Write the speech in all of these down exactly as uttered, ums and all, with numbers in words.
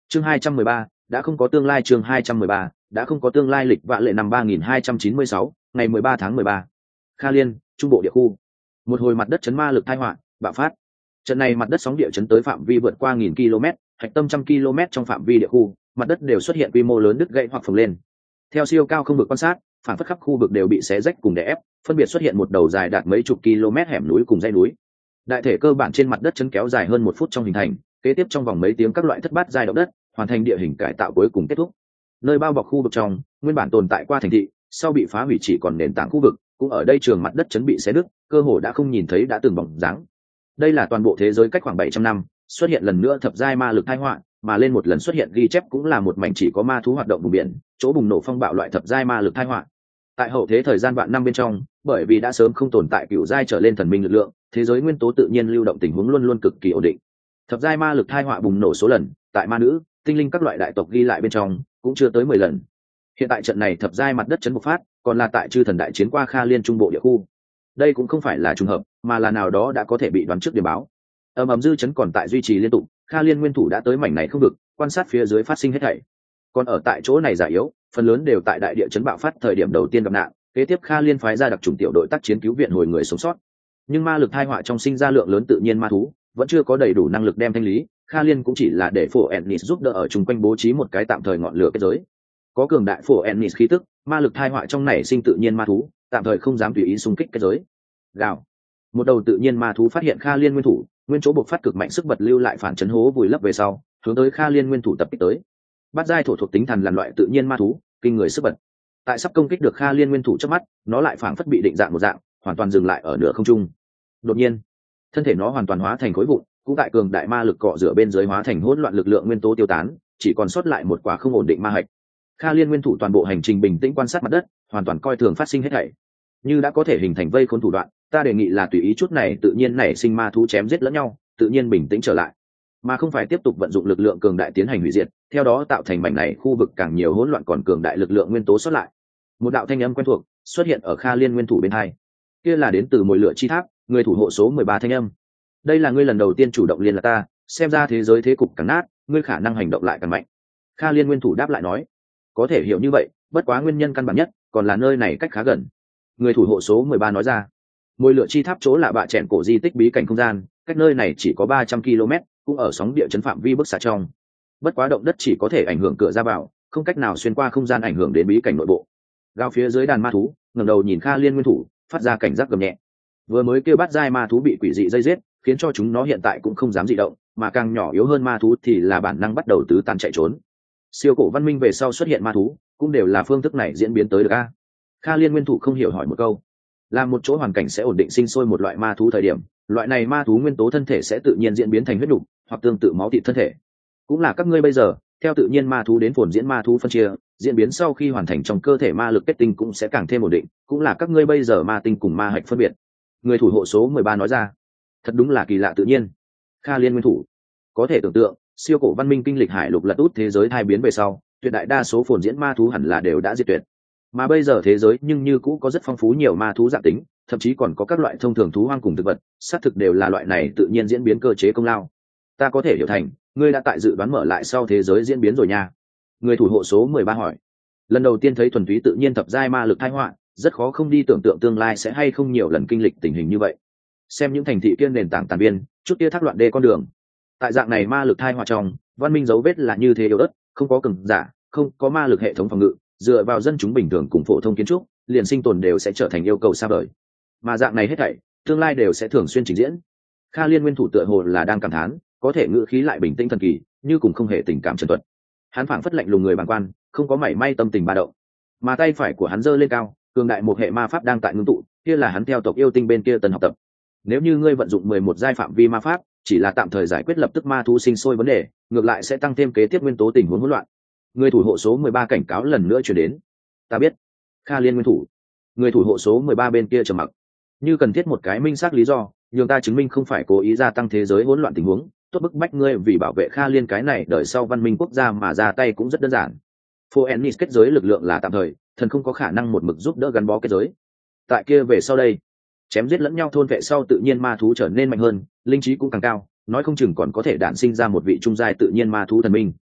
chương hai trăm mười ba đã không có tương lai. Chương hai trăm mười ba đã không có tương lai. Lịch vạn lệ năm ba nghìn hai trăm chín mươi sáu, ngày mười ba tháng mười ba. Kha Liên, trung bộ địa khu. Một hồi mặt đất chấn ma lực tai họa bạo phát. Trận này mặt đất sóng địa chấn tới phạm vi vượt qua nghìn km, hạch tâm trăm km trong phạm vi địa khu, mặt đất đều xuất hiện quy mô lớn đứt gãy hoặc phồng lên. Theo siêu cao không vực quan sát, phản phất khắp khu vực đều bị xé rách cùng đè ép, phân biệt xuất hiện một đầu dài đạt mấy chục km hẻm núi cùng dãy núi. Đại thể cơ bản trên mặt đất chấn kéo dài hơn một phút trong hình thành, kế tiếp trong vòng mấy tiếng các loại thất bát giai động đất, hoàn thành địa hình cải tạo cuối cùng kết thúc. Nơi bao bọc khu vực trong, nguyên bản tồn tại qua thành thị, sau bị phá hủy chỉ còn nền tảng khu vực, cũng ở đây trường mặt đất chấn bị xé nứt, cơ hồ đã không nhìn thấy đã từng bóng dáng. Đây là toàn bộ thế giới cách khoảng bảy trăm năm, xuất hiện lần nữa thập giai ma lực tai họa, mà lên một lần xuất hiện ghi chép cũng là một mảnh chỉ có ma thú hoạt động vùng biển, chỗ bùng nổ phong bạo loại thập giai ma lực tai họa. Tại hậu thế thời gian vạn năm bên trong, bởi vì đã sớm không tồn tại cựu giai trở lên thần minh lực lượng, thế giới nguyên tố tự nhiên lưu động tình huống luôn luôn cực kỳ ổn định. Thập giai ma lực tai họa bùng nổ số lần, tại ma nữ, tinh linh các loại đại tộc ghi lại bên trong, cũng chưa tới mười lần. Hiện tại trận này thập giai mặt đất chấn bộc phát, còn là tại chư thần đại chiến qua Kha Liên trung bộ địa khu. Đây cũng không phải là trùng hợp, mà là nào đó đã có thể bị đoán trước điểm báo. Ầm ầm dư chấn còn tại duy trì liên tục, Kha Liên nguyên thủ đã tới mảnh này không vực, quan sát phía dưới phát sinh hết thảy. Còn ở tại chỗ này giả yếu, phần lớn đều tại đại địa chấn bạo phát thời điểm đầu tiên gặp nạn, kế tiếp Kha Liên phái ra đặc chủng tiểu đội tác chiến cứu viện hồi người sống sót. Nhưng ma lực tai họa trong sinh ra lượng lớn tự nhiên ma thú, vẫn chưa có đầy đủ năng lực đem thanh lý, Kha Liên cũng chỉ là để phổ Ennis giúp đỡ ở chung quanh bố trí một cái tạm thời ngọn lửa kết giới. Có cường đại phổ Ennis khí tức, ma lực tai họa trong này sinh tự nhiên ma thú, tạm thời không dám tùy ý xung kích kết giới. Gào. Một đầu tự nhiên ma thú phát hiện Kha Liên nguyên thủ, nguyên chỗ bộc phát cực mạnh sức bật lưu lại phản chấn hố vùi lấp về sau, hướng tới Kha Liên nguyên thủ tập kích tới. Bát giai thổ thuộc tính thần là loại tự nhiên ma thú, kinh người sức bật. Tại sắp công kích được Kha Liên nguyên thủ trước mắt, nó lại phảng phất bị định dạng một dạng, hoàn toàn dừng lại ở nửa không trung. Đột nhiên, thân thể nó hoàn toàn hóa thành khối vụn, cũng tại cường đại ma lực cọ rửa bên dưới hóa thành hỗn loạn lực lượng nguyên tố tiêu tán, chỉ còn sót lại một quả không ổn định ma hạch. Kha Liên nguyên thủ toàn bộ hành trình bình tĩnh quan sát mặt đất, hoàn toàn coi thường phát sinh hết thảy. Như đã có thể hình thành vây khốn thủ đoạn, ta đề nghị là tùy ý chút này tự nhiên nảy sinh ma thú chém giết lẫn nhau, tự nhiên bình tĩnh trở lại, mà không phải tiếp tục vận dụng lực lượng cường đại tiến hành hủy diệt, theo đó tạo thành mảnh này khu vực càng nhiều hỗn loạn còn cường đại lực lượng nguyên tố xuất lại. Một đạo thanh âm quen thuộc xuất hiện ở Kha Liên nguyên thủ bên hai, kia là đến từ Mồi Lửa Chi Tháp, người thủ hộ số mười ba thanh âm. Đây là ngươi lần đầu tiên chủ động liên lạc ta, xem ra thế giới thế cục càng nát, ngươi khả năng hành động lại càng mạnh. Kha Liên nguyên thủ đáp lại nói, có thể hiểu như vậy, bất quá nguyên nhân căn bản nhất còn là nơi này cách khá gần. Người thủ hộ số mười ba nói ra, Mồi Lửa Chi Tháp chỗ là bạ chèn cổ di tích bí cảnh không gian, cách nơi này chỉ có ba trăm ki lô mét, cũng ở sóng địa chấn phạm vi bức xạ trong. Bất quá động đất chỉ có thể ảnh hưởng cửa ra vào, không cách nào xuyên qua không gian ảnh hưởng đến bí cảnh nội bộ. Gào phía dưới đàn ma thú, ngẩng đầu nhìn Kha Liên nguyên thủ, phát ra cảnh giác gầm nhẹ. Vừa mới kêu bắt giai ma thú bị quỷ dị dây giết, khiến cho chúng nó hiện tại cũng không dám dị động, mà càng nhỏ yếu hơn ma thú thì là bản năng bắt đầu tứ tán chạy trốn. Siêu cổ văn minh về sau xuất hiện ma thú, cũng đều là phương thức này diễn biến tới được a. Kha Liên nguyên thủ không hiểu hỏi một câu. Là một chỗ hoàn cảnh sẽ ổn định sinh sôi một loại ma thú thời điểm, loại này ma thú nguyên tố thân thể sẽ tự nhiên diễn biến thành huyết đục, hoặc tương tự máu thịt thân thể. Cũng là các ngươi bây giờ, theo tự nhiên ma thú đến phồn diễn ma thú phân chia, diễn biến sau khi hoàn thành trong cơ thể ma lực kết tinh cũng sẽ càng thêm ổn định, cũng là các ngươi bây giờ ma tinh cùng ma hạch phân biệt. Người thủ hộ số mười ba nói ra, thật đúng là kỳ lạ tự nhiên. Kha Liên nguyên thủ, có thể tưởng tượng, siêu cổ văn minh kinh lịch hải lục lật út thế giới thai biến về sau, tuyệt đại đa số phồn diễn ma thú hẳn là đều đã diệt tuyệt. Mà bây giờ thế giới nhưng như cũ có rất phong phú nhiều ma thú dạng tính, thậm chí còn có các loại thông thường thú hoang cùng thực vật, xác thực đều là loại này tự nhiên diễn biến cơ chế công lao. Ta có thể hiểu thành, ngươi đã tại dự đoán mở lại sau thế giới diễn biến rồi nha. Người thủ hộ số mười ba hỏi. Lần đầu tiên thấy thuần túy tự nhiên thập giai ma lực tai họa, rất khó không đi tưởng tượng tương lai sẽ hay không nhiều lần kinh lịch tình hình như vậy. Xem những thành thị kia nền tảng tàn biên, chút kia thác loạn đê con đường. Tại dạng này ma lực tai họa trong, văn minh dấu vết là như thế yếu ớt, không có cường giả, không có ma lực hệ thống phòng ngự, dựa vào dân chúng bình thường cùng phổ thông kiến trúc, liền sinh tồn đều sẽ trở thành yêu cầu xa vời. Mà dạng này hết thảy, tương lai đều sẽ thường xuyên trình diễn. Kha Liên nguyên thủ tựa hồ là đang cảm thán, có thể ngữ khí lại bình tĩnh thần kỳ, như cùng không hề tình cảm trần thuật. Hắn phảng phất lạnh lùng người bàng quan, không có mảy may tâm tình ba động. Mà tay phải của hắn giơ lên cao, cường đại một hệ ma pháp đang tại ngưng tụ, kia là hắn theo tộc yêu tinh bên kia tần học tập. Nếu như ngươi vận dụng mười một giai phạm vi ma pháp, chỉ là tạm thời giải quyết lập tức ma thú sinh sôi vấn đề, ngược lại sẽ tăng thêm kế tiếp nguyên tố tình huống hỗn loạn. Người thủ hộ số mười ba cảnh cáo lần nữa truyền đến. Ta biết. Kha Liên nguyên thủ. Người thủ hộ số mười ba bên kia trầm mặc. Như cần thiết một cái minh xác lý do, nhường ta chứng minh không phải cố ý gia tăng thế giới hỗn loạn tình huống, tốt bức bách ngươi vì bảo vệ Kha Liên cái này đời sau văn minh quốc gia mà ra tay cũng rất đơn giản. Phoenix kết giới lực lượng là tạm thời, thần không có khả năng một mực giúp đỡ gắn bó kết giới. Tại kia về sau đây, chém giết lẫn nhau thôn vệ sau tự nhiên ma thú trở nên mạnh hơn, linh trí cũng càng cao, nói không chừng còn có thể đản sinh ra một vị trung giai tự nhiên ma thú thần minh.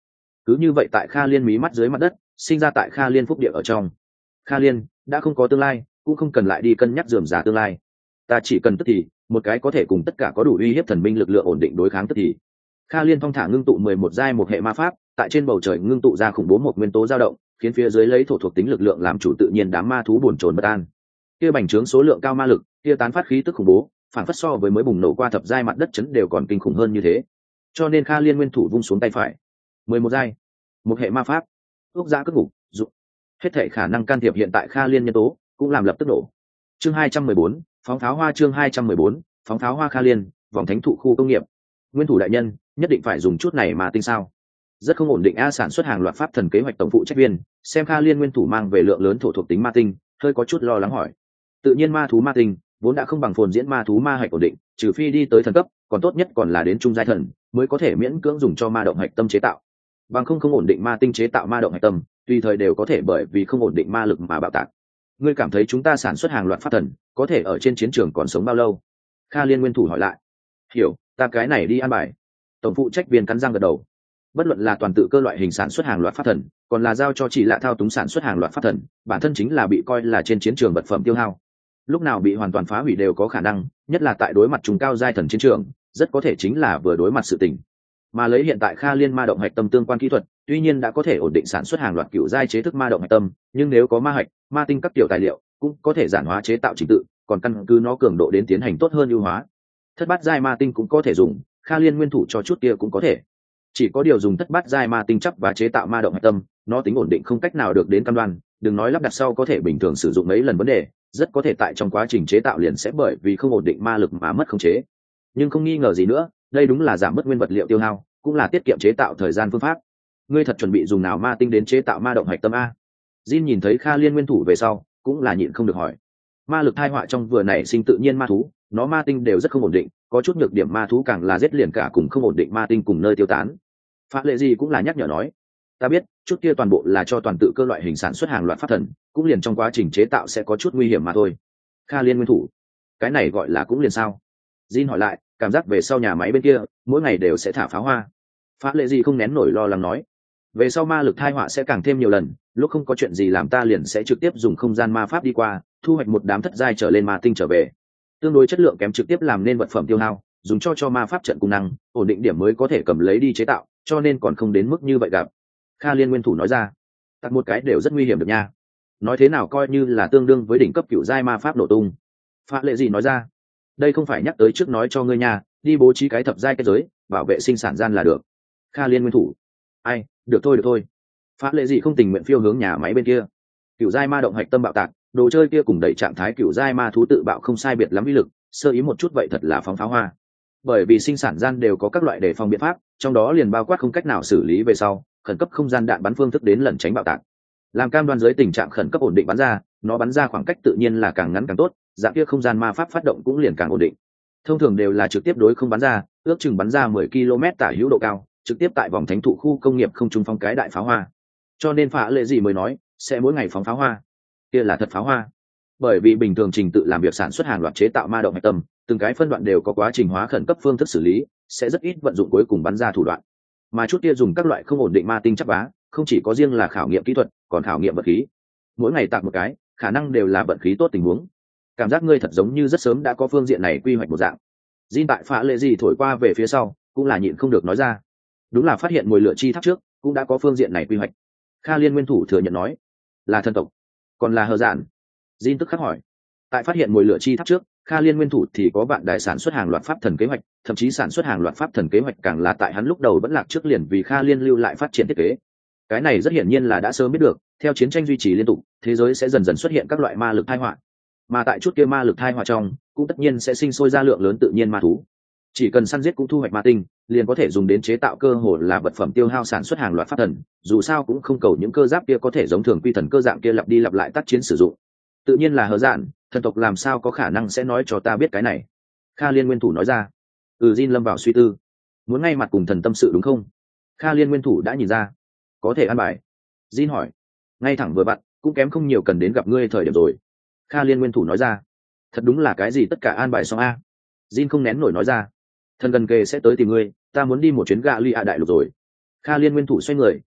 cứ như vậy tại Kha Liên mí mắt dưới mặt đất sinh ra tại Kha Liên phúc địa ở trong. Kha Liên đã không có tương lai, cũng không cần lại đi cân nhắc rườm rà tương lai, ta chỉ cần tức thì một cái có thể cùng tất cả có đủ uy hiếp thần binh lực lượng ổn định đối kháng tức thì. Kha Liên thong thả ngưng tụ mười một giai một hệ ma pháp, tại trên bầu trời ngưng tụ ra khủng bố một nguyên tố dao động, khiến phía dưới lấy thổ thuộc tính lực lượng làm chủ tự nhiên đám ma thú buồn chồn bất an. Kia bành trướng số lượng cao ma lực, kia tán phát khí tức khủng bố, phản phất so với mới bùng nổ qua thập giai mặt đất chấn đều còn kinh khủng hơn như thế. Cho nên Kha Liên nguyên thủ vung xuống tay phải, mười một giai, một hệ ma pháp, ước giã cất ngục, dụng. Hết thể khả năng can thiệp hiện tại Kha Liên nhân tố, cũng làm lập tức nổ. Chương hai trăm mười bốn, phóng pháo hoa chương hai trăm mười bốn, phóng pháo hoa Kha Liên, vòng thánh thụ khu công nghiệp. Nguyên thủ đại nhân, nhất định phải dùng chút này mà tinh sao? Rất không ổn định a, sản xuất hàng loạt pháp thần kế hoạch tổng phụ trách viên, xem Kha Liên nguyên thủ mang về lượng lớn thổ thuộc tính ma tinh, hơi có chút lo lắng hỏi. Tự nhiên ma thú ma tinh vốn đã không bằng phồn diễn ma thú ma hạch ổn định, trừ phi đi tới thần cấp, còn tốt nhất còn là đến trung giai thần mới có thể miễn cưỡng dùng cho ma động hạch tâm chế tạo. Bằng không không ổn định ma tinh chế tạo ma động hạch tâm, tùy thời đều có thể bởi vì không ổn định ma lực mà bạo tạc. Ngươi cảm thấy chúng ta sản xuất hàng loạt pháp thần có thể ở trên chiến trường còn sống bao lâu? Kha Liên nguyên thủ hỏi lại. Hiểu, ta cái này đi an bài. Tổng phụ trách viên cắn răng gật đầu. Bất luận là toàn tự cơ loại hình sản xuất hàng loạt pháp thần, còn là giao cho chỉ lạ thao túng sản xuất hàng loạt pháp thần, bản thân chính là bị coi là trên chiến trường vật phẩm tiêu hao. Lúc nào bị hoàn toàn phá hủy đều có khả năng, nhất là tại đối mặt trùng cao giai thần chiến trường, rất có thể chính là vừa đối mặt sự tình. Mà lấy hiện tại Kha Liên ma động hạch tâm tương quan kỹ thuật, tuy nhiên đã có thể ổn định sản xuất hàng loạt cựu giai chế thức ma động hạch tâm, nhưng nếu có ma hạch, ma tinh các tiểu tài liệu, cũng có thể giản hóa chế tạo trình tự, còn căn cứ nó cường độ đến tiến hành tốt hơn ưu hóa. Thất bát giai ma tinh cũng có thể dùng, Kha Liên nguyên thủ cho chút kia cũng có thể. Chỉ có điều dùng thất bát giai ma tinh chấp và chế tạo ma động hạch tâm, nó tính ổn định không cách nào được đến cam đoan, đừng nói lắp đặt sau có thể bình thường sử dụng mấy lần vấn đề, rất có thể tại trong quá trình chế tạo liền sẽ bởi vì không ổn định ma lực mà mất khống chế. Nhưng không nghi ngờ gì nữa, đây đúng là giảm mất nguyên vật liệu tiêu hao, cũng là tiết kiệm chế tạo thời gian phương pháp. Ngươi thật chuẩn bị dùng nào ma tinh đến chế tạo ma động hạch tâm a? Jin nhìn thấy Kha Liên nguyên thủ về sau, cũng là nhịn không được hỏi. Ma lực thai họa trong vừa này sinh tự nhiên ma thú, nó ma tinh đều rất không ổn định, có chút nhược điểm ma thú càng là giết liền cả cùng không ổn định ma tinh cùng nơi tiêu tán. Pháp lệ gì cũng là nhắc nhở nói, ta biết, chút kia toàn bộ là cho toàn tự cơ loại hình sản xuất hàng loạt pháp thần, cũng liền trong quá trình chế tạo sẽ có chút nguy hiểm mà thôi. Kha Liên nguyên thủ, cái này gọi là cũng liền sao? Jin hỏi lại, cảm giác về sau nhà máy bên kia mỗi ngày đều sẽ thả pháo hoa. Pháp lệ gì không nén nổi lo lắng nói, về sau ma lực thai họa sẽ càng thêm nhiều lần, lúc không có chuyện gì làm ta liền sẽ trực tiếp dùng không gian ma pháp đi qua, thu hoạch một đám thất giai trở lên ma tinh trở về. Tương đối chất lượng kém trực tiếp làm nên vật phẩm tiêu hao, dùng cho cho ma pháp trận cung năng, ổn định điểm mới có thể cầm lấy đi chế tạo, cho nên còn không đến mức như vậy gặp. Kha Liên nguyên thủ nói ra, tặng một cái đều rất nguy hiểm được nha. Nói thế nào coi như là tương đương với đỉnh cấp cựu giai ma pháp nổ tung. Pháp lệ gì nói ra, đây không phải nhắc tới trước nói cho ngươi nha, đi bố trí cái thập giai kết giới, bảo vệ sinh sản gian là được. Kha Liên nguyên thủ, ai, được thôi được thôi. Pháp lệ gì không tình nguyện phiêu hướng nhà máy bên kia. Cựu giai ma động hạch tâm bạo tạc, đồ chơi kia cùng đẩy trạng thái cựu giai ma thú tự bạo không sai biệt lắm uy lực, sơ ý một chút vậy thật là phóng pháo hoa. Bởi vì sinh sản gian đều có các loại đề phòng biện pháp, trong đó liền bao quát không cách nào xử lý về sau, khẩn cấp không gian đạn bắn phương thức đến lẩn tránh bạo tạc. Làm cam đoan dưới tình trạng khẩn cấp ổn định bắn ra, nó bắn ra khoảng cách tự nhiên là càng ngắn càng tốt, dạng kia không gian ma pháp phát động cũng liền càng ổn định. Thông thường đều là trực tiếp đối không bắn ra, ước chừng bắn ra mười ki lô mét tả hữu độ cao, trực tiếp tại vòng thánh thụ khu công nghiệp không trung phong cái đại pháo hoa. Cho nên Phá Lệ gì mới nói, sẽ mỗi ngày phóng pháo hoa. Kia là thật pháo hoa. Bởi vì bình thường trình tự làm việc sản xuất hàng loạt chế tạo ma động hạch tâm, từng cái phân đoạn đều có quá trình hóa khẩn cấp phương thức xử lý, sẽ rất ít vận dụng cuối cùng bắn ra thủ đoạn. Mà chút kia dùng các loại không ổn định ma tinh chắc bá, không chỉ có riêng là khảo nghiệm kỹ thuật, còn khảo nghiệm vận khí. Mỗi ngày tạc một cái, khả năng đều là vận khí tốt tình huống. Cảm giác ngươi thật giống như rất sớm đã có phương diện này quy hoạch một dạng. Jin tại Phá Lệ gì thổi qua về phía sau, cũng là nhịn không được nói ra. Đúng là phát hiện mùi lửa chi tháp trước, cũng đã có phương diện này quy hoạch. Kha Liên nguyên thủ thừa nhận nói, là thân tộc, còn là hờ dạn? Jin tức khắc hỏi. Tại phát hiện mùi lửa chi tháp trước, Kha Liên nguyên thủ thì có bạn đại sản xuất hàng loạt pháp thần kế hoạch, thậm chí sản xuất hàng loạt pháp thần kế hoạch càng là tại hắn lúc đầu vẫn lạc trước liền vì Kha Liên lưu lại phát triển thiết kế. Cái này rất hiển nhiên là đã sớm biết được, theo chiến tranh duy trì liên tục, thế giới sẽ dần dần xuất hiện các loại ma lực tai họa. Mà tại chút kia ma lực tai họa trong, cũng tất nhiên sẽ sinh sôi ra lượng lớn tự nhiên ma thú. Chỉ cần săn giết cũng thu hoạch ma tinh, liền có thể dùng đến chế tạo cơ hồ là vật phẩm tiêu hao sản xuất hàng loạt pháp thần, dù sao cũng không cầu những cơ giáp kia có thể giống thường quy thần cơ dạng kia lặp đi lặp lại tác chiến sử dụng. Tự nhiên là hờ dạn, thần tộc làm sao có khả năng sẽ nói cho ta biết cái này. Kha Liên nguyên thủ nói ra. Ừ, Jin lâm vào suy tư. Muốn ngay mặt cùng thần tâm sự đúng không? Kha Liên nguyên thủ đã nhìn ra. Có thể an bài. Jin hỏi. Ngay thẳng vừa vặn, cũng kém không nhiều cần đến gặp ngươi thời điểm rồi. Kha Liên nguyên thủ nói ra. Thật đúng là cái gì tất cả an bài xong a. Jin không nén nổi nói ra. Thần gần kề sẽ tới tìm ngươi, ta muốn đi một chuyến gạ ly a đại lục rồi. Kha Liên nguyên thủ xoay người,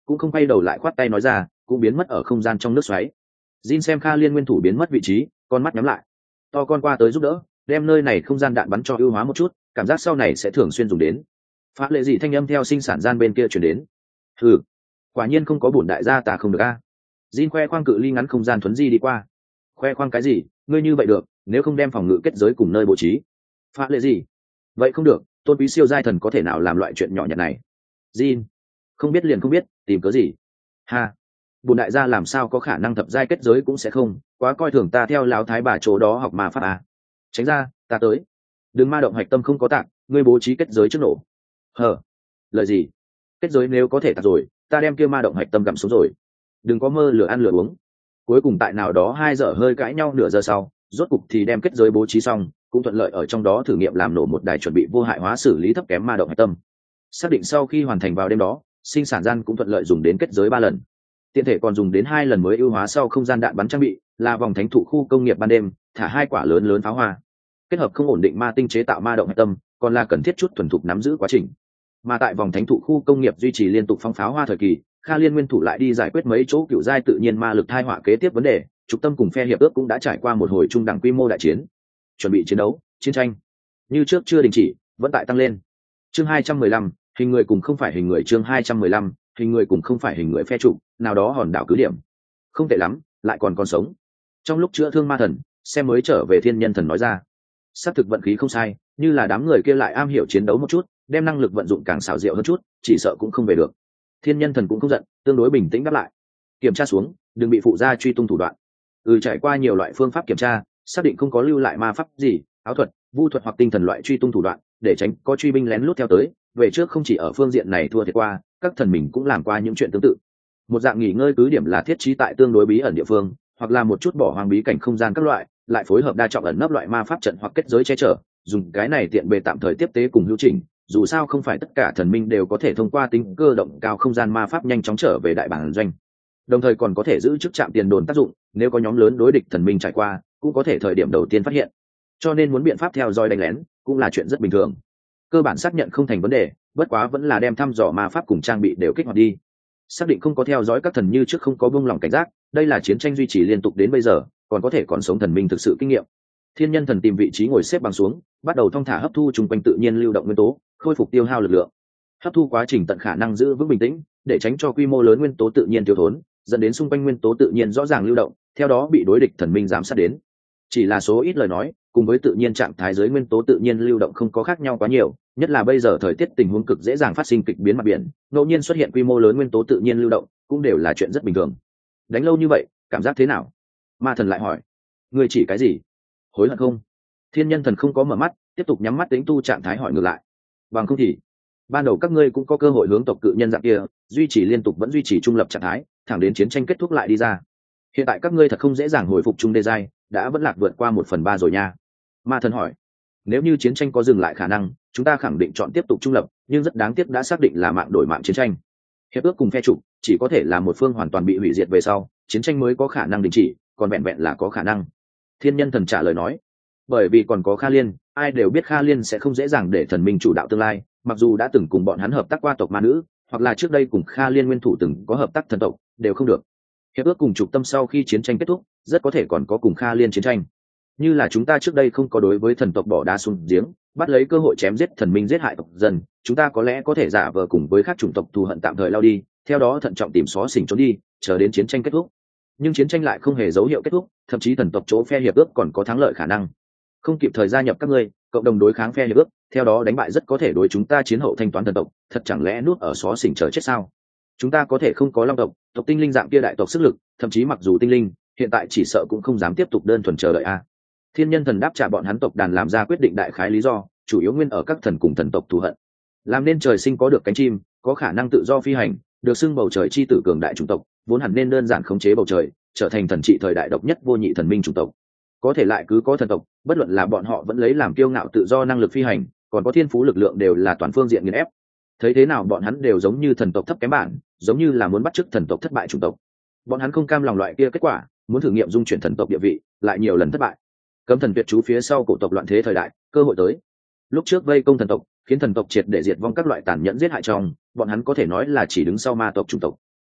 cũng không quay đầu lại khoát tay nói ra, cũng biến mất ở không gian trong nước xoáy. Jin xem Kha Liên nguyên thủ biến mất vị trí, con mắt nhắm lại. To con qua tới giúp đỡ, đem nơi này không gian đạn bắn cho ưu hóa một chút, cảm giác sau này sẽ thường xuyên dùng đến. Phá lệ gì thanh âm theo sinh sản gian bên kia truyền đến. Ừ, quả nhiên không có bổn đại gia ta không được a. Jin khoe khoang cự ly ngắn không gian thuấn di đi qua. Khoe khoang cái gì, ngươi như vậy được, nếu không đem phòng ngự kết giới cùng nơi bố trí. Phá lệ gì? Vậy không được, tôn quý siêu giai thần có thể nào làm loại chuyện nhỏ nhặt này? Jin, không biết liền không biết, tìm cớ gì? Ha, bổn đại gia làm sao có khả năng thập giai kết giới cũng sẽ không, quá coi thường ta theo lão thái bà chỗ đó học mà pháp à. Tránh ra, ta tới. Đừng ma động hạch tâm không có tạng, ngươi bố trí kết giới trước nổ. Hờ, lời gì? Kết giới nếu có thể tạc rồi, ta đem kia ma động hạch tâm gặm xuống rồi. Đừng có mơ lửa ăn lửa uống. Cuối cùng tại nào đó hai giờ hơi cãi nhau nửa giờ sau, rốt cục thì đem kết giới bố trí xong, cũng thuận lợi ở trong đó thử nghiệm làm nổ một đài chuẩn bị vô hại hóa xử lý thấp kém ma động hạch tâm. Xác định sau khi hoàn thành vào đêm đó, sinh sản gian cũng thuận lợi dùng đến kết giới ba lần. Tiện thể còn dùng đến hai lần mới ưu hóa sau không gian đạn bắn trang bị, là vòng thánh thụ khu công nghiệp ban đêm, thả hai quả lớn lớn pháo hoa. Kết hợp không ổn định ma tinh chế tạo ma động hạch tâm, còn là cần thiết chút thuần thục nắm giữ quá trình. Mà tại vòng thánh thụ khu công nghiệp duy trì liên tục phóng pháo hoa thời kỳ, Kha Liên nguyên thủ lại đi giải quyết mấy chỗ cựu giai tự nhiên ma lực thai họa kế tiếp vấn đề, trục tâm cùng phe hiệp ước cũng đã trải qua một hồi trung đẳng quy mô đại chiến. Chuẩn bị chiến đấu, chiến tranh. Như trước chưa đình chỉ, vẫn tại tăng lên. Chương hai trăm mười lăm, hình người cùng không phải hình người chương hai trăm mười lăm, hình người cùng không phải hình người phe trụ, nào đó hòn đảo cứ điểm. Không tệ lắm, lại còn còn sống. Trong lúc chữa thương ma thần, xem mới trở về thiên nhân thần nói ra. Xác thực vận khí không sai, như là đám người kia lại am hiểu chiến đấu một chút, đem năng lực vận dụng càng xảo diệu hơn chút, chỉ sợ cũng không về được. Thiên nhân thần cũng không giận, tương đối bình tĩnh đáp lại. Kiểm tra xuống, đừng bị phụ gia truy tung thủ đoạn. Ừ, trải qua nhiều loại phương pháp kiểm tra, xác định không có lưu lại ma pháp gì, áo thuật, vu thuật hoặc tinh thần loại truy tung thủ đoạn, để tránh có truy binh lén lút theo tới. Về trước không chỉ ở phương diện này thua thiệt qua, các thần mình cũng làm qua những chuyện tương tự. Một dạng nghỉ ngơi cứ điểm là thiết trí tại tương đối bí ẩn địa phương, hoặc là một chút bỏ hoang bí cảnh không gian các loại, lại phối hợp đa trọng ẩn nấp loại ma pháp trận hoặc kết giới che chở, dùng cái này tiện bề tạm thời tiếp tế cùng hữu trình. Dù sao không phải tất cả thần minh đều có thể thông qua tính cơ động cao không gian ma pháp nhanh chóng trở về đại bản doanh, đồng thời còn có thể giữ chức trạm tiền đồn tác dụng, nếu có nhóm lớn đối địch thần minh trải qua cũng có thể thời điểm đầu tiên phát hiện, cho nên muốn biện pháp theo dõi đánh lén cũng là chuyện rất bình thường. Cơ bản xác nhận không thành vấn đề, bất quá vẫn là đem thăm dò ma pháp cùng trang bị đều kích hoạt đi, xác định không có theo dõi các thần như trước không có buông lỏng cảnh giác. Đây là chiến tranh duy trì liên tục đến bây giờ, còn có thể còn sống thần minh thực sự kinh nghiệm. Thiên nhân thần tìm vị trí ngồi xếp bằng xuống, bắt đầu thong thả hấp thu chung quanh tự nhiên lưu động nguyên tố, khôi phục tiêu hao lực lượng. Hấp thu quá trình tận khả năng giữ vững bình tĩnh, để tránh cho quy mô lớn nguyên tố tự nhiên thiếu thốn, dẫn đến xung quanh nguyên tố tự nhiên rõ ràng lưu động, theo đó bị đối địch thần minh giám sát đến. Chỉ là số ít lời nói, cùng với tự nhiên trạng thái dưới nguyên tố tự nhiên lưu động không có khác nhau quá nhiều, nhất là bây giờ thời tiết tình huống cực dễ dàng phát sinh kịch biến mặt biển, ngẫu nhiên xuất hiện quy mô lớn nguyên tố tự nhiên lưu động, cũng đều là chuyện rất bình thường. Đánh lâu như vậy, cảm giác thế nào? Ma thần lại hỏi. Người chỉ cái gì? Hối hận không? Thiên nhân thần không có mở mắt, tiếp tục nhắm mắt tính tu trạng thái hỏi ngược lại. Bằng không thì, ban đầu các ngươi cũng có cơ hội hướng tộc cự nhân dạng kia duy trì liên tục vẫn duy trì trung lập trạng thái, thẳng đến chiến tranh kết thúc lại đi ra. Hiện tại các ngươi thật không dễ dàng hồi phục trung đê giai, đã vẫn lạc vượt qua một phần ba rồi nha. Ma thần hỏi. Nếu như chiến tranh có dừng lại khả năng, chúng ta khẳng định chọn tiếp tục trung lập, nhưng rất đáng tiếc đã xác định là mạng đổi mạng chiến tranh. Hiệp ước cùng phe trục chỉ có thể là một phương hoàn toàn bị hủy diệt về sau, chiến tranh mới có khả năng đình chỉ, còn vẹn vẹn là có khả năng. Thiên nhân thần trả lời nói. Bởi vì còn có Kha Liên, ai đều biết Kha Liên sẽ không dễ dàng để thần minh chủ đạo tương lai, mặc dù đã từng cùng bọn hắn hợp tác qua tộc ma nữ, hoặc là trước đây cùng Kha Liên nguyên thủ từng có hợp tác thần tộc, đều không được. Hiệp ước cùng trục tâm sau khi chiến tranh kết thúc, rất có thể còn có cùng Kha Liên chiến tranh. Như là chúng ta trước đây không có đối với thần tộc bỏ đá xuống giếng, bắt lấy cơ hội chém giết thần minh giết hại tộc dân, chúng ta có lẽ có thể giả vờ cùng với các chủng tộc thù hận tạm thời lao đi, theo đó thận trọng tìm xó xỉnh trốn đi, chờ đến chiến tranh kết thúc. Nhưng chiến tranh lại không hề dấu hiệu kết thúc, thậm chí thần tộc chỗ phe hiệp ước còn có thắng lợi khả năng. Không kịp thời gia nhập các ngươi, cộng đồng đối kháng phe hiệp ước, theo đó đánh bại rất có thể đối chúng ta chiến hậu thanh toán thần tộc, thật chẳng lẽ nuốt ở xó xỉnh chờ chết sao? Chúng ta có thể không có long tộc, tộc tinh linh dạng kia đại tộc sức lực, thậm chí mặc dù tinh linh, hiện tại chỉ sợ cũng không dám tiếp tục đơn thuần chờ đợi a. Thiên nhân thần đáp trả bọn hắn tộc đàn làm ra quyết định đại khái lý do, chủ yếu nguyên ở các thần cùng thần tộc thù hận. Làm nên trời sinh có được cánh chim, có khả năng tự do phi hành, được xưng bầu trời chi tử cường đại chủng tộc, vốn hẳn nên đơn giản khống chế bầu trời, trở thành thần trị thời đại độc nhất vô nhị thần minh chủng tộc. Có thể lại cứ có thần tộc, bất luận là bọn họ vẫn lấy làm kiêu ngạo tự do năng lực phi hành, còn có thiên phú lực lượng đều là toàn phương diện nghiền ép. Thấy thế nào bọn hắn đều giống như thần tộc thấp kém bản, giống như là muốn bắt chước thần tộc thất bại chủng tộc. Bọn hắn không cam lòng loại kia kết quả, muốn thử nghiệm dung chuyển thần tộc địa vị, lại nhiều lần thất bại. Cấm thần tuyệt chú phía sau cổ tộc loạn thế thời đại, cơ hội tới. Lúc trước vây công thần tộc, khiến thần tộc triệt để diệt vong các loại tàn nhẫn giết hại trong, bọn hắn có thể nói là chỉ đứng sau ma tộc chủng tộc.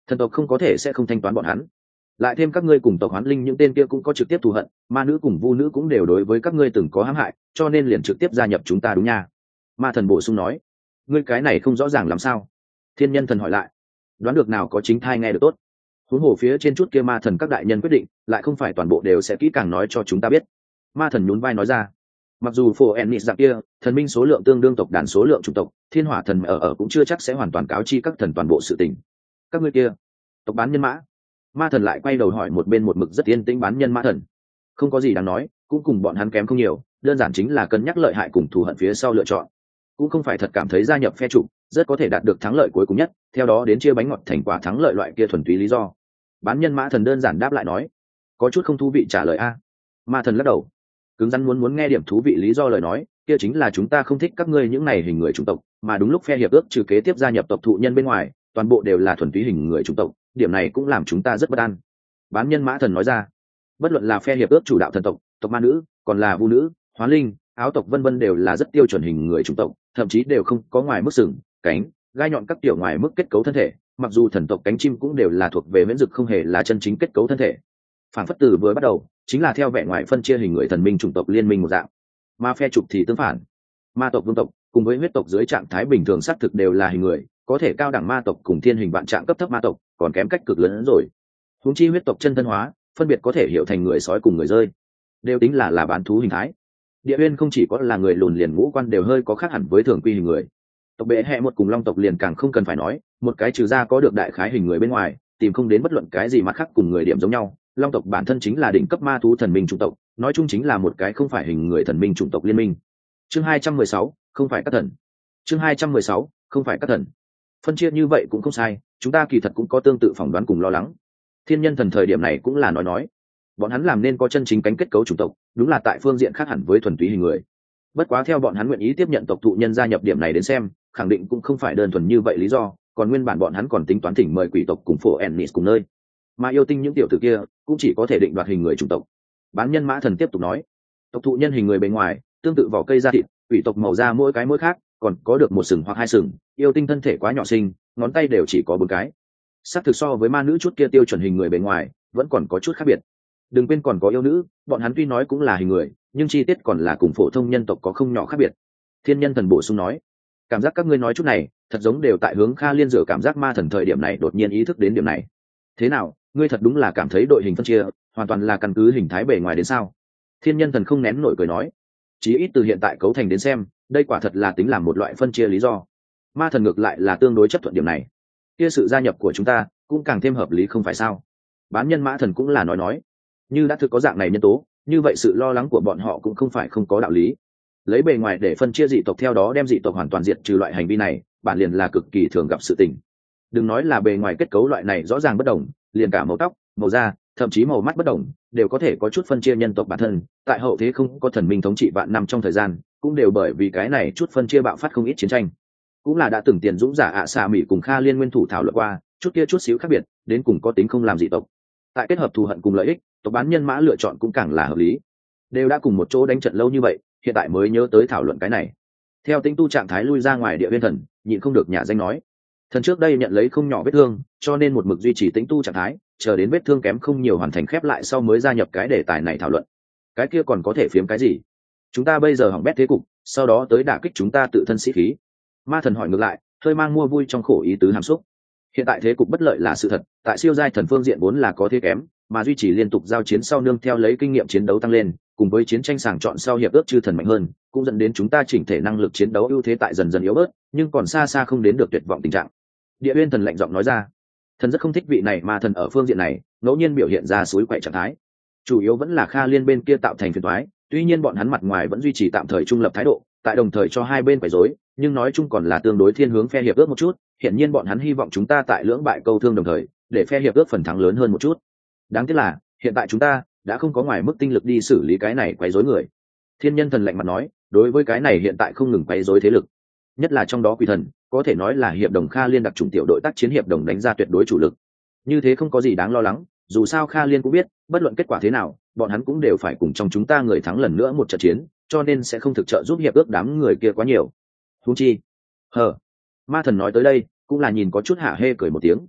thần tộc không có thể sẽ không thanh toán bọn hắn. Lại thêm các ngươi cùng tộc hoán linh những tên kia cũng có trực tiếp thù hận, ma nữ cùng vu nữ cũng đều đối với các ngươi từng có hãm hại, cho nên liền trực tiếp gia nhập chúng ta đúng nha. Ma thần bổ sung nói. Ngươi cái này không rõ ràng làm sao? Thiên nhân thần hỏi lại. Đoán được nào có chính thai nghe được tốt. Huống hồ phía trên chút kia ma thần các đại nhân quyết định, lại không phải toàn bộ đều sẽ kỹ càng nói cho chúng ta biết. Ma thần nhún vai nói ra. Mặc dù phổ ennis dạng kia thần minh số lượng tương đương tộc đàn số lượng chủng tộc, thiên hỏa thần ở ở cũng chưa chắc sẽ hoàn toàn cáo chi các thần toàn bộ sự tình. Các ngươi kia, tộc bán nhân mã. Ma thần lại quay đầu hỏi một bên một mực rất yên tĩnh bán nhân mã thần. Không có gì đáng nói, cũng cùng bọn hắn kém không nhiều, đơn giản chính là cân nhắc lợi hại cùng thù hận phía sau lựa chọn. Cũng không phải thật cảm thấy gia nhập phe chủ rất có thể đạt được thắng lợi cuối cùng nhất, theo đó đến chia bánh ngọt thành quả thắng lợi loại kia thuần túy lý do. Bán nhân mã thần đơn giản đáp lại nói. Có chút không thú vị trả lời a. Ma thần lắc đầu. Cứng rắn muốn muốn nghe điểm thú vị lý do lời nói, kia chính là chúng ta không thích các ngươi những này hình người chủng tộc, mà đúng lúc phe hiệp ước trừ kế tiếp gia nhập tộc thụ nhân bên ngoài, toàn bộ đều là thuần túy hình người chủng tộc, điểm này cũng làm chúng ta rất bất an. Bán nhân mã thần nói ra. Bất luận là phe hiệp ước chủ đạo thần tộc, tộc ma nữ, còn là vu nữ, hóa linh, áo tộc vân vân đều là rất tiêu chuẩn hình người chủng tộc, thậm chí đều không có ngoài mức sừng, cánh, gai nhọn các tiểu ngoài mức kết cấu thân thể, mặc dù thần tộc cánh chim cũng đều là thuộc về miễn dực không hề là chân chính kết cấu thân thể. Phản phất từ vừa bắt đầu chính là theo vẻ ngoài phân chia hình người thần minh chủng tộc liên minh một dạng, mà phe trục thì tương phản. Ma tộc vương tộc cùng với huyết tộc dưới trạng thái bình thường xác thực đều là hình người, có thể cao đẳng ma tộc cùng thiên hình vạn trạng cấp thấp ma tộc còn kém cách cực lớn hơn rồi. Huống chi huyết tộc chân thân hóa phân biệt có thể hiểu thành người sói cùng người rơi, đều tính là là bán thú hình thái. Địa Uyên không chỉ có là người lùn liền ngũ quan đều hơi có khác hẳn với thường quy hình người. Tộc bệ hệ một cùng long tộc liền càng không cần phải nói, một cái trừ ra có được đại khái hình người bên ngoài, tìm không đến bất luận cái gì mặt khác cùng người điểm giống nhau. Long tộc bản thân chính là đỉnh cấp ma thú thần minh chủng tộc, nói chung chính là một cái không phải hình người thần minh chủng tộc liên minh. Chương hai trăm mười sáu, không phải các thần. Chương hai trăm mười sáu, không phải các thần. Phân chia như vậy cũng không sai, chúng ta kỳ thật cũng có tương tự phỏng đoán cùng lo lắng. Thiên nhân thần thời điểm này cũng là nói nói, bọn hắn làm nên có chân chính cánh kết cấu chủng tộc, đúng là tại phương diện khác hẳn với thuần túy hình người. Bất quá theo bọn hắn nguyện ý tiếp nhận tộc thụ nhân gia nhập điểm này đến xem, khẳng định cũng không phải đơn thuần như vậy lý do, còn nguyên bản bọn hắn còn tính toán thỉnh mời quỷ tộc cùng phổ ennis cùng nơi, mà yêu tinh những tiểu tử kia cũng chỉ có thể định đoạt hình người chủng tộc. Bán nhân mã thần tiếp tục nói, tộc thụ nhân hình người bề ngoài tương tự vỏ cây da thịt, quỷ tộc màu da mỗi cái mỗi khác, còn có được một sừng hoặc hai sừng, yêu tinh thân thể quá nhỏ xinh, ngón tay đều chỉ có bốn cái. Xác thực so với ma nữ chút kia tiêu chuẩn hình người bề ngoài vẫn còn có chút khác biệt. Đừng quên còn có yêu nữ, bọn hắn tuy nói cũng là hình người, nhưng chi tiết còn là cùng phổ thông nhân tộc có không nhỏ khác biệt. Thiên nhân thần bổ sung nói, cảm giác các ngươi nói chút này thật giống đều tại hướng Kha Liên rửa cảm giác ma thần thời điểm này đột nhiên ý thức đến điểm này. Thế nào, ngươi thật đúng là cảm thấy đội hình phân chia hoàn toàn là căn cứ hình thái bề ngoài đến sao? Thiên nhân thần không nén nổi cười nói, chí ít từ hiện tại cấu thành đến xem, đây quả thật là tính làm một loại phân chia lý do. Ma thần ngược lại là tương đối chấp thuận điểm này. Kia sự gia nhập của chúng ta cũng càng thêm hợp lý không phải sao? Bán nhân mã thần cũng là nói nói, như đã thực có dạng này nhân tố, như vậy sự lo lắng của bọn họ cũng không phải không có đạo lý. Lấy bề ngoài để phân chia dị tộc, theo đó đem dị tộc hoàn toàn diệt trừ loại hành vi này, bản liền là cực kỳ thường gặp sự tình. Đừng nói là bề ngoài kết cấu loại này rõ ràng bất đồng, liền cả màu tóc, màu da, thậm chí màu mắt bất đồng, đều có thể có chút phân chia nhân tộc bản thân. Tại hậu thế không có thần minh thống trị vạn năm trong thời gian, cũng đều bởi vì cái này chút phân chia bạo phát không ít chiến tranh. Cũng là đã từng tiền dũng giả ạ xạ mỹ cùng Kha Liên nguyên thủ thảo luận qua, chút kia chút xíu khác biệt, đến cùng có tính không làm dị tộc. Tại kết hợp thù hận cùng lợi ích, tộc bán nhân mã lựa chọn cũng càng là hợp lý. Đều đã cùng một chỗ đánh trận lâu như vậy, hiện tại mới nhớ tới thảo luận cái này. Theo tính tu trạng thái lui ra ngoài địa viên thần, nhịn không được nhà danh nói, thần trước đây nhận lấy không nhỏ vết thương, cho nên một mực duy trì tính tu trạng thái, chờ đến vết thương kém không nhiều hoàn thành khép lại sau mới gia nhập cái đề tài này thảo luận. Cái kia còn có thể phiếm cái gì? Chúng ta bây giờ hỏng bét thế cục, sau đó tới đả kích chúng ta tự thân sĩ khí. Ma thần hỏi ngược lại, hơi mang mua vui trong khổ ý tứ hàm xúc. Hiện tại thế cục bất lợi là sự thật, tại siêu giai thần phương diện vốn là có thế kém, mà duy trì liên tục giao chiến sau nương theo lấy kinh nghiệm chiến đấu tăng lên, cùng với chiến tranh sàng chọn sau hiệp ước chư thần mạnh hơn, cũng dẫn đến chúng ta chỉnh thể năng lực chiến đấu ưu thế tại dần dần yếu bớt, nhưng còn xa xa không đến được tuyệt vọng tình trạng. Địa Uyên thần lạnh giọng nói ra, thần rất không thích vị này mà thần ở phương diện này ngẫu nhiên biểu hiện ra suối quậy trạng thái, chủ yếu vẫn là Kha Liên bên kia tạo thành phiền toái. Tuy nhiên bọn hắn mặt ngoài vẫn duy trì tạm thời trung lập thái độ, tại đồng thời cho hai bên quấy rối, nhưng nói chung còn là tương đối thiên hướng phe hiệp ước một chút. Hiện nhiên bọn hắn hy vọng chúng ta tại lưỡng bại câu thương đồng thời, để phe hiệp ước phần thắng lớn hơn một chút. Đáng tiếc là hiện tại chúng ta đã không có ngoài mức tinh lực đi xử lý cái này quấy rối người. Thiên nhân thần lạnh mặt nói, đối với cái này hiện tại không ngừng quấy rối thế lực, nhất là trong đó quỷ thần, có thể nói là hiệp đồng Kha Liên đặc chủng tiểu đội tác chiến hiệp đồng đánh ra tuyệt đối chủ lực. Như thế không có gì đáng lo lắng, dù sao Kha Liên cũng biết, bất luận kết quả thế nào, bọn hắn cũng đều phải cùng trong chúng ta người thắng lần nữa một trận chiến, cho nên sẽ không thực trợ giúp hiệp ước đám người kia quá nhiều. Huống chi, hờ. Ma thần nói tới đây, cũng là nhìn có chút hả hê cười một tiếng.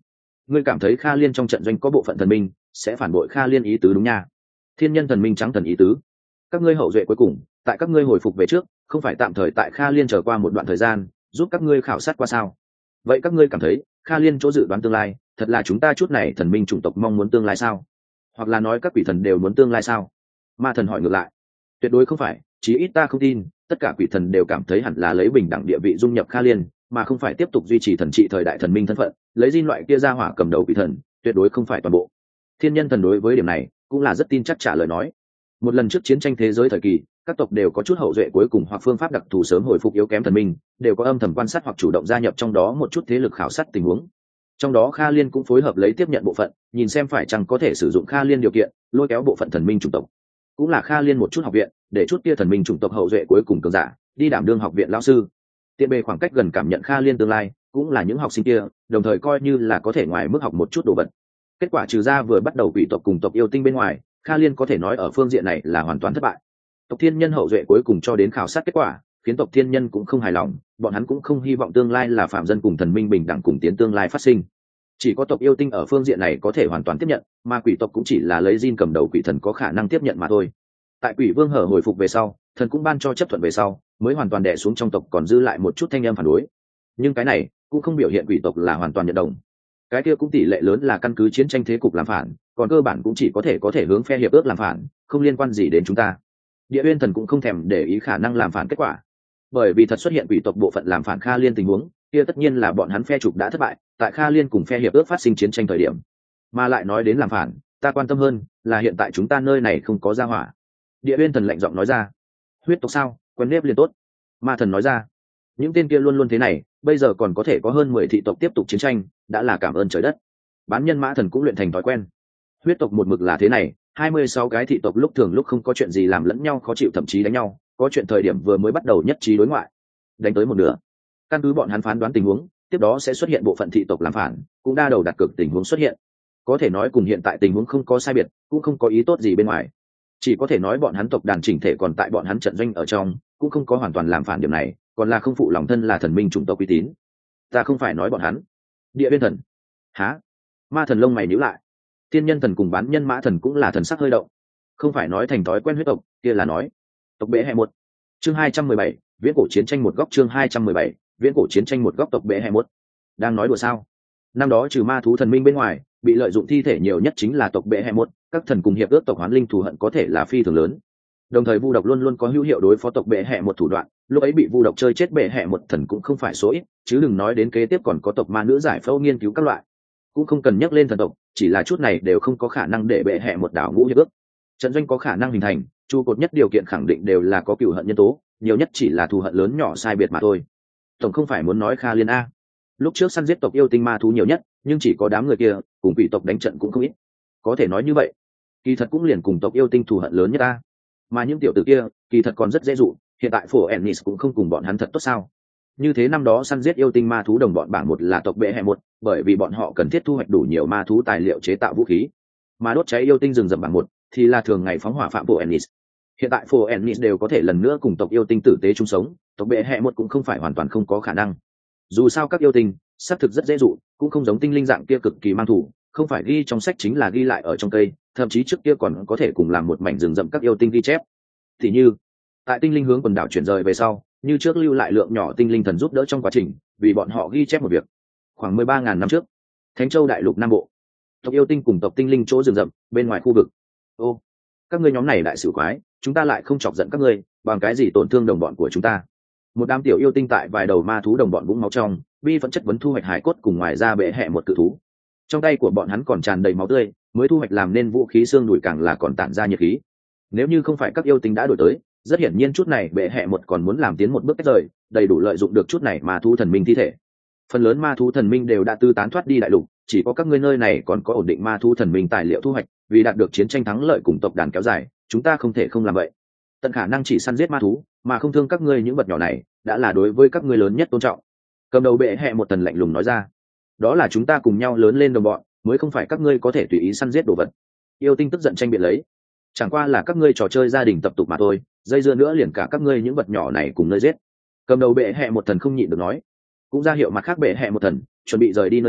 ngươi cảm thấy Kha Liên trong trận doanh có bộ phận thần minh sẽ phản bội Kha Liên ý tứ đúng nha? Thiên Nhân thần minh trắng thần ý tứ, các ngươi hậu duệ cuối cùng tại các ngươi hồi phục về trước, không phải tạm thời tại Kha Liên chờ qua một đoạn thời gian giúp các ngươi khảo sát qua sao? Vậy các ngươi cảm thấy Kha Liên chỗ dự đoán tương lai thật là chúng ta chút này thần minh chủng tộc mong muốn tương lai sao? Hoặc là nói các quỷ thần đều muốn tương lai sao? Ma thần hỏi ngược lại. Tuyệt đối không phải, chí ít ta không tin tất cả quỷ thần đều cảm thấy hẳn là lấy bình đẳng địa vị dung nhập Kha Liên, mà không phải tiếp tục duy trì thần trị thời đại thần minh thân phận, lấy Jin loại kia ra hỏa cầm đầu quỷ thần, tuyệt đối không phải toàn bộ. Thiên Nhân thần đối với điểm này cũng là rất tin chắc trả lời nói. Một lần trước chiến tranh thế giới thời kỳ, các tộc đều có chút hậu duệ cuối cùng hoặc phương pháp đặc thù sớm hồi phục yếu kém thần minh, đều có âm thầm quan sát hoặc chủ động gia nhập trong đó một chút thế lực khảo sát tình huống. Trong đó Kha Liên cũng phối hợp lấy tiếp nhận bộ phận, nhìn xem phải chăng có thể sử dụng Kha Liên điều kiện, lôi kéo bộ phận thần minh chủng tộc. Cũng là Kha Liên một chút học viện, để chút kia thần minh chủng tộc hậu duệ cuối cùng cường giả đi đảm đương học viện lão sư. Tiện bề khoảng cách gần cảm nhận Kha Liên tương lai, cũng là những học sinh kia, đồng thời coi như là có thể ngoài mức học một chút đồ vật. Kết quả trừ ra vừa bắt đầu quỷ tộc cùng tộc yêu tinh bên ngoài, Kha Liên có thể nói ở phương diện này là hoàn toàn thất bại. Tộc Thiên Nhân hậu duệ cuối cùng cho đến khảo sát kết quả, khiến tộc Thiên Nhân cũng không hài lòng, bọn hắn cũng không hy vọng tương lai là phạm dân cùng thần minh bình đẳng cùng tiến tương lai phát sinh. Chỉ có tộc yêu tinh ở phương diện này có thể hoàn toàn tiếp nhận, mà quỷ tộc cũng chỉ là lấy Jin cầm đầu quỷ thần có khả năng tiếp nhận mà thôi. Tại Quỷ Vương hở hồi phục về sau, thần cũng ban cho chấp thuận về sau, mới hoàn toàn đè xuống trong tộc còn dư lại một chút thanh âm phản đối. Nhưng cái này cũng không biểu hiện quỷ tộc là hoàn toàn nhận đồng. Cái kia cũng tỷ lệ lớn là căn cứ chiến tranh thế cục làm phản, còn cơ bản cũng chỉ có thể có thể hướng phe hiệp ước làm phản, không liên quan gì đến chúng ta. Địa Uyên thần cũng không thèm để ý khả năng làm phản kết quả, bởi vì thật xuất hiện quỷ tộc bộ phận làm phản Kha Liên tình huống, kia tất nhiên là bọn hắn phe trục đã thất bại, tại Kha Liên cùng phe hiệp ước phát sinh chiến tranh thời điểm. Mà lại nói đến làm phản, ta quan tâm hơn là hiện tại chúng ta nơi này không có gia hỏa. Địa Uyên thần lạnh giọng nói ra. Huyết tộc sao, quen nếp liền tốt. Ma thần nói ra. Những tên kia luôn luôn thế này, bây giờ còn có thể có hơn mười thị tộc tiếp tục chiến tranh, đã là cảm ơn trời đất. Bán nhân Mã thần cũng luyện thành thói quen. Huyết tộc một mực là thế này, hai mươi sáu cái thị tộc lúc thường lúc không có chuyện gì làm lẫn nhau khó chịu, thậm chí đánh nhau, có chuyện thời điểm vừa mới bắt đầu nhất trí đối ngoại, đánh tới một nửa. Căn cứ bọn hắn phán đoán tình huống, tiếp đó sẽ xuất hiện bộ phận thị tộc làm phản, cũng đa đầu đặt cược tình huống xuất hiện. Có thể nói cùng hiện tại tình huống không có sai biệt, cũng không có ý tốt gì bên ngoài. Chỉ có thể nói bọn hắn tộc đàn chỉnh thể còn tại bọn hắn trận doanh ở trong, cũng không có hoàn toàn làm phản điểm này, còn là không phụ lòng thân là thần minh chủng tộc uy tín. Ta không phải nói bọn hắn. Địa Uyên thần. Hả? Ma thần lông mày nhíu lại. Thiên Nhân thần cùng Bán nhân Mã thần cũng là thần sắc hơi động. Không phải nói thành thói quen huyết tộc, kia là nói tộc bệ hệ một. Chương hai trăm mười bảy, viễn cổ chiến tranh một góc. Chương hai trăm mười bảy, viễn cổ chiến tranh một góc. Tộc bệ hệ một. Đang nói đùa sao? Năm đó trừ ma thú thần minh bên ngoài, bị lợi dụng thi thể nhiều nhất chính là tộc bệ hệ một, các thần cùng hiệp ước tộc hoán linh thù hận có thể là phi thường lớn. Đồng thời vu độc luôn luôn có hữu hiệu đối phó tộc bệ hệ một thủ đoạn, lúc ấy bị vu độc chơi chết bệ hệ một thần cũng không phải số ít, chứ đừng nói đến kế tiếp còn có tộc ma nữ giải phẫu nghiên cứu các loại. Cũng không cần nhắc lên thần tộc, chỉ là chút này đều không có khả năng để bệ hệ một đảo ngũ hiệp ước. Trận doanh có khả năng hình thành, trụ cột nhất điều kiện khẳng định đều là có cừu hận nhân tố, nhiều nhất chỉ là thù hận lớn nhỏ sai biệt mà thôi. Tổng không phải muốn nói Kha Liên a. Lúc trước săn giết tộc yêu tinh ma thú nhiều nhất, nhưng chỉ có đám người kia cùng quỷ tộc đánh trận cũng không ít. Có thể nói như vậy, kỳ thật cũng liền cùng tộc yêu tinh thù hận lớn nhất ta. Mà những tiểu tử kia, kỳ thật còn rất dễ dụ, hiện tại phổ Ennis cũng không cùng bọn hắn thật tốt sao? Như thế năm đó săn giết yêu tinh ma thú đồng bọn bảng một là tộc bệ hệ một, bởi vì bọn họ cần thiết thu hoạch đủ nhiều ma thú tài liệu chế tạo vũ khí. Mà đốt cháy yêu tinh rừng rậm bảng một thì là thường ngày phóng hỏa phạm phổ Ennis. Hiện tại phổ Ennis đều có thể lần nữa cùng tộc yêu tinh tử tế chung sống, tộc bệ hệ một cũng không phải hoàn toàn không có khả năng. Dù sao các yêu tinh xác thực rất dễ dụ, cũng không giống tinh linh dạng kia cực kỳ mang thủ, không phải ghi trong sách chính là ghi lại ở trong cây, thậm chí trước kia còn có thể cùng làm một mảnh rừng rậm các yêu tinh ghi chép. Thì như tại tinh linh hướng quần đảo chuyển rời về sau, như trước lưu lại lượng nhỏ tinh linh thần giúp đỡ trong quá trình, vì bọn họ ghi chép một việc. Khoảng mười ba ngàn năm trước, Thánh Châu đại lục Nam Bộ, tộc yêu tinh cùng tộc tinh linh chỗ rừng rậm bên ngoài khu vực. Ô, các ngươi nhóm này đại sử quái, chúng ta lại không chọc giận các ngươi, bằng cái gì tổn thương đồng bọn của chúng ta? Một đám tiểu yêu tinh tại vài đầu ma thú đồng bọn vũng máu trong, bi vẫn chất vấn thu hoạch hải cốt cùng ngoài ra bệ hệ một cự thú. Trong tay của bọn hắn còn tràn đầy máu tươi, mới thu hoạch làm nên vũ khí xương đùi càng là còn tản ra nhiệt khí. Nếu như không phải các yêu tinh đã đổi tới, rất hiển nhiên chút này bệ hệ một còn muốn làm tiến một bước cách rời, đầy đủ lợi dụng được chút này ma thú thần minh thi thể. Phần lớn ma thú thần minh đều đã tư tán thoát đi đại lục, chỉ có các ngươi nơi này còn có ổn định ma thú thần minh tài liệu thu hoạch, vì đạt được chiến tranh thắng lợi cùng tộc đàn kéo dài, chúng ta không thể không làm vậy. Tận khả năng chỉ săn giết ma thú, mà không thương các ngươi những vật nhỏ này, đã là đối với các ngươi lớn nhất tôn trọng. Cầm đầu bệ hệ một thần lạnh lùng nói ra, đó là chúng ta cùng nhau lớn lên đồng bọn, mới không phải các ngươi có thể tùy ý săn giết đồ vật. Yêu tinh tức giận tranh biện lấy, chẳng qua là các ngươi trò chơi gia đình tập tục mà thôi, dây dưa nữa liền cả các ngươi những vật nhỏ này cùng nơi giết. Cầm đầu bệ hệ một thần không nhịn được nói, cũng ra hiệu mặt khác bệ hệ một thần chuẩn bị rời đi nơi đây,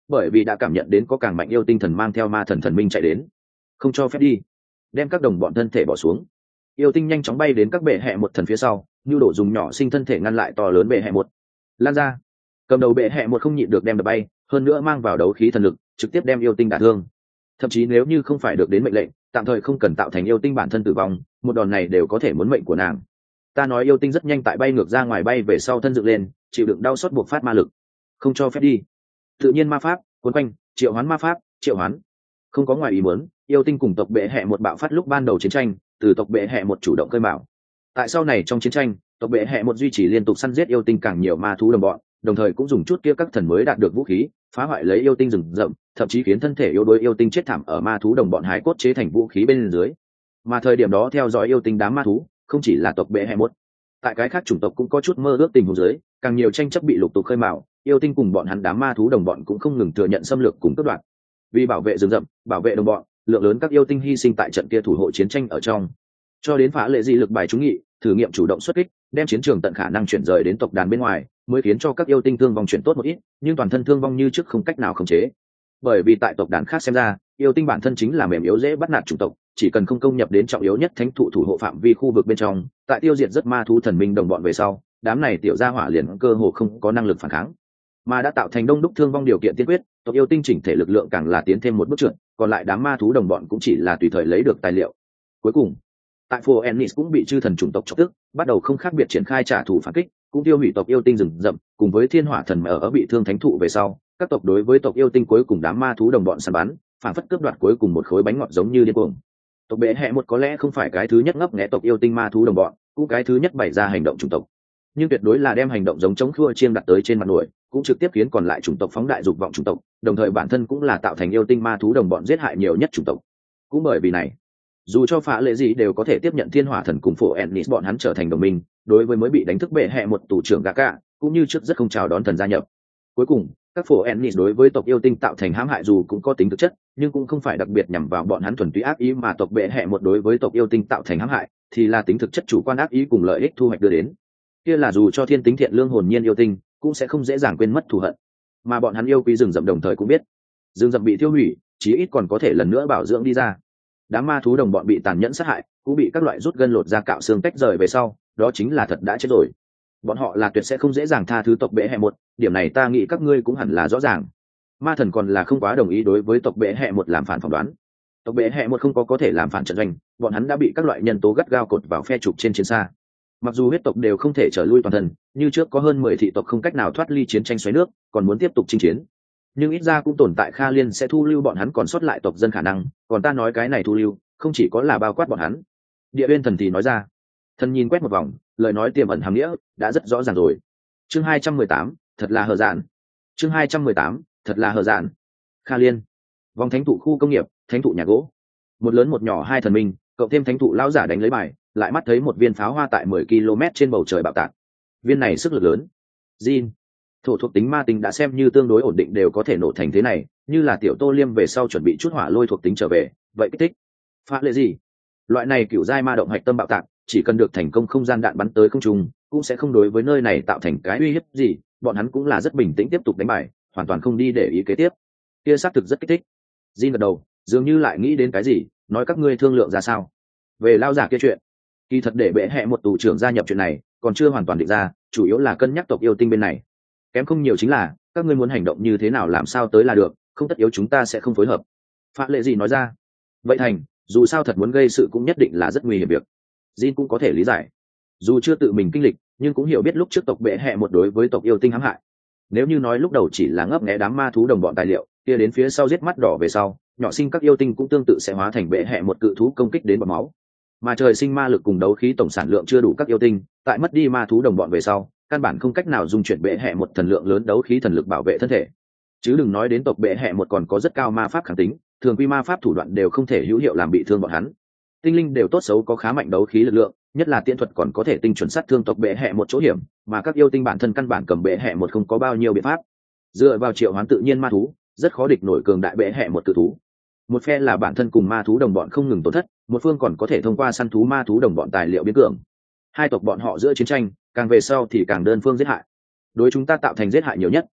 bởi vì đã cảm nhận đến có càng mạnh yêu tinh thần mang theo ma thần thần minh chạy đến. Không cho phép đi, đem các đồng bọn thân thể bỏ xuống. Yêu tinh nhanh chóng bay đến các bệ hệ một thần phía sau, nhu đổ dùng nhỏ sinh thân thể ngăn lại to lớn bệ hệ một. Lan ra. Cầm đầu bệ hệ một không nhịn được đem đập bay, hơn nữa mang vào đấu khí thần lực, trực tiếp đem yêu tinh đả thương. Thậm chí nếu như không phải được đến mệnh lệnh, tạm thời không cần tạo thành yêu tinh bản thân tử vong, một đòn này đều có thể muốn mệnh của nàng. Ta nói yêu tinh rất nhanh tại bay ngược ra ngoài, bay về sau thân dựng lên, chịu đựng đau xót buộc phát ma lực. Không cho phép đi. Tự nhiên ma pháp cuốn quanh, triệu hoán ma pháp, triệu hoán. Không có ngoài ý muốn, yêu tinh cùng tộc bệ hệ một bạo phát lúc ban đầu chiến tranh, từ tộc bệ hệ một chủ động cơi bảo. Tại sau này trong chiến tranh, tộc bệ hệ một duy trì liên tục săn giết yêu tinh càng nhiều ma thú đồng bọn, đồng thời cũng dùng chút kia các thần mới đạt được vũ khí, phá hoại lấy yêu tinh rừng rậm, thậm chí khiến thân thể yếu đuối yêu tinh chết thảm ở ma thú đồng bọn hải cốt chế thành vũ khí bên dưới. Mà thời điểm đó theo dõi yêu tinh đám ma thú, không chỉ là tộc bệ hệ một, tại cái khác chủng tộc cũng có chút mơ ước tình huống dưới, càng nhiều tranh chấp bị lục tục khơi mào, yêu tinh cùng bọn hắn đám ma thú đồng bọn cũng không ngừng thừa nhận xâm lược cùng cướp đoạt. Vì bảo vệ rừng rậm, bảo vệ đồng bọn, lượng lớn các yêu tinh hy sinh tại trận kia thủ hộ chiến tranh ở trong. Cho đến phá lệ dị lực bài trúng nghị, thử nghiệm chủ động xuất kích, đem chiến trường tận khả năng chuyển rời đến tộc đàn bên ngoài, mới khiến cho các yêu tinh thương vong chuyển tốt một ít, nhưng toàn thân thương vong như trước không cách nào khống chế. Bởi vì tại tộc đàn khác xem ra, yêu tinh bản thân chính là mềm yếu dễ bắt nạt chủng tộc, chỉ cần không công nhập đến trọng yếu nhất thánh thụ thủ hộ phạm vi khu vực bên trong, tại tiêu diệt rất ma thú thần minh đồng bọn về sau, đám này tiểu gia hỏa liền cơ hồ không có năng lực phản kháng, mà đã tạo thành đông đúc thương vong điều kiện tiên quyết, tộc yêu tinh chỉnh thể lực lượng càng là tiến thêm một bước trượt, còn lại đám ma thú đồng bọn cũng chỉ là tùy thời lấy được tài liệu. Cuối cùng, tại phố Ennis cũng bị chư thần chủng tộc chọc tức, bắt đầu không khác biệt triển khai trả thù phản kích, cũng tiêu hủy tộc yêu tinh rừng rậm, cùng với thiên hỏa thần ở ở bị thương thánh thụ về sau, các tộc đối với tộc yêu tinh cuối cùng đám ma thú đồng bọn săn bắn, phản phất cướp đoạt cuối cùng một khối bánh ngọt giống như điên cuồng. Tộc bệ hệ một có lẽ không phải cái thứ nhất ngấp nghé tộc yêu tinh ma thú đồng bọn, cũng cái thứ nhất bày ra hành động chủng tộc, nhưng tuyệt đối là đem hành động giống chống khua chiêng đặt tới trên mặt nổi, cũng trực tiếp khiến còn lại chủng tộc phóng đại dục vọng chủng tộc, đồng thời bản thân cũng là tạo thành yêu tinh ma thú đồng bọn giết hại nhiều nhất chủng tộc. Cũng bởi vì này, dù cho phá lệ gì đều có thể tiếp nhận thiên hỏa thần cùng phổ Ennis bọn hắn trở thành đồng minh, đối với mới bị đánh thức bệ hệ một tù trưởng Gaga, cũng như trước rất không chào đón thần gia nhập. Cuối cùng, các phổ Ennis đối với tộc yêu tinh tạo thành hãm hại dù cũng có tính thực chất, nhưng cũng không phải đặc biệt nhằm vào bọn hắn thuần túy ác ý, mà tộc bệ hệ một đối với tộc yêu tinh tạo thành hãm hại thì là tính thực chất chủ quan ác ý cùng lợi ích thu hoạch đưa đến. Kia là dù cho thiên tính thiện lương hồn nhiên yêu tinh, cũng sẽ không dễ dàng quên mất thù hận, mà bọn hắn yêu quý rừng rậm đồng thời cũng biết, rừng rậm bị tiêu hủy, chí ít còn có thể lần nữa bảo dưỡng đi ra. Đám ma thú đồng bọn bị tàn nhẫn sát hại, cũng bị các loại rút gân lột da cạo xương tách rời về sau, đó chính là thật đã chết rồi. Bọn họ là tuyệt sẽ không dễ dàng tha thứ tộc bệ hệ một, điểm này ta nghĩ các ngươi cũng hẳn là rõ ràng. Ma thần còn là không quá đồng ý đối với tộc bệ hệ một làm phản phỏng đoán. Tộc bệ hệ một không có có thể làm phản trận doanh, bọn hắn đã bị các loại nhân tố gắt gao cột vào phe trục trên chiến xa. Mặc dù huyết tộc đều không thể trở lui toàn thân, như trước có hơn mười thị tộc không cách nào thoát ly chiến tranh xoáy nước, còn muốn tiếp tục chinh chiến, nhưng ít ra cũng tồn tại Kha Liên sẽ thu lưu bọn hắn còn sót lại tộc dân khả năng. Còn ta nói cái này thu lưu, không chỉ có là bao quát bọn hắn. Địa Uyên thần thì nói ra. Thần nhìn quét một vòng, lời nói tiềm ẩn hàm nghĩa đã rất rõ ràng rồi. Chương hai trăm mười tám, thật là hờ dạn. Chương hai trăm mười tám, thật là hờ dạn. Kha Liên, vòng thánh thụ khu công nghiệp, thánh thụ nhà gỗ, một lớn một nhỏ hai thần minh, cộng thêm thánh thụ lão giả đánh lấy bài, lại mắt thấy một viên pháo hoa tại mười ki lô mét trên bầu trời bạo tạc. Viên này sức lực lớn. Jin, thổ thuộc tính ma tính đã xem như tương đối ổn định đều có thể nổ thành thế này, như là tiểu Tô Liêm về sau chuẩn bị chút hỏa lôi thuộc tính trở về, vậy kích thích. Phá lệ gì? Loại này cựu giai ma động hạch tâm bạo tạc, chỉ cần được thành công không gian đạn bắn tới không trung, cũng sẽ không đối với nơi này tạo thành cái uy hiếp gì, bọn hắn cũng là rất bình tĩnh tiếp tục đánh bài, hoàn toàn không đi để ý kế tiếp. Kia xác thực rất kích thích. Jin gật đầu, dường như lại nghĩ đến cái gì, nói các ngươi thương lượng ra sao? Về lao giả kia chuyện, kỳ thật để bệ hệ một tù trưởng gia nhập chuyện này, còn chưa hoàn toàn định ra, chủ yếu là cân nhắc tộc yêu tinh bên này. Kém không nhiều chính là, các ngươi muốn hành động như thế nào làm sao tới là được, không tất yếu chúng ta sẽ không phối hợp. Phá lệ gì nói ra. Vậy thành, dù sao thật muốn gây sự cũng nhất định là rất nguy hiểm việc. Jin cũng có thể lý giải. Dù chưa tự mình kinh lịch, nhưng cũng hiểu biết lúc trước tộc bệ hệ một đối với tộc yêu tinh hãm hại. Nếu như nói lúc đầu chỉ là ngấp nghé đám ma thú đồng bọn tài liệu, kia đến phía sau giết mắt đỏ về sau, nhỏ sinh các yêu tinh cũng tương tự sẽ hóa thành bệ hệ một cự thú công kích đến bọt máu. Mà trời sinh ma lực cùng đấu khí tổng sản lượng chưa đủ các yêu tinh, tại mất đi ma thú đồng bọn về sau, căn bản không cách nào dung chuyển bệ hệ một thần lượng lớn đấu khí thần lực bảo vệ thân thể. Chứ đừng nói đến tộc bệ hệ một còn có rất cao ma pháp kháng tính, thường quy ma pháp thủ đoạn đều không thể hữu hiệu làm bị thương bọn hắn. Tinh linh đều tốt xấu có khá mạnh đấu khí lực lượng, nhất là tiên thuật còn có thể tinh chuẩn sát thương tộc bệ hệ một chỗ hiểm, mà các yêu tinh bản thân căn bản cầm bệ hệ một không có bao nhiêu biện pháp. Dựa vào triệu hoán tự nhiên ma thú, rất khó địch nổi cường đại bệ hệ một cự thú. Một phe là bản thân cùng ma thú đồng bọn không ngừng tổn thất, một phương còn có thể thông qua săn thú ma thú đồng bọn tài liệu biến cường. Hai tộc bọn họ giữa chiến tranh, càng về sau thì càng đơn phương giết hại. Đối chúng ta tạo thành giết hại nhiều nhất,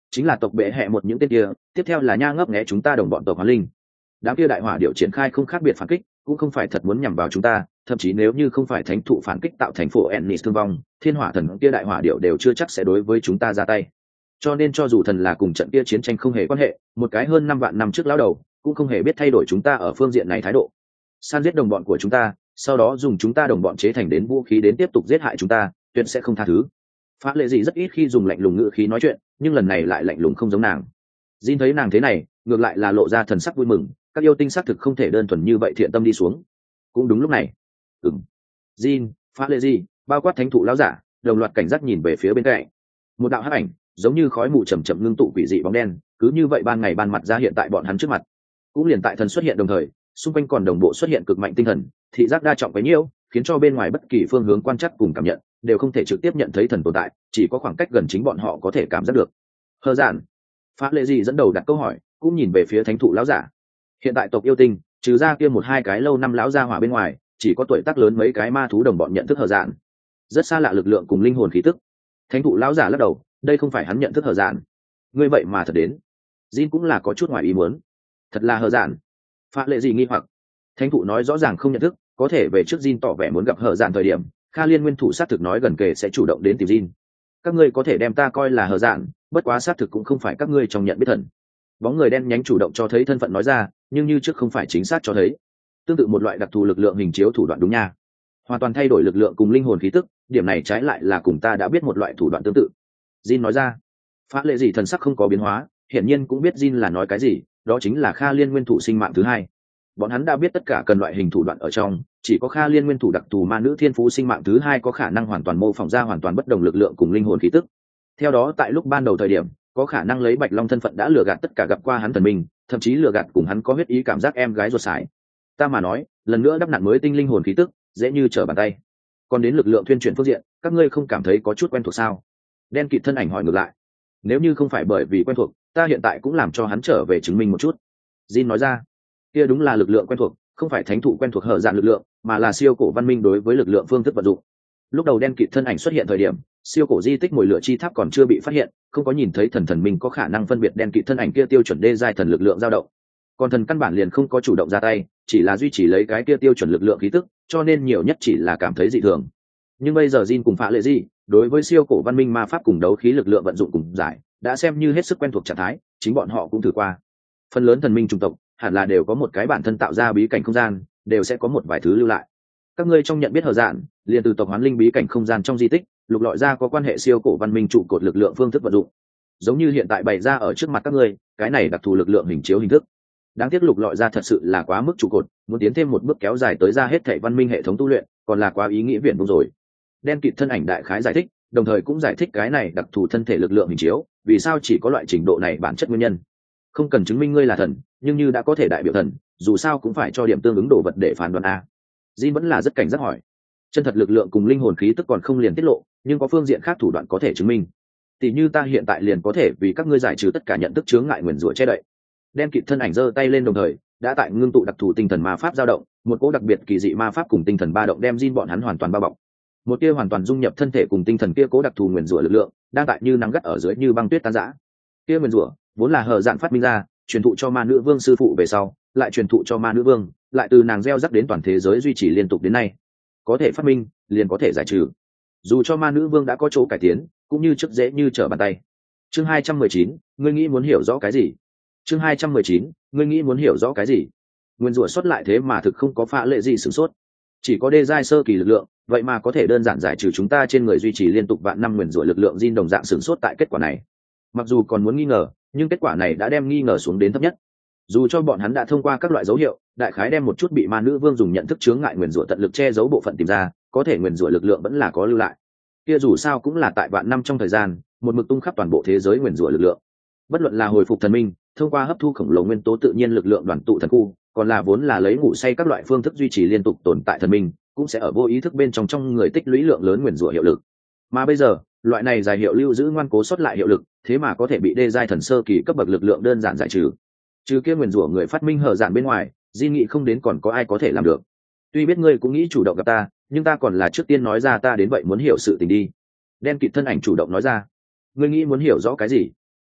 chính là tộc bệ hệ một những tên kia, tiếp theo là nha ngấp nghé chúng ta đồng bọn tộc Hoán Linh. Đám kia đại hỏa điệu triển khai không khác biệt phản kích, cũng không phải thật muốn nhằm vào chúng ta, thậm chí nếu như không phải thánh thụ phản kích tạo thành phổ Ennis thương vong, thiên hỏa thần kia đại hỏa điệu đều chưa chắc sẽ đối với chúng ta ra tay. Cho nên cho dù thần là cùng trận kia chiến tranh không hề quan hệ, một cái hơn năm vạn năm trước lão đầu cũng không hề biết thay đổi chúng ta ở phương diện này thái độ. San giết đồng bọn của chúng ta, sau đó dùng chúng ta đồng bọn chế thành đến vũ khí đến tiếp tục giết hại chúng ta, tuyệt sẽ không tha thứ. Phá lệ gì rất ít khi dùng lạnh lùng ngữ khí nói chuyện, nhưng lần này lại lạnh lùng không giống nàng. Jin thấy nàng thế này, ngược lại là lộ ra thần sắc vui mừng, các yêu tinh xác thực không thể đơn thuần như vậy thiện tâm đi xuống. Cũng đúng lúc này, ừm, Jin, Phá lệ gì, bao quát thánh thụ lão giả, đồng loạt cảnh giác nhìn về phía bên cạnh. Một đạo hắc ảnh, giống như khói mù chậm chậm ngưng tụ quỷ dị bóng đen, cứ như vậy ban ngày ban mặt ra hiện tại bọn hắn trước mặt. Cũng liền tại thần xuất hiện đồng thời, xung quanh còn đồng bộ xuất hiện cực mạnh tinh thần, thị giác đa trọng bấy nhiêu, khiến cho bên ngoài bất kỳ phương hướng quan trắc cùng cảm nhận đều không thể trực tiếp nhận thấy thần tồn tại, chỉ có khoảng cách gần chính bọn họ có thể cảm giác được. Hờ giản, Phá lệ gì dẫn đầu đặt câu hỏi, cũng nhìn về phía thánh thụ lão giả. Hiện tại tộc yêu tinh, trừ ra kia một hai cái lâu năm lão gia hỏa bên ngoài, chỉ có tuổi tác lớn mấy cái ma thú đồng bọn nhận thức hờ giản. Rất xa lạ lực lượng cùng linh hồn khí tức. Thánh thụ lão giả lắc đầu, đây không phải hắn nhận thức hờ giản. Ngươi vậy mà thật đến. Jin cũng là có chút ngoài ý muốn. Thật là hờ giản. Phá lệ gì nghi hoặc. Thánh thụ nói rõ ràng không nhận thức, có thể về trước Jin tỏ vẻ muốn gặp hờ giản thời điểm, Kha Liên nguyên thủ sát thực nói gần kề sẽ chủ động đến tìm Jin. Các ngươi có thể đem ta coi là hờ giản, bất quá sát thực cũng không phải các ngươi trong nhận biết thần. Bóng người đen nhánh chủ động cho thấy thân phận nói ra, nhưng như trước không phải chính xác cho thấy. Tương tự một loại đặc thù lực lượng hình chiếu thủ đoạn đúng nha. Hoàn toàn thay đổi lực lượng cùng linh hồn khí tức, điểm này trái lại là cùng ta đã biết một loại thủ đoạn tương tự. Jin nói ra. Phá lệ gì thần sắc không có biến hóa, hiển nhiên cũng biết Jin là nói cái gì, đó chính là Kha Liên nguyên thủ sinh mạng thứ hai. Bọn hắn đã biết tất cả cần loại hình thủ đoạn ở trong, chỉ có Kha Liên nguyên thủ đặc thù ma nữ thiên phú sinh mạng thứ hai có khả năng hoàn toàn mô phỏng ra hoàn toàn bất đồng lực lượng cùng linh hồn khí tức. Theo đó tại lúc ban đầu thời điểm, có khả năng lấy Bạch Long thân phận đã lừa gạt tất cả gặp qua hắn thần minh, thậm chí lừa gạt cùng hắn có huyết ý cảm giác em gái ruột sải. Ta mà nói, lần nữa đắp nặn mới tinh linh hồn khí tức, dễ như trở bàn tay. Còn đến lực lượng tuyên truyền phương diện, các ngươi không cảm thấy có chút quen thuộc sao? Đen kịt thân ảnh hỏi ngược lại. Nếu như không phải bởi vì quen thuộc, ta hiện tại cũng làm cho hắn trở về chứng minh một chút. Jin nói ra. Kia đúng là lực lượng quen thuộc, không phải thánh thụ quen thuộc hở dạn lực lượng, mà là siêu cổ văn minh đối với lực lượng phương thức vận dụng. Lúc đầu đen kịt thân ảnh xuất hiện thời điểm, siêu cổ di tích mồi lửa chi tháp còn chưa bị phát hiện, không có nhìn thấy thần thần minh có khả năng phân biệt đen kịt thân ảnh kia tiêu chuẩn đê giai thần lực lượng dao động. Còn thần căn bản liền không có chủ động ra tay, chỉ là duy trì lấy cái kia tiêu chuẩn lực lượng khí tức, cho nên nhiều nhất chỉ là cảm thấy dị thường. Nhưng bây giờ Jin cùng Phá lệ gì, đối với siêu cổ văn minh ma pháp cùng đấu khí lực lượng vận dụng cùng giải, đã xem như hết sức quen thuộc trạng thái, chính bọn họ cũng thử qua. Phần lớn thần minh chủng tộc hẳn là đều có một cái bản thân tạo ra bí cảnh không gian, đều sẽ có một vài thứ lưu lại. Các ngươi trong nhận biết hờ dạn, liền từ tộc Hoán Linh bí cảnh không gian trong di tích, lục lọi ra có quan hệ siêu cổ văn minh trụ cột lực lượng phương thức vận dụng. Giống như hiện tại bày ra ở trước mặt các ngươi, cái này đặc thù lực lượng hình chiếu hình thức. Đáng tiếc lục lọi ra thật sự là quá mức trụ cột, muốn tiến thêm một bước kéo dài tới ra hết thảy văn minh hệ thống tu luyện, còn là quá ý nghĩa viển vông rồi. Đen kịt thân ảnh đại khái giải thích, đồng thời cũng giải thích cái này đặc thù thân thể lực lượng hình chiếu, vì sao chỉ có loại trình độ này bản chất nguyên nhân. Không cần chứng minh ngươi là thần, nhưng như đã có thể đại biểu thần, dù sao cũng phải cho điểm tương ứng đồ vật để phán đoán a. Jin vẫn là rất cảnh giác hỏi. Chân thật lực lượng cùng linh hồn khí tức còn không liền tiết lộ, nhưng có phương diện khác thủ đoạn có thể chứng minh. Tỷ như ta hiện tại liền có thể vì các ngươi giải trừ tất cả nhận thức chướng ngại nguyền rủa che đậy. Đen kịt thân ảnh giơ tay lên đồng thời, đã tại ngưng tụ đặc thù tinh thần ma pháp dao động, một cỗ đặc biệt kỳ dị ma pháp cùng tinh thần ba động đem Jin bọn hắn hoàn toàn bao bọc. Một tia hoàn toàn dung nhập thân thể cùng tinh thần kia cố đặc thù nguyền rủa lực lượng, đang tại như nắng gắt ở dưới như băng tuyết tan rã. Kia nguyền rủa vốn là hờ dạn phát minh ra, truyền thụ cho ma nữ vương sư phụ về sau, lại truyền thụ cho ma nữ vương, lại từ nàng gieo rắc đến toàn thế giới duy trì liên tục đến nay. Có thể phát minh, liền có thể giải trừ. Dù cho ma nữ vương đã có chỗ cải tiến, cũng như trước dễ như trở bàn tay. Chương hai trăm mười chín, ngươi nghĩ muốn hiểu rõ cái gì? Chương hai trăm mười chín, ngươi nghĩ muốn hiểu rõ cái gì? Nguyên rủa xuất lại thế mà thực không có phá lệ gì sửng sốt. Chỉ có đê giai sơ kỳ lực lượng, vậy mà có thể đơn giản giải trừ chúng ta trên người duy trì liên tục vạn năm nguyên rủa lực lượng Jin đồng dạng sửng sốt tại kết quả này. Mặc dù còn muốn nghi ngờ, nhưng kết quả này đã đem nghi ngờ xuống đến thấp nhất. Dù cho bọn hắn đã thông qua các loại dấu hiệu, đại khái đem một chút bị ma nữ vương dùng nhận thức chướng ngại nguyên rủa tận lực che giấu bộ phận tìm ra, có thể nguyên rủa lực lượng vẫn là có lưu lại. Kia dù sao cũng là tại vạn năm trong thời gian, một mực tung khắp toàn bộ thế giới nguyên rủa lực lượng. Bất luận là hồi phục thần minh, thông qua hấp thu khổng lồ nguyên tố tự nhiên lực lượng đoàn tụ thần khu, còn là vốn là lấy ngủ say các loại phương thức duy trì liên tục tồn tại thần minh, cũng sẽ ở vô ý thức bên trong trong người tích lũy lượng lớn nguyên rủa hiệu lực. Mà bây giờ, loại này dài hiệu lưu giữ ngoan cố sót lại hiệu lực, thế mà có thể bị đê giai thần sơ kỳ cấp bậc lực lượng đơn giản giải trừ. Trừ kia nguyên rủa người phát minh hở dạn bên ngoài, Di nghĩ không đến còn có ai có thể làm được. Tuy biết ngươi cũng nghĩ chủ động gặp ta, nhưng ta còn là trước tiên nói ra ta đến vậy muốn hiểu sự tình đi. Đen kịt thân ảnh chủ động nói ra. Ngươi nghĩ muốn hiểu rõ cái gì?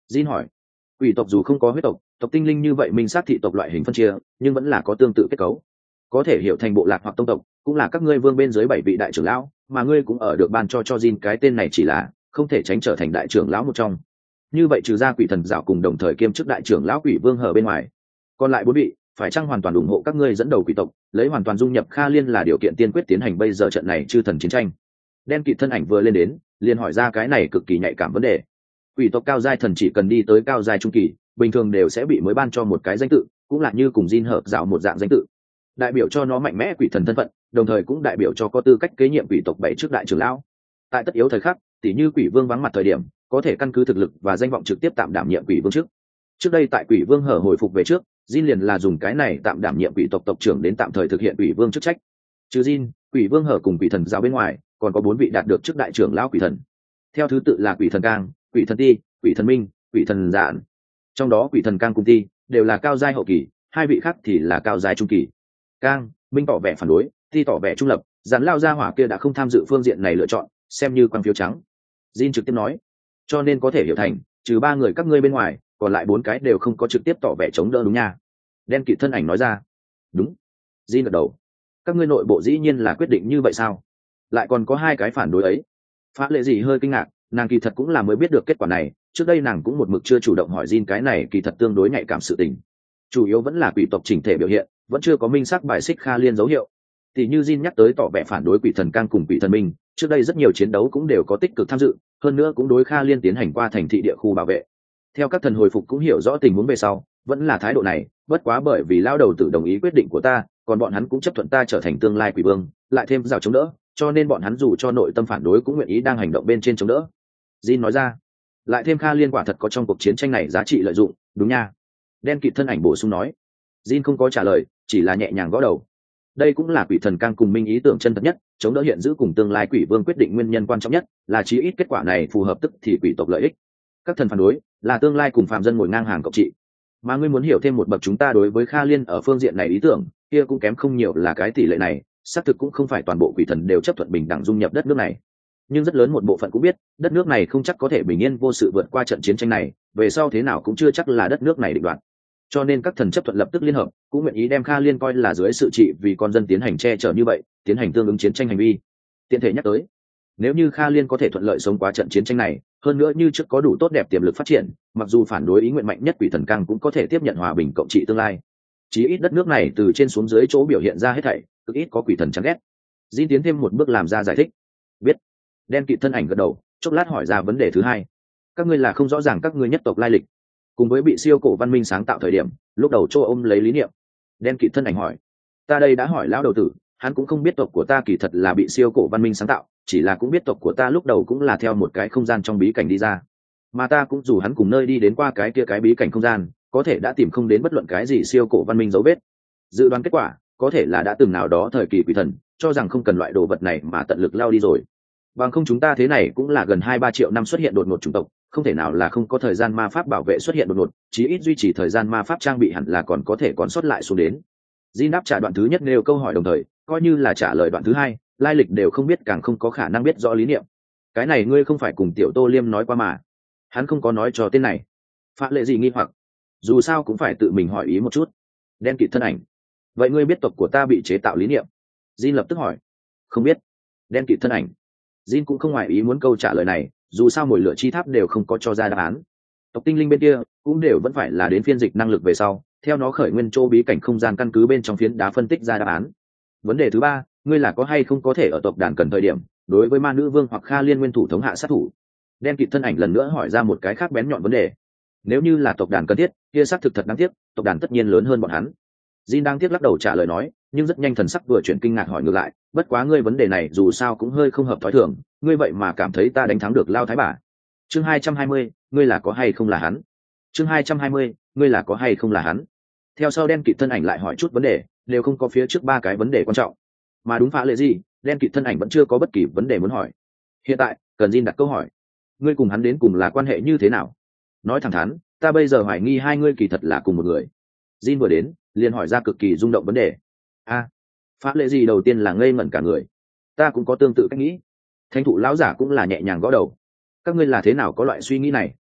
Jin hỏi. Quỷ tộc dù không có huyết tộc, tộc tinh linh như vậy mình xác thị tộc loại hình phân chia, nhưng vẫn là có tương tự kết cấu. Có thể hiểu thành bộ lạc hoặc tông tộc, cũng là các ngươi vương bên dưới bảy vị đại trưởng lão, mà ngươi cũng ở được ban cho cho Jin cái tên này chỉ là không thể tránh trở thành đại trưởng lão một trong. Như vậy trừ ra quỷ thần dạo cùng đồng thời kiêm chức đại trưởng lão quỷ vương hở bên ngoài, còn lại bốn vị phải chăng hoàn toàn ủng hộ các ngươi dẫn đầu quỷ tộc, lấy hoàn toàn dung nhập Kha Liên là điều kiện tiên quyết tiến hành bây giờ trận này chư thần chiến tranh. Đen kịt thân ảnh vừa lên đến, liền hỏi ra cái này cực kỳ nhạy cảm vấn đề. Quỷ tộc cao giai thần chỉ cần đi tới cao giai trung kỳ, bình thường đều sẽ bị mới ban cho một cái danh tự, cũng là như cùng Jin hợp dạo một dạng danh tự, đại biểu cho nó mạnh mẽ quỷ thần thân phận, đồng thời cũng đại biểu cho có tư cách kế nhiệm quỷ tộc bảy trước đại trưởng lão. Tại tất yếu thời khắc, tỉ như quỷ vương vắng mặt thời điểm, có thể căn cứ thực lực và danh vọng trực tiếp tạm đảm nhiệm quỷ vương trước. Trước đây tại quỷ vương hở hồi phục về trước, Jin liền là dùng cái này tạm đảm nhiệm quỷ tộc tộc trưởng đến tạm thời thực hiện quỷ vương chức trách. Trừ Jin, quỷ vương hở cùng quỷ thần giáo bên ngoài, còn có bốn vị đạt được chức đại trưởng lão quỷ thần. Theo thứ tự là quỷ thần cang, quỷ thần ti, quỷ thần minh, quỷ thần dạn. Trong đó quỷ thần cang cùng ti đều là cao giai hậu kỳ, hai vị khác thì là cao giai trung kỳ. Cang, minh tỏ vẻ phản đối, ti tỏ vẻ trung lập, dán lao ra hỏa kia đã không tham dự phương diện này lựa chọn, xem như quang phiếu trắng. Jin trực tiếp nói, cho nên có thể hiểu thành, trừ ba người các ngươi bên ngoài, còn lại bốn cái đều không có trực tiếp tỏ vẻ chống đỡ đúng nha. Đen kịt thân ảnh nói ra. Đúng. Jin gật đầu. Các ngươi nội bộ dĩ nhiên là quyết định như vậy sao? Lại còn có hai cái phản đối ấy. Phá lệ gì hơi kinh ngạc, nàng kỳ thật cũng là mới biết được kết quả này, trước đây nàng cũng một mực chưa chủ động hỏi Jin cái này kỳ thật tương đối nhạy cảm sự tình. Chủ yếu vẫn là quỷ tộc chỉnh thể biểu hiện, vẫn chưa có minh xác bài xích Kha Liên dấu hiệu. Tỷ như Jin nhắc tới tỏ vẻ phản đối quỷ thần cang cùng quỷ thần minh, trước đây rất nhiều chiến đấu cũng đều có tích cực tham dự, hơn nữa cũng đối Kha Liên tiến hành qua thành thị địa khu bảo vệ. Theo các thần hồi phục cũng hiểu rõ tình huống về sau, vẫn là thái độ này, bất quá bởi vì lao đầu tử đồng ý quyết định của ta, còn bọn hắn cũng chấp thuận ta trở thành tương lai quỷ vương, lại thêm rào chống đỡ, cho nên bọn hắn dù cho nội tâm phản đối cũng nguyện ý đang hành động bên trên chống đỡ. Jin nói ra, lại thêm Kha Liên quả thật có trong cuộc chiến tranh này giá trị lợi dụng, đúng nha. Đen kịt thân ảnh bổ sung nói. Jin không có trả lời, chỉ là nhẹ nhàng gõ đầu. Đây cũng là quỷ thần cang cùng minh ý tưởng chân thật nhất, chống đỡ hiện giữ cùng tương lai quỷ vương quyết định nguyên nhân quan trọng nhất, là chí ít kết quả này phù hợp tức thì quỷ tộc lợi ích. Các thần phản đối là tương lai cùng phạm dân ngồi ngang hàng cộng trị. Mà ngươi muốn hiểu thêm một bậc chúng ta đối với Kha Liên ở phương diện này ý tưởng, kia cũng kém không nhiều là cái tỷ lệ này, xác thực cũng không phải toàn bộ quỷ thần đều chấp thuận bình đẳng dung nhập đất nước này. Nhưng rất lớn một bộ phận cũng biết, đất nước này không chắc có thể bình yên vô sự vượt qua trận chiến tranh này, về sau thế nào cũng chưa chắc là đất nước này định đoạt. Cho nên các thần chấp thuận lập tức liên hợp, cũng nguyện ý đem Kha Liên coi là dưới sự trị vì con dân tiến hành che chở như vậy, tiến hành tương ứng chiến tranh hành vi. Tiện thể nhắc tới, nếu như Kha Liên có thể thuận lợi sống qua trận chiến tranh này, hơn nữa như trước có đủ tốt đẹp tiềm lực phát triển, mặc dù phản đối ý nguyện mạnh nhất quỷ thần cang cũng có thể tiếp nhận hòa bình cộng trị tương lai. Chí ít đất nước này từ trên xuống dưới chỗ biểu hiện ra hết thảy, cực ít có quỷ thần chán ghét. Jin tiến thêm một bước làm ra giải thích. Biết. Đen kịt thân ảnh gật đầu, chốc lát hỏi ra vấn đề thứ hai. Các ngươi là không rõ ràng các ngươi nhất tộc lai lịch, cùng với bị siêu cổ văn minh sáng tạo thời điểm, lúc đầu chỗ ôm lấy lý niệm. Đen kịt thân ảnh hỏi. Ta đây đã hỏi lão đầu tử, hắn cũng không biết tộc của ta kỳ thật là bị siêu cổ văn minh sáng tạo, chỉ là cũng biết tộc của ta lúc đầu cũng là theo một cái không gian trong bí cảnh đi ra, mà ta cũng dù hắn cùng nơi đi đến qua cái kia cái bí cảnh không gian, có thể đã tìm không đến bất luận cái gì siêu cổ văn minh dấu vết. Dự đoán kết quả có thể là đã từng nào đó thời kỳ quỷ thần cho rằng không cần loại đồ vật này mà tận lực lao đi rồi, bằng không chúng ta thế này cũng là gần hai ba triệu năm xuất hiện đột ngột chủng tộc, không thể nào là không có thời gian ma pháp bảo vệ xuất hiện đột ngột, chí ít duy trì thời gian ma pháp trang bị hẳn là còn có thể còn sót lại xuống đến. Jin đáp trả đoạn thứ nhất nêu câu hỏi đồng thời coi như là trả lời đoạn thứ hai, lai lịch đều không biết càng không có khả năng biết rõ lý niệm. Cái này ngươi không phải cùng tiểu Tô Liêm nói qua mà? Hắn không có nói cho tên này. Phá lệ gì nghi hoặc, dù sao cũng phải tự mình hỏi ý một chút. Đen kịt thân ảnh, vậy ngươi biết tộc của ta bị chế tạo lý niệm? Jin lập tức hỏi. Không biết. Đen kịt thân ảnh, Jin cũng không ngoài ý muốn câu trả lời này, dù sao mồi lửa chi tháp đều không có cho ra đáp án. Tộc tinh linh bên kia cũng đều vẫn phải là đến phiên dịch năng lực về sau, theo nó khởi nguyên chỗ bí cảnh không gian căn cứ bên trong phiến đá phân tích ra đáp án. Vấn đề thứ ba, ngươi là có hay không có thể ở tộc đàn cần thời điểm đối với ma nữ vương hoặc Kha Liên nguyên thủ thống hạ sát thủ? Đen kịt thân ảnh lần nữa hỏi ra một cái khác bén nhọn vấn đề. Nếu như là tộc đàn cần thiết, kia xác thực thật đáng tiếc, tộc đàn tất nhiên lớn hơn bọn hắn. Jin đang tiếc lắc đầu trả lời nói, nhưng rất nhanh thần sắc vừa chuyển kinh ngạc hỏi ngược lại, bất quá ngươi vấn đề này dù sao cũng hơi không hợp thói thường, ngươi vậy mà cảm thấy ta đánh thắng được Lao Thái Bà? Chương hai trăm hai mươi, ngươi là có hay không là hắn? Chương hai trăm hai mươi, ngươi là có hay không là hắn? Theo sau đen kịt thân ảnh lại hỏi chút vấn đề, đều không có phía trước ba cái vấn đề quan trọng. Mà đúng phá lệ gì, đen kịt thân ảnh vẫn chưa có bất kỳ vấn đề muốn hỏi. Hiện tại cần Jin đặt câu hỏi, ngươi cùng hắn đến cùng là quan hệ như thế nào? Nói thẳng thắn, ta bây giờ hoài nghi hai ngươi kỳ thật là cùng một người. Jin vừa đến liền hỏi ra cực kỳ rung động vấn đề. A, à, phá lệ gì đầu tiên là ngây ngẩn cả người. Ta cũng có tương tự cách nghĩ. Thánh thụ lão giả cũng là nhẹ nhàng gõ đầu. Các ngươi là thế nào có loại suy nghĩ này?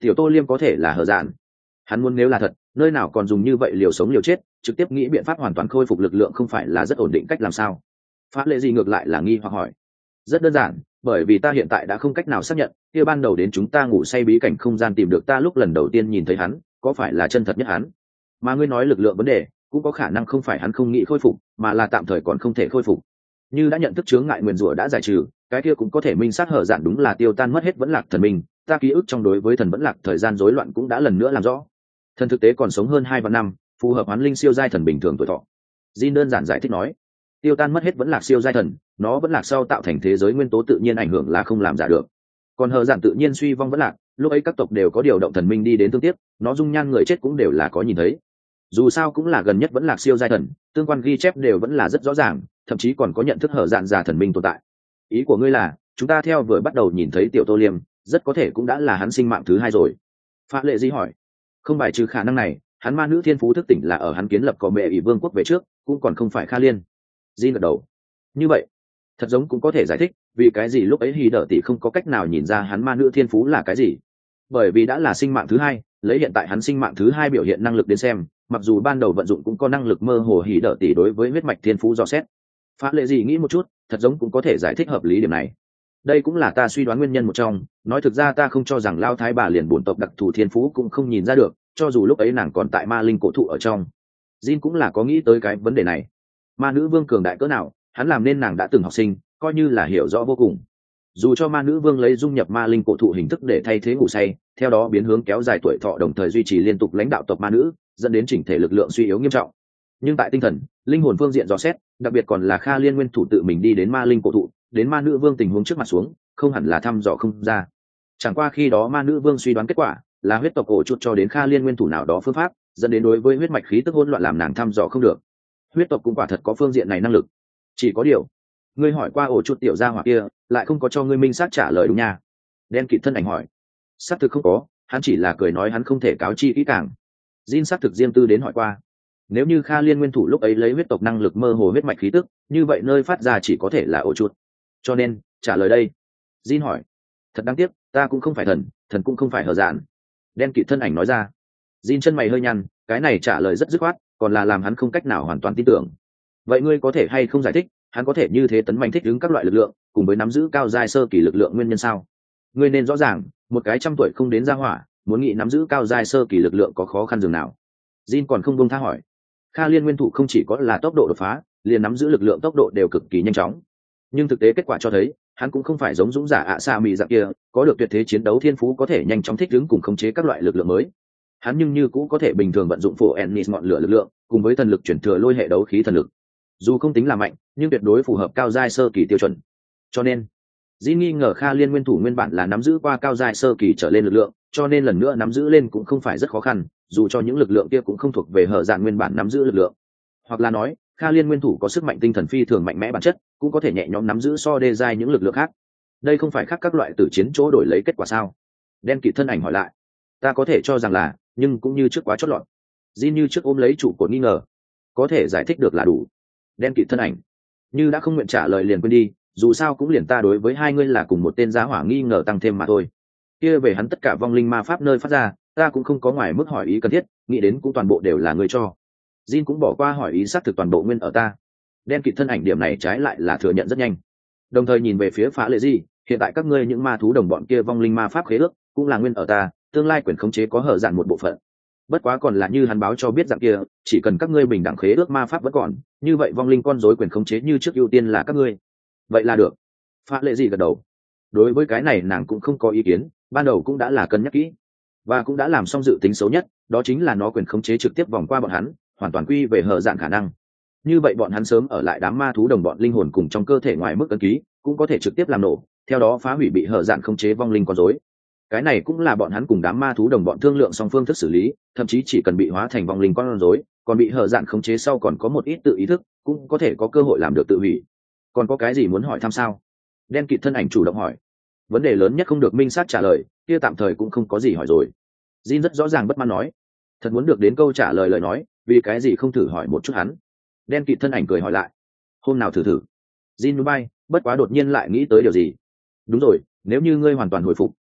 tiểu tô liêm có thể là hở dạn. Hắn muốn nếu là thật, nơi nào còn dùng như vậy liều sống liều chết, trực tiếp nghĩ biện pháp hoàn toàn khôi phục lực lượng không phải là rất ổn định cách làm sao? Phá lệ gì ngược lại là nghi hoặc hỏi. Rất đơn giản, bởi vì ta hiện tại đã không cách nào xác nhận kia ban đầu đến chúng ta ngủ say bí cảnh không gian tìm được ta lúc lần đầu tiên nhìn thấy hắn có phải là chân thật nhất hắn, mà ngươi nói lực lượng vấn đề cũng có khả năng không phải hắn không nghĩ khôi phục mà là tạm thời còn không thể khôi phục. Như đã nhận thức chướng ngại nguyền rủa đã giải trừ, cái kia cũng có thể minh sát hở dạn đúng là tiêu tan mất hết vẫn lạc thần minh, ta ký ức trong đối với thần vẫn lạc thời gian rối loạn cũng đã lần nữa làm rõ. Thần thực tế còn sống hơn hai vạn năm, phù hợp hoán linh siêu giai thần bình thường tuổi thọ. Jin đơn giản giải thích nói, tiêu tan mất hết vẫn lạc siêu giai thần, nó vẫn lạc sau tạo thành thế giới nguyên tố tự nhiên ảnh hưởng là không làm giả được. Còn hở dạn tự nhiên suy vong vẫn lạc, lúc ấy các tộc đều có điều động thần minh đi đến tương tiếp, nó dung nhan người chết cũng đều là có nhìn thấy. Dù sao cũng là gần nhất vẫn lạc siêu giai thần, tương quan ghi chép đều vẫn là rất rõ ràng, thậm chí còn có nhận thức hở dạn giả thần minh tồn tại. Ý của ngươi là chúng ta theo vừa bắt đầu nhìn thấy tiểu tô liêm rất có thể cũng đã là hắn sinh mạng thứ hai rồi? Phá lệ di hỏi. Không bài trừ khả năng này, hắn ma nữ thiên phú thức tỉnh là ở hắn kiến lập có mẹ ỷ vương quốc về trước, cũng còn không phải Kha Liên. Di gật đầu. Như vậy thật giống cũng có thể giải thích vì cái gì lúc ấy Hy Đở tỷ không có cách nào nhìn ra hắn ma nữ thiên phú là cái gì, bởi vì đã là sinh mạng thứ hai, lấy hiện tại hắn sinh mạng thứ hai biểu hiện năng lực đến xem, mặc dù ban đầu vận dụng cũng có năng lực mơ hồ Hy Đở tỷ đối với huyết mạch thiên phú dò xét. Phá lệ gì nghĩ một chút, thật giống cũng có thể giải thích hợp lý điểm này. Đây cũng là ta suy đoán nguyên nhân một trong, nói thực ra ta không cho rằng lao thái bà liền bổn tộc đặc thù thiên phú cũng không nhìn ra được, cho dù lúc ấy nàng còn tại ma linh cổ thụ ở trong. Jin cũng là có nghĩ tới cái vấn đề này. Ma nữ vương cường đại cỡ nào, hắn làm nên nàng đã từng học sinh, coi như là hiểu rõ vô cùng. Dù cho ma nữ vương lấy dung nhập ma linh cổ thụ hình thức để thay thế ngủ say, theo đó biến hướng kéo dài tuổi thọ đồng thời duy trì liên tục lãnh đạo tộc ma nữ, dẫn đến chỉnh thể lực lượng suy yếu nghiêm trọng. Nhưng tại tinh thần, linh hồn phương diện dò xét, đặc biệt còn là Kha Liên nguyên thủ tự mình đi đến ma linh cổ thụ, đến ma nữ vương tình huống trước mặt xuống, không hẳn là thăm dò không ra. Chẳng qua khi đó ma nữ vương suy đoán kết quả là huyết tộc cổ chuột cho đến Kha Liên nguyên thủ nào đó phương pháp, dẫn đến đối với huyết mạch khí tức hỗn loạn làm nàng thăm dò không được. Huyết tộc cũng quả thật có phương diện này năng lực, chỉ có điều ngươi hỏi qua ổ chuột tiểu gia hỏa kia lại không có cho ngươi minh xác trả lời đúng nha. Đen kịt thân ảnh hỏi. Xác thực không có, hắn chỉ là cười nói hắn không thể cáo chi kỹ càng. Jin xác thực riêng tư đến hỏi qua, nếu như Kha Liên nguyên thủ lúc ấy lấy huyết tộc năng lực mơ hồ huyết mạch khí tức, như vậy nơi phát ra chỉ có thể là ổ chuột, cho nên trả lời đây. Jin hỏi. Thật đáng tiếc, ta cũng không phải thần, thần cũng không phải hở dạn. Đen kịt thân ảnh nói ra. Jin chân mày hơi nhăn, cái này trả lời rất dứt khoát, còn là làm hắn không cách nào hoàn toàn tin tưởng. Vậy ngươi có thể hay không giải thích hắn có thể như thế tấn mạnh thích ứng các loại lực lượng cùng với nắm giữ cao giai sơ kỳ lực lượng nguyên nhân sao? Ngươi nên rõ ràng, một cái trăm tuổi không đến ra hỏa muốn nghĩ nắm giữ cao giai sơ kỳ lực lượng có khó khăn dường nào. Jin còn không buông tha hỏi. Kha Liên nguyên thủ không chỉ có là tốc độ đột phá, liền nắm giữ lực lượng tốc độ đều cực kỳ nhanh chóng, nhưng thực tế kết quả cho thấy hắn cũng không phải giống dũng giả ạ xa mì dạng kia có được tuyệt thế chiến đấu thiên phú có thể nhanh chóng thích ứng cùng khống chế các loại lực lượng mới. Hắn nhưng như cũng có thể bình thường vận dụng phổ ennis ngọn lửa lực lượng cùng với thần lực chuyển thừa lôi hệ đấu khí thần lực, dù không tính là mạnh nhưng tuyệt đối phù hợp cao giai sơ kỳ tiêu chuẩn. Cho nên Jin nghi ngờ Kha Liên nguyên thủ nguyên bản là nắm giữ qua cao giai sơ kỳ trở lên lực lượng, cho nên lần nữa nắm giữ lên cũng không phải rất khó khăn, dù cho những lực lượng kia cũng không thuộc về hở dạn nguyên bản nắm giữ lực lượng. Hoặc là nói Kha Liên nguyên thủ có sức mạnh tinh thần phi thường mạnh mẽ bản chất, cũng có thể nhẹ nhõm nắm giữ so đê giai những lực lượng khác. Đây không phải khác các loại tử chiến chỗ đổi lấy kết quả sao? Đen kịt thân ảnh hỏi lại. Ta có thể cho rằng là, nhưng cũng như trước quá chót lọt. Jin như trước ôm lấy trụ cột nghi ngờ. Có thể giải thích được là đủ. Đen kịt thân ảnh như đã không nguyện trả lời liền quên đi, dù sao cũng liền ta đối với hai ngươi là cùng một tên giá hỏa nghi ngờ tăng thêm mà thôi. Kia về hắn tất cả vong linh ma pháp nơi phát ra, ta cũng không có ngoài mức hỏi ý cần thiết, nghĩ đến cũng toàn bộ đều là ngươi cho. Jin cũng bỏ qua hỏi ý xác thực toàn bộ nguyên ở ta. Đen kịt thân ảnh điểm này trái lại là thừa nhận rất nhanh, đồng thời nhìn về phía Phá Lệ Di, hiện tại các ngươi những ma thú đồng bọn kia vong linh ma pháp khế ước cũng là nguyên ở ta, tương lai quyền khống chế có hở dạn một bộ phận. Bất quá còn là như hắn báo cho biết dạng kia, chỉ cần các ngươi bình đẳng khế ước ma pháp vẫn còn, như vậy vong linh con rối quyền khống chế như trước ưu tiên là các ngươi. Vậy là được. Phá Lệ Di gật đầu. Đối với cái này nàng cũng không có ý kiến, ban đầu cũng đã là cân nhắc kỹ và cũng đã làm xong dự tính xấu nhất, đó chính là nó quyền khống chế trực tiếp vòng qua bọn hắn, hoàn toàn quy về hở dạn khả năng. Như vậy bọn hắn sớm ở lại đám ma thú đồng bọn linh hồn cùng trong cơ thể ngoài mức ấn ký, cũng có thể trực tiếp làm nổ, theo đó phá hủy bị hở dạn khống chế vong linh con rối. Cái này cũng là bọn hắn cùng đám ma thú đồng bọn thương lượng song phương thức xử lý, thậm chí chỉ cần bị hóa thành vong linh con rối, còn bị hở dạn khống chế sau còn có một ít tự ý thức, cũng có thể có cơ hội làm được tự hủy. Còn có cái gì muốn hỏi thăm sao? Đen kịt thân ảnh chủ động hỏi. Vấn đề lớn nhất không được minh sát trả lời, kia tạm thời cũng không có gì hỏi rồi. Jin rất rõ ràng bất mãn nói, thật muốn được đến câu trả lời lời nói, vì cái gì không thử hỏi một chút hắn? Đen kịt thân ảnh cười hỏi lại, hôm nào thử thử. Jin núi bay, bất quá đột nhiên lại nghĩ tới điều gì. Đúng rồi, nếu như ngươi hoàn toàn hồi phục,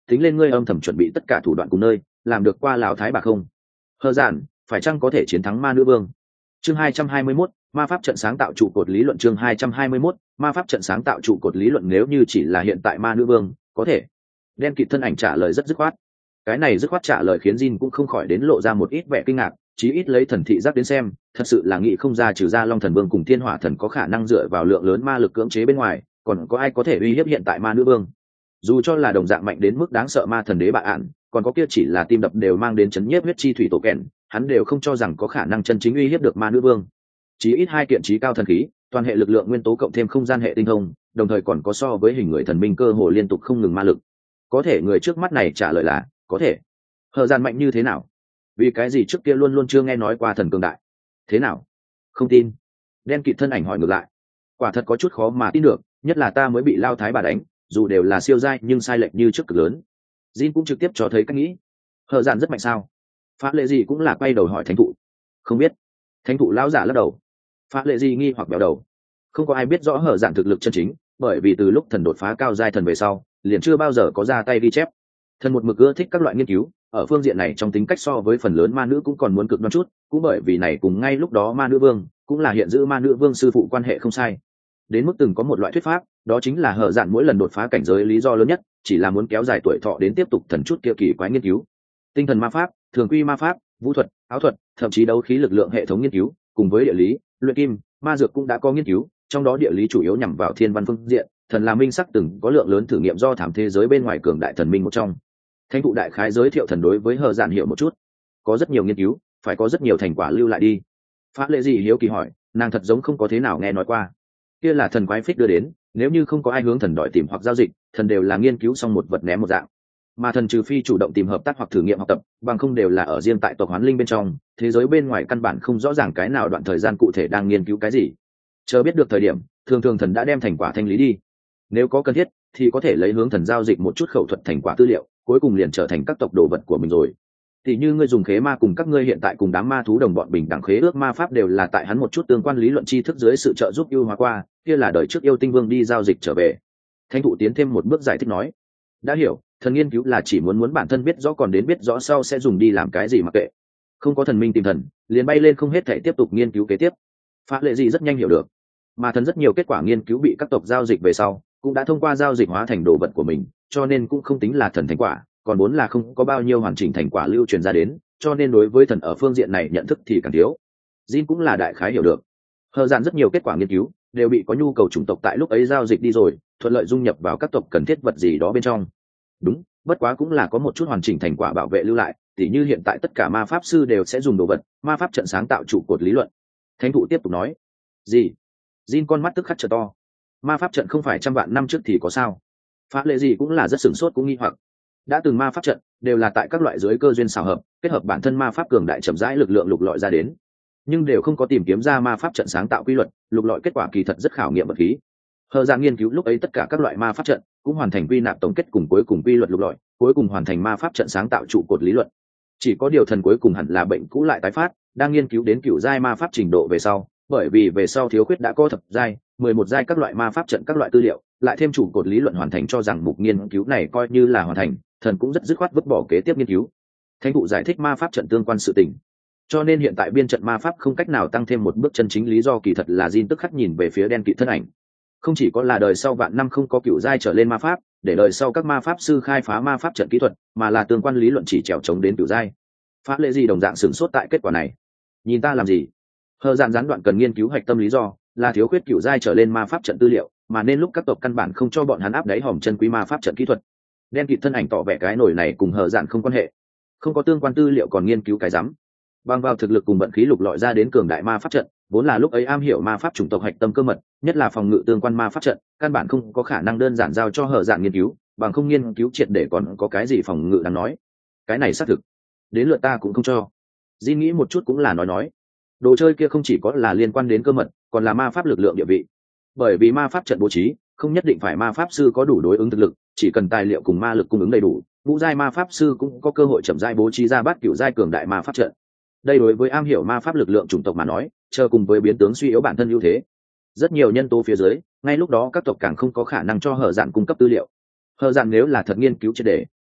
tính lên ngươi âm thầm chuẩn bị tất cả thủ đoạn cùng nơi làm được qua lão thái bà không? Hờ dạn phải chăng có thể chiến thắng ma nữ vương? Chương hai trăm hai mươi mốt, ma pháp trận sáng tạo trụ cột lý luận. Chương hai trăm hai mươi mốt, ma pháp trận sáng tạo trụ cột lý luận. Nếu như chỉ là hiện tại ma nữ vương có thể. Đen kịt thân ảnh trả lời rất dứt khoát. Cái này dứt khoát trả lời khiến Jin cũng không khỏi đến lộ ra một ít vẻ kinh ngạc, chí ít lấy thần thị giác đến xem, thật sự là nghĩ không ra trừ ra Long Thần Vương cùng Thiên Hỏa Thần có khả năng dựa vào lượng lớn ma lực cưỡng chế bên ngoài, còn có ai có thể uy hiếp hiện tại ma nữ vương. Dù cho là đồng dạng mạnh đến mức đáng sợ ma thần đế bạ ạn, còn có kia chỉ là tim đập đều mang đến chấn nhiếp huyết chi thủy tổ kẹn, hắn đều không cho rằng có khả năng chân chính uy hiếp được ma nữ vương. Chí ít hai kiện trí cao thần khí, toàn hệ lực lượng nguyên tố cộng thêm không gian hệ tinh thông, đồng thời còn có so với hình người thần minh cơ hồ liên tục không ngừng ma lực. Có thể người trước mắt này trả lời là có thể. Hờ gian mạnh như thế nào? Vì cái gì trước kia luôn luôn chưa nghe nói qua thần cường đại? Thế nào? Không tin? Đen kịt thân ảnh hỏi ngược lại. Quả thật có chút khó mà tin được, nhất là ta mới bị lao thái bà đánh, dù đều là siêu giai nhưng sai lệch như trước cực lớn. Jin cũng trực tiếp cho thấy cách nghĩ. Hờ gian rất mạnh sao? Phá lệ gì cũng là quay đầu hỏi thánh thụ. Không biết. Thánh thụ lão giả lắc đầu. Phá lệ gì nghi hoặc béo đầu. Không có ai biết rõ hờ gian thực lực chân chính, bởi vì từ lúc thần đột phá cao giai thần về sau, liền chưa bao giờ có ra tay ghi chép. Thần một mực ưa thích các loại nghiên cứu, ở phương diện này trong tính cách so với phần lớn ma nữ cũng còn muốn cực đoan chút, cũng bởi vì này cùng ngay lúc đó ma nữ vương cũng là hiện giữ ma nữ vương sư phụ quan hệ không sai. Đến mức từng có một loại thuyết pháp, đó chính là hở dạn mỗi lần đột phá cảnh giới lý do lớn nhất chỉ là muốn kéo dài tuổi thọ đến tiếp tục thần chút kia kỳ quái nghiên cứu. Tinh thần ma pháp, thường quy ma pháp, vũ thuật, áo thuật, thậm chí đấu khí lực lượng hệ thống nghiên cứu, cùng với địa lý, luyện kim, ma dược cũng đã có nghiên cứu, trong đó địa lý chủ yếu nhằm vào thiên văn phương diện, thần là minh sắc từng có lượng lớn thử nghiệm do thảm thế giới bên ngoài cường đại thần minh một trong. Thánh thụ đại khái giới thiệu thần đối với hờ dạn hiểu một chút, có rất nhiều nghiên cứu, phải có rất nhiều thành quả lưu lại đi. Pháp lệ gì hiếu kỳ hỏi, nàng thật giống không có thế nào nghe nói qua. Kia là thần quái phích đưa đến, nếu như không có ai hướng thần đòi tìm hoặc giao dịch, thần đều là nghiên cứu xong một vật ném một dạng. Mà thần trừ phi chủ động tìm hợp tác hoặc thử nghiệm học tập, bằng không đều là ở riêng tại tộc hoán linh bên trong, thế giới bên ngoài căn bản không rõ ràng cái nào đoạn thời gian cụ thể đang nghiên cứu cái gì. Chờ biết được thời điểm, thường thường thần đã đem thành quả thanh lý đi. Nếu có cần thiết, thì có thể lấy hướng thần giao dịch một chút khẩu thuật thành quả tư liệu, cuối cùng liền trở thành các tộc đồ vật của mình rồi. Thì như ngươi dùng khế ma cùng các ngươi hiện tại cùng đám ma thú đồng bọn bình đẳng khế ước ma pháp đều là tại hắn một chút tương quan lý luận tri thức dưới sự trợ giúp ưu hóa qua, kia là đời trước yêu tinh vương đi giao dịch trở về. Thánh thụ tiến thêm một bước giải thích nói, đã hiểu, thần nghiên cứu là chỉ muốn muốn bản thân biết rõ còn đến biết rõ sau sẽ dùng đi làm cái gì mặc kệ. Không có thần minh tìm thần, liền bay lên không hết thể tiếp tục nghiên cứu kế tiếp. Pháp lệ gì rất nhanh hiểu được, mà thần rất nhiều kết quả nghiên cứu bị các tộc giao dịch về sau, cũng đã thông qua giao dịch hóa thành đồ vật của mình, cho nên cũng không tính là thần thành quả, còn muốn là không có bao nhiêu hoàn chỉnh thành quả lưu truyền ra đến, cho nên đối với thần ở phương diện này nhận thức thì càng thiếu. Jin cũng là đại khái hiểu được, hờ dạn rất nhiều kết quả nghiên cứu đều bị có nhu cầu chủng tộc tại lúc ấy giao dịch đi rồi, thuận lợi dung nhập vào các tộc cần thiết vật gì đó bên trong. Đúng, bất quá cũng là có một chút hoàn chỉnh thành quả bảo vệ lưu lại, tỉ như hiện tại tất cả ma pháp sư đều sẽ dùng đồ vật, ma pháp trận sáng tạo trụ cột lý luận. Thánh thụ tiếp tục nói, gì? Jin con mắt tức khắc trợ to. Ma pháp trận không phải trăm vạn năm trước thì có sao? Pháp lệ gì cũng là rất sửng sốt cũng nghi hoặc. Đã từng ma pháp trận đều là tại các loại dưới cơ duyên xảo hợp, kết hợp bản thân ma pháp cường đại chậm rãi lực lượng lục lọi ra đến, nhưng đều không có tìm kiếm ra ma pháp trận sáng tạo quy luật, lục lọi kết quả kỳ thật rất khảo nghiệm vật khí. Hờ ra nghiên cứu lúc ấy tất cả các loại ma pháp trận cũng hoàn thành quy nạp tổng kết cùng cuối cùng quy luật lục lọi, cuối cùng hoàn thành ma pháp trận sáng tạo trụ cột lý luận. Chỉ có điều thần cuối cùng hẳn là bệnh cũ lại tái phát, đang nghiên cứu đến cửu giai ma pháp trình độ về sau, bởi vì về sau thiếu khuyết đã có thập giai, mười một giai các loại ma pháp trận các loại tư liệu, lại thêm trụ cột lý luận hoàn thành cho rằng mục nghiên cứu này coi như là hoàn thành, thần cũng rất dứt khoát vứt bỏ kế tiếp nghiên cứu. Thánh thụ giải thích ma pháp trận tương quan sự tình, cho nên hiện tại biên trận ma pháp không cách nào tăng thêm một bước chân chính lý do kỳ thật là Jin tức khắc nhìn về phía đen kịt thân ảnh. Không chỉ có là đời sau vạn năm không có cựu giai trở lên ma pháp, để đời sau các ma pháp sư khai phá ma pháp trận kỹ thuật, mà là tương quan lý luận chỉ trèo chống đến cựu giai. Pháp lệ gì đồng dạng sửng sốt tại kết quả này. Nhìn ta làm gì? Hờ dạn gián đoạn cần nghiên cứu hạch tâm lý do là thiếu khuyết cựu giai trở lên ma pháp trận tư liệu, mà nên lúc các tộc căn bản không cho bọn hắn áp đáy hòm chân quý ma pháp trận kỹ thuật. Đen kịt thân ảnh tỏ vẻ cái nổi này cùng hờ dạn không quan hệ, không có tương quan tư liệu còn nghiên cứu cái rắm. Bằng vào thực lực cùng vận khí lục lọi ra đến cường đại ma pháp trận, vốn là lúc ấy am hiểu ma pháp chủng tộc hạch tâm cơ mật, nhất là phòng ngự tương quan ma pháp trận, căn bản không có khả năng đơn giản giao cho hờ dạn nghiên cứu, bằng không nghiên cứu triệt để còn có cái gì phòng ngự đáng nói. Cái này xác thực, đến lượt ta cũng không cho. Jin nghĩ một chút cũng là nói nói, đồ chơi kia không chỉ có là liên quan đến cơ mật, còn là ma pháp lực lượng địa vị. Bởi vì ma pháp trận bố trí không nhất định phải ma pháp sư có đủ đối ứng thực lực, chỉ cần tài liệu cùng ma lực cung ứng đầy đủ, ngũ giai ma pháp sư cũng có cơ hội chậm rãi bố trí ra bát cửu giai cường đại ma pháp trận. Đây đối với am hiểu ma pháp lực lượng chủng tộc mà nói, chờ cùng với biến tướng suy yếu bản thân ưu thế. Rất nhiều nhân tố phía dưới, ngay lúc đó các tộc càng không có khả năng cho hờ dạn cung cấp tư liệu. Hờ dạn nếu là thật nghiên cứu triệt để,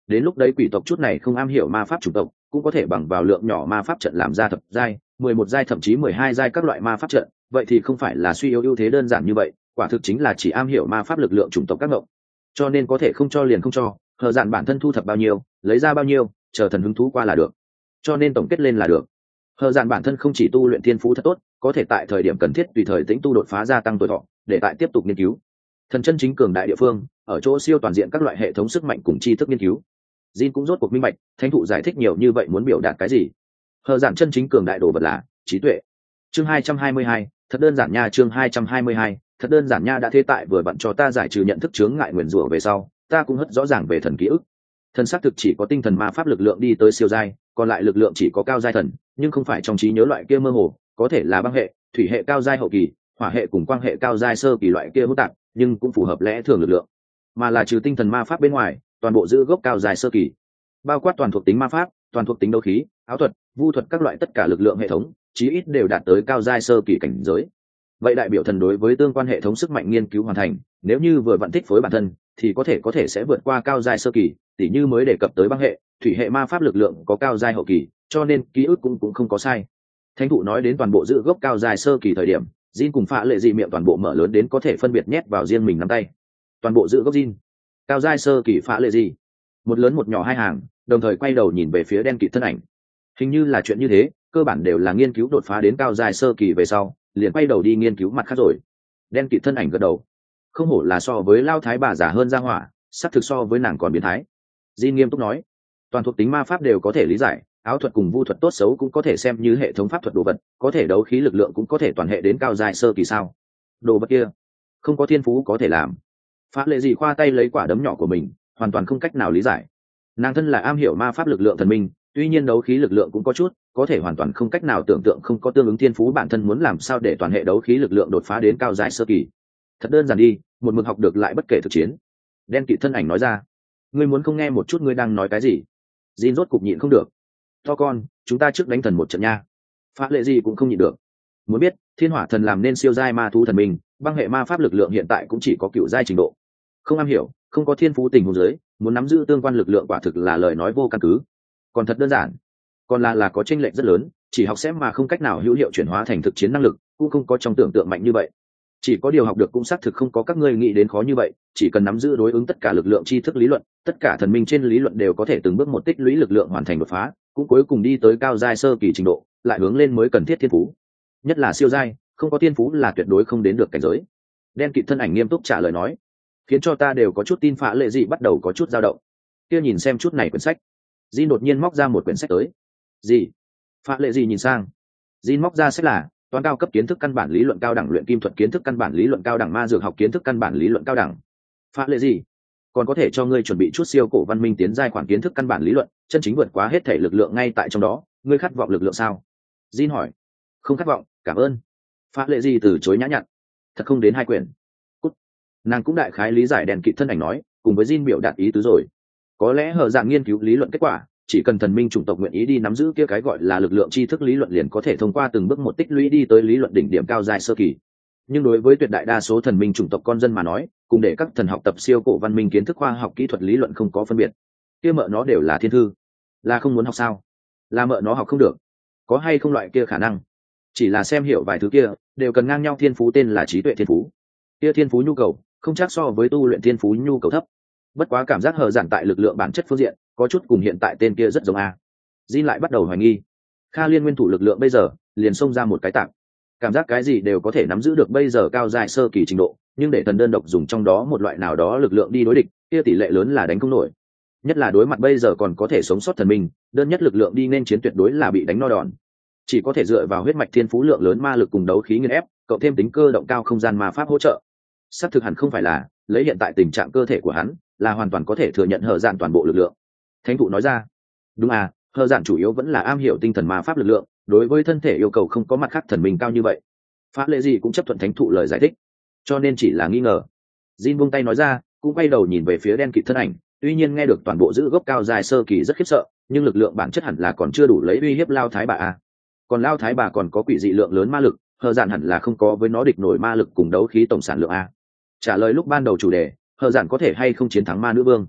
đến lúc đấy quỷ tộc chút này không am hiểu ma pháp chủng tộc cũng có thể bằng vào lượng nhỏ ma pháp trận làm ra thập giai mười một giai thậm chí mười hai giai các loại ma pháp trận, vậy thì không phải là suy yếu ưu thế đơn giản như vậy, quả thực chính là chỉ am hiểu ma pháp lực lượng chủng tộc các ngộng. Cho nên có thể không cho liền không cho, hờ dạn bản thân thu thập bao nhiêu lấy ra bao nhiêu, chờ thần hứng thú qua là được. Cho nên tổng kết lên là được. Hờ dạn bản thân không chỉ tu luyện thiên phú thật tốt, có thể tại thời điểm cần thiết tùy thời tĩnh tu đột phá gia tăng tuổi thọ, để tại tiếp tục nghiên cứu. Thần chân chính cường đại địa phương, ở chỗ siêu toàn diện các loại hệ thống sức mạnh cùng tri thức nghiên cứu. Jin cũng rốt cuộc minh bạch, thánh thụ giải thích nhiều như vậy muốn biểu đạt cái gì. Hờ dạn chân chính cường đại đồ vật là trí tuệ. Chương hai trăm hai mươi hai, thật đơn giản nha. Chương hai trăm hai mươi hai, thật đơn giản nha. Đã thế tại vừa bận cho ta giải trừ nhận thức chướng ngại nguyền rủa về sau, ta cũng hất rõ ràng về thần ký ức. Thần xác thực chỉ có tinh thần ma pháp lực lượng đi tới siêu giai, còn lại lực lượng chỉ có cao giai thần, nhưng không phải trong trí nhớ loại kia mơ hồ, có thể là băng hệ, thủy hệ cao giai hậu kỳ, hỏa hệ cùng quang hệ cao giai sơ kỳ loại kia hỗn tạp, nhưng cũng phù hợp lẽ thường lực lượng. Mà là trừ tinh thần ma pháp bên ngoài, toàn bộ giữ gốc cao giai sơ kỳ, bao quát toàn thuộc tính ma pháp, toàn thuộc tính đấu khí, áo thuật, vu thuật các loại tất cả lực lượng hệ thống, chí ít đều đạt tới cao giai sơ kỳ cảnh giới. Vậy đại biểu thần đối với tương quan hệ thống sức mạnh nghiên cứu hoàn thành, nếu như vừa vận thích phối bản thân, thì có thể có thể sẽ vượt qua cao giai sơ kỳ, tỉ như mới đề cập tới băng hệ, thủy hệ ma pháp lực lượng có cao giai hậu kỳ, cho nên ký ức cũng cũng không có sai. Thánh thụ nói đến toàn bộ giữ gốc cao giai sơ kỳ thời điểm, Jin cùng Phạ Lệ Dị miệng toàn bộ mở lớn đến có thể phân biệt nhét vào riêng mình nắm tay. Toàn bộ giữ gốc Jin, cao giai sơ kỳ Phạ Lệ Dị, một lớn một nhỏ hai hàng, đồng thời quay đầu nhìn về phía đen kịt thân ảnh. Hình như là chuyện như thế, cơ bản đều là nghiên cứu đột phá đến cao giai sơ kỳ về sau, liền quay đầu đi nghiên cứu mặt khác rồi. Đen kịt thân ảnh gật đầu. Không hổ là so với lao thái bà giả hơn ra hỏa, sắc thực so với nàng còn biến thái. Jin nghiêm túc nói, toàn thuộc tính ma pháp đều có thể lý giải, áo thuật cùng vu thuật tốt xấu cũng có thể xem như hệ thống pháp thuật đồ vật, có thể đấu khí lực lượng cũng có thể toàn hệ đến cao giai sơ kỳ sao? Đồ vật kia, không có thiên phú có thể làm. Phá Lệ Dị khoa tay lấy quả đấm nhỏ của mình, hoàn toàn không cách nào lý giải. Nàng thân là am hiểu ma pháp lực lượng thần minh, tuy nhiên đấu khí lực lượng cũng có chút, có thể hoàn toàn không cách nào tưởng tượng không có tương ứng thiên phú bản thân muốn làm sao để toàn hệ đấu khí lực lượng đột phá đến cao giai sơ kỳ. Thật đơn giản đi, một mực học được lại bất kể thực chiến. Đen kịt thân ảnh nói ra, ngươi muốn không nghe một chút ngươi đang nói cái gì? Jin rốt cục nhịn không được. To con, chúng ta trước đánh thần một trận nha. Phá Lệ Dị cũng không nhịn được. Muốn biết, thiên hỏa thần làm nên siêu giai ma thú thần minh, băng hệ ma pháp lực lượng hiện tại cũng chỉ có cựu giai trình độ. Không am hiểu, không có thiên phú tình huống dưới, muốn nắm giữ tương quan lực lượng quả thực là lời nói vô căn cứ. Còn thật đơn giản, còn là là có chênh lệch rất lớn, chỉ học xem mà không cách nào hữu hiệu chuyển hóa thành thực chiến năng lực, cũng không có trong tưởng tượng mạnh như vậy. Chỉ có điều học được cũng xác thực không có các ngươi nghĩ đến khó như vậy, chỉ cần nắm giữ đối ứng tất cả lực lượng tri thức lý luận, tất cả thần minh trên lý luận đều có thể từng bước một tích lũy lực lượng hoàn thành đột phá, cũng cuối cùng đi tới cao giai sơ kỳ trình độ, lại hướng lên mới cần thiết thiên phú. Nhất là siêu giai, không có thiên phú là tuyệt đối không đến được cảnh giới. Đen kịt thân ảnh nghiêm túc trả lời nói, khiến cho ta đều có chút tin. Phá Lệ Dị bắt đầu có chút dao động. Kia nhìn xem chút này quyển sách. Jin đột nhiên móc ra một quyển sách tới. Gì? Phá Lệ Dị nhìn sang. Jin móc ra sách là toán cao cấp kiến thức căn bản lý luận cao đẳng luyện kim thuật kiến thức căn bản lý luận cao đẳng ma dược học kiến thức căn bản lý luận cao đẳng. Phá Lệ Dị, còn có thể cho ngươi chuẩn bị chút siêu cổ văn minh tiến giai khoản kiến thức căn bản lý luận, chân chính vượt quá hết thể lực lượng ngay tại trong đó, ngươi khát vọng lực lượng sao? Jin hỏi. Không khát vọng, cảm ơn. Phá Lệ Dị từ chối nhã nhặn. Thật không đến hai quyển. Cút. Nàng cũng đại khái lý giải đèn kịt thân ảnh nói, cùng với Jin biểu đạt ý tứ rồi. Có lẽ hở dạng nghiên cứu lý luận kết quả, chỉ cần thần minh chủng tộc nguyện ý đi nắm giữ kia cái gọi là lực lượng tri thức lý luận liền có thể thông qua từng bước một tích lũy đi tới lý luận đỉnh điểm cao giai sơ kỳ. Nhưng đối với tuyệt đại đa số thần minh chủng tộc con dân mà nói, cùng để các thần học tập siêu cổ văn minh kiến thức khoa học kỹ thuật lý luận không có phân biệt. Kia mợ nó đều là thiên thư, là không muốn học sao? Là mợ nó học không được? Có hay không loại kia khả năng? Chỉ là xem hiểu vài thứ kia, đều cần ngang nhau thiên phú tên là trí tuệ thiên phú. Kia thiên phú nhu cầu, không chắc so với tu luyện thiên phú nhu cầu thấp. Bất quá cảm giác hờ giản tại lực lượng bản chất phương diện có chút cùng hiện tại tên kia rất giống a. Jin lại bắt đầu hoài nghi, Kha Liên nguyên thủ lực lượng bây giờ liền xông ra một cái tạng, cảm giác cái gì đều có thể nắm giữ được bây giờ cao dài sơ kỳ trình độ, nhưng để thần đơn độc dùng trong đó một loại nào đó lực lượng đi đối địch, kia tỷ lệ lớn là đánh không nổi. Nhất là đối mặt bây giờ còn có thể sống sót thần minh, đơn nhất lực lượng đi nên chiến tuyệt đối là bị đánh no đòn. Chỉ có thể dựa vào huyết mạch thiên phú lượng lớn ma lực cùng đấu khí nghiền ép, cộng thêm tính cơ động cao không gian ma pháp hỗ trợ. Xác thực hẳn không phải là, lấy hiện tại tình trạng cơ thể của hắn, là hoàn toàn có thể thừa nhận hở dạn toàn bộ lực lượng. Thánh thụ nói ra, đúng à, hở dạn chủ yếu vẫn là am hiểu tinh thần ma pháp lực lượng, đối với thân thể yêu cầu không có mặt khác thần minh cao như vậy. Phá Lệ Dị cũng chấp thuận thánh thụ lời giải thích, cho nên chỉ là nghi ngờ. Jin buông tay nói ra, cũng quay đầu nhìn về phía đen kịt thân ảnh, tuy nhiên nghe được toàn bộ giữ gốc cao dài sơ kỳ rất khiếp sợ, nhưng lực lượng bản chất hẳn là còn chưa đủ lấy uy hiếp lao thái bà à. Còn lao thái bà còn có quỷ dị lượng lớn ma lực, hở dạn hẳn là không có với nó địch nổi ma lực cùng đấu khí tổng sản lượng a. Trả lời lúc ban đầu chủ đề, hở dạn có thể hay không chiến thắng ma nữ vương,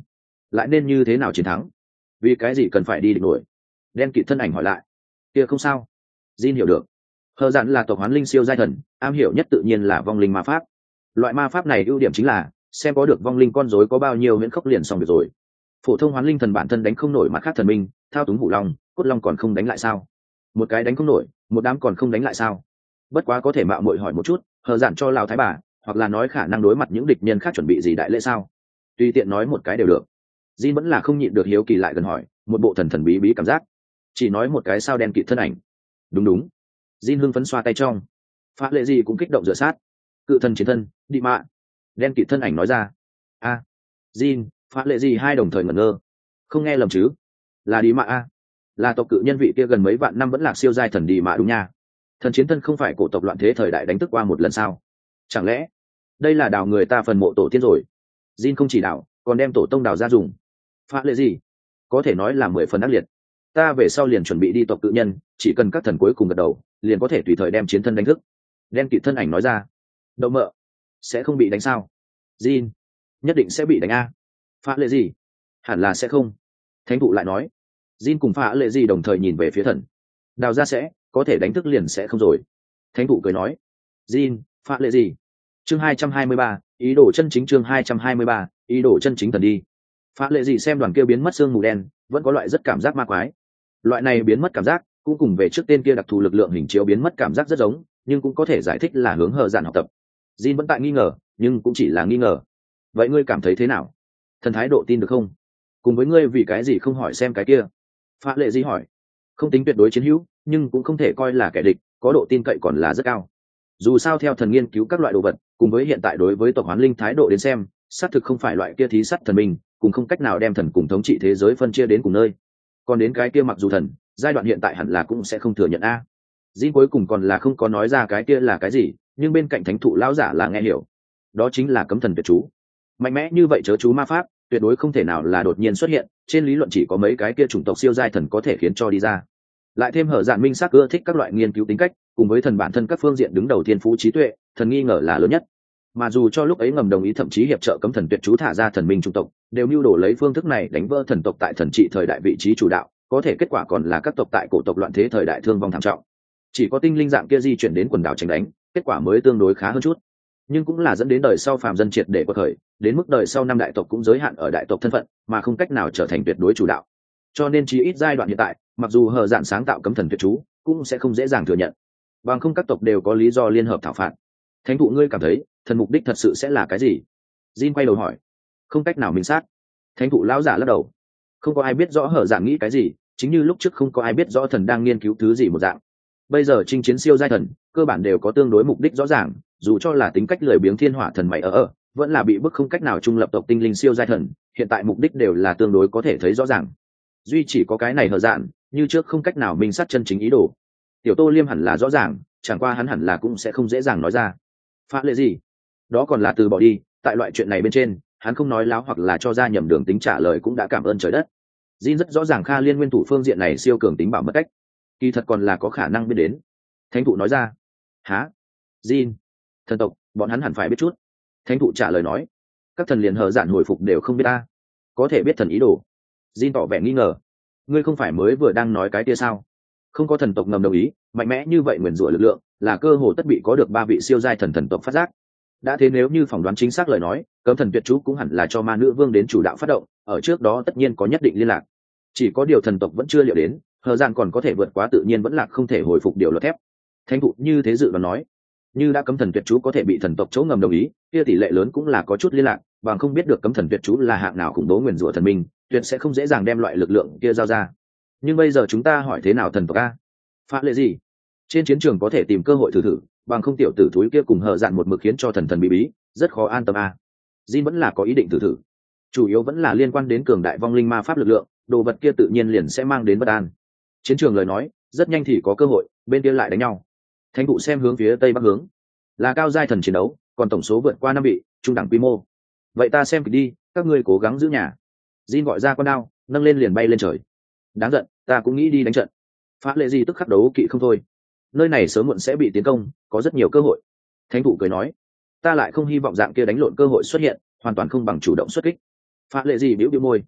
lại nên như thế nào chiến thắng? Vì cái gì cần phải đi địch nổi? Đen kịt thân ảnh hỏi lại. Kia không sao. Jin hiểu được. Hờ dạn là tộc hoán linh siêu giai thần, am hiểu nhất tự nhiên là vong linh ma pháp. Loại ma pháp này ưu điểm chính là xem có được vong linh con rối có bao nhiêu miễn khốc liền xong được rồi. Phổ thông hoán linh thần bản thân đánh không nổi mặt khác thần minh, thao túng vũ long, cốt long còn không đánh lại sao? Một cái đánh không nổi, một đám còn không đánh lại sao? Bất quá có thể mạo muội hỏi một chút, hờ dạn cho lão thái bà, hoặc là nói khả năng đối mặt những địch nhân khác chuẩn bị gì đại lễ sao? Tùy tiện nói một cái đều được. Jin vẫn là không nhịn được hiếu kỳ lại gần hỏi, một bộ thần thần bí bí cảm giác. Chỉ nói một cái sao đen kịt thân ảnh. Đúng đúng. Jin hưng phấn xoa tay trong. Phá lệ gì cũng kích động dựa sát. Cự thần chiến thân, đi mạ. Đen kịt thân ảnh nói ra. A. À. Jin, phá lệ gì hai đồng thời ngẩn ngơ. Không nghe lầm chứ? Là đi mạ a. Là tộc cự nhân vị kia gần mấy vạn năm vẫn lạc siêu giai thần đi mạ đúng nha. Thần chiến thân không phải cổ tộc loạn thế thời đại đánh tức qua một lần sao? Chẳng lẽ đây là đào người ta phần mộ tổ tiên rồi? Jin không chỉ đào, còn đem tổ tông đào ra dùng. Phá lệ gì? Có thể nói là mười phần ác liệt. Ta về sau liền chuẩn bị đi tộc cự nhân, chỉ cần các thần cuối cùng gật đầu, liền có thể tùy thời đem chiến thân đánh thức. Đen kịt thân ảnh nói ra. Đậu mợ, sẽ không bị đánh sao? Jin, nhất định sẽ bị đánh a. Phá lệ gì? Hẳn là sẽ không. Thánh thụ lại nói. Jin cùng phá lệ gì đồng thời nhìn về phía thần. Đào ra sẽ, có thể đánh thức liền sẽ không rồi. Thánh thụ cười nói. Jin, phá lệ gì? Chương hai trăm hai mươi ba, ý đồ chân chính chương hai trăm hai mươi ba, ý đồ chân chính thần đi. Phá lệ gì xem đoàn kia biến mất sương mù đen, vẫn có loại rất cảm giác ma quái. Loại này biến mất cảm giác cũng cùng về trước tên kia đặc thù lực lượng hình chiếu biến mất cảm giác rất giống, nhưng cũng có thể giải thích là hướng hờ dạn học tập. Jin vẫn tại nghi ngờ, nhưng cũng chỉ là nghi ngờ. Vậy ngươi cảm thấy thế nào? Thần thái độ tin được không? Cùng với ngươi vì cái gì không hỏi xem cái kia? Phá lệ gì hỏi. Không tính tuyệt đối chiến hữu, nhưng cũng không thể coi là kẻ địch, có độ tin cậy còn là rất cao. Dù sao theo thần nghiên cứu các loại đồ vật, cùng với hiện tại đối với tộc hoán linh thái độ đến xem, xác thực không phải loại kia thí sắt thần minh, cùng không cách nào đem thần cùng thống trị thế giới phân chia đến cùng nơi. Còn đến cái kia mặc dù thần, giai đoạn hiện tại hẳn là cũng sẽ không thừa nhận a. Jin cuối cùng còn là không có nói ra cái kia là cái gì, nhưng bên cạnh thánh thụ lão giả là nghe hiểu. Đó chính là cấm thần tuyệt chú. Mạnh mẽ như vậy chớ chú ma pháp, tuyệt đối không thể nào là đột nhiên xuất hiện, trên lý luận chỉ có mấy cái kia chủng tộc siêu giai thần có thể khiến cho đi ra. Lại thêm hở dạn minh sắc ưa thích các loại nghiên cứu tính cách, cùng với thần bản thân các phương diện đứng đầu thiên phú trí tuệ, thần nghi ngờ là lớn nhất. Mà dù cho lúc ấy ngầm đồng ý thậm chí hiệp trợ cấm thần tuyệt chú thả ra thần minh chủng tộc, đều mưu đồ lấy phương thức này đánh vỡ thần tộc tại thần trị thời đại vị trí chủ đạo, có thể kết quả còn là các tộc tại cổ tộc loạn thế thời đại thương vong thảm trọng. Chỉ có tinh linh dạng kia di chuyển đến quần đảo tránh đánh, kết quả mới tương đối khá hơn chút. Nhưng cũng là dẫn đến đời sau phàm dân triệt để quật khởi, đến mức đời sau năm đại tộc cũng giới hạn ở đại tộc thân phận, mà không cách nào trở thành tuyệt đối chủ đạo. Cho nên chỉ ít giai đoạn hiện tại, mặc dù hờ dạn sáng tạo cấm thần tuyệt chú, cũng sẽ không dễ dàng thừa nhận. Bằng không các tộc đều có lý do liên hợp thảo phạt. Thánh thụ ngươi cảm thấy, thần mục đích thật sự sẽ là cái gì? Jin quay đầu hỏi. Không cách nào minh xác. Thánh thụ lão giả lắc đầu. Không có ai biết rõ hở dạn nghĩ cái gì, chính như lúc trước không có ai biết rõ thần đang nghiên cứu thứ gì một dạng. Bây giờ chinh chiến siêu giai thần, cơ bản đều có tương đối mục đích rõ ràng, dù cho là tính cách lười biếng thiên hỏa thần mày ở ở, vẫn là bị bức không cách nào trung lập tộc tinh linh siêu giai thần, hiện tại mục đích đều là tương đối có thể thấy rõ ràng. Duy chỉ có cái này hở dạn, như trước không cách nào minh sát chân chính ý đồ. Tiểu Tô Liêm hẳn là rõ ràng, chẳng qua hắn hẳn là cũng sẽ không dễ dàng nói ra. Phá lệ gì? Đó còn là từ bỏ đi, tại loại chuyện này bên trên, hắn không nói láo hoặc là cho ra nhầm đường tính trả lời cũng đã cảm ơn trời đất. Jin rất rõ ràng Kha Liên nguyên thủ phương diện này siêu cường tính bảo mật cách, kỳ thật còn là có khả năng biết đến. Thánh thụ nói ra. Hả? Jin, thần tộc, bọn hắn hẳn phải biết chút. Thánh thụ trả lời nói. Các thần liền hờ dạn hồi phục đều không biết ta, có thể biết thần ý đồ. Jin tỏ vẻ nghi ngờ. Ngươi không phải mới vừa đang nói cái kia sao? Không có thần tộc ngầm đồng ý, mạnh mẽ như vậy nguyền rủa lực lượng, là cơ hồ tất bị có được ba vị siêu giai thần thần tộc phát giác. Đã thế nếu như phỏng đoán chính xác lời nói, cấm thần tuyệt chú cũng hẳn là cho ma nữ vương đến chủ đạo phát động, ở trước đó tất nhiên có nhất định liên lạc. Chỉ có điều thần tộc vẫn chưa liệu đến, hờ dạn còn có thể vượt quá tự nhiên vẫn lạc không thể hồi phục điều luật thép. Thánh thụ như thế dự đoán nói, như đã cấm thần tuyệt chú có thể bị thần tộc chỗ ngầm đồng ý, kia tỷ lệ lớn cũng là có chút liên lạc, bằng không biết được cấm thần tuyệt chú là hạng nào khủng bố nguyền rủa thần minh, tuyệt sẽ không dễ dàng đem loại lực lượng kia giao ra. Nhưng bây giờ chúng ta hỏi thế nào thần tộc a? Phá lệ gì? Trên chiến trường có thể tìm cơ hội thử thử, bằng không tiểu tử thúi kia cùng hờ dạn một mực khiến cho thần thần bí bí, rất khó an tâm a. Jin vẫn là có ý định thử thử, chủ yếu vẫn là liên quan đến cường đại vong linh ma pháp lực lượng, đồ vật kia tự nhiên liền sẽ mang đến bất an. Chiến trường lời nói, rất nhanh thì có cơ hội, bên kia lại đánh nhau. Thánh thụ xem hướng phía tây bắc hướng, là cao giai thần chiến đấu, còn tổng số vượt qua năm vị, trung đẳng quy mô. Vậy ta xem kịch đi, các ngươi cố gắng giữ nhà. Jin gọi ra con đao, nâng lên liền bay lên trời. Đáng giận, ta cũng nghĩ đi đánh trận. Phá lệ gì tức khắc đấu kỵ không thôi. Nơi này sớm muộn sẽ bị tiến công, có rất nhiều cơ hội. Thánh thụ cười nói, ta lại không hy vọng dạng kia đánh lộn cơ hội xuất hiện, hoàn toàn không bằng chủ động xuất kích. Phá lệ gì bĩu bĩu môi,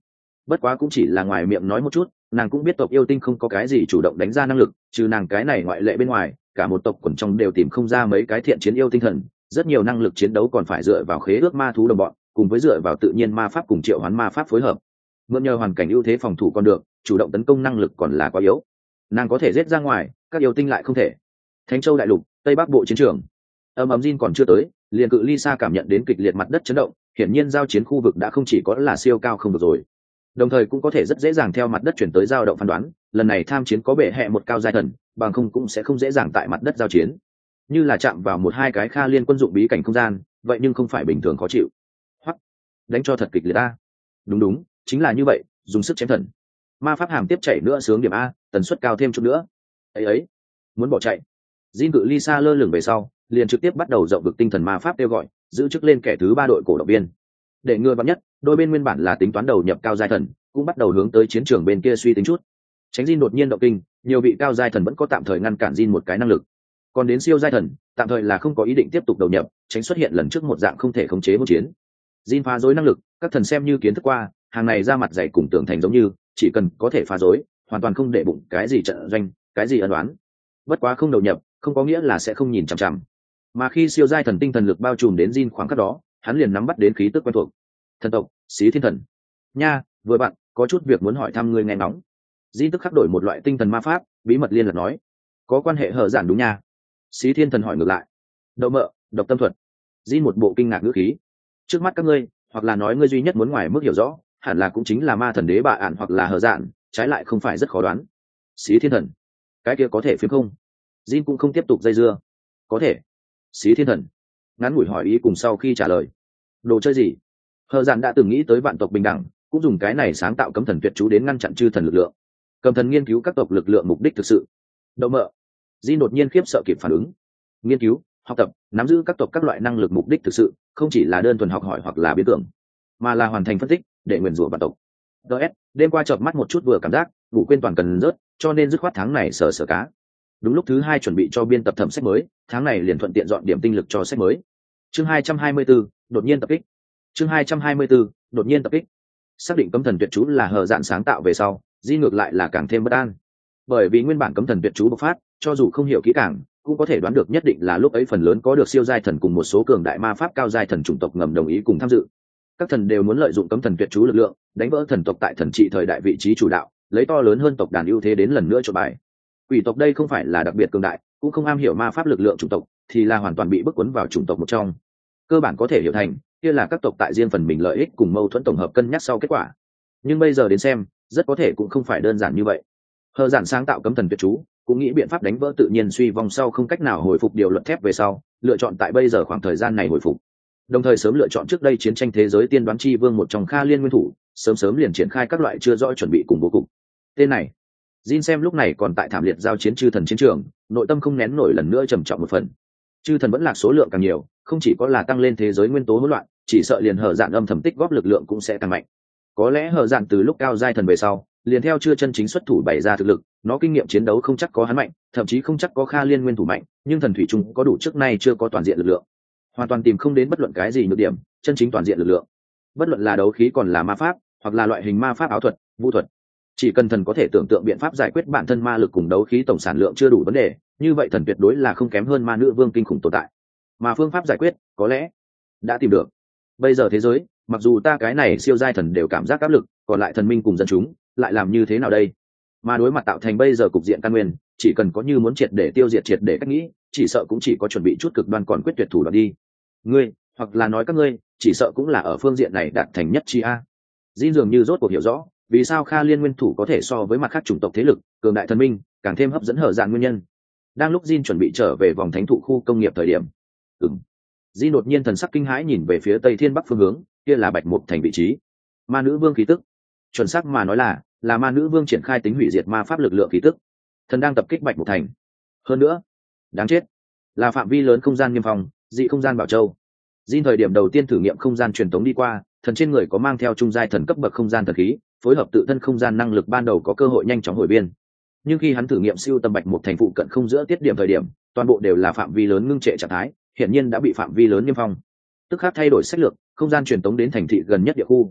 bất quá cũng chỉ là ngoài miệng nói một chút, nàng cũng biết tộc yêu tinh không có cái gì chủ động đánh ra năng lực, trừ nàng cái này ngoại lệ bên ngoài, cả một tộc quần trong đều tìm không ra mấy cái thiện chiến yêu tinh thần, rất nhiều năng lực chiến đấu còn phải dựa vào khế ước ma thú đồng bọn, cùng với dựa vào tự nhiên ma pháp cùng triệu hoán ma pháp phối hợp. Mượn nhờ hoàn cảnh ưu thế phòng thủ còn được, chủ động tấn công năng lực còn là quá yếu. Nàng có thể giết ra ngoài, các yêu tinh lại không thể. Thánh Châu đại lục, Tây Bắc bộ chiến trường. Ầm ầm Jin còn chưa tới, liền cự ly xa cảm nhận đến kịch liệt mặt đất chấn động, hiển nhiên giao chiến khu vực đã không chỉ có là siêu cao không được rồi. Đồng thời cũng có thể rất dễ dàng theo mặt đất chuyển tới dao động phán đoán, lần này tham chiến có bệ hệ một cao giai thần, bằng không cũng sẽ không dễ dàng tại mặt đất giao chiến. Như là chạm vào một hai cái Kha Liên quân dụng bí cảnh không gian, vậy nhưng không phải bình thường khó chịu. Hoặc đánh cho thật kịch liệt ta. Đúng đúng, chính là như vậy, dùng sức chém thần. Ma pháp hàm tiếp chạy nữa sướng điểm a, tần suất cao thêm chút nữa. Ấy ấy, muốn bỏ chạy. Jin cự ly xa lơ lửng về sau, liền trực tiếp bắt đầu rộng vực tinh thần ma pháp kêu gọi, giữ chức lên kẻ thứ ba đội cổ động viên. Để ngừa vắn nhất, đôi bên nguyên bản là tính toán đầu nhập cao giai thần, cũng bắt đầu hướng tới chiến trường bên kia suy tính chút. Tránh Jin đột nhiên động kinh, nhiều vị cao giai thần vẫn có tạm thời ngăn cản Jin một cái năng lực. Còn đến siêu giai thần, tạm thời là không có ý định tiếp tục đầu nhập, tránh xuất hiện lần trước một dạng không thể khống chế một chiến. Jin phá rối năng lực, các thần xem như kiến thức qua, hàng này ra mặt dày cùng tưởng thành giống như, chỉ cần có thể phá rối, hoàn toàn không để bụng cái gì trận doanh, cái gì ân oán. Bất quá không đầu nhập, không có nghĩa là sẽ không nhìn chằm chằm. Mà khi siêu giai thần tinh thần lực bao trùm đến Jin khoảng khắc đó, hắn liền nắm bắt đến khí tức quen thuộc. Thần tộc, Xí Thiên Thần. Nha, vừa bạn, có chút việc muốn hỏi thăm ngươi nghe ngóng. Jin tức khắc đổi một loại tinh thần ma pháp, bí mật liên lạc nói. Có quan hệ hở giản đúng nha. Xí Thiên Thần hỏi ngược lại. Đậu mợ, độc tâm thuật. Jin một bộ kinh ngạc ngữ khí. Trước mắt các ngươi, hoặc là nói ngươi duy nhất muốn ngoài mức hiểu rõ, hẳn là cũng chính là ma thần đế bà ản hoặc là hở giản, trái lại không phải rất khó đoán. Xí Thiên Thần, cái kia có thể phiếm không? Jin cũng không tiếp tục dây dưa. Có thể. Xí Thiên Thần ngắn ngủi hỏi ý cùng sau khi trả lời. Đồ chơi gì? Hờ Dạn đã từng nghĩ tới vạn tộc bình đẳng, cũng dùng cái này sáng tạo cấm thần tuyệt chú đến ngăn chặn chư thần lực lượng. Cầm thần nghiên cứu các tộc lực lượng mục đích thực sự. Đậu mợ. Jin đột nhiên khiếp sợ kịp phản ứng. Nghiên cứu, học tập, nắm giữ các tộc các loại năng lực mục đích thực sự, không chỉ là đơn thuần học hỏi hoặc là biến tưởng, mà là hoàn thành phân tích để nguyền rủa vạn tộc. ds đêm qua chợp mắt một chút vừa cảm giác ngủ quên toàn cần rớt, cho nên dứt khoát tháng này sờ sờ cá. Đúng lúc thứ hai chuẩn bị cho biên tập thẩm sách mới, tháng này liền thuận tiện dọn điểm tinh lực cho sách mới. Chương hai trăm hai mươi bốn, đột nhiên tập kích. Chương hai trăm hai mươi bốn, đột nhiên tập kích. Xác định cấm thần tuyệt chú là hờ dạn sáng tạo về sau, Di ngược lại là càng thêm bất an. Bởi vì nguyên bản cấm thần tuyệt chú bộc phát, cho dù không hiểu kỹ càng, cũng có thể đoán được nhất định là lúc ấy phần lớn có được siêu giai thần cùng một số cường đại ma pháp cao giai thần chủng tộc ngầm đồng ý cùng tham dự. Các thần đều muốn lợi dụng cấm thần tuyệt chú lực lượng, đánh vỡ thần tộc tại thần trị thời đại vị trí chủ đạo, lấy to lớn hơn tộc đàn ưu thế đến lần nữa cho bài. Quỷ tộc đây không phải là đặc biệt cường đại, cũng không am hiểu ma pháp lực lượng chủng tộc, thì là hoàn toàn bị bức cuốn vào chủng tộc một trong. Cơ bản có thể hiểu thành, kia là các tộc tại riêng phần mình lợi ích cùng mâu thuẫn tổng hợp cân nhắc sau kết quả. Nhưng bây giờ đến xem, rất có thể cũng không phải đơn giản như vậy. Hờ giản sáng tạo cấm thần tuyệt chú, cũng nghĩ biện pháp đánh vỡ tự nhiên suy vong sau không cách nào hồi phục điều luật thép về sau, lựa chọn tại bây giờ khoảng thời gian này hồi phục. Đồng thời sớm lựa chọn trước đây chiến tranh thế giới tiên đoán chi vương một trong Kha Liên nguyên thủ, sớm sớm liền triển khai các loại chưa rõ chuẩn bị cùng bố cục. Tên này, Jin xem lúc này còn tại thảm liệt giao chiến chư thần chiến trường, nội tâm không nén nổi lần nữa trầm trọng một phần. Chư thần vẫn là số lượng càng nhiều, không chỉ có là tăng lên thế giới nguyên tố hỗn loạn, chỉ sợ liền hở dạn âm thầm tích góp lực lượng cũng sẽ tăng mạnh. Có lẽ hở dạn từ lúc cao giai thần về sau, liền theo chưa chân chính xuất thủ bày ra thực lực, nó kinh nghiệm chiến đấu không chắc có hắn mạnh, thậm chí không chắc có Kha Liên nguyên thủ mạnh, nhưng thần thủy chung có đủ trước nay chưa có toàn diện lực lượng. Hoàn toàn tìm không đến bất luận cái gì nhược điểm, chân chính toàn diện lực lượng. Bất luận là đấu khí còn là ma pháp, hoặc là loại hình ma pháp áo thuật, vũ thuật. Chỉ cần thần có thể tưởng tượng biện pháp giải quyết bản thân ma lực cùng đấu khí tổng sản lượng chưa đủ vấn đề, như vậy thần tuyệt đối là không kém hơn ma nữ vương kinh khủng tồn tại. Mà phương pháp giải quyết, có lẽ đã tìm được. Bây giờ thế giới, mặc dù ta cái này siêu giai thần đều cảm giác áp lực, còn lại thần minh cùng dân chúng, lại làm như thế nào đây? Mà đối mặt tạo thành bây giờ cục diện căn nguyên, chỉ cần có như muốn triệt để tiêu diệt triệt để cách nghĩ, chỉ sợ cũng chỉ có chuẩn bị chút cực đoan còn quyết tuyệt thủ đoạn đi. Ngươi, hoặc là nói các ngươi, chỉ sợ cũng là ở phương diện này đạt thành nhất chi a. Jin dường như rốt cuộc hiểu rõ, vì sao Kha Liên nguyên thủ có thể so với mặt khác chủng tộc thế lực, cường đại thần minh, càng thêm hấp dẫn hở dạn nguyên nhân. Đang lúc Jin chuẩn bị trở về vòng thánh thụ khu công nghiệp thời điểm, ừm, Jin đột nhiên thần sắc kinh hãi nhìn về phía tây thiên bắc phương hướng, kia là Bạch Mục thành vị trí. Ma nữ vương khí tức, chuẩn xác mà nói là, là ma nữ vương triển khai tính hủy diệt ma pháp lực lượng khí tức. Thần đang tập kích Bạch Mục thành. Hơn nữa, đáng chết, là phạm vi lớn không gian niêm phong, dị không gian bảo châu. Jin thời điểm đầu tiên thử nghiệm không gian truyền tống đi qua, thần trên người có mang theo trung giai thần cấp bậc không gian thần khí, phối hợp tự thân không gian năng lực ban đầu có cơ hội nhanh chóng hồi biên. Nhưng khi hắn thử nghiệm siêu tầm Bạch Mục thành phụ cận không giữa tiết điểm thời điểm, toàn bộ đều là phạm vi lớn ngưng trệ trạng thái, hiển nhiên đã bị phạm vi lớn niêm phong. Tức khắc thay đổi sách lược, không gian truyền tống đến thành thị gần nhất địa khu.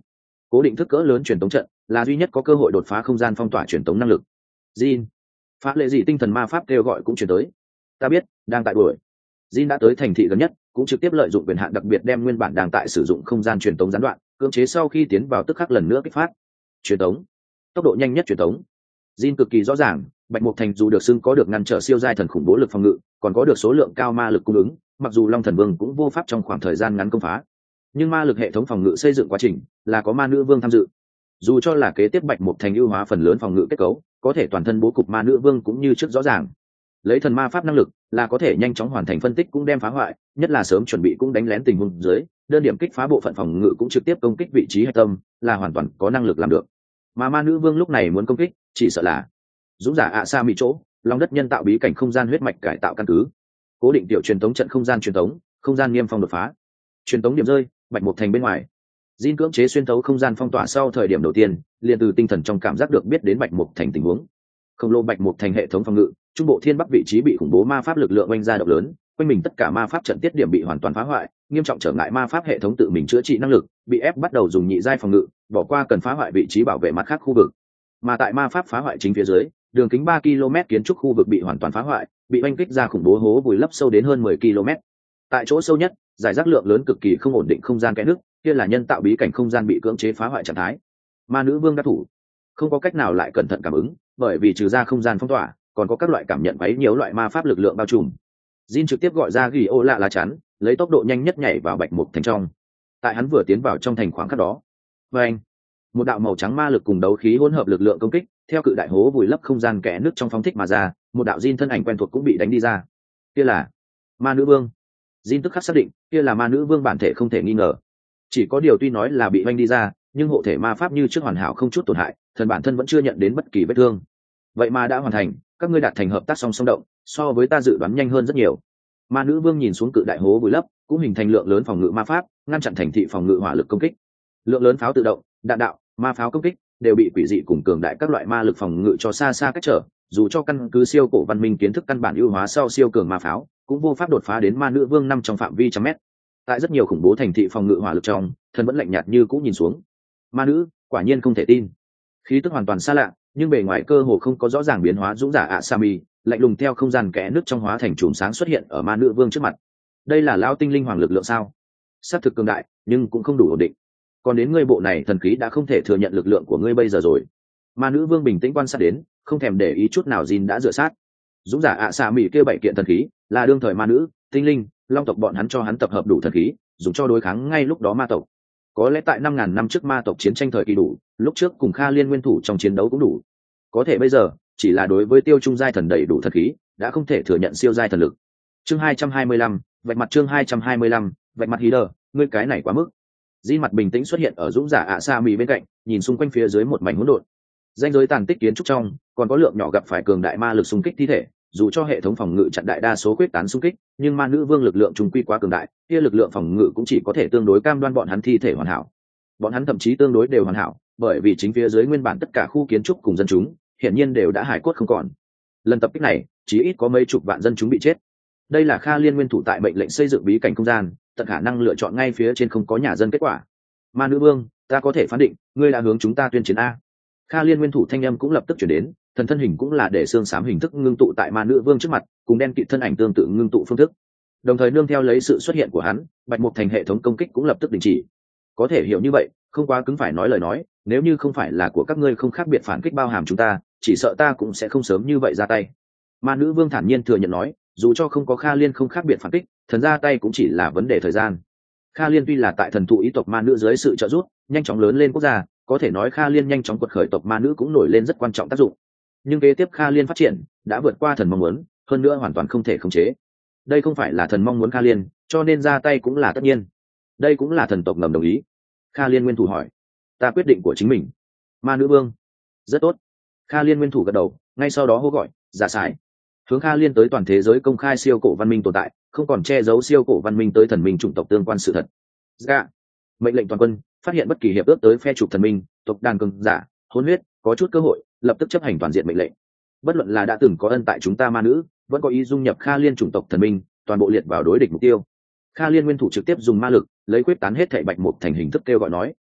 Cố định thức cỡ lớn truyền tống trận là duy nhất có cơ hội đột phá không gian phong tỏa truyền tống năng lực. Jin, phá lệ dị tinh thần ma pháp kêu gọi cũng chuyển tới. Ta biết, đang tại đuổi. Jin đã tới thành thị gần nhất, cũng trực tiếp lợi dụng quyền hạn đặc biệt đem nguyên bản đang tại sử dụng không gian truyền tống gián đoạn, cưỡng chế sau khi tiến vào tức khắc lần nữa kích phát. Truyền tống, tốc độ nhanh nhất truyền tống. Jin cực kỳ rõ ràng, Bạch Mục Thành dù được xưng có được ngăn trở siêu giai thần khủng bố lực phòng ngự, còn có được số lượng cao ma lực cung ứng, mặc dù Long Thần Vương cũng vô pháp trong khoảng thời gian ngắn công phá, nhưng ma lực hệ thống phòng ngự xây dựng quá trình là có ma nữ vương tham dự. Dù cho là kế tiếp Bạch Mục Thành ưu hóa phần lớn phòng ngự kết cấu, có thể toàn thân bố cục ma nữ vương cũng như trước rõ ràng. Lấy thần ma pháp năng lực là có thể nhanh chóng hoàn thành phân tích cũng đem phá hoại, nhất là sớm chuẩn bị cũng đánh lén tình huống dưới, đơn điểm kích phá bộ phận phòng ngự cũng trực tiếp công kích vị trí hạch tâm, là hoàn toàn có năng lực làm được. Mà ma nữ vương lúc này muốn công kích, chỉ sợ là dũng giả ạ xa mỹ chỗ, lòng đất nhân tạo bí cảnh không gian huyết mạch cải tạo căn cứ, cố định tiểu truyền tống trận không gian truyền tống, không gian niêm phong đột phá, truyền tống điểm rơi, Bạch Mục Thành bên ngoài. Jin cưỡng chế xuyên thấu không gian phong tỏa sau thời điểm đầu tiên, liền từ tinh thần trong cảm giác được biết đến Bạch Mục Thành tình huống. Khổng lồ Bạch Mục Thành hệ thống phòng ngự, trung bộ thiên bắc vị trí bị khủng bố ma pháp lực lượng oanh ra động lớn, quanh mình tất cả ma pháp trận tiết điểm bị hoàn toàn phá hoại, nghiêm trọng trở ngại ma pháp hệ thống tự mình chữa trị năng lực, bị ép bắt đầu dùng nhị giai phòng ngự, bỏ qua cần phá hoại vị trí bảo vệ mặt khác khu vực. Mà tại ma pháp phá hoại chính phía dưới, đường kính ba ki lô mét kiến trúc khu vực bị hoàn toàn phá hoại, bị oanh kích ra khủng bố hố vùi lấp sâu đến hơn mười ki lô mét. Tại chỗ sâu nhất, giải rác lượng lớn cực kỳ không ổn định không gian kẽ nước, kia là nhân tạo bí cảnh không gian bị cưỡng chế phá hoại trạng thái. Ma nữ vương đã thủ, không có cách nào lại cẩn thận cảm ứng, bởi vì trừ ra không gian phong tỏa, còn có các loại cảm nhận quấy nhiều loại ma pháp lực lượng bao trùm. Jin trực tiếp gọi ra ghi ô lạ lá chắn, lấy tốc độ nhanh nhất nhảy vào Bạch Mục Thành trong. Tại hắn vừa tiến vào trong thành khoảng khắc đó, và anh, một đạo màu trắng ma lực cùng đấu khí hỗn hợp lực lượng công kích, theo cự đại hố vùi lấp không gian kẽ nước trong phóng thích mà ra, một đạo Jin thân ảnh quen thuộc cũng bị đánh đi ra. Kia là ma nữ vương. Jin tức khắc xác định, kia là ma nữ vương bản thể không thể nghi ngờ. Chỉ có điều tuy nói là bị oanh đi ra, nhưng hộ thể ma pháp như trước hoàn hảo không chút tổn hại, thần bản thân vẫn chưa nhận đến bất kỳ vết thương. Vậy mà đã hoàn thành, các ngươi đạt thành hợp tác song song động, so với ta dự đoán nhanh hơn rất nhiều. Ma nữ vương nhìn xuống cự đại hố vùi lấp, cũng hình thành lượng lớn phòng ngự ma pháp, ngăn chặn thành thị phòng ngự hỏa lực công kích. Lượng lớn pháo tự động, đạn đạo, ma pháo công kích đều bị quỷ dị cùng cường đại các loại ma lực phòng ngự cho xa xa cách trở, dù cho căn cứ siêu cổ văn minh kiến thức căn bản ưu hóa sau siêu cường ma pháo, cũng vô pháp đột phá đến ma nữ vương năm trong phạm vi trăm mét. Tại rất nhiều khủng bố thành thị phòng ngự hỏa lực trong, thần vẫn lạnh nhạt như cũ nhìn xuống. Ma nữ, quả nhiên không thể tin. Khí tức hoàn toàn xa lạ, nhưng bề ngoài cơ hồ không có rõ ràng biến hóa dũng giả Asami, lạnh lùng theo không gian kẽ nước trong hóa thành chùm sáng xuất hiện ở ma nữ vương trước mặt. Đây là lao tinh linh hoàng lực lượng sao? Sát thực cường đại, nhưng cũng không đủ ổn định. Còn đến ngươi bộ này thần khí đã không thể thừa nhận lực lượng của ngươi bây giờ rồi. Ma nữ vương bình tĩnh quan sát đến, không thèm để ý chút nào Jin đã dựa sát. Dũng giả Asami kêu bảy kiện thần khí, là đương thời ma nữ, tinh linh, long tộc bọn hắn cho hắn tập hợp đủ thần khí, dùng cho đối kháng ngay lúc đó ma tộc. Có lẽ tại năm ngàn năm trước ma tộc chiến tranh thời kỳ đủ, lúc trước cùng Kha Liên nguyên thủ trong chiến đấu cũng đủ. Có thể bây giờ, chỉ là đối với tiêu trung giai thần đầy đủ thần khí, đã không thể thừa nhận siêu giai thần lực. Chương hai trăm hai mươi lăm, vạch mặt chương hai trăm hai mươi lăm, vạch mặt Hider, ngươi cái này quá mức. Di mặt bình tĩnh xuất hiện ở dũng giả ạ sa mì bên cạnh, nhìn xung quanh phía dưới một mảnh hỗn độn. Danh giới tàn tích kiến trúc trong, còn có lượng nhỏ gặp phải cường đại ma lực xung kích thi thể, dù cho hệ thống phòng ngự chặn đại đa số quyết tán xung kích, nhưng ma nữ vương lực lượng trùng quy quá cường đại, kia lực lượng phòng ngự cũng chỉ có thể tương đối cam đoan bọn hắn thi thể hoàn hảo. Bọn hắn thậm chí tương đối đều hoàn hảo, bởi vì chính phía dưới nguyên bản tất cả khu kiến trúc cùng dân chúng, hiển nhiên đều đã hải cốt không còn. Lần tập kích này, chỉ ít có mấy chục vạn dân chúng bị chết. Đây là Kha Liên nguyên thủ tại mệnh lệnh xây dựng bí cảnh không gian, tận khả năng lựa chọn ngay phía trên không có nhà dân kết quả. Ma nữ vương, ta có thể phán định, ngươi đã hướng chúng ta tuyên chiến a. Kha Liên nguyên thủ thanh âm cũng lập tức chuyển đến, thần thân hình cũng là để xương xám hình thức ngưng tụ tại ma nữ vương trước mặt, cùng đen kịt thân ảnh tương tự ngưng tụ phương thức. Đồng thời nương theo lấy sự xuất hiện của hắn, Bạch Mục Thành hệ thống công kích cũng lập tức đình chỉ. Có thể hiểu như vậy, không quá cứng phải nói lời nói, nếu như không phải là của các ngươi không khác biệt phản kích bao hàm chúng ta, chỉ sợ ta cũng sẽ không sớm như vậy ra tay. Ma nữ vương thản nhiên thừa nhận nói, dù cho không có Kha Liên không khác biệt phản kích, thần ra tay cũng chỉ là vấn đề thời gian. Kha Liên tuy là tại thần thụ ý tộc ma nữ dưới sự trợ giúp, nhanh chóng lớn lên quốc gia, có thể nói Kha Liên nhanh chóng quật khởi tộc ma nữ cũng nổi lên rất quan trọng tác dụng. Nhưng kế tiếp Kha Liên phát triển đã vượt qua thần mong muốn, hơn nữa hoàn toàn không thể khống chế. Đây không phải là thần mong muốn Kha Liên, cho nên ra tay cũng là tất nhiên. Đây cũng là thần tộc ngầm đồng ý. Kha Liên nguyên thủ hỏi, ta quyết định của chính mình. Ma nữ vương, rất tốt. Kha Liên nguyên thủ gật đầu, ngay sau đó hô gọi, giả sải. Hướng Kha Liên tới toàn thế giới công khai siêu cổ văn minh tồn tại, không còn che giấu siêu cổ văn minh tới thần minh chủng tộc tương quan sự thật. Dạ. Mệnh lệnh toàn quân, phát hiện bất kỳ hiệp ước tới phe trục thần minh, tộc đàn cường giả, hôn huyết, có chút cơ hội, lập tức chấp hành toàn diện mệnh lệnh. Bất luận là đã từng có ân tại chúng ta ma nữ, vẫn có ý dung nhập Kha Liên chủng tộc thần minh, toàn bộ liệt vào đối địch mục tiêu. Kha Liên nguyên thủ trực tiếp dùng ma lực, lấy quyết tán hết thảy Bạch Mục Thành hình thức kêu gọi nói.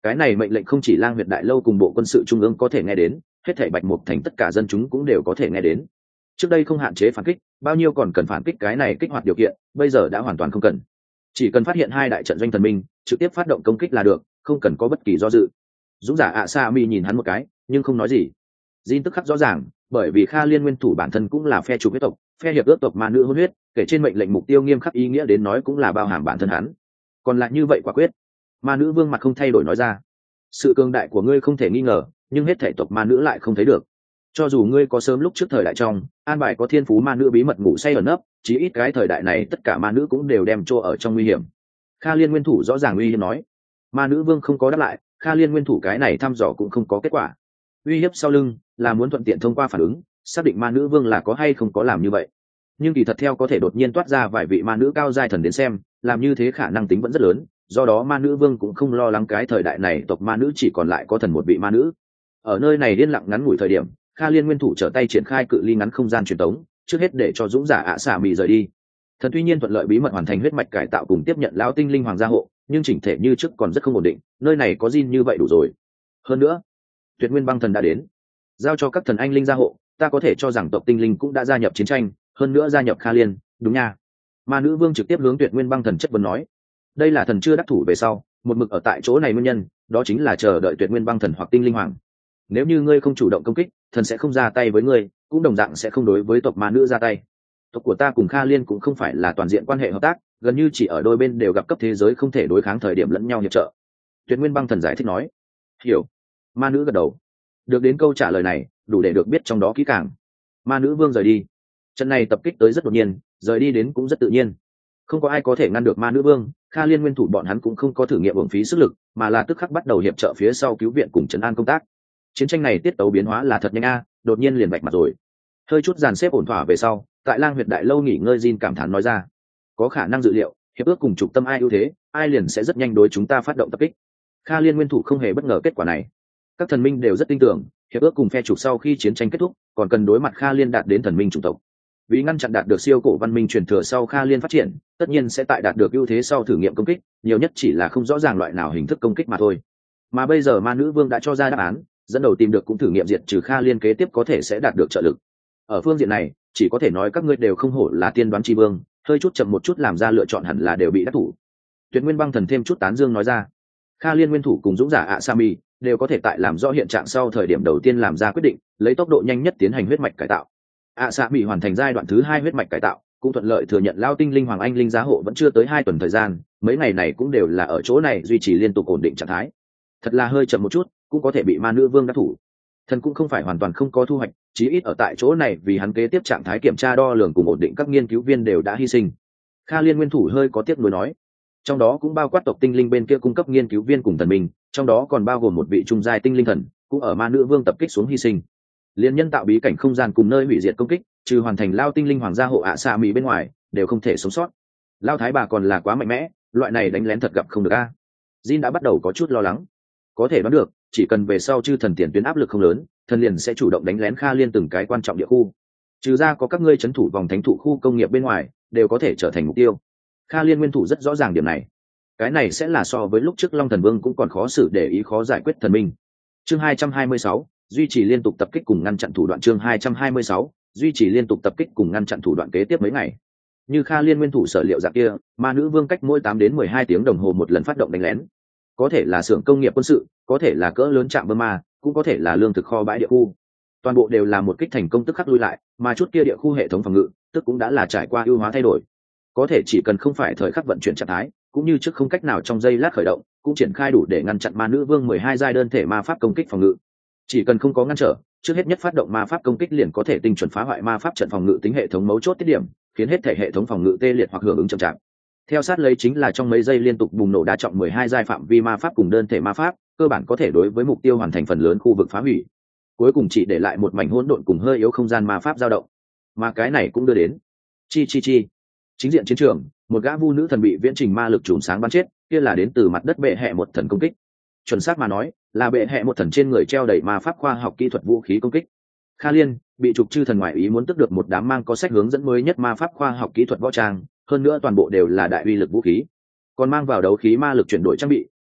Cái này mệnh lệnh không chỉ Lang Huyệt Đại Lâu cùng bộ quân sự trung ương có thể nghe đến, hết thảy Bạch Mục thành tất cả dân chúng cũng đều có thể nghe đến. Trước đây không hạn chế phản kích, bao nhiêu còn cần phản kích cái này kích hoạt điều kiện, bây giờ đã hoàn toàn không cần. Chỉ cần phát hiện hai đại trận doanh thần minh, trực tiếp phát động công kích là được, không cần có bất kỳ do dự. Dũng giả ạ Sa Mi nhìn hắn một cái, nhưng không nói gì. Jin tức khắc rõ ràng, bởi vì Kha Liên nguyên thủ bản thân cũng là phe chủ huyết tộc, phe hiệp ước tộc ma nữ hôn huyết, kể trên mệnh lệnh mục tiêu nghiêm khắc ý nghĩa đến nói cũng là bao hàm bản thân hắn. Còn lại như vậy quả quyết. Ma nữ vương mặt không thay đổi nói ra, sự cường đại của ngươi không thể nghi ngờ, nhưng hết thể tộc ma nữ lại không thấy được. Cho dù ngươi có sớm lúc trước thời đại trong an bài có thiên phú ma nữ bí mật ngủ say ở nấp, chí ít cái thời đại này tất cả ma nữ cũng đều đem chỗ ở trong nguy hiểm. Kha Liên nguyên thủ rõ ràng uy hiếp nói. Ma nữ vương không có đáp lại, Kha Liên nguyên thủ cái này thăm dò cũng không có kết quả. Uy hiếp sau lưng là muốn thuận tiện thông qua phản ứng xác định ma nữ vương là có hay không có làm như vậy. Nhưng kỳ thật theo có thể đột nhiên toát ra vài vị ma nữ cao giai thần đến xem, làm như thế khả năng tính vẫn rất lớn, do đó ma nữ vương cũng không lo lắng cái thời đại này tộc ma nữ chỉ còn lại có thần một vị ma nữ. Ở nơi này điên lặng ngắn ngủi thời điểm, Kha Liên nguyên thủ trở tay triển khai cự ly ngắn không gian truyền tống, trước hết để cho dũng giả ạ xả mì rời đi. Thần tuy nhiên thuận lợi bí mật hoàn thành huyết mạch cải tạo cùng tiếp nhận lão tinh linh hoàng gia hộ, nhưng chỉnh thể như trước còn rất không ổn định, nơi này có Jin như vậy đủ rồi. Hơn nữa, Tuyệt Nguyên băng thần đã đến, giao cho các thần anh linh gia hộ, ta có thể cho rằng tộc tinh linh cũng đã gia nhập chiến tranh, hơn nữa gia nhập Kha Liên, đúng nha. Ma nữ vương trực tiếp hướng Tuyệt Nguyên băng thần chất vấn nói, đây là thần chưa đắc thủ về sau, một mực ở tại chỗ này nguyên nhân, đó chính là chờ đợi Tuyệt Nguyên băng thần hoặc tinh linh hoàng. Nếu như ngươi không chủ động công kích, thần sẽ không ra tay với ngươi, cũng đồng dạng sẽ không đối với tộc ma nữ ra tay. Tộc của ta cùng Kha Liên cũng không phải là toàn diện quan hệ hợp tác, gần như chỉ ở đôi bên đều gặp cấp thế giới không thể đối kháng thời điểm lẫn nhau hiệp trợ. Tuyệt Nguyên băng thần giải thích nói, hiểu. Ma nữ gật đầu. Được đến câu trả lời này, đủ để được biết trong đó kỹ càng. Ma nữ vương rời đi. Trận này tập kích tới rất đột nhiên, rời đi đến cũng rất tự nhiên. Không có ai có thể ngăn được ma nữ vương, Kha Liên nguyên thủ bọn hắn cũng không có thử nghiệm uổng phí sức lực, mà là tức khắc bắt đầu hiệp trợ phía sau cứu viện cùng trấn an công tác. Chiến tranh này tiết tấu biến hóa là thật nhanh a, đột nhiên liền bạch mặt rồi. Hơi chút dàn xếp ổn thỏa về sau, tại Lang Huyệt Đại Lâu nghỉ ngơi, Jin cảm thán nói ra, có khả năng dự liệu, hiệp ước cùng trục tâm ai ưu thế, ai liền sẽ rất nhanh đối chúng ta phát động tập kích. Kha Liên nguyên thủ không hề bất ngờ kết quả này. Các thần minh đều rất tin tưởng, hiệp ước cùng phe trục sau khi chiến tranh kết thúc, còn cần đối mặt Kha Liên đạt đến thần minh chủng tộc. Vì ngăn chặn đạt được siêu cổ văn minh truyền thừa sau Kha Liên phát triển, tất nhiên sẽ tại đạt được ưu thế sau thử nghiệm công kích, nhiều nhất chỉ là không rõ ràng loại nào hình thức công kích mà thôi. Mà bây giờ ma nữ vương đã cho ra đáp án, dẫn đầu tìm được cũng thử nghiệm diệt trừ Kha Liên kế tiếp có thể sẽ đạt được trợ lực. Ở phương diện này, chỉ có thể nói các ngươi đều không hổ là tiên đoán chi vương, hơi chút chậm một chút làm ra lựa chọn hẳn là đều bị đắc thủ. Tuyệt Nguyên băng thần thêm chút tán dương nói ra, Kha Liên nguyên thủ cùng dũng giả ạ Sa Mi đều có thể tại làm rõ hiện trạng sau thời điểm đầu tiên làm ra quyết định, lấy tốc độ nhanh nhất tiến hành huyết mạch cải tạo. ạ Sa Mi hoàn thành giai đoạn thứ hai huyết mạch cải tạo, cũng thuận lợi thừa nhận lao tinh linh hoàng anh linh giá hộ vẫn chưa tới hai tuần thời gian, mấy ngày này cũng đều là ở chỗ này duy trì liên tục ổn định trạng thái. Thật là hơi chậm một chút, cũng có thể bị ma nữ vương đắc thủ. Thần cũng không phải hoàn toàn không có thu hoạch, chí ít ở tại chỗ này vì hắn kế tiếp trạng thái kiểm tra đo lường cùng ổn định các nghiên cứu viên đều đã hy sinh. Kha Liên nguyên thủ hơi có tiếc nuối nói, trong đó cũng bao quát tộc tinh linh bên kia cung cấp nghiên cứu viên cùng thần minh, trong đó còn bao gồm một vị trung giai tinh linh thần, cũng ở ma nữ vương tập kích xuống hy sinh. Liên nhân tạo bí cảnh không gian cùng nơi hủy diệt công kích, trừ hoàn thành lao tinh linh hoàng gia hộ ạ Sa Mi bên ngoài, đều không thể sống sót. Lao thái bà còn là quá mạnh mẽ, loại này đánh lén thật gặp không được a. Jin đã bắt đầu có chút lo lắng. Có thể đoán được, chỉ cần về sau chư thần tiền tuyến áp lực không lớn, thần liền sẽ chủ động đánh lén Kha Liên từng cái quan trọng địa khu. Trừ ra có các ngươi trấn thủ vòng thánh thụ khu công nghiệp bên ngoài, đều có thể trở thành mục tiêu. Kha Liên nguyên thủ rất rõ ràng điểm này. Cái này sẽ là so với lúc trước Long Thần Vương cũng còn khó xử để ý khó giải quyết thần minh. Chương hai trăm hai mươi sáu, duy trì liên tục tập kích cùng ngăn chặn thủ đoạn. Chương hai trăm hai mươi sáu, duy trì liên tục tập kích cùng ngăn chặn thủ đoạn kế tiếp mấy ngày. Như Kha Liên nguyên thủ sở liệu dạng kia, ma nữ vương cách mỗi tám đến mười hai tiếng đồng hồ một lần phát động đánh lén. Có thể là xưởng công nghiệp quân sự, có thể là cỡ lớn trạm bơm ma, cũng có thể là lương thực kho bãi địa khu. Toàn bộ đều là một kích thành công tức khắc lui lại, mà chút kia địa khu hệ thống phòng ngự, tức cũng đã là trải qua ưu hóa thay đổi. Có thể chỉ cần không phải thời khắc vận chuyển trạng thái, cũng như trước không cách nào trong giây lát khởi động, cũng triển khai đủ để ngăn chặn ma nữ vương mười hai giai đơn thể ma pháp công kích phòng ngự. Chỉ cần không có ngăn trở, trước hết nhất phát động ma pháp công kích liền có thể tinh chuẩn phá hoại ma pháp trận phòng ngự tính hệ thống mấu chốt tiết điểm, khiến hết thể hệ thống phòng ngự tê liệt hoặc hưởng ứng chậm chạp. Theo sát lấy chính là trong mấy giây liên tục bùng nổ đa trọng mười hai giai phạm vi ma pháp cùng đơn thể ma pháp, cơ bản có thể đối với mục tiêu hoàn thành phần lớn khu vực phá hủy. Cuối cùng chỉ để lại một mảnh hỗn độn cùng hơi yếu không gian ma pháp dao động. Mà cái này cũng đưa đến chi chi chi. Chính diện chiến trường, một gã vu nữ thần bị viễn trình ma lực chùm sáng bắn chết, kia là đến từ mặt đất bệ hệ một thần công kích. Chuẩn xác mà nói, là bệ hệ một thần trên người treo đầy ma pháp khoa học kỹ thuật vũ khí công kích. Kha Liên bị trục chư thần ngoại ý muốn tức được một đám mang có sách hướng dẫn mới nhất ma pháp khoa học kỹ thuật võ trang, hơn nữa toàn bộ đều là đại uy lực vũ khí, còn mang vào đấu khí ma lực chuyển đổi trang bị,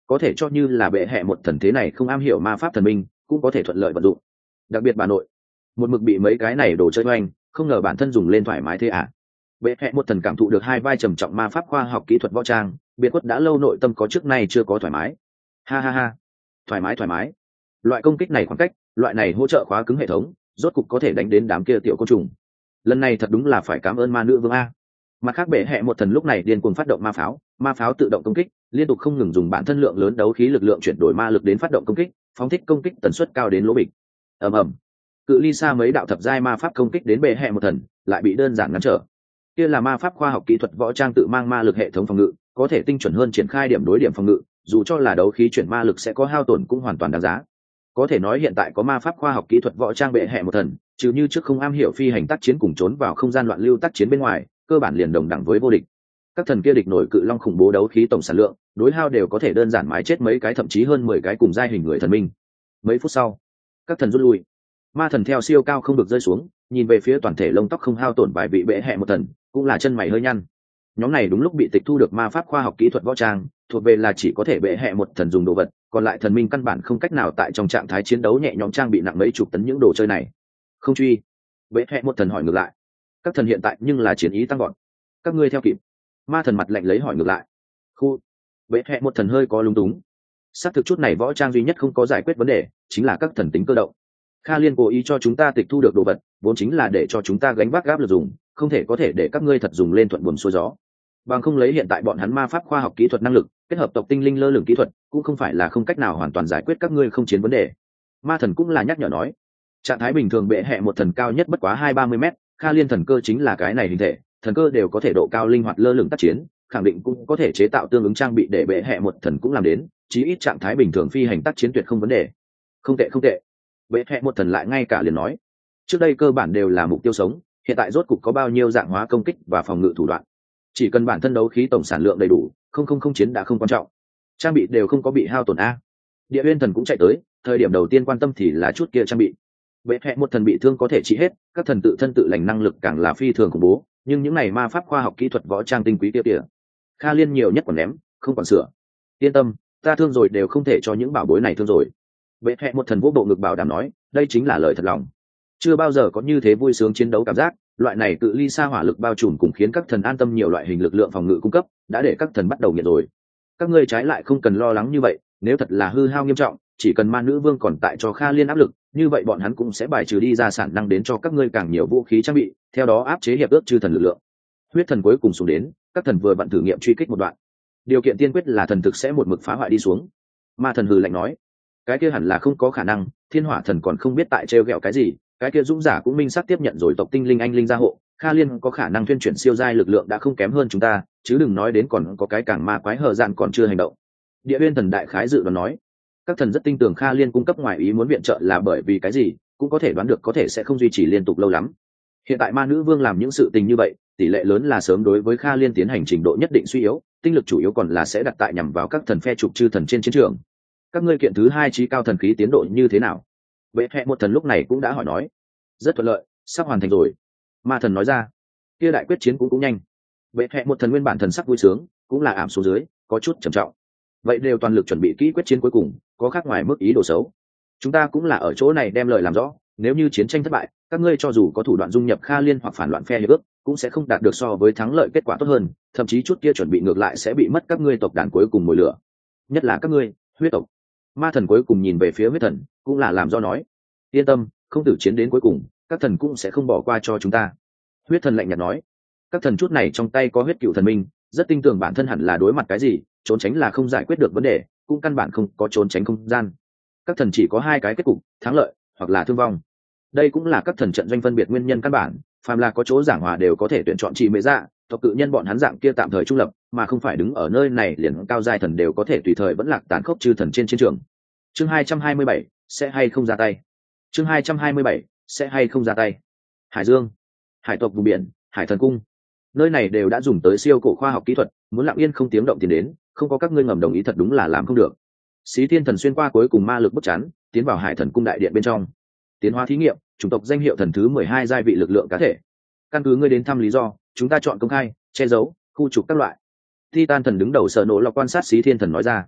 có thể cho như là bệ hệ một thần thế này không am hiểu ma pháp thần minh cũng có thể thuận lợi vận dụng. Đặc biệt bà nội một mực bị mấy cái này đồ chơi oanh, không ngờ bản thân dùng lên thoải mái thế à. Bệ hệ một thần cảm thụ được hai vai trầm trọng ma pháp khoa học kỹ thuật võ trang, biệt khuất đã lâu nội tâm có trước nay chưa có thoải mái. Ha ha ha, thoải mái thoải mái. Loại công kích này khoảng cách, loại này hỗ trợ khóa cứng hệ thống, rốt cục có thể đánh đến đám kia tiểu côn trùng. Lần này thật đúng là phải cảm ơn ma nữ vương a. Mặt khác bệ hệ một thần lúc này điên cuồng phát động ma pháo, ma pháo tự động công kích, liên tục không ngừng dùng bản thân lượng lớn đấu khí lực lượng chuyển đổi ma lực đến phát động công kích, phóng thích công kích tần suất cao đến lỗ bịch. Ầm ầm. Cự ly xa mấy đạo thập giai ma pháp công kích đến bệ hệ một thần, lại bị đơn giản ngăn trở. Kia là ma pháp khoa học kỹ thuật võ trang tự mang ma lực hệ thống phòng ngự, có thể tinh chuẩn hơn triển khai điểm đối điểm phòng ngự, dù cho là đấu khí chuyển ma lực sẽ có hao tổn cũng hoàn toàn đáng giá. Có thể nói hiện tại có ma pháp khoa học kỹ thuật võ trang bệ hệ một thần, trừ như trước không am hiểu phi hành tác chiến cùng trốn vào không gian loạn lưu tác chiến bên ngoài, cơ bản liền đồng đẳng với vô địch. Các thần kia địch nổi cự long khủng bố đấu khí tổng sản lượng, đối hao đều có thể đơn giản mái chết mấy cái thậm chí hơn mười cái cùng giai hình người thần minh. Mấy phút sau, các thần rút lui. Ma thần theo siêu cao không được rơi xuống, nhìn về phía toàn thể lông tóc không hao tổn vài vị bệ hệ một thần, cũng là chân mày hơi nhăn. Nhóm này đúng lúc bị tịch thu được ma pháp khoa học kỹ thuật võ trang, thuộc về là chỉ có thể bệ hệ một thần dùng đồ vật, còn lại thần minh căn bản không cách nào tại trong trạng thái chiến đấu nhẹ nhõm trang bị nặng mấy chục tấn những đồ chơi này. Không truy. Bệ hệ một thần hỏi ngược lại. Các thần hiện tại nhưng là chiến ý tăng gọn. Các ngươi theo kịp. Ma thần mặt lạnh lấy hỏi ngược lại. Khu. Bệ hệ một thần hơi có lung túng. Xác thực chút này võ trang duy nhất không có giải quyết vấn đề, chính là các thần tính cơ động. Kha Liên cố ý cho chúng ta tịch thu được đồ vật, vốn chính là để cho chúng ta gánh vác gáp lực dùng, không thể có thể để các ngươi thật dùng lên thuận buồm xuôi gió. Bằng không lấy hiện tại bọn hắn ma pháp khoa học kỹ thuật năng lực, kết hợp tộc tinh linh lơ lửng kỹ thuật, cũng không phải là không cách nào hoàn toàn giải quyết các ngươi không chiến vấn đề. Ma thần cũng là nhắc nhở nói, trạng thái bình thường bệ hệ một thần cao nhất bất quá hai ba mươi mét, Kha Liên thần cơ chính là cái này hình thể, thần cơ đều có thể độ cao linh hoạt lơ lửng tác chiến, khẳng định cũng có thể chế tạo tương ứng trang bị để bệ hệ một thần cũng làm đến, chí ít trạng thái bình thường phi hành tác chiến tuyệt không vấn đề. Không tệ không tệ. Bệ hệ một thần lại ngay cả liền nói, trước đây cơ bản đều là mục tiêu sống, hiện tại rốt cục có bao nhiêu dạng hóa công kích và phòng ngự thủ đoạn. Chỉ cần bản thân đấu khí tổng sản lượng đầy đủ, không không không chiến đã không quan trọng, trang bị đều không có bị hao tổn a. Địa Uyên thần cũng chạy tới, thời điểm đầu tiên quan tâm thì là chút kia trang bị. Bệ hệ một thần bị thương có thể trị hết, các thần tự thân tự lành năng lực càng là phi thường khủng bố, nhưng những này ma pháp khoa học kỹ thuật võ trang tinh quý kia kia, Kha Liên nhiều nhất còn ném, không còn sửa. Yên tâm, ta thương rồi đều không thể cho những bảo bối này thương rồi. Bệ hệ một thần vô bộ ngực bảo đảm nói, đây chính là lời thật lòng. Chưa bao giờ có như thế vui sướng chiến đấu cảm giác, loại này cự ly xa hỏa lực bao trùm cùng khiến các thần an tâm nhiều loại hình lực lượng phòng ngự cung cấp, đã để các thần bắt đầu nghiện rồi. Các ngươi trái lại không cần lo lắng như vậy, nếu thật là hư hao nghiêm trọng, chỉ cần ma nữ vương còn tại cho Kha Liên áp lực, như vậy bọn hắn cũng sẽ bài trừ đi ra sản năng đến cho các ngươi càng nhiều vũ khí trang bị, theo đó áp chế hiệp ước chư thần lực lượng. Huyết thần cuối cùng xuống đến, các thần vừa bận thử nghiệm truy kích một đoạn. Điều kiện tiên quyết là thần thực sẽ một mực phá hoại đi xuống. Ma thần hừ lạnh nói, cái kia hẳn là không có khả năng, thiên hỏa thần còn không biết tại trêu ghẹo cái gì, cái kia dũng giả cũng minh xác tiếp nhận rồi tộc tinh linh anh linh gia hộ, Kha Liên có khả năng thuyên chuyển siêu giai lực lượng đã không kém hơn chúng ta, chứ đừng nói đến còn có cái càng ma quái hờ dạn còn chưa hành động. Địa Uyên thần đại khái dự đoán nói, các thần rất tin tưởng Kha Liên cung cấp ngoài ý muốn viện trợ là bởi vì cái gì, cũng có thể đoán được có thể sẽ không duy trì liên tục lâu lắm. Hiện tại ma nữ vương làm những sự tình như vậy, tỷ lệ lớn là sớm đối với Kha Liên tiến hành trình độ nhất định suy yếu, tinh lực chủ yếu còn là sẽ đặt tại nhằm vào các thần phe trục chư thần trên chiến trường. Các ngươi kiện thứ hai trí cao thần khí tiến độ như thế nào? Bệ hệ một thần lúc này cũng đã hỏi nói, rất thuận lợi, sắp hoàn thành rồi. Ma thần nói ra, kia đại quyết chiến cũng cũng nhanh. Bệ hệ một thần nguyên bản thần sắc vui sướng, cũng là ảm xuống dưới, có chút trầm trọng. Vậy đều toàn lực chuẩn bị kỹ quyết chiến cuối cùng, có khác ngoài mức ý đồ xấu. Chúng ta cũng là ở chỗ này đem lời làm rõ, nếu như chiến tranh thất bại, các ngươi cho dù có thủ đoạn dung nhập Kha Liên hoặc phản loạn phe hiệp ước, cũng sẽ không đạt được so với thắng lợi kết quả tốt hơn, thậm chí chút kia chuẩn bị ngược lại sẽ bị mất các ngươi tộc đàn cuối cùng mồi lửa. Nhất là các ngươi, huyết tộc. Ma thần cuối cùng nhìn về phía huyết thần, cũng là làm do nói, yên tâm, không tử chiến đến cuối cùng, các thần cũng sẽ không bỏ qua cho chúng ta. Huyết thần lạnh nhạt nói, các thần chút này trong tay có huyết cựu thần minh, rất tin tưởng bản thân hẳn là đối mặt cái gì, trốn tránh là không giải quyết được vấn đề, cũng căn bản không có trốn tránh không gian. Các thần chỉ có hai cái kết cục, thắng lợi hoặc là thương vong. Đây cũng là các thần trận doanh phân biệt nguyên nhân căn bản, phàm là có chỗ giảng hòa đều có thể tuyển chọn trị mệ dạ, tộc cự nhân bọn hắn dạng kia tạm thời trung lập, mà không phải đứng ở nơi này liền cao giai thần đều có thể tùy thời vẫn lạc tàn khốc chư thần trên chiến trường. Chương hai trăm hai mươi bảy, sẽ hay không ra tay. Chương hai trăm hai mươi bảy, sẽ hay không ra tay. Hải Dương, hải tộc vùng biển, hải thần cung, nơi này đều đã dùng tới siêu cổ khoa học kỹ thuật, muốn lặng yên không tiếng động tiến đến, không có các ngươi ngầm đồng ý thật đúng là làm không được. Xí Thiên thần xuyên qua cuối cùng ma lực bức chắn, tiến vào hải thần cung đại điện bên trong. Tiến hóa thí nghiệm, chủng tộc danh hiệu thần thứ mười hai giai vị lực lượng cá thể. Căn cứ ngươi đến thăm lý do, chúng ta chọn công khai, che giấu, khu trục các loại. Titan thần đứng đầu sở nổ lọc quan sát Xí Thiên thần nói ra.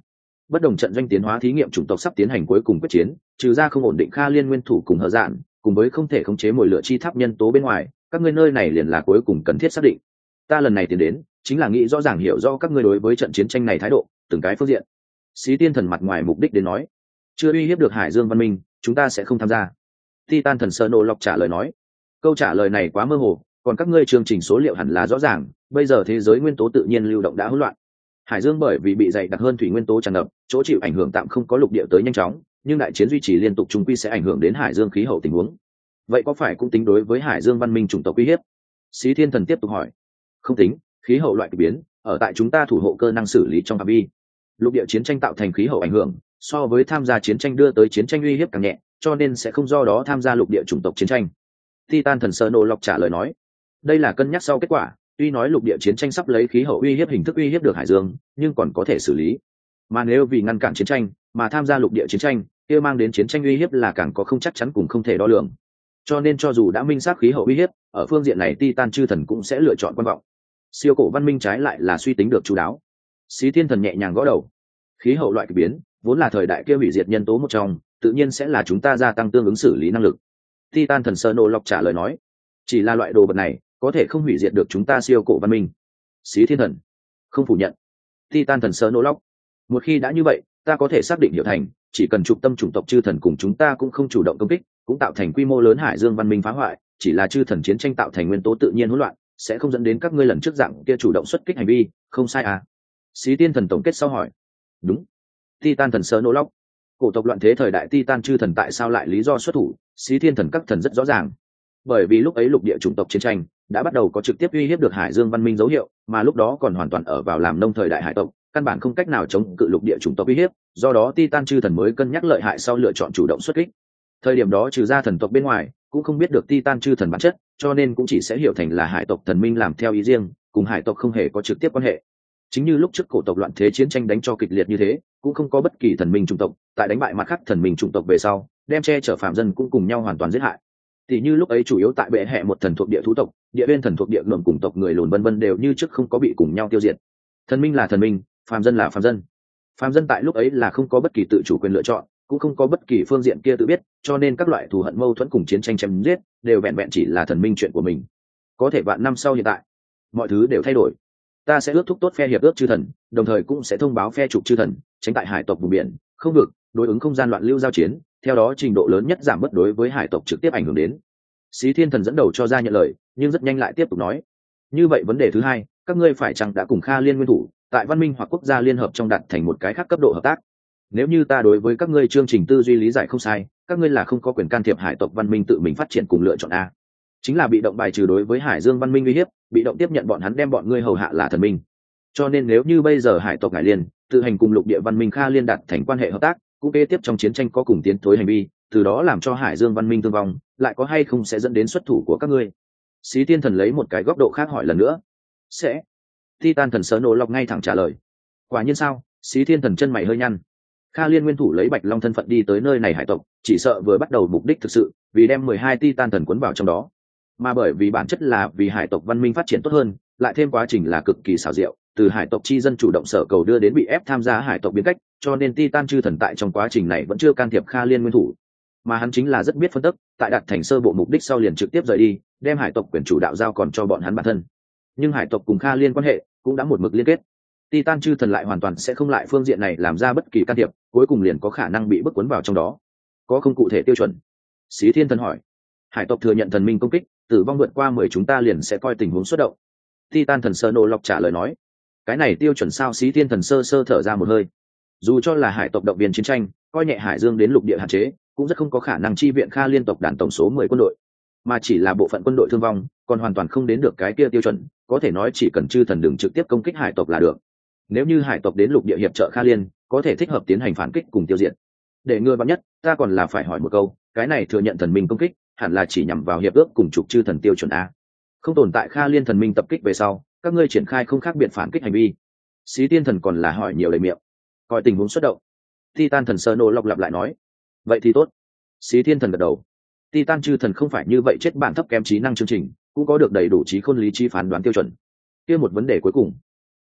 bất đồng trận doanh tiến hóa thí nghiệm chủng tộc sắp tiến hành cuối cùng quyết chiến, trừ ra không ổn định Kha Liên nguyên thủ cùng Hở Dạn, cùng với không thể khống chế mồi lửa chi tháp nhân tố bên ngoài, các ngươi nơi này liền là cuối cùng cần thiết xác định. Ta lần này tiến đến chính là nghĩ rõ ràng hiểu rõ các ngươi đối với trận chiến tranh này thái độ, từng cái phương diện. Xí Tiên Thần mặt ngoài mục đích đến nói, chưa uy hiếp được Hải Dương văn minh, chúng ta sẽ không tham gia. Titan Thần Sơ Nô Lộc trả lời nói. Câu trả lời này quá mơ hồ, còn các ngươi chương trình số liệu hẳn là rõ ràng, bây giờ thế giới nguyên tố tự nhiên lưu động đã hỗn loạn. Hải Dương bởi vì bị dày đặc hơn thủy nguyên tố tràn ngập, chỗ chịu ảnh hưởng tạm không có lục địa tới nhanh chóng, nhưng đại chiến duy trì liên tục chung quy sẽ ảnh hưởng đến Hải Dương khí hậu tình huống. Vậy có phải cũng tính đối với Hải Dương văn minh chủng tộc uy hiếp? Xí Thiên Thần tiếp tục hỏi. Không tính, khí hậu loại kỳ biến, ở tại chúng ta thủ hộ cơ năng xử lý trong phạm vi. Lục địa chiến tranh tạo thành khí hậu ảnh hưởng, so với tham gia chiến tranh đưa tới chiến tranh uy hiếp càng nhẹ, cho nên sẽ không do đó tham gia lục địa chủng tộc chiến tranh. Titan Thần Sơ Nô Lộc trả lời nói. Đây là cân nhắc sau kết quả, tuy nói lục địa chiến tranh sắp lấy khí hậu uy hiếp hình thức uy hiếp được Hải Dương, nhưng còn có thể xử lý. Mà nếu vì ngăn cản chiến tranh mà tham gia lục địa chiến tranh, kia mang đến chiến tranh uy hiếp là càng có không chắc chắn cùng không thể đo lường. Cho nên cho dù đã minh xác khí hậu uy hiếp, ở phương diện này Titan chư thần cũng sẽ lựa chọn quan vọng. Siêu cổ văn minh trái lại là suy tính được chú đáo. Xí Thiên Thần nhẹ nhàng gõ đầu. Khí hậu loại kỳ biến vốn là thời đại kia hủy diệt nhân tố một trong, tự nhiên sẽ là chúng ta gia tăng tương ứng xử lý năng lực. Titan Thần Sơ Nô Lộc trả lời nói. Chỉ là loại đồ vật này có thể không hủy diệt được chúng ta siêu cổ văn minh. Xí Thiên Thần không phủ nhận. Titan Thần Sơ Nô Lộc. Một khi đã như vậy, ta có thể xác định hiểu thành, chỉ cần trục tâm chủng tộc chư thần cùng chúng ta cũng không chủ động công kích, cũng tạo thành quy mô lớn Hải Dương văn minh phá hoại, chỉ là chư thần chiến tranh tạo thành nguyên tố tự nhiên hỗn loạn, sẽ không dẫn đến các ngươi lần trước dạng kia chủ động xuất kích hành vi, không sai à? Xí Tiên Thần tổng kết sau hỏi. Đúng. Titan Thần Sơ Nô Lộc. Cổ tộc loạn thế thời đại Titan chư thần tại sao lại lý do xuất thủ, Xí Thiên Thần các thần rất rõ ràng. Bởi vì lúc ấy lục địa chủng tộc chiến tranh đã bắt đầu có trực tiếp uy hiếp được Hải Dương văn minh dấu hiệu, mà lúc đó còn hoàn toàn ở vào làm nông thời đại hải tộc, căn bản không cách nào chống cự lục địa chủng tộc uy hiếp, do đó Titan chư thần mới cân nhắc lợi hại sau lựa chọn chủ động xuất kích. Thời điểm đó trừ ra thần tộc bên ngoài, cũng không biết được Titan chư thần bản chất, cho nên cũng chỉ sẽ hiểu thành là hải tộc thần minh làm theo ý riêng, cùng hải tộc không hề có trực tiếp quan hệ. Chính như lúc trước cổ tộc loạn thế chiến tranh đánh cho kịch liệt như thế, cũng không có bất kỳ thần minh chủng tộc tại đánh bại mặt khác thần minh chủng tộc về sau, đem che chở phạm dân cũng cùng nhau hoàn toàn giết hại. Thì như lúc ấy chủ yếu tại bệ hệ một thần thuộc địa thú tộc, địa bên thần thuộc địa ngầm cùng tộc người lùn vân vân đều như trước không có bị cùng nhau tiêu diệt. Thần minh là thần minh, phàm dân là phàm dân. Phàm dân tại lúc ấy là không có bất kỳ tự chủ quyền lựa chọn, cũng không có bất kỳ phương diện kia tự biết, cho nên các loại thù hận mâu thuẫn cùng chiến tranh chém giết đều vẹn vẹn chỉ là thần minh chuyện của mình. Có thể vạn năm sau hiện tại, mọi thứ đều thay đổi. Ta sẽ ước thúc tốt phe hiệp ước chư thần, đồng thời cũng sẽ thông báo phe trục chư thần, tránh tại hải tộc vùng biển, không vực, đối ứng không gian loạn lưu giao chiến, theo đó trình độ lớn nhất giảm bớt đối với hải tộc trực tiếp ảnh hưởng đến. Xí Thiên Thần dẫn đầu cho ra nhận lời, nhưng rất nhanh lại tiếp tục nói. Như vậy vấn đề thứ hai, các ngươi phải chăng đã cùng Kha Liên nguyên thủ, tại văn minh hoặc quốc gia liên hợp trong đặt thành một cái khác cấp độ hợp tác? Nếu như ta đối với các ngươi chương trình tư duy lý giải không sai, các ngươi là không có quyền can thiệp hải tộc văn minh tự mình phát triển cùng lựa chọn a. Chính là bị động bài trừ đối với Hải Dương văn minh uy hiếp, bị động tiếp nhận bọn hắn đem bọn ngươi hầu hạ là thần minh. Cho nên nếu như bây giờ hải tộc Hải Liên tự hành cùng lục địa văn minh Kha Liên đặt thành quan hệ hợp tác, cũng kế tiếp trong chiến tranh có cùng tiến thối hành vi, từ đó làm cho Hải Dương văn minh thương vong, lại có hay không sẽ dẫn đến xuất thủ của các ngươi? Xí Tiên Thần lấy một cái góc độ khác hỏi lần nữa. Sẽ. Titan Thần Sơ Nô Lộc ngay thẳng trả lời. Quả nhiên sao? Xí Thiên Thần chân mày hơi nhăn. Kha Liên nguyên thủ lấy Bạch Long thân phận đi tới nơi này hải tộc, chỉ sợ vừa bắt đầu mục đích thực sự, vì đem mười hai Titan thần cuốn vào trong đó. Mà bởi vì bản chất là vì hải tộc văn minh phát triển tốt hơn, lại thêm quá trình là cực kỳ xảo diệu, từ hải tộc chi dân chủ động sở cầu đưa đến bị ép tham gia hải tộc biến cách, cho nên Titan chư thần tại trong quá trình này vẫn chưa can thiệp Kha Liên nguyên thủ. Mà hắn chính là rất biết phân tích, tại đạt thành sơ bộ mục đích sau liền trực tiếp rời đi, đem hải tộc quyền chủ đạo giao còn cho bọn hắn bản thân. Nhưng hải tộc cùng Kha Liên quan hệ cũng đã một mực liên kết. Titan chư thần lại hoàn toàn sẽ không lại phương diện này làm ra bất kỳ can thiệp, cuối cùng liền có khả năng bị bức cuốn vào trong đó. Có không cụ thể tiêu chuẩn? Xí Thiên Thần hỏi. Hải tộc thừa nhận thần minh công kích, tử vong vượt qua mười chúng ta liền sẽ coi tình huống xuất động. Titan Thần Sơ Nô Lộc trả lời nói. Cái này tiêu chuẩn sao? Xí Thiên Thần sơ sơ thở ra một hơi. Dù cho là hải tộc động viên chiến tranh, coi nhẹ Hải Dương đến lục địa hạn chế, cũng rất không có khả năng chi viện Kha Liên tộc đàn tổng số mười quân đội, mà chỉ là bộ phận quân đội thương vong, còn hoàn toàn không đến được cái kia tiêu chuẩn, có thể nói chỉ cần chư thần đừng trực tiếp công kích hải tộc là được. Nếu như hải tộc đến lục địa hiệp trợ Kha Liên, có thể thích hợp tiến hành phản kích cùng tiêu diệt. Để ngừa vạn nhất, ta còn là phải hỏi một câu, cái này thừa nhận thần minh công kích, hẳn là chỉ nhằm vào hiệp ước cùng trục chư thần tiêu chuẩn a. Không tồn tại Kha Liên thần minh tập kích về sau, các ngươi triển khai không khác biệt phản kích hành vi. Xí Tiên Thần còn là hỏi nhiều lời miệng, coi tình huống xuất động. Titan Thần Sơ Nô Lộc lặp lại nói, vậy thì tốt. Xí Thiên Thần gật đầu. Titan chư thần không phải như vậy chết bản thấp kém trí năng chương trình, cũng có được đầy đủ trí khôn lý trí phán đoán tiêu chuẩn. Kia một vấn đề cuối cùng,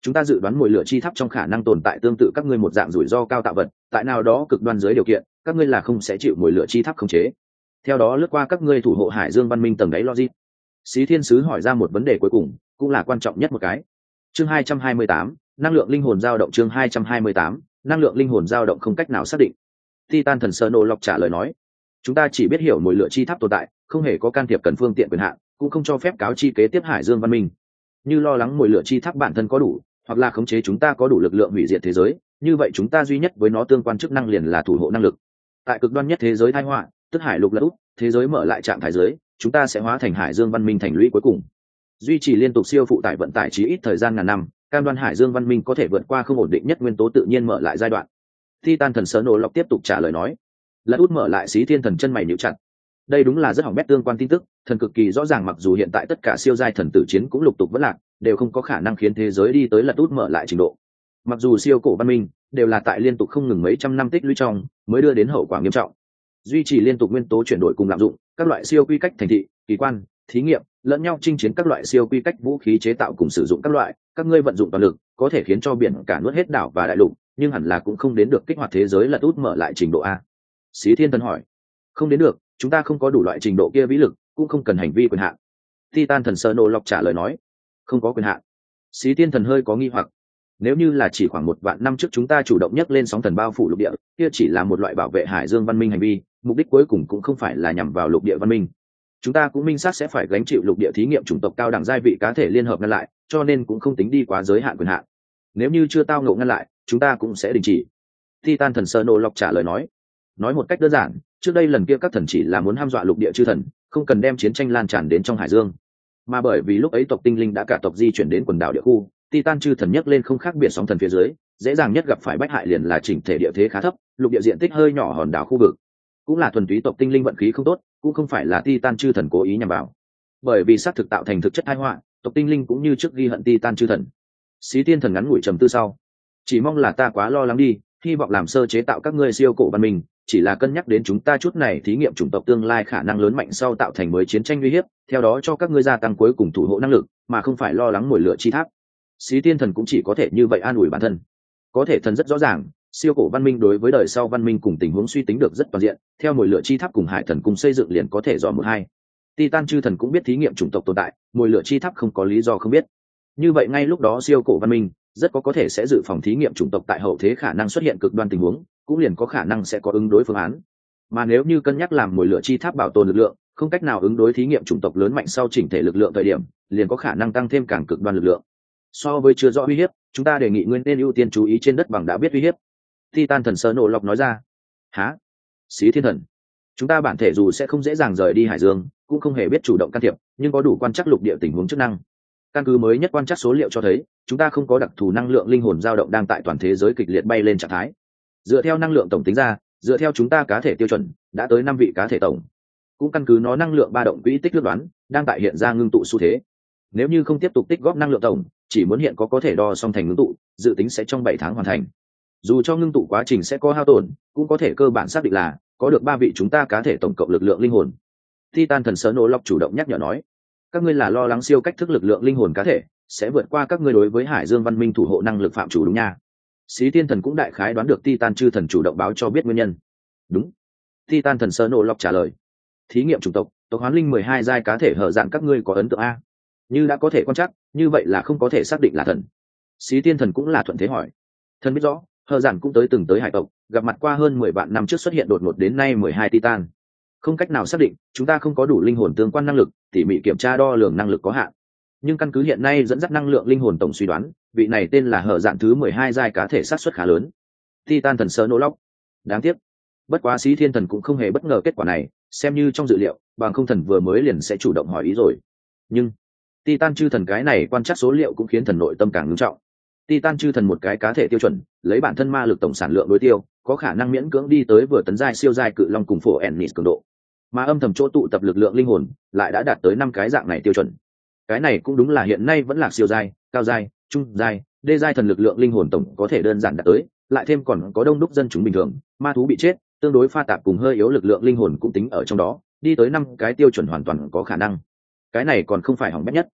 chúng ta dự đoán mồi lửa chi tháp trong khả năng tồn tại tương tự các ngươi một dạng rủi ro cao tạo vật, tại nào đó cực đoan dưới điều kiện các ngươi là không sẽ chịu mồi lửa chi tháp khống chế. Theo đó lướt qua các ngươi thủ hộ hải dương văn minh tầng đáy logic. Xí Thiên Sứ hỏi ra một vấn đề cuối cùng, cũng là quan trọng nhất một cái. Chương hai trăm hai mươi tám, năng lượng linh hồn dao động. Chương hai trăm hai mươi tám, năng lượng linh hồn dao động không cách nào xác định. Titan thần sơ nô lọc trả lời nói, chúng ta chỉ biết hiểu mồi lửa chi tháp tồn tại, không hề có can thiệp cần phương tiện quyền hạn, cũng không cho phép cáo chi kế tiếp hải dương văn minh. Như lo lắng mồi lửa chi tháp bản thân có đủ, hoặc là khống chế chúng ta có đủ lực lượng hủy diệt thế giới, như vậy chúng ta duy nhất với nó tương quan chức năng liền là thủ hộ năng lực. Tại cực đoan nhất thế giới tai họa, tức hải lục lật úp, thế giới mở lại trạng thái giới, chúng ta sẽ hóa thành hải dương văn minh thành lũy cuối cùng, duy trì liên tục siêu phụ tải vận tải chí ít thời gian ngàn năm, cam đoan hải dương văn minh có thể vượt qua không ổn định nhất nguyên tố tự nhiên mở lại giai đoạn. Titan thần sớ nổ lọc tiếp tục trả lời nói, lật út mở lại Xí Thiên thần chân mày nhíu chặt. Đây đúng là rất hỏng bét tương quan tin tức, thần cực kỳ rõ ràng mặc dù hiện tại tất cả siêu giai thần tử chiến cũng lục tục vẫn lạc, đều không có khả năng khiến thế giới đi tới lật út mở lại trình độ. Mặc dù siêu cổ văn minh đều là tại liên tục không ngừng mấy trăm năm tích lũy trong mới đưa đến hậu quả nghiêm trọng. Duy trì liên tục nguyên tố chuyển đổi cùng lạm dụng các loại siêu quy cách thành thị, kỳ quan, thí nghiệm, lẫn nhau chinh chiến các loại siêu quy cách vũ khí chế tạo cùng sử dụng các loại, các ngươi vận dụng toàn lực, có thể khiến cho biển cả nuốt hết đảo và đại lục, nhưng hẳn là cũng không đến được kích hoạt thế giới lật út mở lại trình độ a. Xí Thiên thần hỏi, không đến được, chúng ta không có đủ loại trình độ kia vĩ lực, cũng không cần hành vi quyền hạn. Titan thần sơ nô lọc trả lời nói, không có quyền hạn. Xí Thiên thần hơi có nghi hoặc, nếu như là chỉ khoảng một vạn năm trước chúng ta chủ động nhấc lên sóng thần bao phủ lục địa, kia chỉ là một loại bảo vệ hải dương văn minh hành vi, mục đích cuối cùng cũng không phải là nhằm vào lục địa văn minh. Chúng ta cũng minh xác sẽ phải gánh chịu lục địa thí nghiệm chủng tộc cao đẳng giai vị cá thể liên hợp ngăn lại, cho nên cũng không tính đi quá giới hạn quyền hạn. Nếu như chưa tao ngộ ngăn lại, chúng ta cũng sẽ đình chỉ. Titan thần sơ nô lọc trả lời nói, nói một cách đơn giản, trước đây lần kia các thần chỉ là muốn hăm dọa lục địa chư thần, không cần đem chiến tranh lan tràn đến trong hải dương, mà bởi vì lúc ấy tộc tinh linh đã cả tộc di chuyển đến quần đảo địa khu, Titan chư thần nhấc lên không khác biệt sóng thần phía dưới, dễ dàng nhất gặp phải bách hại liền là chỉnh thể địa thế khá thấp, lục địa diện tích hơi nhỏ hòn đảo khu vực, cũng là thuần túy tộc tinh linh vận khí không tốt, cũng không phải là Titan chư thần cố ý nhằm vào. Bởi vì xác thực tạo thành thực chất tai họa, tộc tinh linh cũng như trước ghi hận Titan chư thần. Xí Tiên thần ngắn ngủi trầm tư sau, chỉ mong là ta quá lo lắng đi, hy vọng làm sơ chế tạo các ngươi siêu cổ văn minh, chỉ là cân nhắc đến chúng ta chút này thí nghiệm chủng tộc tương lai khả năng lớn mạnh sau tạo thành mới chiến tranh uy hiếp, theo đó cho các ngươi gia tăng cuối cùng thủ hộ năng lực, mà không phải lo lắng mồi lửa chi tháp. Xí Tiên thần cũng chỉ có thể như vậy an ủi bản thân. Có thể thần rất rõ ràng, siêu cổ văn minh đối với đời sau văn minh cùng tình huống suy tính được rất toàn diện, theo mồi lửa chi tháp cùng hải thần cùng xây dựng liền có thể dò một hai. Titan chư thần cũng biết thí nghiệm chủng tộc tồn tại, mồi lửa chi tháp không có lý do không biết. Như vậy ngay lúc đó siêu cổ văn minh rất có có thể sẽ dự phòng thí nghiệm chủng tộc tại hậu thế khả năng xuất hiện cực đoan tình huống, cũng liền có khả năng sẽ có ứng đối phương án. Mà nếu như cân nhắc làm mồi lửa chi tháp bảo tồn lực lượng, không cách nào ứng đối thí nghiệm chủng tộc lớn mạnh sau chỉnh thể lực lượng thời điểm, liền có khả năng tăng thêm càng cực đoan lực lượng. So với chưa rõ uy hiếp, chúng ta đề nghị nguyên nên ưu tiên chú ý trên đất bằng đã biết uy hiếp. Titan thần sơ nổ lọc nói ra. Hả? Xí Thiên thần, chúng ta bản thể dù sẽ không dễ dàng rời đi hải dương, cũng không hề biết chủ động can thiệp, nhưng có đủ quan trắc lục địa tình huống chức năng. Căn cứ mới nhất quan trắc số liệu cho thấy, chúng ta không có đặc thù năng lượng linh hồn dao động đang tại toàn thế giới kịch liệt bay lên trạng thái. Dựa theo năng lượng tổng tính ra, dựa theo chúng ta cá thể tiêu chuẩn, đã tới năm vị cá thể tổng. Cũng căn cứ nó năng lượng ba động quỹ tích ước đoán, đang tại hiện ra ngưng tụ xu thế. Nếu như không tiếp tục tích góp năng lượng tổng, chỉ muốn hiện có có thể đo song thành ngưng tụ, dự tính sẽ trong bảy tháng hoàn thành. Dù cho ngưng tụ quá trình sẽ có hao tổn, cũng có thể cơ bản xác định là có được ba vị chúng ta cá thể tổng cộng lực lượng linh hồn. Titan thần sớ nổ lọc chủ động nhắc nhở nói, các ngươi là lo lắng siêu cách thức lực lượng linh hồn cá thể sẽ vượt qua các ngươi đối với hải dương văn minh thủ hộ năng lực phạm chủ đúng nha. Xí Tiên thần cũng đại khái đoán được Titan chư thần chủ động báo cho biết nguyên nhân. Đúng. Titan thần sớ nổ lọc trả lời. Thí nghiệm chủng tộc, tộc hoán linh mười hai giai cá thể hở dạng các ngươi có ấn tượng a? Như đã có thể quan trắc, như vậy là không có thể xác định là thần. Xí Tiên thần cũng là thuận thế hỏi. Thần biết rõ, hở dạng cũng tới từng tới hải tộc, gặp mặt qua hơn mười vạn năm trước xuất hiện đột ngột đến nay mười hai Titan. Không cách nào xác định, chúng ta không có đủ linh hồn tương quan năng lực, tỉ mỉ kiểm tra đo lường năng lực có hạn. Nhưng căn cứ hiện nay dẫn dắt năng lượng linh hồn tổng suy đoán, vị này tên là hở dạng thứ mười hai giai cá thể xác suất khá lớn. Titan thần sớ nổ lóc. Đáng tiếc, bất quá Xí Thiên thần cũng không hề bất ngờ kết quả này, xem như trong dự liệu, bằng không thần vừa mới liền sẽ chủ động hỏi ý rồi. Nhưng Titan chư thần cái này quan trắc số liệu cũng khiến thần nội tâm càng ngưng trọng. Titan chư thần một cái cá thể tiêu chuẩn, lấy bản thân ma lực tổng sản lượng đối tiêu, có khả năng miễn cưỡng đi tới vừa tấn giai siêu giai cự long cùng phổ Ennis cường độ. Mà âm thầm chỗ tụ tập lực lượng linh hồn lại đã đạt tới năm cái dạng này tiêu chuẩn. Cái này cũng đúng là hiện nay vẫn là siêu giai, cao giai, trung giai, đê giai thần lực lượng linh hồn tổng có thể đơn giản đạt tới, lại thêm còn có đông đúc dân chúng bình thường, ma thú bị chết, tương đối pha tạp cùng hơi yếu lực lượng linh hồn cũng tính ở trong đó, đi tới năm cái tiêu chuẩn hoàn toàn có khả năng. Cái này còn không phải hỏng bét nhất.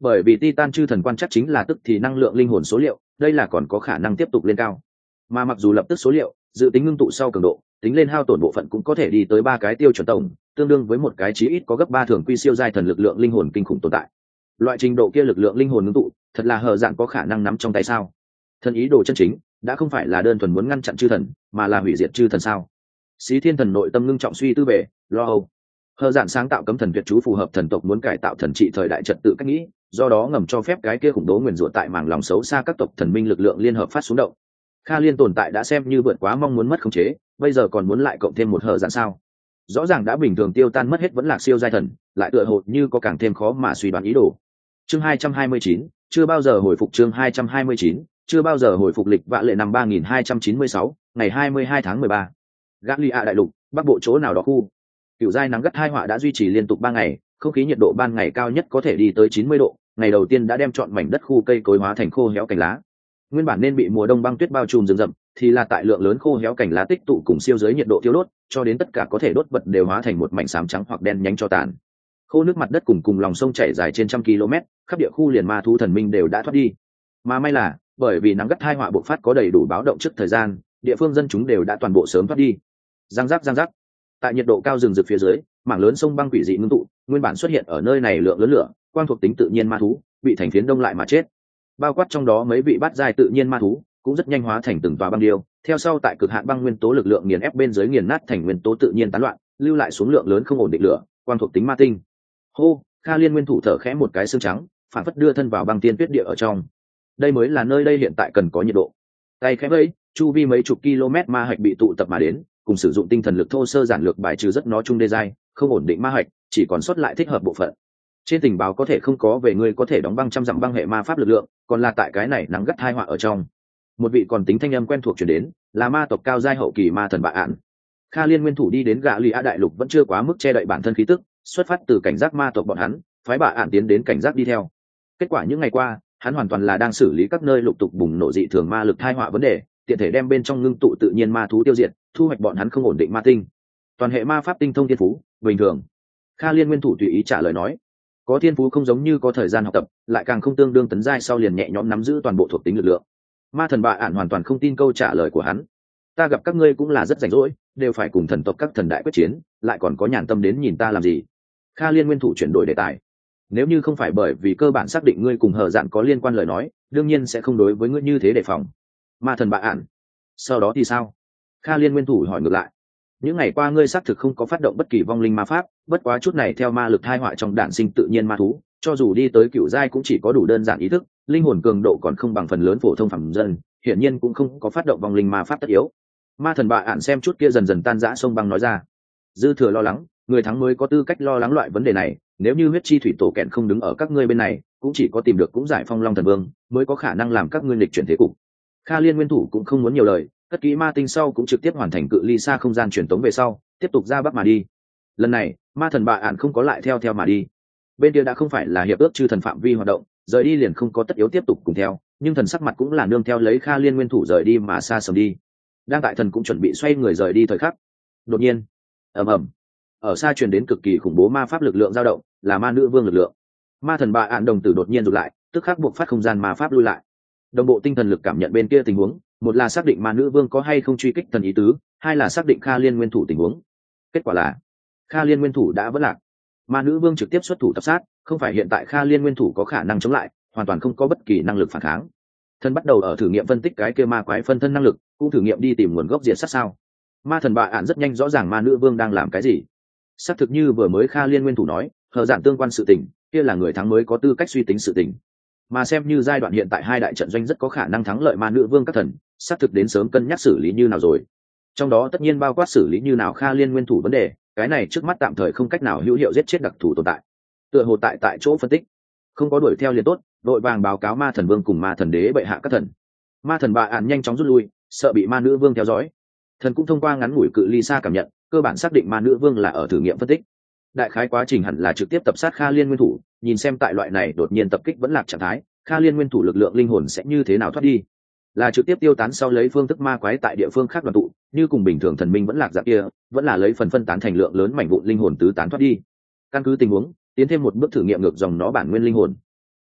bởi vì titan chư thần quan chắc chính là tức thì năng lượng linh hồn số liệu, đây là còn có khả năng tiếp tục lên cao. Mà mặc dù lập tức số liệu dự tính ngưng tụ sau cường độ, tính lên hao tổn bộ phận cũng có thể đi tới ba cái tiêu chuẩn tổng, tương đương với một cái chí ít có gấp ba thường quy siêu giai thần lực lượng linh hồn kinh khủng tồn tại. Loại trình độ kia lực lượng linh hồn ngưng tụ, thật là hờ dạn có khả năng nắm trong tay sao? Thần ý đồ chân chính đã không phải là đơn thuần muốn ngăn chặn chư thần, mà là hủy diệt chư thần sao? Xí Thiên Thần nội tâm ngưng trọng suy tư về, lo âu. Hờ dạn sáng tạo cấm thần tuyệt chú phù hợp thần tộc muốn cải tạo thần trị thời đại trật tự cách nghĩ, do đó ngầm cho phép cái kia khủng bố nguyền rủa tại màng lòng xấu xa các tộc thần minh lực lượng liên hợp phát xuống động. Kha Liên tồn tại đã xem như vượt quá mong muốn mất khống chế, bây giờ còn muốn lại cộng thêm một hờ dạn sao? Rõ ràng đã bình thường tiêu tan mất hết vẫn lạc siêu giai thần, lại tựa hồ như có càng thêm khó mà suy đoán ý đồ. Chương hai trăm hai mươi chín, chưa bao giờ hồi phục chương hai trăm hai mươi chín, chưa bao giờ hồi phục lịch vạ lệ năm ba nghìn hai trăm chín mươi sáu, ngày hai mươi hai tháng mười ba. Galia đại lục, bắc bộ chỗ nào đó khu. Cựu giai nắng gắt hai họa đã duy trì liên tục ba ngày, không khí nhiệt độ ban ngày cao nhất có thể đi tới chín mươi độ, ngày đầu tiên đã đem trọn mảnh đất khu cây cối hóa thành khô héo cành lá. Nguyên bản nên bị mùa đông băng tuyết bao trùm rừng rậm, thì là tại lượng lớn khô héo cành lá tích tụ cùng siêu giới nhiệt độ tiêu đốt, cho đến tất cả có thể đốt vật đều hóa thành một mảnh xám trắng hoặc đen nhánh cho tàn. Khô nước mặt đất cùng cùng lòng sông chảy dài trên trăm km, khắp địa khu liền ma thú thần minh đều đã thoát đi. Mà may là, bởi vì nắng gắt hai họa bộc phát có đầy đủ báo động trước thời gian, địa phương dân chúng đều đã toàn bộ sớm thoát đi. Giang giác giang giác. Tại nhiệt độ cao rừng rực phía dưới, mảng lớn sông băng quỷ dị ngưng tụ, nguyên bản xuất hiện ở nơi này lượng lớn lửa, quang thuộc tính tự nhiên ma thú, bị thành phiến đông lại mà chết. Bao quát trong đó mấy vị bát giai tự nhiên ma thú, cũng rất nhanh hóa thành từng tòa băng điêu, theo sau tại cực hạn băng nguyên tố lực lượng nghiền ép bên dưới nghiền nát thành nguyên tố tự nhiên tán loạn, lưu lại xuống lượng lớn không ổn định lửa, quang thuộc tính ma tinh. Hô, Kha Liên nguyên thủ thở khẽ một cái xương trắng, phản phất đưa thân vào băng tiên tuyết địa ở trong. Đây mới là nơi đây hiện tại cần có nhiệt độ. Tay khẽ vẫy, chu vi mấy chục km ma hạch bị tụ tập mà đến, cùng sử dụng tinh thần lực thô sơ giản lược bài trừ rất nó chung đê dai, không ổn định ma hạch, chỉ còn sót lại thích hợp bộ phận. Trên tình báo có thể không có về ngươi có thể đóng băng trăm dặm băng hệ ma pháp lực lượng, còn là tại cái này nắng gắt hai họa ở trong. Một vị còn tính thanh âm quen thuộc truyền đến, là ma tộc cao giai hậu kỳ ma thần bạ ạn. Kha Liên nguyên thủ đi đến gã lì a đại lục vẫn chưa quá mức che đậy bản thân khí tức, xuất phát từ cảnh giác ma tộc bọn hắn, phái bạ ạn tiến đến cảnh giác đi theo. Kết quả những ngày qua, hắn hoàn toàn là đang xử lý các nơi lục tục bùng nổ dị thường ma lực thai họa vấn đề, tiện thể đem bên trong ngưng tụ tự nhiên ma thú tiêu diệt, thu hoạch bọn hắn không ổn định ma tinh. Toàn hệ ma pháp tinh thông thiên phú, bình thường. Kha Liên nguyên thủ tùy ý trả lời nói, có thiên phú không giống như có thời gian học tập, lại càng không tương đương tấn giai sau liền nhẹ nhõm nắm giữ toàn bộ thuộc tính lực lượng. Ma thần bạ ạn hoàn toàn không tin câu trả lời của hắn. Ta gặp các ngươi cũng là rất rảnh rỗi, đều phải cùng thần tộc các thần đại quyết chiến, lại còn có nhàn tâm đến nhìn ta làm gì? Kha Liên nguyên thủ chuyển đổi đề tài. Nếu như không phải bởi vì cơ bản xác định ngươi cùng hờ dạn có liên quan lời nói, đương nhiên sẽ không đối với ngươi như thế đề phòng. Ma thần bạ ạn. Sau đó thì sao? Kha Liên nguyên thủ hỏi ngược lại. Những ngày qua ngươi xác thực không có phát động bất kỳ vong linh ma pháp, bất quá chút này theo ma lực thai họa trong đản sinh tự nhiên ma thú, cho dù đi tới cựu giai cũng chỉ có đủ đơn giản ý thức, linh hồn cường độ còn không bằng phần lớn phổ thông phàm dân, hiển nhiên cũng không có phát động vong linh ma pháp tất yếu. Ma thần bạ ạn xem chút kia dần dần tan rã sông băng nói ra. Dư thừa lo lắng, người thắng mới có tư cách lo lắng loại vấn đề này, nếu như huyết chi thủy tổ kẹn không đứng ở các ngươi bên này, cũng chỉ có tìm được cũng giải phong long thần vương mới có khả năng làm các ngươi lịch chuyển thế cục. Kha Liên nguyên thủ cũng không muốn nhiều lời, cất kỹ ma tinh sau cũng trực tiếp hoàn thành cự ly xa không gian truyền tống về sau, tiếp tục ra bắc mà đi. Lần này ma thần bạ ạn không có lại theo theo mà đi, bên kia đã không phải là hiệp ước chư thần phạm vi hoạt động, rời đi liền không có tất yếu tiếp tục cùng theo, nhưng thần sắc mặt cũng là nương theo lấy Kha Liên nguyên thủ rời đi mà xa sầm đi. Đang tại thần cũng chuẩn bị xoay người rời đi thời khắc, đột nhiên ầm ầm, ở xa truyền đến cực kỳ khủng bố ma pháp lực lượng dao động, là ma nữ vương lực lượng. Ma thần bạ ạn đồng tử đột nhiên rụt lại, tức khắc buộc phát không gian ma pháp lui lại. Đồng bộ tinh thần lực cảm nhận bên kia tình huống, một là xác định ma nữ vương có hay không truy kích thần ý tứ, hai là xác định Kha Liên nguyên thủ tình huống. Kết quả là Kha Liên nguyên thủ đã vỡ lạc. Ma nữ vương trực tiếp xuất thủ tập sát, không phải hiện tại Kha Liên nguyên thủ có khả năng chống lại, hoàn toàn không có bất kỳ năng lực phản kháng. Thần bắt đầu ở thử nghiệm phân tích cái kia ma quái phân thân năng lực, cũng thử nghiệm đi tìm nguồn gốc diệt sát sao. Ma thần bạ ạn rất nhanh rõ ràng ma nữ vương đang làm cái gì. Xác thực như vừa mới Kha Liên nguyên thủ nói, hờ dạn tương quan sự tình, kia là người thắng mới có tư cách suy tính sự tình. Mà xem như giai đoạn hiện tại hai đại trận doanh rất có khả năng thắng lợi ma nữ vương các thần, xác thực đến sớm cân nhắc xử lý như nào rồi. Trong đó tất nhiên bao quát xử lý như nào Kha Liên nguyên thủ vấn đề, cái này trước mắt tạm thời không cách nào hữu hiệu giết chết đặc thù tồn tại. Tựa hồ tại tại chỗ phân tích, không có đuổi theo liền tốt, đội vàng báo cáo ma thần vương cùng ma thần đế bệ hạ các thần. Ma thần bạ ạn nhanh chóng rút lui, sợ bị ma nữ vương theo dõi. Thần cũng thông qua ngắn ngủi cự ly xa cảm nhận, cơ bản xác định ma nữ vương là ở thử nghiệm phân tích. Đại khái quá trình hẳn là trực tiếp tập sát Kha Liên nguyên thủ, nhìn xem tại loại này đột nhiên tập kích vẫn lạc trạng thái, Kha Liên nguyên thủ lực lượng linh hồn sẽ như thế nào thoát đi. Là trực tiếp tiêu tán sau lấy phương thức ma quái tại địa phương khác đoàn tụ, như cùng bình thường thần minh vẫn lạc dạng kia, vẫn là lấy phần phân tán thành lượng lớn mảnh vụn linh hồn tứ tán thoát đi. Căn cứ tình huống, tiến thêm một bước thử nghiệm ngược dòng nó bản nguyên linh hồn.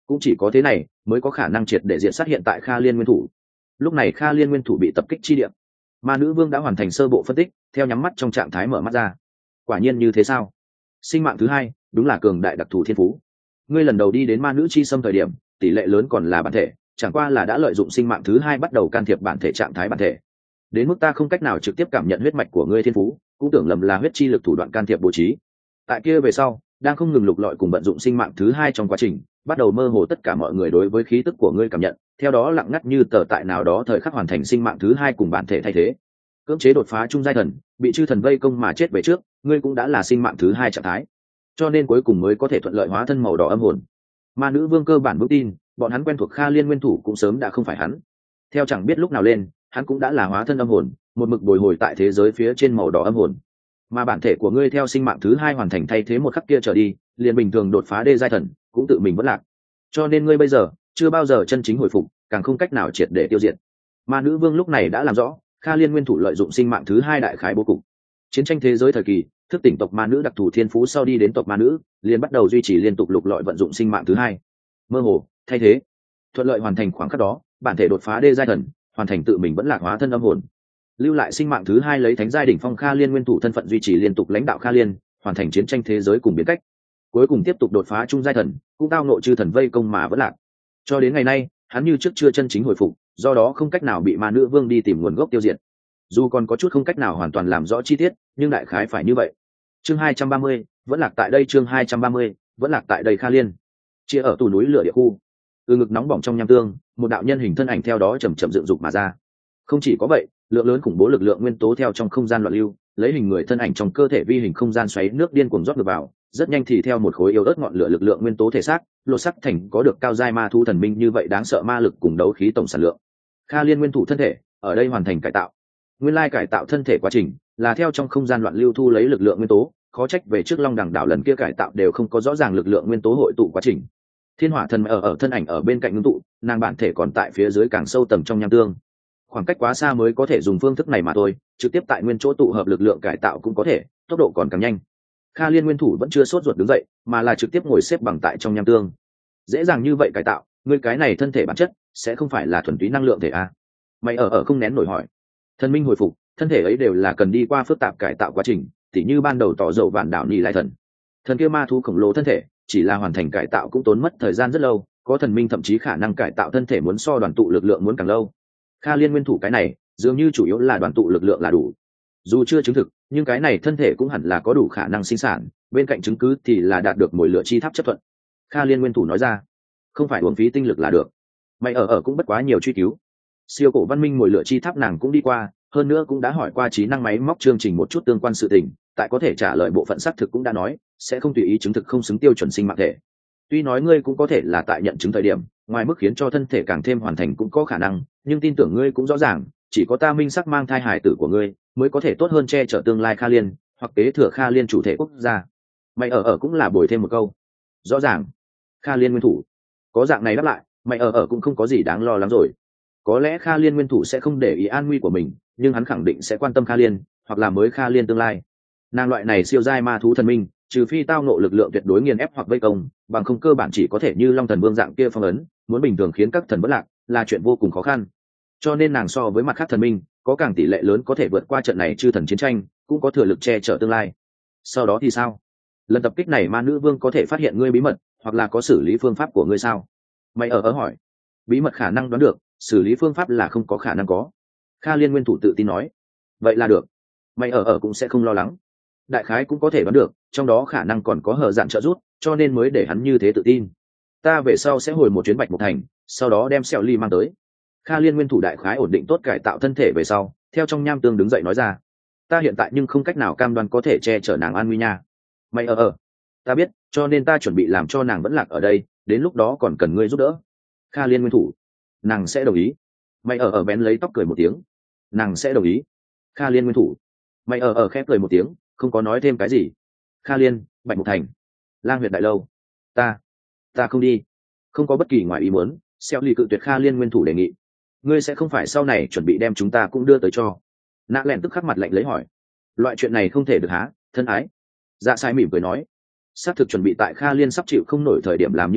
cũng chỉ có thế này mới có khả năng triệt để diện sát hiện tại Kha Liên nguyên thủ. Lúc này Kha Liên nguyên thủ bị tập kích chi địa, ma nữ vương đã hoàn thành sơ bộ phân tích, theo nhắm mắt trong trạng thái mở mắt ra. Quả nhiên như thế sao? Sinh mạng thứ hai đúng là cường đại đặc thù thiên phú. Ngươi lần đầu đi đến ma nữ chi xâm thời điểm tỷ lệ lớn còn là bản thể, chẳng qua là đã lợi dụng sinh mạng thứ hai bắt đầu can thiệp bản thể trạng thái bản thể, đến mức ta không cách nào trực tiếp cảm nhận huyết mạch của ngươi thiên phú, cũng tưởng lầm là huyết chi lực thủ đoạn can thiệp bố trí. Tại kia về sau đang không ngừng lục lọi cùng vận dụng sinh mạng thứ hai trong quá trình, bắt đầu mơ hồ tất cả mọi người đối với khí tức của ngươi cảm nhận, theo đó lặng ngắt như tờ tại nào đó thời khắc hoàn thành sinh mạng thứ hai cùng bản thể thay thế, cưỡng chế đột phá trung giai thần, bị chư thần vây công mà chết về trước, ngươi cũng đã là sinh mạng thứ hai trạng thái, cho nên cuối cùng mới có thể thuận lợi hóa thân màu đỏ âm hồn. Ma nữ vương cơ bản vững tin bọn hắn quen thuộc Kha Liên nguyên thủ cũng sớm đã không phải hắn, theo chẳng biết lúc nào lên hắn cũng đã là hóa thân âm hồn, một mực bồi hồi tại thế giới phía trên màu đỏ âm hồn. Mà bản thể của ngươi theo sinh mạng thứ hai hoàn thành thay thế một khắc kia trở đi, liền bình thường đột phá đê giai thần, cũng tự mình vẫn lạc. Cho nên ngươi bây giờ chưa bao giờ chân chính hồi phục, càng không cách nào triệt để tiêu diệt. Ma nữ vương lúc này đã làm rõ Kha Liên nguyên thủ lợi dụng sinh mạng thứ hai đại khái bố cục. Chiến tranh thế giới thời kỳ, thức tỉnh tộc ma nữ đặc thù thiên phú sau đi đến tộc ma nữ, liền bắt đầu duy trì liên tục lục lọi vận dụng sinh mạng thứ hai, mơ hồ thay thế, thuận lợi hoàn thành khoảng khắc đó, bản thể đột phá đê giai thần, hoàn thành tự mình vẫn lạc hóa thân âm hồn, lưu lại sinh mạng thứ hai lấy thánh giai đỉnh phong Kha Liên nguyên thủ thân phận duy trì liên tục lãnh đạo Kha Liên, hoàn thành chiến tranh thế giới cùng biến cách, cuối cùng tiếp tục đột phá trung giai thần, cũng tao nội chư thần vây công mà vẫn lạc. Cho đến ngày nay hắn như trước chưa chân chính hồi phục, do đó không cách nào bị ma nữ vương đi tìm nguồn gốc tiêu diệt. Dù còn có chút không cách nào hoàn toàn làm rõ chi tiết, nhưng đại khái phải như vậy. Chương hai trăm ba mươi vẫn lạc tại đây. Chương hai trăm ba mươi vẫn lạc tại đây. Kha Liên chia ở tù núi lửa địa khu, từ ngực nóng bỏng trong nham tương, một đạo nhân hình thân ảnh theo đó chậm chậm dựng dục mà ra. Không chỉ có vậy, lượng lớn khủng bố lực lượng nguyên tố theo trong không gian loạn lưu, lấy hình người thân ảnh trong cơ thể vi hình không gian xoáy nước điên cuồng rót ngược vào, rất nhanh thì theo một khối yếu ớt ngọn lửa lực lượng nguyên tố thể xác, lột sắc thành có được cao giai ma thu thần minh như vậy đáng sợ ma lực cùng đấu khí tổng sản lượng. Kha Liên nguyên thủ thân thể ở đây hoàn thành cải tạo. Nguyên lai cải tạo thân thể quá trình là theo trong không gian loạn lưu thu lấy lực lượng nguyên tố, khó trách về trước Long Đằng đảo lần kia cải tạo đều không có rõ ràng lực lượng nguyên tố hội tụ quá trình. Thiên hỏa thần ở ở thân ảnh ở bên cạnh ngưng tụ, nàng bản thể còn tại phía dưới càng sâu tầng trong nham tương, khoảng cách quá xa mới có thể dùng phương thức này mà thôi, trực tiếp tại nguyên chỗ tụ hợp lực lượng cải tạo cũng có thể, tốc độ còn càng nhanh. Kha Liên nguyên thủ vẫn chưa sốt ruột đứng dậy, mà là trực tiếp ngồi xếp bằng tại trong nham tương. Dễ dàng như vậy cải tạo, ngươi cái này thân thể bản chất sẽ không phải là thuần túy năng lượng thể à? Mày ở ở không nén nổi hỏi. Thần minh hồi phục, thân thể ấy đều là cần đi qua phức tạp cải tạo quá trình, tỉ như ban đầu tỏ dầu vạn đảo nhị lại thần. Thần kia ma thú khổng lồ thân thể, chỉ là hoàn thành cải tạo cũng tốn mất thời gian rất lâu, có thần minh thậm chí khả năng cải tạo thân thể muốn so đoàn tụ lực lượng muốn càng lâu. Kha Liên nguyên thủ cái này dường như chủ yếu là đoàn tụ lực lượng là đủ, dù chưa chứng thực nhưng cái này thân thể cũng hẳn là có đủ khả năng sinh sản, bên cạnh chứng cứ thì là đạt được mồi lửa chi tháp chấp thuận. Kha Liên nguyên thủ nói ra, không phải uổng phí tinh lực là được. Mày ở ở cũng bất quá nhiều truy cứu, siêu cổ văn minh mồi lửa chi tháp nàng cũng đi qua, hơn nữa cũng đã hỏi qua trí năng máy móc chương trình một chút tương quan sự tình, tại có thể trả lời bộ phận xác thực cũng đã nói sẽ không tùy ý chứng thực không xứng tiêu chuẩn sinh mạng thể. Tuy nói ngươi cũng có thể là tại nhận chứng thời điểm ngoài mức khiến cho thân thể càng thêm hoàn thành cũng có khả năng, nhưng tin tưởng ngươi cũng rõ ràng chỉ có ta minh sắc mang thai hài tử của ngươi mới có thể tốt hơn che chở tương lai Kha Liên hoặc kế thừa Kha Liên chủ thể quốc gia. Mày ở ở cũng là bồi thêm một câu, rõ ràng Kha Liên nguyên thủ có dạng này đáp lại, mày ở ở cũng không có gì đáng lo lắng rồi. Có lẽ Kha Liên nguyên thủ sẽ không để ý an nguy của mình, nhưng hắn khẳng định sẽ quan tâm Kha Liên hoặc là mới Kha Liên tương lai. Nàng loại này siêu giai ma thú thần minh, trừ phi tao nộ lực lượng tuyệt đối nghiền ép hoặc vây công, bằng không cơ bản chỉ có thể như Long Thần Vương dạng kia phong ấn, muốn bình thường khiến các thần bất lạc là chuyện vô cùng khó khăn. Cho nên nàng so với mặt khác thần minh có càng tỷ lệ lớn có thể vượt qua trận này chư thần chiến tranh, cũng có thừa lực che chở tương lai. Sau đó thì sao? Lần tập kích này ma nữ vương có thể phát hiện ngươi bí mật, hoặc là có xử lý phương pháp của ngươi sao? Mày ở ở hỏi. Bí mật khả năng đoán được, xử lý phương pháp là không có khả năng có. Kha Liên nguyên thủ tự tin nói. Vậy là được. Mày ở ở cũng sẽ không lo lắng. Đại khái cũng có thể đoán được, trong đó khả năng còn có hờ dạn trợ giúp, cho nên mới để hắn như thế tự tin. Ta về sau sẽ hồi một chuyến Bạch Mục Thành, sau đó đem Sẹo Ly mang tới. Kha Liên nguyên thủ đại khái ổn định tốt cải tạo thân thể về sau, theo trong nham tương đứng dậy nói ra. Ta hiện tại nhưng không cách nào cam đoan có thể che chở nàng an nguy nha. Mày ở ở. Ta biết, cho nên ta chuẩn bị làm cho nàng vẫn lạc ở đây, đến lúc đó còn cần ngươi giúp đỡ. Kha Liên nguyên thủ. Nàng sẽ đồng ý. Mày ở ở bén lấy tóc cười một tiếng. Nàng sẽ đồng ý. Kha Liên nguyên thủ. Mày ở ở khép cười một tiếng, không có nói thêm cái gì. Kha Liên, Bạch Mục Thành, Lang Huyệt Đại Lâu. Ta, ta không đi. Không có bất kỳ ngoài ý muốn, Sẹo Ly cự tuyệt Kha Liên nguyên thủ đề nghị. Ngươi sẽ không phải sau này chuẩn bị đem chúng ta cũng đưa tới cho? Nạ Lẹn tức khắc mặt lạnh lấy hỏi. Loại chuyện này không thể được há, thân ái. Dạ Sai mỉm cười nói. Xác thực chuẩn bị tại Kha Liên sắp chịu không nổi thời điểm làm như vậy,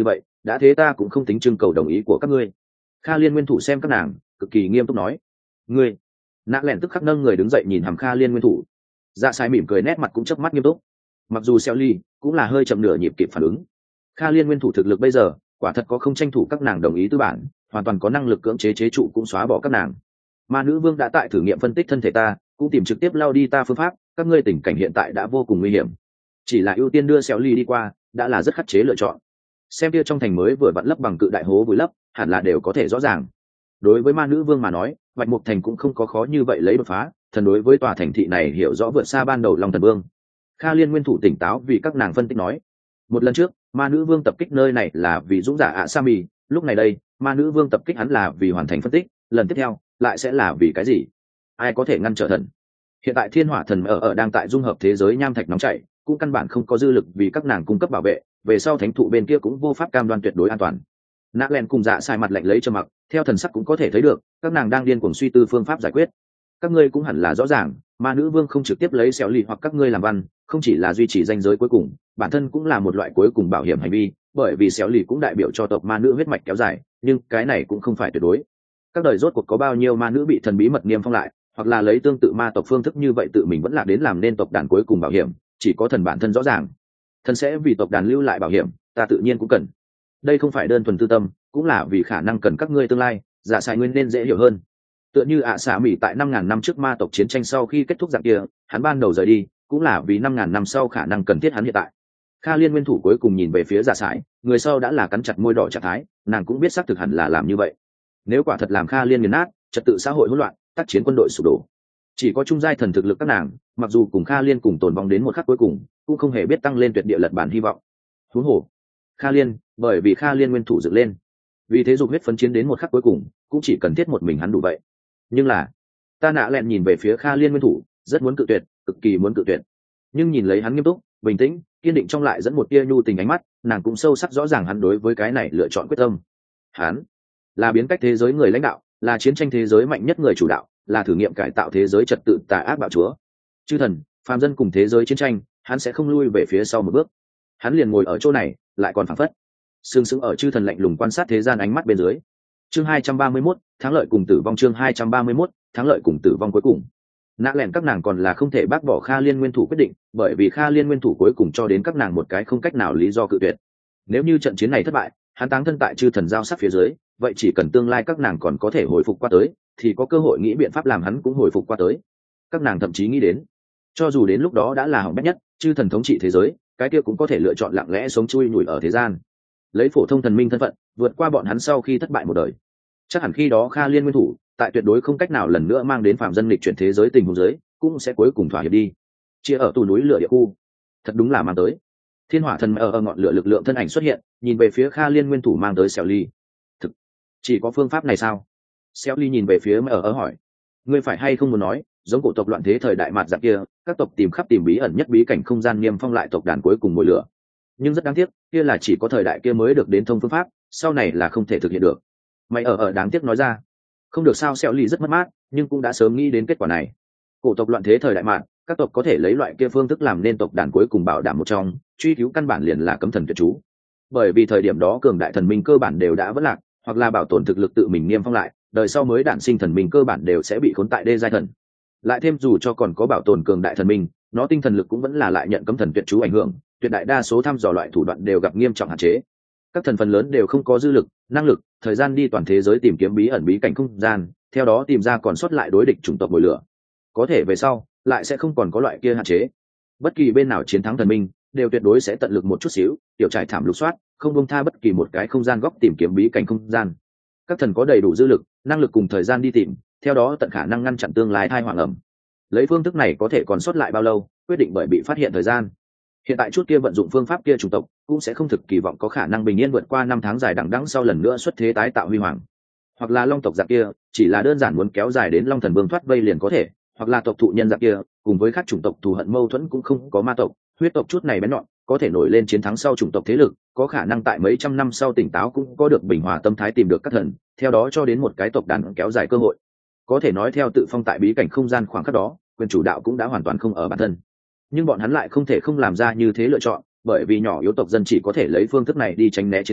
đã thế ta cũng không tính trưng cầu đồng ý của các ngươi. Kha Liên nguyên thủ xem các nàng cực kỳ nghiêm túc nói. Ngươi. Nã lẹn tức khắc nâng người đứng dậy nhìn hàm Kha Liên nguyên thủ. Dạ sai mỉm cười, nét mặt cũng chớp mắt nghiêm túc. Mặc dù xeo ly cũng là hơi chậm nửa nhịp kịp phản ứng. Kha Liên nguyên thủ thực lực bây giờ quả thật có không tranh thủ các nàng đồng ý tư bản, hoàn toàn có năng lực cưỡng chế chế trụ cũng xóa bỏ các nàng. Ma nữ vương đã tại thử nghiệm phân tích thân thể ta, cũng tìm trực tiếp lao đi ta phương pháp, các ngươi tình cảnh hiện tại đã vô cùng nguy hiểm, chỉ là ưu tiên đưa xéo ly đi qua đã là rất khắt chế lựa chọn. Xem kia trong thành mới vừa vặn lấp bằng cự đại hố vùi lấp, hẳn là đều có thể rõ ràng. Đối với ma nữ vương mà nói, Bạch Mục thành cũng không có khó như vậy lấy đột phá, thần đối với tòa thành thị này hiểu rõ vượt xa ban đầu Long Thần Vương. Kha Liên nguyên thủ tỉnh táo vì các nàng phân tích nói, một lần trước ma nữ vương tập kích nơi này là vì dũng giả ạ sa mì, lúc này đây ma nữ vương tập kích hắn là vì hoàn thành phân tích, lần tiếp theo lại sẽ là vì cái gì? Ai có thể ngăn trở thần? Hiện tại thiên hỏa thần ở ở đang tại dung hợp thế giới nham thạch nóng chảy, cũng căn bản không có dư lực vì các nàng cung cấp bảo vệ, về sau thánh thụ bên kia cũng vô pháp cam đoan tuyệt đối an toàn. Nã len cùng dạ sai mặt lạnh lấy cho mặc, theo thần sắc cũng có thể thấy được các nàng đang điên cuồng suy tư phương pháp giải quyết. Các ngươi cũng hẳn là rõ ràng, ma nữ vương không trực tiếp lấy xéo lì hoặc các ngươi làm văn, không chỉ là duy trì danh giới cuối cùng, bản thân cũng là một loại cuối cùng bảo hiểm hành vi, bởi vì xéo lì cũng đại biểu cho tộc ma nữ huyết mạch kéo dài, nhưng cái này cũng không phải tuyệt đối. Các đời rốt cuộc có bao nhiêu ma nữ bị thần bí mật niêm phong lại, hoặc là lấy tương tự ma tộc phương thức như vậy tự mình vẫn lạc đến làm nên tộc đàn cuối cùng bảo hiểm, chỉ có thần bản thân rõ ràng. Thần sẽ vì tộc đàn lưu lại bảo hiểm, ta tự nhiên cũng cần. Đây không phải đơn thuần tư tâm, cũng là vì khả năng cần các ngươi tương lai, giả sai nguyên nên dễ hiểu hơn. Tựa như ạ xạ mỹ tại năm ngàn năm trước ma tộc chiến tranh sau khi kết thúc dạng kia, hắn ban đầu rời đi cũng là vì năm ngàn năm sau khả năng cần thiết hắn hiện tại. Kha Liên nguyên thủ cuối cùng nhìn về phía giả sải, người sau đã là cắn chặt môi đỏ trạng thái, nàng cũng biết xác thực hẳn là làm như vậy. Nếu quả thật làm Kha Liên nghiền nát, trật tự xã hội hỗn loạn, tác chiến quân đội sụp đổ, chỉ có trung giai thần thực lực các nàng, mặc dù cùng Kha Liên cùng tồn vong đến một khắc cuối cùng, cũng không hề biết tăng lên tuyệt địa lật bản hy vọng. Huống hồ Kha Liên, bởi vì Kha Liên nguyên thủ dựng lên, vì thế dục huyết phấn chiến đến một khắc cuối cùng, cũng chỉ cần thiết một mình hắn đủ vậy. Nhưng là ta nạ lẹn nhìn về phía Kha Liên nguyên thủ, rất muốn cự tuyệt, cực kỳ muốn cự tuyệt, nhưng nhìn lấy hắn nghiêm túc, bình tĩnh, kiên định trong lại dẫn một tia nhu tình ánh mắt, nàng cũng sâu sắc rõ ràng hắn đối với cái này lựa chọn quyết tâm. Hắn là biến cách thế giới người lãnh đạo, là chiến tranh thế giới mạnh nhất người chủ đạo, là thử nghiệm cải tạo thế giới trật tự tà ác bạo chúa. Chư thần, phàm dân cùng thế giới chiến tranh, hắn sẽ không lui về phía sau một bước. Hắn liền ngồi ở chỗ này, lại còn phảng phất sừng sững ở chư thần lạnh lùng quan sát thế gian ánh mắt bên dưới. Chương hai trăm ba mươi mốt, thắng lợi cùng tử vong. Chương hai trăm ba mươi mốt, thắng lợi cùng tử vong cuối cùng. Nã lẹn các nàng còn là không thể bác bỏ Kha Liên nguyên thủ quyết định, bởi vì Kha Liên nguyên thủ cuối cùng cho đến các nàng một cái không cách nào lý do cự tuyệt. Nếu như trận chiến này thất bại, hắn táng thân tại chư thần giao sắc phía dưới, vậy chỉ cần tương lai các nàng còn có thể hồi phục qua tới, thì có cơ hội nghĩ biện pháp làm hắn cũng hồi phục qua tới. Các nàng thậm chí nghĩ đến, cho dù đến lúc đó đã là hỏng bét nhất, chư thần thống trị thế giới, cái kia cũng có thể lựa chọn lặng lẽ sống chui nhủi ở thế gian, lấy phổ thông thần minh thân phận vượt qua bọn hắn sau khi thất bại một đời. Chắc hẳn khi đó Kha Liên nguyên thủ tại tuyệt đối không cách nào lần nữa mang đến phạm dân lịch chuyển thế giới tình huống giới, cũng sẽ cuối cùng thỏa hiệp đi, chia ở tù núi lửa địa khu. Thật đúng là mang tới thiên hỏa thần ở, ở ngọn lửa lực lượng thân ảnh xuất hiện, nhìn về phía Kha Liên nguyên thủ mang tới Xẻo Ly. Thực chỉ có phương pháp này sao? Xẻo Ly nhìn về phía ở ở hỏi, ngươi phải hay không muốn nói giống cổ tộc loạn thế thời đại mạt dạng kia, các tộc tìm khắp tìm bí ẩn nhất bí cảnh không gian niêm phong lại tộc đàn cuối cùng mồi lửa? Nhưng rất đáng tiếc, kia là chỉ có thời đại kia mới được đến thông phương pháp, sau này là không thể thực hiện được. Mày ở ở đáng tiếc nói ra. Không được sao? Xẻo Ly rất mất mát, nhưng cũng đã sớm nghĩ đến kết quả này. Cổ tộc loạn thế thời đại mạt, các tộc có thể lấy loại kia phương thức làm nên tộc đàn cuối cùng bảo đảm một trong, truy cứu căn bản liền là cấm thần tuyệt chú. Bởi vì thời điểm đó cường đại thần minh cơ bản đều đã vỡ lạc, hoặc là bảo tồn thực lực tự mình niêm phong lại, đời sau mới đản sinh thần minh cơ bản đều sẽ bị khốn tại đê giai thần. Lại thêm dù cho còn có bảo tồn cường đại thần minh, nó tinh thần lực cũng vẫn là lại nhận cấm thần tuyệt chú ảnh hưởng, tuyệt đại đa số thăm dò loại thủ đoạn đều gặp nghiêm trọng hạn chế. Các thần phần lớn đều không có dư lực, năng lực, thời gian đi toàn thế giới tìm kiếm bí ẩn bí cảnh không gian, theo đó tìm ra còn sót lại đối địch chủng tộc mồi lửa. Có thể về sau lại sẽ không còn có loại kia hạn chế. Bất kỳ bên nào chiến thắng thần minh đều tuyệt đối sẽ tận lực một chút xíu, tiểu trải thảm lục soát, không buông tha bất kỳ một cái không gian góc tìm kiếm bí cảnh không gian. Các thần có đầy đủ dư lực, năng lực cùng thời gian đi tìm, theo đó tận khả năng ngăn chặn tương lai tai họa ẩm. Lấy phương thức này có thể còn sót lại bao lâu, quyết định bởi bị phát hiện thời gian. Hiện tại chút kia vận dụng phương pháp kia chủng tộc cũng sẽ không thực kỳ vọng có khả năng bình yên vượt qua năm tháng dài đằng đẵng sau lần nữa xuất thế tái tạo huy hoàng. Hoặc là long tộc dạng kia, chỉ là đơn giản muốn kéo dài đến long thần vương thoát vây liền có thể, hoặc là tộc thụ nhân dạng kia, cùng với các chủng tộc thù hận mâu thuẫn cũng không có ma tộc, huyết tộc chút này bén nhọn, có thể nổi lên chiến thắng sau chủng tộc thế lực, có khả năng tại mấy trăm năm sau tỉnh táo cũng có được bình hòa tâm thái tìm được các thần, theo đó cho đến một cái tộc đàn kéo dài cơ hội. Có thể nói theo tự phong tại bí cảnh không gian khoảng khắc đó, quyền chủ đạo cũng đã hoàn toàn không ở bản thân. Nhưng bọn hắn lại không thể không làm ra như thế lựa chọn, bởi vì nhỏ yếu tộc dân chỉ có thể lấy phương thức này đi tránh né chiến tranh,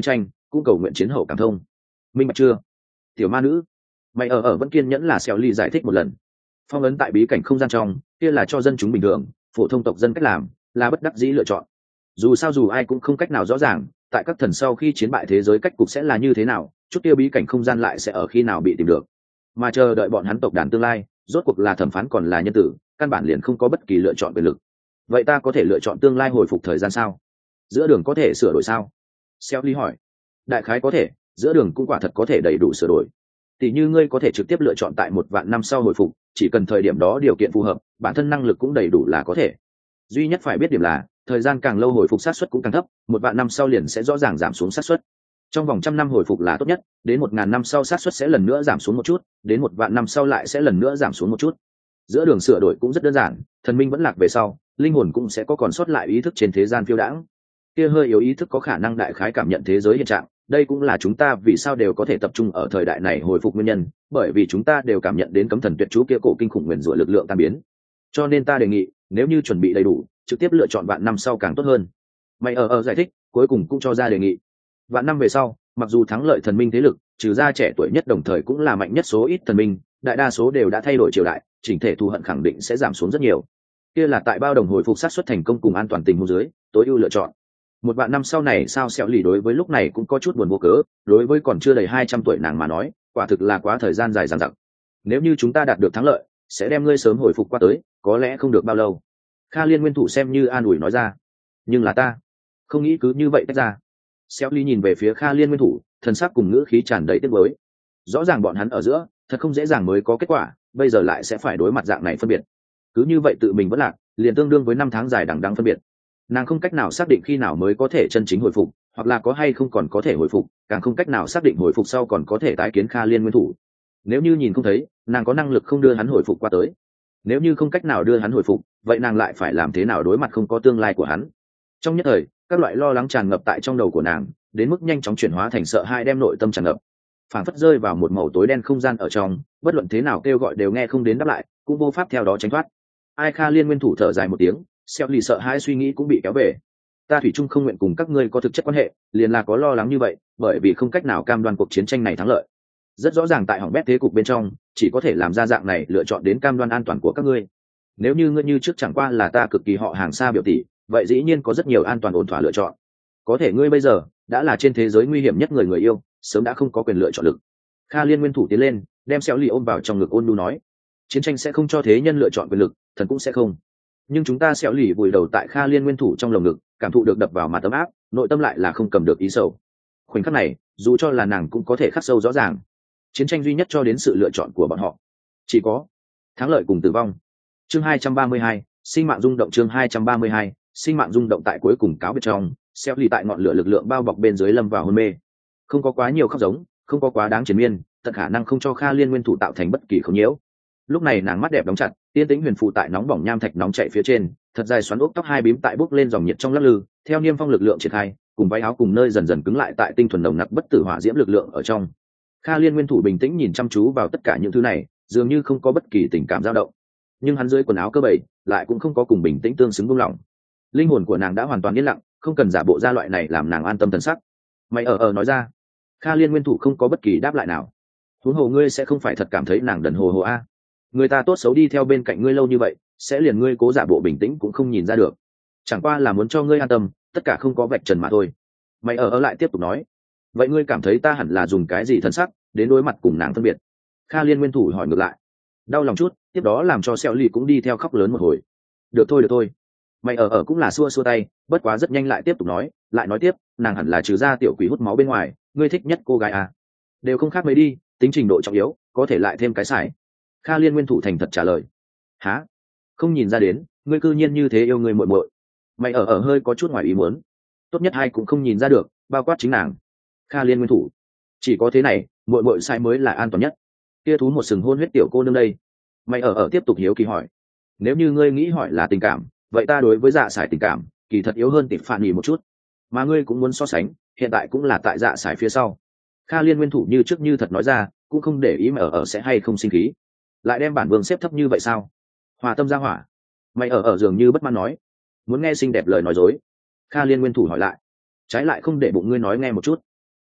cũng cầu nguyện chiến hậu cảm thông. Minh bạch chưa? Tiểu ma nữ, mày ở ở vẫn kiên nhẫn là xẻo ly giải thích một lần. Phong ấn tại bí cảnh không gian trong, kia là cho dân chúng bình thường, phổ thông tộc dân cách làm, là bất đắc dĩ lựa chọn. Dù sao dù ai cũng không cách nào rõ ràng, tại các thần sau khi chiến bại thế giới cách cục sẽ là như thế nào, chút tiêu bí cảnh không gian lại sẽ ở khi nào bị tìm được. Mà chờ đợi bọn hắn tộc đàn tương lai, rốt cuộc là thẩm phán còn là nhân tử, căn bản liền không có bất kỳ lựa chọn quyền lực. Vậy ta có thể lựa chọn tương lai hồi phục thời gian sao? Giữa đường có thể sửa đổi sao? Xeo ly hỏi. Đại khái có thể, giữa đường cũng quả thật có thể đầy đủ sửa đổi. Tỷ như ngươi có thể trực tiếp lựa chọn tại một vạn năm sau hồi phục, chỉ cần thời điểm đó điều kiện phù hợp, bản thân năng lực cũng đầy đủ là có thể. Duy nhất phải biết điểm là, thời gian càng lâu hồi phục xác suất cũng càng thấp, một vạn năm sau liền sẽ rõ ràng giảm xuống xác suất. Trong vòng trăm năm hồi phục là tốt nhất, đến một ngàn năm sau xác suất sẽ lần nữa giảm xuống một chút, đến một vạn năm sau lại sẽ lần nữa giảm xuống một chút. Giữa đường sửa đổi cũng rất đơn giản, thần minh vẫn lạc về sau, linh hồn cũng sẽ có còn sót lại ý thức trên thế gian phiêu đãng. Kia hơi yếu ý thức có khả năng đại khái cảm nhận thế giới hiện trạng, đây cũng là chúng ta vì sao đều có thể tập trung ở thời đại này hồi phục nguyên nhân, bởi vì chúng ta đều cảm nhận đến cấm thần tuyệt chú kia cổ kinh khủng nguyền rủa lực lượng tan biến. Cho nên ta đề nghị, nếu như chuẩn bị đầy đủ, trực tiếp lựa chọn vạn năm sau càng tốt hơn. Mày ở ở giải thích, cuối cùng cũng cho ra đề nghị. Vạn năm về sau, mặc dù thắng lợi thần minh thế lực, trừ ra trẻ tuổi nhất đồng thời cũng là mạnh nhất số ít thần minh, đại đa số đều đã thay đổi triều đại, chỉnh thể thù hận khẳng định sẽ giảm xuống rất nhiều. Kia là tại bao đồng hồi phục sát xuất thành công cùng an toàn tình huống dưới, tối ưu lựa chọn. Một vạn năm sau này sao Sẹo lì đối với lúc này cũng có chút buồn vô cớ, đối với còn chưa đầy hai trăm tuổi nàng mà nói, quả thực là quá thời gian dài dằng dặc. Nếu như chúng ta đạt được thắng lợi, sẽ đem ngươi sớm hồi phục qua tới, có lẽ không được bao lâu. Kha Liên nguyên thủ xem như an ủi nói ra. Nhưng là ta, không nghĩ cứ như vậy tách ra. Sẹo lì nhìn về phía Kha Liên nguyên thủ, thần sắc cùng ngữ khí tràn đầy tiếc nuối. Rõ ràng bọn hắn ở giữa, thật không dễ dàng mới có kết quả, bây giờ lại sẽ phải đối mặt dạng này phân biệt. Cứ như vậy tự mình vẫn lạc, liền tương đương với năm tháng dài đằng đẵng phân biệt. Nàng không cách nào xác định khi nào mới có thể chân chính hồi phục, hoặc là có hay không còn có thể hồi phục, càng không cách nào xác định hồi phục sau còn có thể tái kiến Kha Liên nguyên thủ. Nếu như nhìn không thấy, nàng có năng lực không đưa hắn hồi phục qua tới. Nếu như không cách nào đưa hắn hồi phục, vậy nàng lại phải làm thế nào đối mặt không có tương lai của hắn? Trong nhất thời, các loại lo lắng tràn ngập tại trong đầu của nàng, đến mức nhanh chóng chuyển hóa thành sợ hãi đem nội tâm tràn ngập. Phản phất rơi vào một màu tối đen không gian ở trong, bất luận thế nào kêu gọi đều nghe không đến đáp lại, cũng vô pháp theo đó tránh thoát. Ai Kha Liên nguyên thủ thở dài một tiếng, Sẹo lì sợ hai suy nghĩ cũng bị kéo về. Ta thủy chung không nguyện cùng các ngươi có thực chất quan hệ, liền là có lo lắng như vậy, bởi vì không cách nào cam đoan cuộc chiến tranh này thắng lợi. Rất rõ ràng tại hỏng bét thế cục bên trong, chỉ có thể làm ra dạng này lựa chọn đến cam đoan an toàn của các ngươi. Nếu như ngươi như trước chẳng qua là ta cực kỳ họ hàng xa biểu tỷ, vậy dĩ nhiên có rất nhiều an toàn ổn thỏa lựa chọn. Có thể ngươi bây giờ đã là trên thế giới nguy hiểm nhất người người yêu, sớm đã không có quyền lựa chọn lực. Kha Liên nguyên thủ tiến lên, đem Sẹo lì ôm vào trong ngực ôn nhu nói: chiến tranh sẽ không cho thế nhân lựa chọn quyền lực, thần cũng sẽ không. Nhưng chúng ta Sẹo lì vùi đầu tại Kha Liên nguyên thủ trong lồng ngực, cảm thụ được đập vào mặt ấm áp, nội tâm lại là không cầm được ý sầu. Khoảnh khắc này, dù cho là nàng cũng có thể khắc sâu rõ ràng, chiến tranh duy nhất cho đến sự lựa chọn của bọn họ chỉ có thắng lợi cùng tử vong. Chương hai trăm ba mươi hai, sinh mạng rung động. Chương hai trăm ba mươi hai, sinh mạng rung động. Tại cuối cùng cáo biệt trong, Sẹo lì tại ngọn lửa lực lượng bao bọc bên dưới lâm vào hôn mê. Không có quá nhiều khóc giống, không có quá đáng triền miên, tận khả năng không cho Kha Liên nguyên thủ tạo thành bất kỳ không nhiễu. Lúc này nàng mắt đẹp đóng chặt, tiên tĩnh huyền phù tại nóng bỏng nham thạch nóng chạy phía trên, thật dài xoắn ốc tóc hai bím tại bốc lên dòng nhiệt trong lắc lư, theo niêm phong lực lượng triển khai, cùng váy áo cùng nơi dần dần cứng lại tại tinh thuần nồng nặc bất tử hỏa diễm lực lượng ở trong. Kha Liên nguyên thủ bình tĩnh nhìn chăm chú vào tất cả những thứ này, dường như không có bất kỳ tình cảm dao động. Nhưng hắn dưới quần áo cơ bẩy, lại cũng không có cùng bình tĩnh tương xứng buông lỏng. Linh hồn của nàng đã hoàn toàn yên lặng, không cần giả bộ ra loại này làm nàng an tâm thần sắc. Mày ở ở nói ra. Kha Liên nguyên thủ không có bất kỳ đáp lại nào. Huống hồ ngươi sẽ không phải thật cảm thấy nàng đần hồ hồ a? Người ta tốt xấu đi theo bên cạnh ngươi lâu như vậy, sẽ liền ngươi cố giả bộ bình tĩnh cũng không nhìn ra được. Chẳng qua là muốn cho ngươi an tâm, tất cả không có vạch trần mà thôi. Mày ở ở lại tiếp tục nói. Vậy ngươi cảm thấy ta hẳn là dùng cái gì thần sắc đến đối mặt cùng nàng phân biệt? Kha Liên nguyên thủ hỏi ngược lại. Đau lòng chút, tiếp đó làm cho Sẹo lì cũng đi theo khóc lớn một hồi. Được thôi được thôi. Mày ở ở cũng là xua xua tay, bất quá rất nhanh lại tiếp tục nói, lại nói tiếp, nàng hẳn là trừ ra tiểu quỷ hút máu bên ngoài, ngươi thích nhất cô gái à? Đều không khác mấy đi, tính trình độ trọng yếu, có thể lại thêm cái xài. Kha Liên nguyên thủ thành thật trả lời. Hả? Không nhìn ra đến, ngươi cư nhiên như thế yêu người muội muội. Mày ở ở hơi có chút ngoài ý muốn. Tốt nhất hai cũng không nhìn ra được, bao quát chính nàng. Kha Liên nguyên thủ. Chỉ có thế này, muội muội sai mới là an toàn nhất. Kia thú một sừng hôn huyết tiểu cô nương đây. Mày ở ở tiếp tục hiếu kỳ hỏi. Nếu như ngươi nghĩ hỏi là tình cảm, vậy ta đối với dạ sải tình cảm, kỳ thật yếu hơn tịp phản nhì một chút. Mà ngươi cũng muốn so sánh, hiện tại cũng là tại dạ sải phía sau. Kha Liên nguyên thủ như trước như thật nói ra, cũng không để ý mà ở ở sẽ hay không sinh khí. Lại đem bản vương xếp thấp như vậy sao? Hòa tâm ra hỏa. Mày ở ở dường như bất mãn nói. Muốn nghe xinh đẹp lời nói dối. Kha Liên nguyên thủ hỏi lại. Trái lại không để bụng ngươi nói nghe một chút.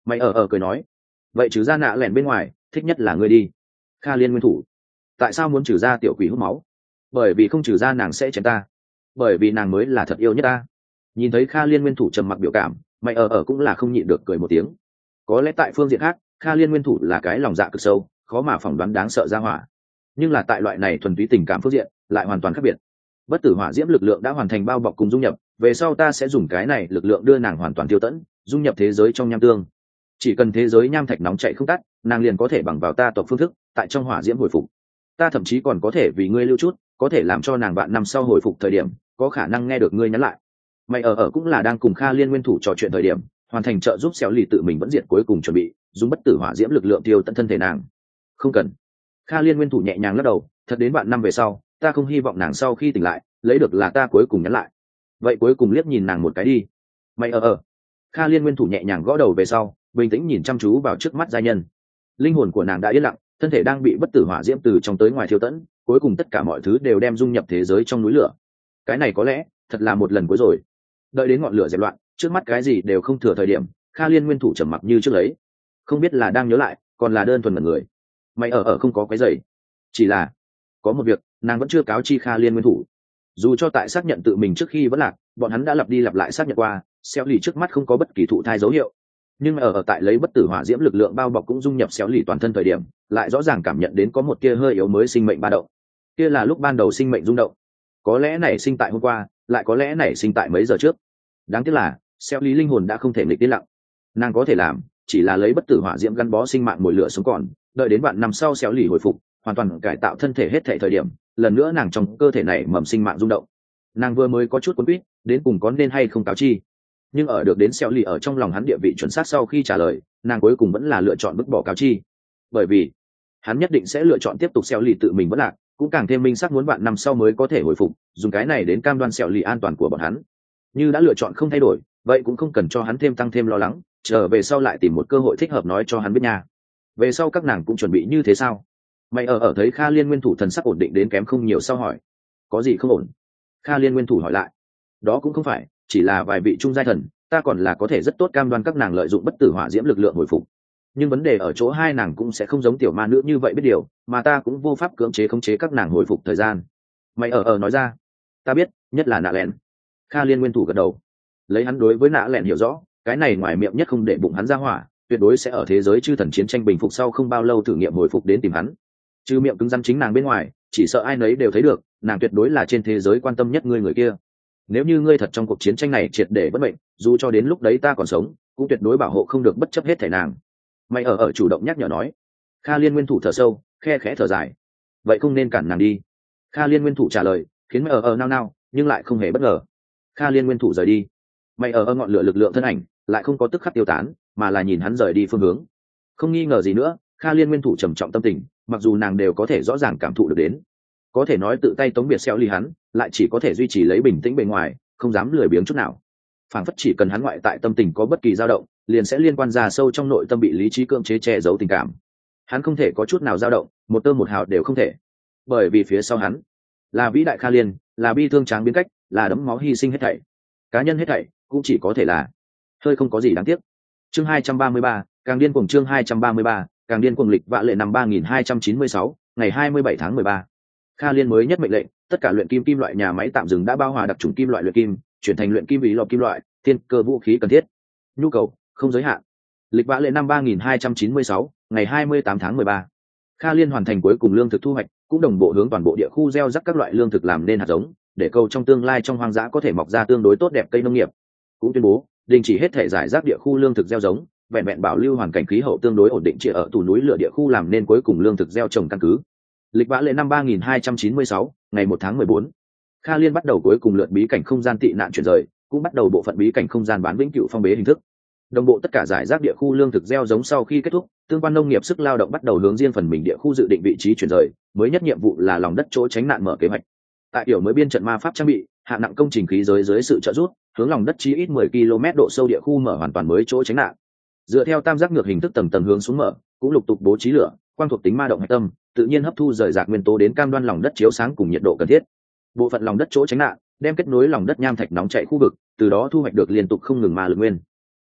Mày ở ở cười nói, vậy trừ ra nạ lẻn bên ngoài thích nhất là ngươi đi. Kha Liên nguyên thủ, tại sao muốn trừ ra tiểu quỷ hút máu? Bởi vì không trừ ra nàng sẽ chém ta, bởi vì nàng mới là thật yêu nhất ta. Nhìn thấy Kha Liên nguyên thủ trầm mặc biểu cảm, mày ở ở cũng là không nhịn được cười một tiếng. Có lẽ tại phương diện khác, Kha Liên nguyên thủ là cái lòng dạ cực sâu, khó mà phỏng đoán đáng sợ ra hỏa, nhưng là tại loại này thuần túy tình cảm phương diện lại hoàn toàn khác biệt. Bất tử hỏa diễm lực lượng đã hoàn thành bao bọc cùng dung nhập, về sau ta sẽ dùng cái này lực lượng đưa nàng hoàn toàn tiêu tẫn, dung nhập thế giới trong nham tương. Chỉ cần thế giới nham thạch nóng chạy không tắt, nàng liền có thể bằng vào ta tộc phương thức tại trong hỏa diễm hồi phục. Ta thậm chí còn có thể vì ngươi lưu chút, có thể làm cho nàng vạn năm sau hồi phục thời điểm có khả năng nghe được ngươi nhắn lại. Mày ở ở cũng là đang cùng Kha Liên nguyên thủ trò chuyện thời điểm hoàn thành trợ giúp xéo lì tự mình vẫn diệt cuối cùng chuẩn bị dùng bất tử hỏa diễm lực lượng tiêu tận thân thể nàng. Không cần. Kha Liên nguyên thủ nhẹ nhàng lắc đầu, thật đến vạn năm về sau ta không hy vọng nàng sau khi tỉnh lại lấy được là ta cuối cùng nhắn lại. Vậy cuối cùng liếc nhìn nàng một cái đi. Mày ở ở. Kha Liên nguyên thủ nhẹ nhàng gõ đầu về sau bình tĩnh nhìn chăm chú vào trước mắt giai nhân. Linh hồn của nàng đã yên lặng, thân thể đang bị bất tử hỏa diễm từ trong tới ngoài thiêu tẫn, cuối cùng tất cả mọi thứ đều đem dung nhập thế giới trong núi lửa. Cái này có lẽ thật là một lần cuối rồi. Đợi đến ngọn lửa dẹp loạn, trước mắt cái gì đều không thừa thời điểm, Kha Liên nguyên thủ trầm mặc như trước lấy, không biết là đang nhớ lại còn là đơn thuần mật người. Mày ở ở không có cái giày, chỉ là có một việc nàng vẫn chưa cáo chi Kha Liên nguyên thủ. Dù cho tại xác nhận tự mình trước khi vẫn lạc, bọn hắn đã lặp đi lặp lại xác nhận qua xéo lì trước mắt không có bất kỳ thụ thai dấu hiệu, nhưng ở ở tại lấy bất tử hỏa diễm lực lượng bao bọc cũng dung nhập xéo lì toàn thân thời điểm lại rõ ràng cảm nhận đến có một tia hơi yếu mới sinh mệnh ba động. Kia là lúc ban đầu sinh mệnh rung động, có lẽ nảy sinh tại hôm qua, lại có lẽ nảy sinh tại mấy giờ trước. Đáng tiếc là xéo lì linh hồn đã không thể nghịch tiến lặng, nàng có thể làm chỉ là lấy bất tử hỏa diễm gắn bó sinh mạng mồi lửa sống còn, đợi đến vạn năm sau xéo lì hồi phục hoàn toàn cải tạo thân thể hết thảy thời điểm, lần nữa nàng trong cơ thể này mầm sinh mạng rung động. Nàng vừa mới có chút cuốn quýt đến cùng có nên hay không cáo chi, nhưng ở được đến xéo lì ở trong lòng hắn địa vị chuẩn xác sau khi trả lời, nàng cuối cùng vẫn là lựa chọn vứt bỏ cáo chi, bởi vì hắn nhất định sẽ lựa chọn tiếp tục xéo lì tự mình vẫn lạc, cũng càng thêm minh xác muốn bạn năm sau mới có thể hồi phục, dùng cái này đến cam đoan xéo lì an toàn của bọn hắn. Như đã lựa chọn không thay đổi, vậy cũng không cần cho hắn thêm tăng thêm lo lắng, chờ về sau lại tìm một cơ hội thích hợp nói cho hắn biết nha. Về sau các nàng cũng chuẩn bị như thế sao? Mày ở ở thấy Kha Liên nguyên thủ thần sắc ổn định đến kém không nhiều sau hỏi, có gì không ổn? Kha Liên nguyên thủ hỏi lại, đó cũng không phải chỉ là vài vị trung giai thần, ta còn là có thể rất tốt cam đoan các nàng lợi dụng bất tử hỏa diễm lực lượng hồi phục, nhưng vấn đề ở chỗ hai nàng cũng sẽ không giống tiểu ma nữ như vậy biết điều, mà ta cũng vô pháp cưỡng chế khống chế các nàng hồi phục thời gian. Mày ở ở nói ra, ta biết, nhất là nạ lẹn. Kha Liên nguyên thủ gật đầu, lấy hắn đối với nạ lẹn hiểu rõ, cái này ngoài miệng nhất không để bụng hắn ra hỏa, tuyệt đối sẽ ở thế giới chư thần chiến tranh bình phục sau không bao lâu thử nghiệm hồi phục đến tìm hắn. Trừ miệng cứng rắn chính nàng bên ngoài, chỉ sợ ai nấy đều thấy được, nàng tuyệt đối là trên thế giới quan tâm nhất ngươi người kia. Nếu như ngươi thật trong cuộc chiến tranh này triệt để bất mệnh, dù cho đến lúc đấy ta còn sống cũng tuyệt đối bảo hộ không được bất chấp hết thể nàng. Mày ở ở chủ động nhắc nhở nói. Kha Liên nguyên thủ thở sâu, khe khẽ thở dài, vậy không nên cản nàng đi. Kha Liên nguyên thủ trả lời khiến mày ở ở nao nao nhưng lại không hề bất ngờ. Kha Liên nguyên thủ rời đi, mày ở ở ngọn lửa lực lượng thân ảnh lại không có tức khắc tiêu tán, mà là nhìn hắn rời đi phương hướng. Không nghi ngờ gì nữa, Kha Liên nguyên thủ trầm trọng tâm tình, mặc dù nàng đều có thể rõ ràng cảm thụ được đến, có thể nói tự tay tống biệt xéo ly hắn, lại chỉ có thể duy trì lấy bình tĩnh bề ngoài, không dám lười biếng chút nào. Phản phất chỉ cần hắn ngoại tại tâm tình có bất kỳ dao động, liền sẽ liên quan ra sâu trong nội tâm bị lý trí cưỡng chế che giấu tình cảm. Hắn không thể có chút nào dao động, một tơ một hào đều không thể, bởi vì phía sau hắn là vĩ đại Kha Liên, là bi thương tráng biến cách, là đẫm máu hy sinh hết thảy, cá nhân hết thảy cũng chỉ có thể là hơi không có gì đáng tiếc. Chương hai trăm ba mươi ba, càng điên cuồng. Chương hai trăm ba mươi ba, càng điên cuồng. Lịch vạ lệ năm ba nghìn hai trăm chín mươi sáu, ngày hai mươi bảy tháng mười ba. Kha Liên mới nhất mệnh lệnh, tất cả luyện kim kim loại nhà máy tạm dừng đã bao hòa đặc trùng kim loại luyện kim, chuyển thành luyện kim ý lò kim loại, thiên cơ vũ khí cần thiết. Nhu cầu không giới hạn. Lịch vã lệ năm ba nghìn hai trăm chín mươi sáu, ngày hai mươi tám tháng mười ba. Kha Liên hoàn thành cuối cùng lương thực thu hoạch, cũng đồng bộ hướng toàn bộ địa khu gieo rắc các loại lương thực làm nên hạt giống, để cầu trong tương lai trong hoang dã có thể mọc ra tương đối tốt đẹp cây nông nghiệp. Cũng tuyên bố đình chỉ hết thể giải rác địa khu lương thực gieo giống, vẹn vẹn bảo lưu hoàn cảnh khí hậu tương đối ổn định chỉ ở tủ núi lửa địa khu làm nên cuối cùng lương thực gieo trồng căn cứ. Lịch vã lệ năm ba nghìn hai trăm chín mươi sáu, ngày một tháng mười bốn. Kha Liên bắt đầu cuối cùng lượt bí cảnh không gian tị nạn chuyển rời, cũng bắt đầu bộ phận bí cảnh không gian bán vĩnh cửu phong bế hình thức. Đồng bộ tất cả giải rác địa khu lương thực gieo giống sau khi kết thúc, tương quan nông nghiệp sức lao động bắt đầu hướng riêng phần mình địa khu dự định vị trí chuyển rời, mới nhất nhiệm vụ là lòng đất chỗ tránh nạn mở kế hoạch. Tại kiểu mới biên trận ma pháp trang bị, hạng nặng công trình khí giới dưới sự trợ giúp, hướng lòng đất chí ít mười ki lô mét độ sâu địa khu mở hoàn toàn mới chỗ tránh nạn. Dựa theo tam giác ngược hình thức tầng tầng hướng xuống mở, cũng lục tục bố trí lửa, quang thuộc tính ma động hạch tâm, tự nhiên hấp thu rời rạc nguyên tố đến cam đoan lòng đất chiếu sáng cùng nhiệt độ cần thiết. Bộ phận lòng đất chỗ tránh nạn đem kết nối lòng đất nham thạch nóng chảy khu vực, từ đó thu hoạch được liên tục không ngừng ma lực nguyên.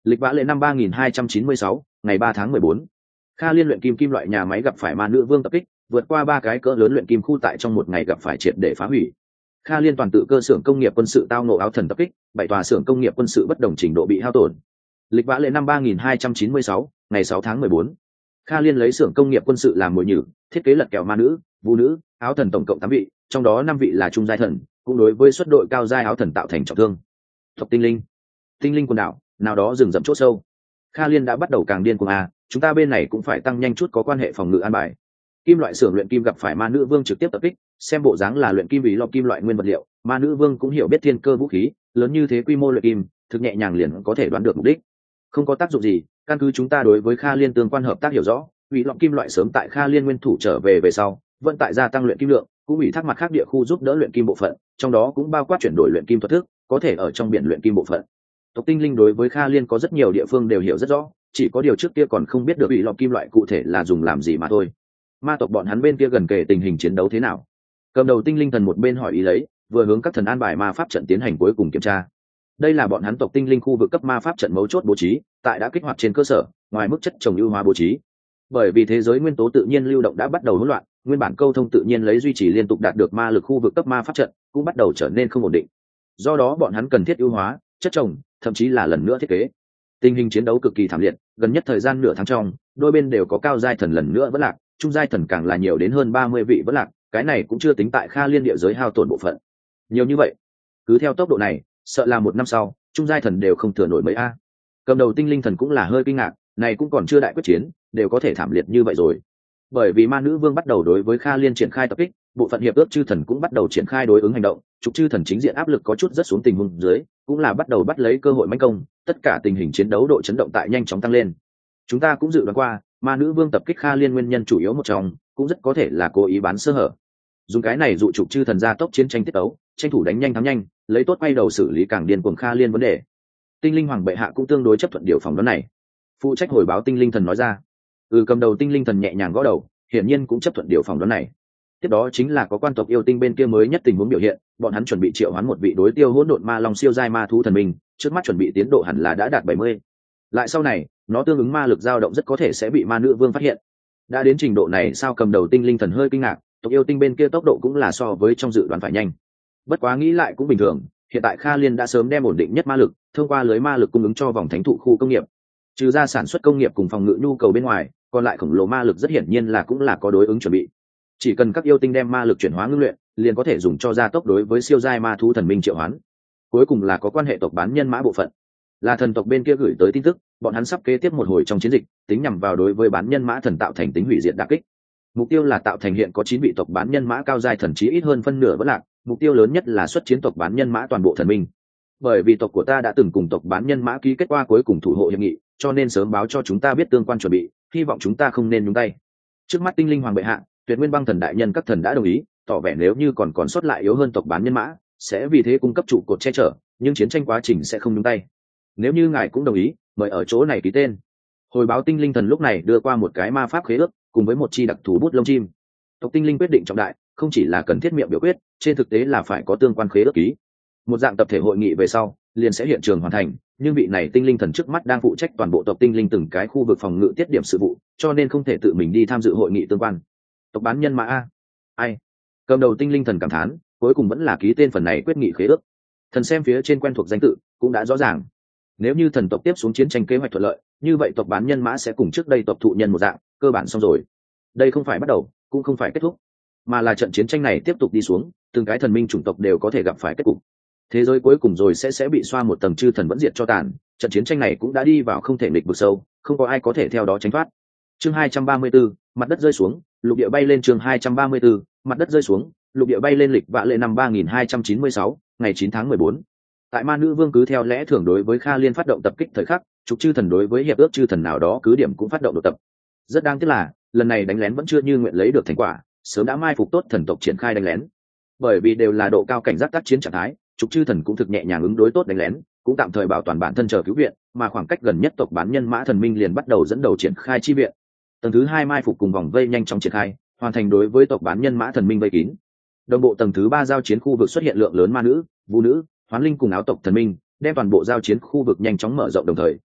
Lịch vã lệ năm ba nghìn hai trăm chín mươi sáu, ngày ba tháng mười bốn. Kha Liên luyện kim kim loại nhà máy gặp phải ma nữ vương tập kích, vượt qua ba cái cỡ lớn luyện kim khu tại trong một ngày gặp phải triệt để phá hủy. Kha Liên toàn tự cơ xưởng công nghiệp quân sự tao ngộ áo thần tập kích, bảy tòa xưởng công nghiệp quân sự bất đồng trình độ bị hao tổn. Lịch vã lệ năm ba nghìn hai trăm chín mươi sáu, ngày sáu tháng mười bốn. Kha Liên lấy xưởng công nghiệp quân sự làm mồi nhử, thiết kế lật kèo ma nữ, vu nữ, áo thần tổng cộng tám vị, trong đó năm vị là trung giai thần, cũng đối với xuất đội cao giai áo thần tạo thành trọng thương. Tộc tinh linh, tinh linh quần đảo, nào đó rừng rậm chỗ sâu. Kha Liên đã bắt đầu càng điên cuồng à, chúng ta bên này cũng phải tăng nhanh chút có quan hệ phòng ngự an bài. Kim loại xưởng luyện kim gặp phải ma nữ vương trực tiếp tập kích, xem bộ dáng là luyện kim vì lọc kim loại nguyên vật liệu, ma nữ vương cũng hiểu biết thiên cơ vũ khí, lớn như thế quy mô luyện kim, thực nhẹ nhàng liền có thể đoán được mục đích. Không có tác dụng gì, căn cứ chúng ta đối với Kha Liên tương quan hợp tác hiểu rõ, vì lọc kim loại sớm tại Kha Liên nguyên thủ trở về về sau, vẫn tại gia tăng luyện kim lượng, cũng ủy thác mặt khác địa khu giúp đỡ luyện kim bộ phận, trong đó cũng bao quát chuyển đổi luyện kim thuật thức, có thể ở trong biển luyện kim bộ phận. Tộc tinh linh đối với Kha Liên có rất nhiều địa phương đều hiểu rất rõ, chỉ có điều trước kia còn không biết được ủy lọc kim loại cụ thể là dùng làm gì mà thôi. Ma tộc bọn hắn bên kia gần kể tình hình chiến đấu thế nào? Cầm đầu tinh linh thần một bên hỏi ý lấy, vừa hướng các thần an bài ma pháp trận tiến hành cuối cùng kiểm tra. Đây là bọn hắn tộc tinh linh khu vực cấp ma pháp trận mấu chốt bố trí, tại đã kích hoạt trên cơ sở, ngoài mức chất trồng ưu hóa bố trí. Bởi vì thế giới nguyên tố tự nhiên lưu động đã bắt đầu hỗn loạn, nguyên bản câu thông tự nhiên lấy duy trì liên tục đạt được ma lực khu vực cấp ma pháp trận cũng bắt đầu trở nên không ổn định. Do đó bọn hắn cần thiết ưu hóa, chất trồng, thậm chí là lần nữa thiết kế. Tình hình chiến đấu cực kỳ thảm liệt, gần nhất thời gian nửa tháng trong, đôi bên đều có cao giai thần lần nữa vẫn lạc, trung giai thần càng là nhiều đến hơn ba mươi vị vẫn lạc, cái này cũng chưa tính tại Kha Liên địa giới hao tổn bộ phận. Nhiều như vậy, cứ theo tốc độ này, sợ là một năm sau, trung giai thần đều không thừa nổi mấy a. Cầm đầu tinh linh thần cũng là hơi kinh ngạc, này cũng còn chưa đại quyết chiến, đều có thể thảm liệt như vậy rồi. Bởi vì ma nữ vương bắt đầu đối với Kha Liên triển khai tập kích, bộ phận hiệp ước chư thần cũng bắt đầu triển khai đối ứng hành động, trục chư thần chính diện áp lực có chút rất xuống tình huống dưới, cũng là bắt đầu bắt lấy cơ hội mãnh công, tất cả tình hình chiến đấu độ chấn động tại nhanh chóng tăng lên. Chúng ta cũng dự đoán qua, ma nữ vương tập kích Kha Liên nguyên nhân chủ yếu một trong, cũng rất có thể là cố ý bán sơ hở. Dùng cái này dụ trục chư thần gia tốc chiến tranh tiết tấu, tranh thủ đánh nhanh thắng nhanh, lấy tốt quay đầu xử lý càng điên cuồng Kha Liên vấn đề. Tinh linh hoàng bệ hạ cũng tương đối chấp thuận điều phỏng đoán này. Phụ trách hồi báo tinh linh thần nói ra. Ừ, cầm đầu tinh linh thần nhẹ nhàng gõ đầu, hiển nhiên cũng chấp thuận điều phỏng đoán này. Tiếp đó chính là có quan tộc yêu tinh bên kia mới nhất tình huống biểu hiện, bọn hắn chuẩn bị triệu hoán một vị đối tiêu hỗn độn ma long siêu giai ma thú thần minh, trước mắt chuẩn bị tiến độ hẳn là đã đạt bảy mươi. Lại sau này, nó tương ứng ma lực dao động rất có thể sẽ bị ma nữ vương phát hiện. Đã đến trình độ này sao? Cầm đầu tinh linh thần hơi kinh ngạc, tộc yêu tinh bên kia tốc độ cũng là so với trong dự đoán phải nhanh. Bất quá nghĩ lại cũng bình thường, hiện tại Kha Liên đã sớm đem ổn định nhất ma lực, thông qua lưới ma lực cung ứng cho vòng thánh thụ khu công nghiệp. Trừ ra sản xuất công nghiệp cùng phòng ngự nhu cầu bên ngoài, còn lại khổng lồ ma lực rất hiển nhiên là cũng là có đối ứng chuẩn bị. Chỉ cần các yêu tinh đem ma lực chuyển hóa ngưng luyện, liền có thể dùng cho gia tốc đối với siêu giai ma thú thần minh triệu hoán. Cuối cùng là có quan hệ tộc bán nhân mã bộ phận, là thần tộc bên kia gửi tới tin tức, bọn hắn sắp kế tiếp một hồi trong chiến dịch, tính nhằm vào đối với bán nhân mã thần tạo thành tính hủy diệt đả kích. Mục tiêu là tạo thành hiện có chín vị tộc bán nhân mã cao giai thần chí ít hơn phân nửa vẫn lạc, mục tiêu lớn nhất là xuất chiến tộc bán nhân mã toàn bộ thần minh. Bởi vì tộc của ta đã từng cùng tộc bán nhân mã ký kết qua cuối cùng thủ hộ hiệp nghị, cho nên sớm báo cho chúng ta biết tương quan chuẩn bị, hy vọng chúng ta không nên nhúng tay. Trước mắt tinh linh hoàng bệ hạ, Tuyệt Nguyên Băng thần đại nhân các thần đã đồng ý, tỏ vẻ nếu như còn còn sót lại yếu hơn tộc bán nhân mã, sẽ vì thế cung cấp trụ cột che chở, nhưng chiến tranh quá trình sẽ không nhúng tay. Nếu như ngài cũng đồng ý, mời ở chỗ này ký tên. Hồi báo tinh linh thần lúc này đưa qua một cái ma pháp khế ước, cùng với một chi đặc thù bút lông chim. Tộc tinh linh quyết định trọng đại, không chỉ là cần thiết miệng biểu quyết, trên thực tế là phải có tương quan khế ước ký. Một dạng tập thể hội nghị về sau, liền sẽ hiện trường hoàn thành, nhưng vị này tinh linh thần trước mắt đang phụ trách toàn bộ tộc tinh linh từng cái khu vực phòng ngự tiết điểm sự vụ, cho nên không thể tự mình đi tham dự hội nghị tương quan. Tộc bán nhân mã a, ai? Cầm đầu tinh linh thần cảm thán, cuối cùng vẫn là ký tên phần này quyết nghị khế ước. Thần xem phía trên quen thuộc danh tự, cũng đã rõ ràng. Nếu như thần tộc tiếp xuống chiến tranh kế hoạch thuận lợi, như vậy tộc bán nhân mã sẽ cùng trước đây tộc thụ nhân một dạng, cơ bản xong rồi. Đây không phải bắt đầu, cũng không phải kết thúc, mà là trận chiến tranh này tiếp tục đi xuống, từng cái thần minh chủng tộc đều có thể gặp phải kết cục. Thế giới cuối cùng rồi sẽ sẽ bị xoa một tầng chư thần vẫn diệt cho tàn, trận chiến tranh này cũng đã đi vào không thể nghịch vực sâu, không có ai có thể theo đó tránh thoát. Chương hai trăm ba mươi tư, mặt đất rơi xuống, lục địa bay lên. Chương hai trăm ba mươi tư, mặt đất rơi xuống, lục địa bay lên. Lịch vạ lệ năm ba nghìn hai trăm chín mươi sáu, ngày chín tháng mười bốn. Tại ma nữ vương cứ theo lẽ thường đối với Kha Liên phát động tập kích thời khắc, trục chư thần đối với hiệp ước chư thần nào đó cứ điểm cũng phát động đột tập. Rất đáng tiếc là, lần này đánh lén vẫn chưa như nguyện lấy được thành quả, sớm đã mai phục tốt thần tộc triển khai đánh lén. Bởi vì đều là độ cao cảnh giác tác chiến trạng thái, trục chư thần cũng thực nhẹ nhàng ứng đối tốt đánh lén, cũng tạm thời bảo toàn bản thân chờ cứu viện, mà khoảng cách gần nhất tộc bán nhân mã thần minh liền bắt đầu dẫn đầu triển khai chi viện. Tầng thứ hai mai phục cùng vòng vây nhanh chóng triển khai, hoàn thành đối với tộc bán nhân mã thần minh vây kín. Đồng bộ tầng thứ ba giao chiến khu vực xuất hiện lượng lớn ma nữ, vu nữ, hoán linh cùng áo tộc thần minh, đem toàn bộ giao chiến khu vực nhanh chóng mở rộng, đồng thời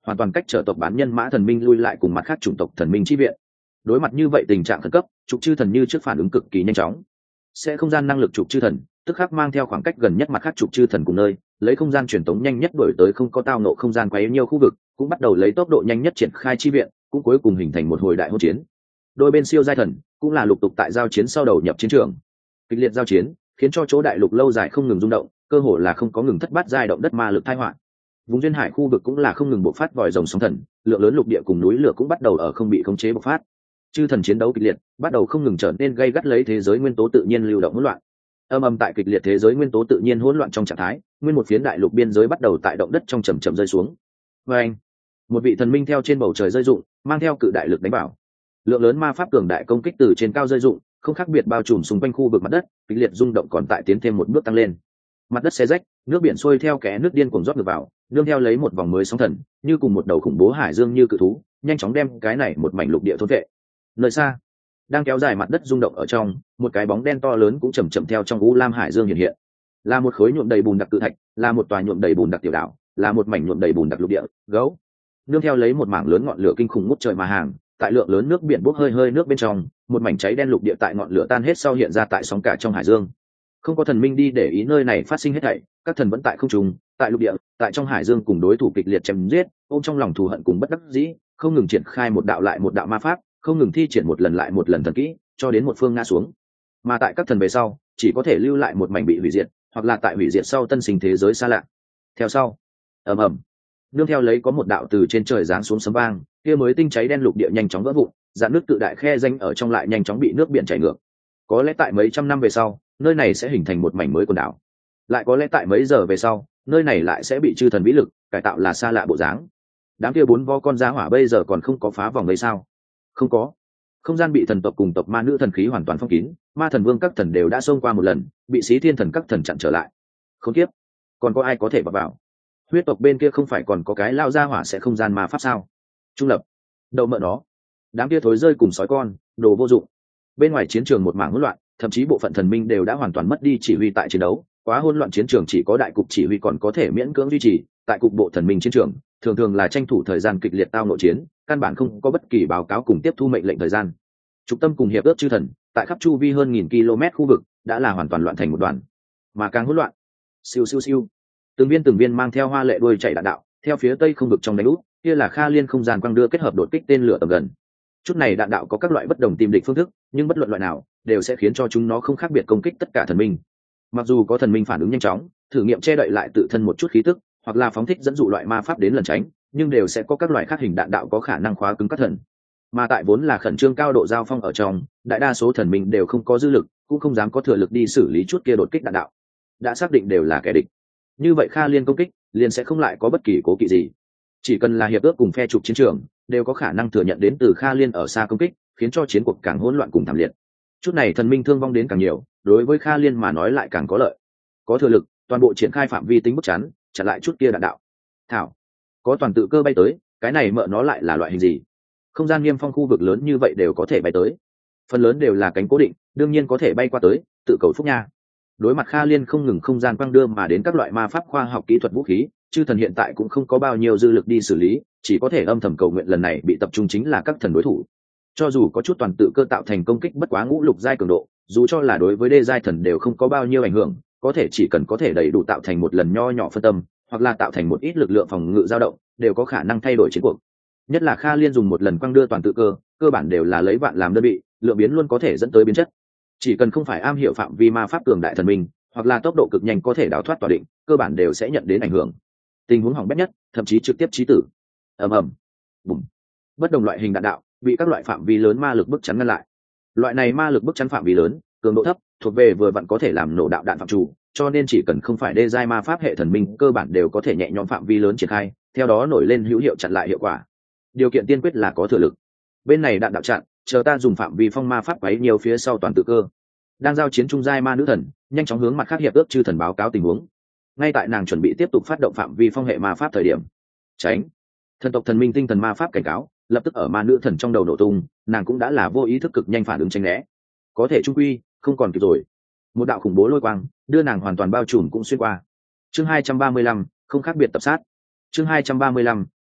hoàn toàn cách trở tộc bán nhân mã thần minh lui lại cùng mặt khác chủng tộc thần minh chi viện. Đối mặt như vậy tình trạng khẩn cấp, trục chư thần như trước phản ứng cực kỳ nhanh chóng. Sẽ không gian năng lực trục chư thần tức khắc mang theo khoảng cách gần nhất mặt khác trục chư thần cùng nơi, lấy không gian truyền tống nhanh nhất đổi tới không có tao nộ không gian quá yếu nhiều khu vực, cũng bắt đầu lấy tốc độ nhanh nhất triển khai chi viện, cũng cuối cùng hình thành một hồi đại hỗn chiến. Đôi bên siêu giai thần cũng là lục tục tại giao chiến sau đầu nhập chiến trường. Kịch liệt giao chiến khiến cho chỗ đại lục lâu dài không ngừng rung động, cơ hồ là không có ngừng thất bát giai động đất ma lực tai họa. Vùng duyên hải khu vực cũng là không ngừng bộc phát vòi rồng sóng thần, lượng lớn lục địa cùng núi lửa cũng bắt đầu ở không bị khống chế bộc phát. Chư thần chiến đấu kịch liệt, bắt đầu không ngừng trở nên gay gắt lấy thế giới nguyên tố tự nhiên lưu động hỗn loạn. Âm âm tại kịch liệt thế giới nguyên tố tự nhiên hỗn loạn trong trạng thái, nguyên một phiến đại lục biên giới bắt đầu tại động đất trong chậm chậm rơi xuống. Và anh, một vị thần minh theo trên bầu trời rơi rụng, mang theo cự đại lực đánh vào. Lượng lớn ma pháp cường đại công kích từ trên cao rơi rụng, không khác biệt bao trùm xung quanh khu vực mặt đất, kịch liệt rung động còn tại tiến thêm một bước tăng lên. Mặt đất xé rách, nước biển sôi theo kẽ nước điên cuồng rót ngược vào, nương theo lấy một vòng mới sóng thần, như cùng một đầu khủng bố hải dương như cự thú, nhanh chóng đem cái này một mảnh lục địa thôn vệ. Nơi xa, đang kéo dài mặt đất rung động ở trong, một cái bóng đen to lớn cũng chậm chậm theo trong u lam hải dương hiện hiện. Là một khối nhuộm đầy bùn đặc cự thạch, là một tòa nhuộm đầy bùn đặc tiểu đảo, là một mảnh nhuộm đầy bùn đặc lục địa, gấu. Nương theo lấy một mảng lớn ngọn lửa kinh khủng ngút trời mà hàng, tại lượng lớn nước biển bốc hơi hơi nước bên trong, một mảnh cháy đen lục địa tại ngọn lửa tan hết sau hiện ra tại sóng cả trong hải dương. Không có thần minh đi để ý nơi này phát sinh hết thảy, các thần vẫn tại không trung, tại lục địa, tại trong hải dương cùng đối thủ kịch liệt chém giết, ôm trong lòng thù hận cùng bất đắc dĩ, không ngừng triển khai một đạo lại một đạo ma pháp, không ngừng thi triển một lần lại một lần thần kỹ, cho đến một phương ngã xuống. Mà tại các thần về sau, chỉ có thể lưu lại một mảnh bị hủy diệt, hoặc là tại hủy diệt sau tân sinh thế giới xa lạ. Theo sau, ầm ầm, nương theo lấy có một đạo từ trên trời giáng xuống sấm vang, kia mới tinh cháy đen lục địa nhanh chóng vỡ vụn, dạn nước tự đại khe danh ở trong lại nhanh chóng bị nước biển chảy ngược. Có lẽ tại mấy trăm năm về sau, nơi này sẽ hình thành một mảnh mới quần đảo. Lại có lẽ tại mấy giờ về sau, nơi này lại sẽ bị chư thần vĩ lực cải tạo là xa lạ bộ dáng. Đám kia bốn vo con giá hỏa bây giờ còn không có phá vòng vây sao? Không có. Không gian bị thần tộc cùng tộc ma nữ thần khí hoàn toàn phong kín, ma thần vương các thần đều đã xông qua một lần, bị xí thiên thần các thần chặn trở lại. Khốn kiếp, còn có ai có thể vào vào? Huyết tộc bên kia không phải còn có cái lao ra hỏa sẽ không gian ma pháp sao? Trung lập, đậu mợ nó. Đám kia thối rơi cùng sói con, đồ vô dụng. Bên ngoài chiến trường một mảng hỗn loạn, thậm chí bộ phận thần minh đều đã hoàn toàn mất đi chỉ huy tại chiến đấu. Quá hỗn loạn chiến trường chỉ có đại cục chỉ huy còn có thể miễn cưỡng duy trì, tại cục bộ thần minh chiến trường, thường thường là tranh thủ thời gian kịch liệt tao nội chiến, căn bản không có bất kỳ báo cáo cùng tiếp thu mệnh lệnh thời gian. Trục tâm cùng hiệp ước chư thần, tại khắp chu vi hơn nghìn km khu vực, đã là hoàn toàn loạn thành một đoàn. Mà càng hỗn loạn, siêu siêu siêu, từng viên từng viên mang theo hoa lệ đuôi chạy đạn đạo, theo phía tây không vực trong đánh úp, kia là Kha Liên không gian quang đưa kết hợp đột kích tên lửa tầm gần. Chút này đạn đạo có các loại bất đồng tìm địch phương thức, nhưng bất luận loại nào, đều sẽ khiến cho chúng nó không khác biệt công kích tất cả thần minh. Mặc dù có thần minh phản ứng nhanh chóng, thử nghiệm che đậy lại tự thân một chút khí tức, hoặc là phóng thích dẫn dụ loại ma pháp đến lần tránh, nhưng đều sẽ có các loại khác hình đạn đạo có khả năng khóa cứng các thần. Mà tại vốn là khẩn trương cao độ giao phong ở trong, đại đa số thần minh đều không có dư lực, cũng không dám có thừa lực đi xử lý chút kia đột kích đạn đạo. Đã xác định đều là kẻ địch, như vậy Kha Liên công kích liền sẽ không lại có bất kỳ cố kỵ gì. Chỉ cần là hiệp ước cùng phe trục chiến trường, đều có khả năng thừa nhận đến từ Kha Liên ở xa công kích, khiến cho chiến cuộc càng hỗn loạn cùng thảm liệt. Chút này thần minh thương vong đến càng nhiều, đối với Kha Liên mà nói lại càng có lợi. Có thừa lực, toàn bộ triển khai phạm vi tính bức chắn, chặn lại chút kia đạn đạo. Thảo, có toàn tự cơ bay tới, cái này mợ nó lại là loại hình gì? Không gian niêm phong khu vực lớn như vậy đều có thể bay tới, phần lớn đều là cánh cố định, đương nhiên có thể bay qua tới, tự cầu phúc nha. Đối mặt Kha Liên không ngừng không gian quang đưa mà đến các loại ma pháp khoa học kỹ thuật vũ khí, chư thần hiện tại cũng không có bao nhiêu dư lực đi xử lý, chỉ có thể âm thầm cầu nguyện lần này bị tập trung chính là các thần đối thủ. Cho dù có chút toàn tự cơ tạo thành công kích bất quá ngũ lục giai cường độ, dù cho là đối với đê giai thần đều không có bao nhiêu ảnh hưởng, có thể chỉ cần có thể đầy đủ tạo thành một lần nho nhỏ phân tâm, hoặc là tạo thành một ít lực lượng phòng ngự dao động, đều có khả năng thay đổi chiến cuộc. Nhất là Kha Liên dùng một lần quang đưa toàn tự cơ, cơ bản đều là lấy vạn làm đơn vị, lượng biến luôn có thể dẫn tới biến chất. Chỉ cần không phải am hiểu phạm vi ma pháp cường đại thần minh, hoặc là tốc độ cực nhanh có thể đào thoát tỏa định, cơ bản đều sẽ nhận đến ảnh hưởng. Tình huống hỏng bét nhất, thậm chí trực tiếp chí tử. Ầm ầm, bùm. Bất đồng loại hình đạn đạo bị các loại phạm vi lớn ma lực bức chắn ngăn lại. Loại này ma lực bức chắn phạm vi lớn, cường độ thấp, thuộc về vừa vặn có thể làm nổ đạo đạn phạm chủ, cho nên chỉ cần không phải đê giai ma pháp hệ thần minh, cơ bản đều có thể nhẹ nhõm phạm vi lớn triển khai, theo đó nổi lên hữu hiệu chặn lại hiệu quả. Điều kiện tiên quyết là có thừa lực. Bên này đạn đạo chặn, chờ ta dùng phạm vi phong ma pháp quấy nhiều phía sau toàn tự cơ. Đang giao chiến trung giai ma nữ thần, nhanh chóng hướng mặt khác hiệp ước chư thần báo cáo tình huống. Ngay tại nàng chuẩn bị tiếp tục phát động phạm vi phong hệ ma pháp thời điểm, tránh, thần tộc thần minh tinh thần ma pháp cảnh cáo lập tức ở ma nữ thần trong đầu nổ tung, nàng cũng đã là vô ý thức cực nhanh phản ứng tránh né. Có thể trung quy không còn kịp rồi, một đạo khủng bố lôi quang đưa nàng hoàn toàn bao trùm cũng xuyên qua. Chương hai trăm ba mươi lăm, không khác biệt tập sát. Chương hai trăm ba mươi lăm,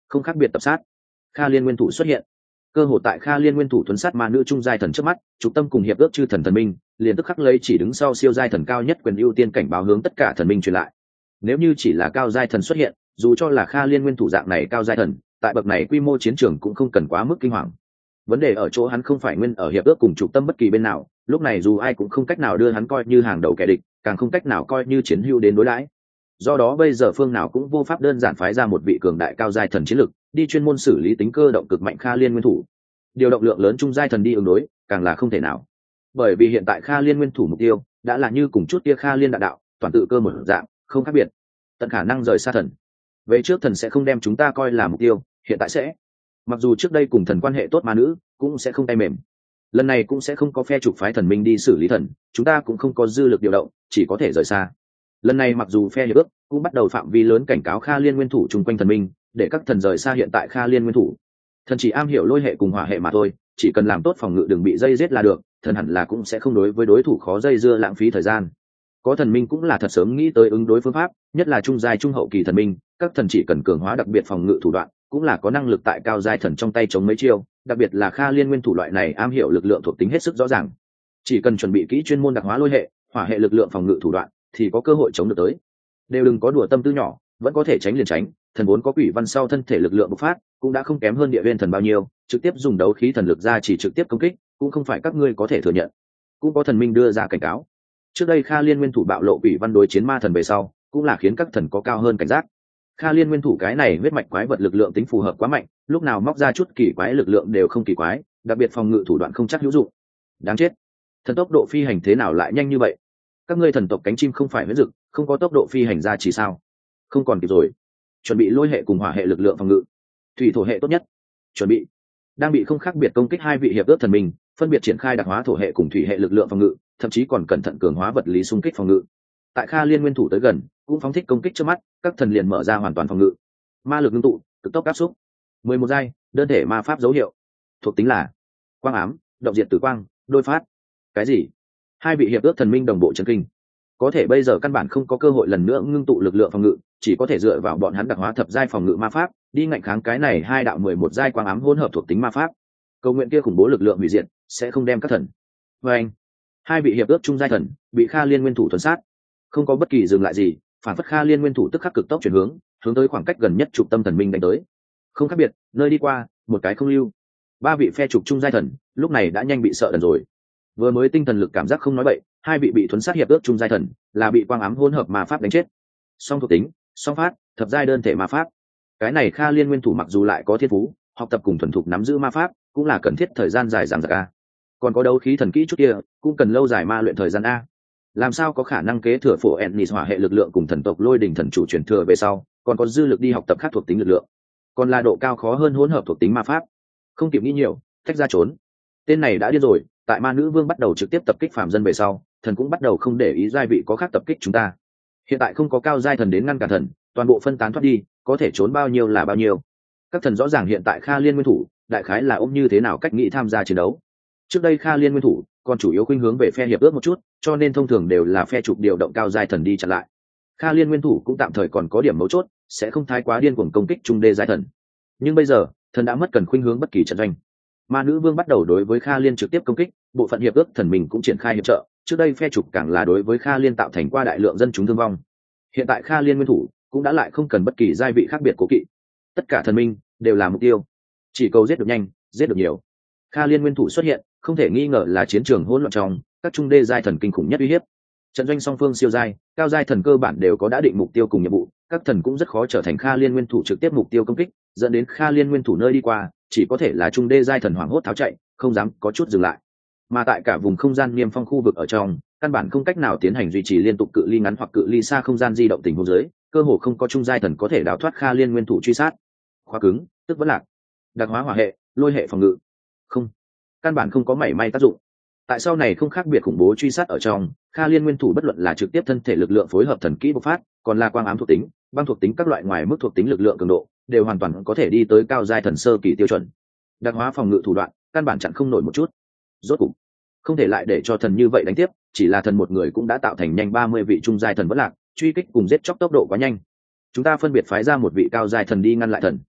không khác biệt tập sát. Kha Liên Nguyên Thủ xuất hiện, cơ hội tại Kha Liên Nguyên Thủ tuấn sát ma nữ trung giai thần trước mắt, trục tâm cùng hiệp ước chư thần thần minh liền tức khắc lấy chỉ đứng sau siêu giai thần cao nhất quyền ưu tiên cảnh báo hướng tất cả thần minh truyền lại. Nếu như chỉ là cao giai thần xuất hiện, dù cho là Kha Liên Nguyên Thủ dạng này cao giai thần, tại bậc này quy mô chiến trường cũng không cần quá mức kinh hoàng. Vấn đề ở chỗ hắn không phải nguyên ở hiệp ước cùng trục tâm bất kỳ bên nào, lúc này dù ai cũng không cách nào đưa hắn coi như hàng đầu kẻ địch, càng không cách nào coi như chiến hữu đến đối đãi. Do đó bây giờ phương nào cũng vô pháp đơn giản phái ra một vị cường đại cao giai thần chiến lực đi chuyên môn xử lý tính cơ động cực mạnh Kha Liên Nguyên Thủ. Điều động lượng lớn trung giai thần đi ứng đối càng là không thể nào, bởi vì hiện tại Kha Liên Nguyên Thủ mục tiêu đã là như cùng chút kia Kha Liên Đạn Đạo, toàn tự cơ một dạng, không khác biệt, tận khả năng rời xa thần. Về trước thần sẽ không đem chúng ta coi là mục tiêu, hiện tại sẽ. Mặc dù trước đây cùng thần quan hệ tốt ma nữ cũng sẽ không tay mềm, lần này cũng sẽ không có phe trục phái thần minh đi xử lý thần, chúng ta cũng không có dư lực điều động, chỉ có thể rời xa. Lần này mặc dù phe hiệp ước cũng bắt đầu phạm vi lớn cảnh cáo Kha Liên Nguyên Thủ chung quanh thần minh, để các thần rời xa hiện tại Kha Liên Nguyên Thủ. Thần chỉ am hiểu lôi hệ cùng hỏa hệ mà thôi, chỉ cần làm tốt phòng ngự đừng bị dây giết là được, thần hẳn là cũng sẽ không đối với đối thủ khó dây dưa lãng phí thời gian. Có thần minh cũng là thật sớm nghĩ tới ứng đối phương pháp, nhất là trung giai trung hậu kỳ thần minh, các thần chỉ cần cường hóa đặc biệt phòng ngự thủ đoạn, cũng là có năng lực tại cao giai thần trong tay chống mấy chiêu, đặc biệt là Kha Liên Nguyên Thủ loại này am hiểu lực lượng thuộc tính hết sức rõ ràng. Chỉ cần chuẩn bị kỹ chuyên môn đặc hóa lôi hệ, hỏa hệ lực lượng phòng ngự thủ đoạn, thì có cơ hội chống được tới. Đều đừng có đùa tâm tư nhỏ, vẫn có thể tránh liền tránh, thần vốn có quỷ văn sau thân thể lực lượng bộc phát, cũng đã không kém hơn địa viên thần bao nhiêu, trực tiếp dùng đấu khí thần lực ra chỉ trực tiếp công kích, cũng không phải các ngươi có thể thừa nhận. Cũng có thần minh đưa ra cảnh cáo. Trước đây Kha Liên Nguyên Thủ bạo lộ quỷ văn đối chiến ma thần về sau, cũng là khiến các thần có cao hơn cảnh giác. Kha Liên Nguyên Thủ cái này huyết mạch quái vật lực lượng tính phù hợp quá mạnh, lúc nào móc ra chút kỳ quái lực lượng đều không kỳ quái, đặc biệt phòng ngự thủ đoạn không chắc hữu dụng. Đáng chết, thần tốc độ phi hành thế nào lại nhanh như vậy? Các ngươi thần tộc cánh chim không phải huyễn dực, không có tốc độ phi hành ra chỉ sao? Không còn kịp rồi, chuẩn bị lôi hệ cùng hỏa hệ lực lượng phòng ngự, thủy thổ hệ tốt nhất. Chuẩn bị. Đang bị không khác biệt công kích hai vị hiệp ước thần minh, phân biệt triển khai đặc hóa thổ hệ cùng thủy hệ lực lượng phòng ngự, thậm chí còn cẩn thận cường hóa vật lý xung kích phòng ngự. Tại Kha Liên Nguyên Thủ tới gần, cũng phóng thích công kích trước mắt, các thần liền mở ra hoàn toàn phòng ngự. Ma lực ngưng tụ, cực tốc áp xúc. mười một giai, đơn thể ma pháp dấu hiệu. Thuộc tính là quang ám, động diệt tử quang, đôi phát. Cái gì? Hai vị hiệp ước thần minh đồng bộ chấn kinh. Có thể bây giờ căn bản không có cơ hội lần nữa ngưng tụ lực lượng phòng ngự, chỉ có thể dựa vào bọn hắn đặc hóa thập giai phòng ngự ma pháp, đi ngạnh kháng cái này hai đạo mười một giai quang ám hỗn hợp thuộc tính ma pháp. Cầu nguyện kia khủng bố lực lượng hủy diệt sẽ không đem các thần. Và anh, hai vị hiệp ước trung giai thần bị Kha Liên Nguyên Thủ thuần sát, không có bất kỳ dừng lại gì, phản phất Kha Liên Nguyên Thủ tức khắc cực tốc chuyển hướng, hướng tới khoảng cách gần nhất trục tâm thần minh đánh tới. Không khác biệt, nơi đi qua, một cái không lưu. Ba vị phe trục trung giai thần lúc này đã nhanh bị sợ đần rồi. Vừa mới tinh thần lực cảm giác không nói bậy, hai vị bị thuần sát hiệp ước trung giai thần là bị quang ám hỗn hợp ma pháp đánh chết. Song thuộc tính, song phát, thập giai đơn thể ma pháp. Cái này Kha Liên Nguyên Thủ mặc dù lại có thiên phú, học tập cùng thuần thục nắm giữ ma pháp, cũng là cần thiết thời gian dài dằng dặc a. Còn có đấu khí thần kỹ chút kia, cũng cần lâu dài ma luyện thời gian a. Làm sao có khả năng kế thừa phổ Ennis hỏa hệ lực lượng cùng thần tộc Lôi Đình thần chủ truyền thừa về sau, còn có dư lực đi học tập khác thuộc tính lực lượng. Còn là độ cao khó hơn hỗn hợp thuộc tính ma pháp. Không kịp nghĩ nhiều, tách ra trốn. Tên này đã điên rồi, tại Ma Nữ Vương bắt đầu trực tiếp tập kích phàm dân về sau, thần cũng bắt đầu không để ý giai vị có khác tập kích chúng ta. Hiện tại không có cao giai thần đến ngăn cản thần, toàn bộ phân tán thoát đi, có thể trốn bao nhiêu là bao nhiêu. Các thần rõ ràng hiện tại Kha Liên Nguyên Thủ, đại khái là ôm như thế nào cách nghĩ tham gia chiến đấu. Trước đây Kha Liên Nguyên Thủ còn chủ yếu khuynh hướng về phe hiệp ước một chút, cho nên thông thường đều là phe trục điều động cao giai thần đi chặn lại. Kha Liên Nguyên Thủ cũng tạm thời còn có điểm mấu chốt, sẽ không thái quá điên cuồng công kích trung đê giai thần. Nhưng bây giờ, thần đã mất cần khuynh hướng bất kỳ trận doanh. Ma Nữ Vương bắt đầu đối với Kha Liên trực tiếp công kích, bộ phận hiệp ước thần mình cũng triển khai hiệp trợ, trước đây phe trục càng là đối với Kha Liên tạo thành qua đại lượng dân chúng thương vong. Hiện tại Kha Liên Nguyên Thủ cũng đã lại không cần bất kỳ giai vị khác biệt cố kỵ. Tất cả thần minh đều là mục tiêu, chỉ cầu giết được nhanh, giết được nhiều. Kha Liên Nguyên Thủ xuất hiện, không thể nghi ngờ là chiến trường hỗn loạn trong các trung đê giai thần kinh khủng nhất uy hiếp. Trận doanh song phương siêu giai, cao giai thần cơ bản đều có đã định mục tiêu cùng nhiệm vụ, các thần cũng rất khó trở thành Kha Liên Nguyên Thủ trực tiếp mục tiêu công kích, dẫn đến Kha Liên Nguyên Thủ nơi đi qua, chỉ có thể là trung đê giai thần hoảng hốt tháo chạy, không dám có chút dừng lại. Mà tại cả vùng không gian niêm phong khu vực ở trong, căn bản không cách nào tiến hành duy trì liên tục cự ly ngắn hoặc cự ly xa không gian di động tình huống dưới, cơ hồ không có trung giai thần có thể đào thoát Kha Liên Nguyên Thủ truy sát. Khóa cứng, tức vẫn lạc. Đặc hóa hỏa hệ, lôi hệ phòng ngự. Không, căn bản không có mảy may tác dụng. Tại sau này không khác biệt khủng bố truy sát ở trong, Kha Liên Nguyên Thủ bất luận là trực tiếp thân thể lực lượng phối hợp thần kỹ bộc phát, còn là quang ám thuộc tính, băng thuộc tính các loại ngoài mức thuộc tính lực lượng cường độ, đều hoàn toàn có thể đi tới cao giai thần sơ kỳ tiêu chuẩn. Đặc hóa phòng ngự thủ đoạn, căn bản chặn không nổi một chút. Rốt cục, không thể lại để cho thần như vậy đánh tiếp, chỉ là thần một người cũng đã tạo thành nhanh ba mươi vị trung giai thần bất lạc, truy kích cùng giết chóc tốc độ quá nhanh. Chúng ta phân biệt phái ra một vị cao giai thần đi ngăn lại thần.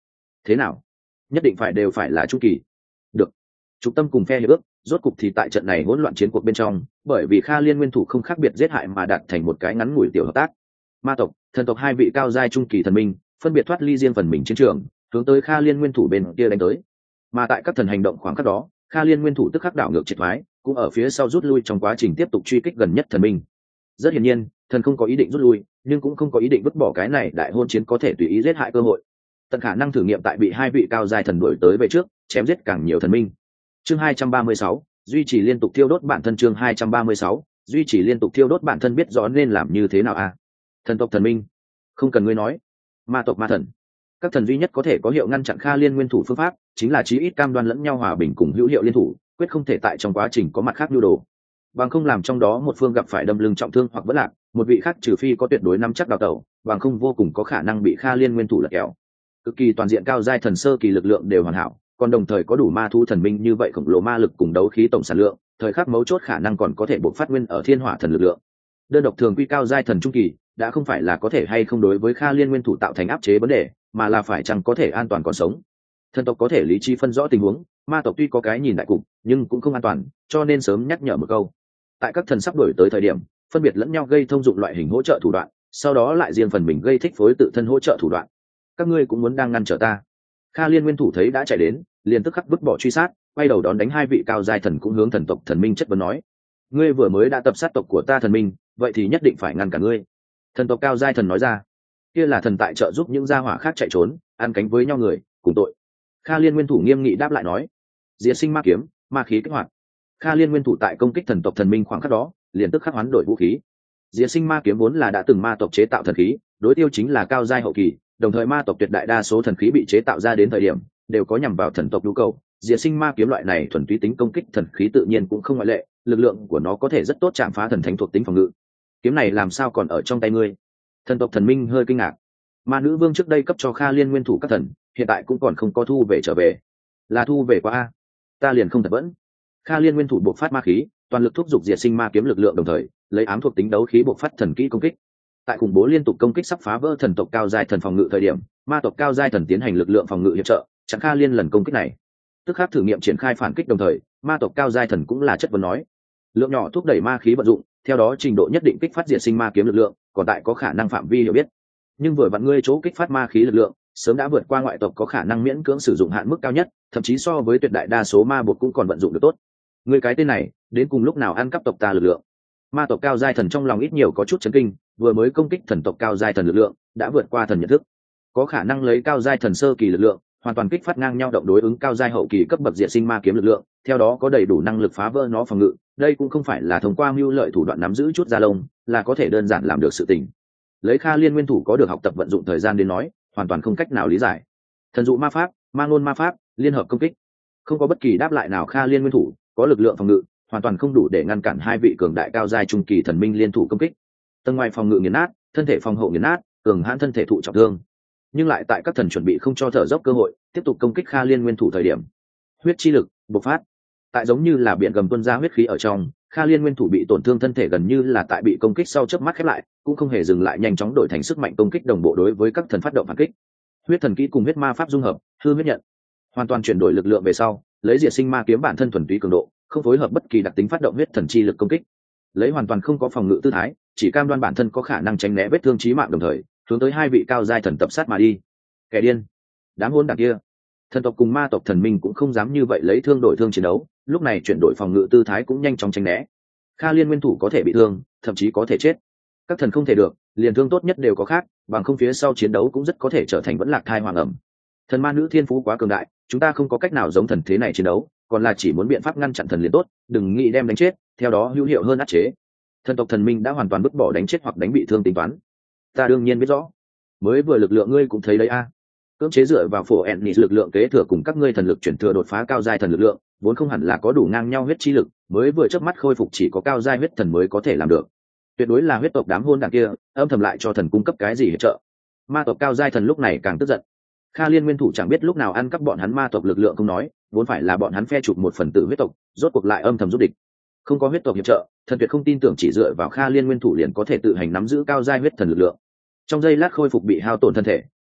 thế nào, nhất định phải đều phải là trung kỳ? Được. Trục Tâm cùng phe hiệp ước rốt cục thì tại trận này hỗn loạn chiến cuộc bên trong, bởi vì Kha Liên nguyên thủ không khác biệt giết hại mà đạt thành một cái ngắn ngủi tiểu hợp tác. Ma tộc, thần tộc hai vị cao giai trung kỳ thần minh phân biệt thoát ly riêng phần mình chiến trường, hướng tới Kha Liên nguyên thủ bên kia đánh tới. Mà tại các thần hành động khoảng khắc đó, Kha Liên nguyên thủ tức khắc đảo ngược triệt thoái, cũng ở phía sau rút lui trong quá trình tiếp tục truy kích gần nhất thần minh. Rất hiển nhiên, thần không có ý định rút lui, nhưng cũng không có ý định vứt bỏ cái này đại hôn chiến có thể tùy ý giết hại cơ hội. Tận khả năng thử nghiệm tại bị hai vị cao giai thần đuổi tới về trước, chém giết càng nhiều thần minh. Chương hai trăm ba mươi sáu, duy trì liên tục thiêu đốt bản thân. Chương hai trăm ba mươi sáu, duy trì liên tục thiêu đốt bản thân. Biết rõ nên làm như thế nào à? Thần tộc thần minh, không cần ngươi nói. Ma tộc ma thần, các thần duy nhất có thể có hiệu ngăn chặn Kha Liên nguyên thủ phương pháp chính là chí ít cam đoan lẫn nhau hòa bình cùng hữu hiệu liên thủ, quyết không thể tại trong quá trình có mặt khác nhu đồ, bằng không làm trong đó một phương gặp phải đâm lưng trọng thương hoặc vỡ lạc, một vị khác trừ phi có tuyệt đối nắm chắc đào tẩu, bằng không vô cùng có khả năng bị Kha Liên nguyên thủ lật kéo. Cực kỳ toàn diện cao giai thần sơ kỳ lực lượng đều hoàn hảo, còn đồng thời có đủ ma thu thần minh như vậy khổng lồ ma lực cùng đấu khí tổng sản lượng, thời khắc mấu chốt khả năng còn có thể bộc phát nguyên ở thiên hỏa thần lực lượng. Đơn độc thường quy cao giai thần trung kỳ đã không phải là có thể hay không đối với Kha Liên nguyên thủ tạo thành áp chế vấn đề, mà là phải chăng có thể an toàn còn sống. Thần tộc có thể lý trí phân rõ tình huống, ma tộc tuy có cái nhìn đại cục nhưng cũng không an toàn, cho nên sớm nhắc nhở một câu. Tại các thần sắp đổi tới thời điểm, phân biệt lẫn nhau gây thông dụng loại hình hỗ trợ thủ đoạn, sau đó lại riêng phần mình gây thích phối tự thân hỗ trợ thủ đoạn. Các ngươi cũng muốn đang ngăn trở ta? Kha Liên nguyên thủ thấy đã chạy đến, liền tức khắc vứt bỏ truy sát, quay đầu đón đánh hai vị cao giai thần, cũng hướng thần tộc thần minh chất vấn nói: ngươi vừa mới đã tập sát tộc của ta thần minh, vậy thì nhất định phải ngăn cả ngươi. Thần tộc cao giai thần nói ra: kia là thần tại trợ giúp những gia hỏa khác chạy trốn, ăn cánh với nhau người, cùng tội. Kha Liên nguyên thủ nghiêm nghị đáp lại nói: diệt sinh ma kiếm, ma khí kích hoạt. Kha Liên nguyên thủ tại công kích thần tộc thần minh khoảng khắc đó, liền tức khắc hoán đổi vũ khí. Diệt sinh ma kiếm vốn là đã từng ma tộc chế tạo thần khí, đối tiêu chính là cao giai hậu kỳ, đồng thời ma tộc tuyệt đại đa số thần khí bị chế tạo ra đến thời điểm đều có nhằm vào thần tộc nhu cầu. Diệt sinh ma kiếm loại này thuần túy tính công kích thần khí tự nhiên cũng không ngoại lệ, lực lượng của nó có thể rất tốt chạm phá thần thánh thuộc tính phòng ngự. Kiếm này làm sao còn ở trong tay ngươi? Thần tộc thần minh hơi kinh ngạc. Ma nữ vương trước đây cấp cho Kha Liên nguyên thủ các thần, hiện tại cũng còn không có thu về trở về. Là thu về qua a? Ta liền không thật vẫn. Kha Liên nguyên thủ bộc phát ma khí, toàn lực thúc giục diệt sinh ma kiếm lực lượng, đồng thời lấy ám thuộc tính đấu khí bộc phát thần kỹ công kích. Tại khủng bố liên tục công kích sắp phá vỡ thần tộc cao giai thần phòng ngự thời điểm, ma tộc cao giai thần tiến hành lực lượng phòng ngự hiệp trợ, chặn Kha Liên lần công kích này. Tức khắc thử nghiệm triển khai phản kích, đồng thời ma tộc cao giai thần cũng là chất vấn nói: lượng nhỏ thúc đẩy ma khí vận dụng, theo đó trình độ nhất định kích phát diệt sinh ma kiếm lực lượng, còn tại có khả năng phạm vi hiểu biết. Nhưng vừa vặn ngươi chỗ kích phát ma khí lực lượng sớm đã vượt qua ngoại tộc có khả năng miễn cưỡng sử dụng hạn mức cao nhất, thậm chí so với tuyệt đại đa số ma bột cũng còn vận dụng được tốt. Ngươi cái tên này đến cùng lúc nào ăn cắp tộc ta lực lượng? Ma tộc cao giai thần trong lòng ít nhiều có chút chấn kinh, vừa mới công kích thần tộc cao giai thần lực lượng đã vượt qua thần nhận thức, có khả năng lấy cao giai thần sơ kỳ lực lượng hoàn toàn kích phát ngang nhau động đối ứng cao giai hậu kỳ cấp bậc diệt sinh ma kiếm lực lượng, theo đó có đầy đủ năng lực phá vỡ nó phòng ngự. Đây cũng không phải là thông qua mưu lợi thủ đoạn nắm giữ chút da lông là có thể đơn giản làm được sự tình. Lấy Kha Liên nguyên thủ có được học tập vận dụng thời gian đến nói, hoàn toàn không cách nào lý giải. Thần dụ ma pháp, ma ngôn ma pháp, liên hợp công kích, không có bất kỳ đáp lại nào. Kha Liên nguyên thủ có lực lượng phòng ngự hoàn toàn không đủ để ngăn cản hai vị cường đại cao giai trung kỳ thần minh liên thủ công kích. Tầng ngoài phòng ngự nghiền nát, thân thể phòng hộ nghiền nát, cường hãn thân thể thụ trọng thương, nhưng lại tại các thần chuẩn bị không cho thở dốc cơ hội tiếp tục công kích Kha Liên nguyên thủ thời điểm, huyết chi lực bộc phát. Tại giống như là biển gầm tuôn ra huyết khí ở trong, Kha Liên nguyên thủ bị tổn thương thân thể gần như là tại bị công kích sau chớp mắt khép lại, cũng không hề dừng lại, nhanh chóng đổi thành sức mạnh công kích đồng bộ đối với các thần phát động phản kích. Huyết thần kỹ cùng huyết ma pháp dung hợp, hư huyết nhận, hoàn toàn chuyển đổi lực lượng về sau, lấy diệt sinh ma kiếm bản thân thuần túy cường độ, không phối hợp bất kỳ đặc tính phát động huyết thần chi lực công kích, lấy hoàn toàn không có phòng ngự tư thái, chỉ cam đoan bản thân có khả năng tránh né vết thương chí mạng, đồng thời hướng tới hai vị cao giai thần tập sát mà đi. Kẻ điên, đám hỗn đản kia! Thần tộc cùng ma tộc thần minh cũng không dám như vậy lấy thương đổi thương chiến đấu, lúc này chuyển đổi phòng ngự tư thái cũng nhanh chóng tránh né. Kha Liên nguyên thủ có thể bị thương, thậm chí có thể chết, các thần không thể được, liền thương tốt nhất đều có khác, bằng không phía sau chiến đấu cũng rất có thể trở thành vẫn lạc thai hoàng ẩm. Thần ma nữ thiên phú quá cường đại, chúng ta không có cách nào giống thần thế này chiến đấu, còn là chỉ muốn biện pháp ngăn chặn thần liền tốt, đừng nghĩ đem đánh chết, theo đó hữu hiệu hơn áp chế. Thần tộc thần minh đã hoàn toàn vứt bỏ đánh chết hoặc đánh bị thương tính toán. Ta đương nhiên biết rõ, mới vừa lực lượng ngươi cũng thấy đấy a. Cưỡng chế dựa vào phổ ẹn lực lượng kế thừa cùng các ngươi thần lực chuyển thừa đột phá cao giai thần lực lượng, vốn không hẳn là có đủ ngang nhau huyết chi lực, mới vừa chớp mắt khôi phục chỉ có cao giai huyết thần mới có thể làm được. Tuyệt đối là huyết tộc đám hôn đảng kia âm thầm lại cho thần cung cấp cái gì hỗ trợ. Ma tộc cao giai thần lúc này càng tức giận. Kha Liên nguyên thủ chẳng biết lúc nào ăn cắp bọn hắn ma tộc lực lượng không nói, vốn phải là bọn hắn phe chụp một phần tử huyết tộc, rốt cuộc lại âm thầm giúp địch. Không có huyết tộc hiệp trợ, thần tuyệt không tin tưởng chỉ dựa vào Kha Liên nguyên thủ liền có thể tự hành nắm giữ cao giai huyết thần lực lượng. Trong giây lát khôi phục bị hao tổn thân thể,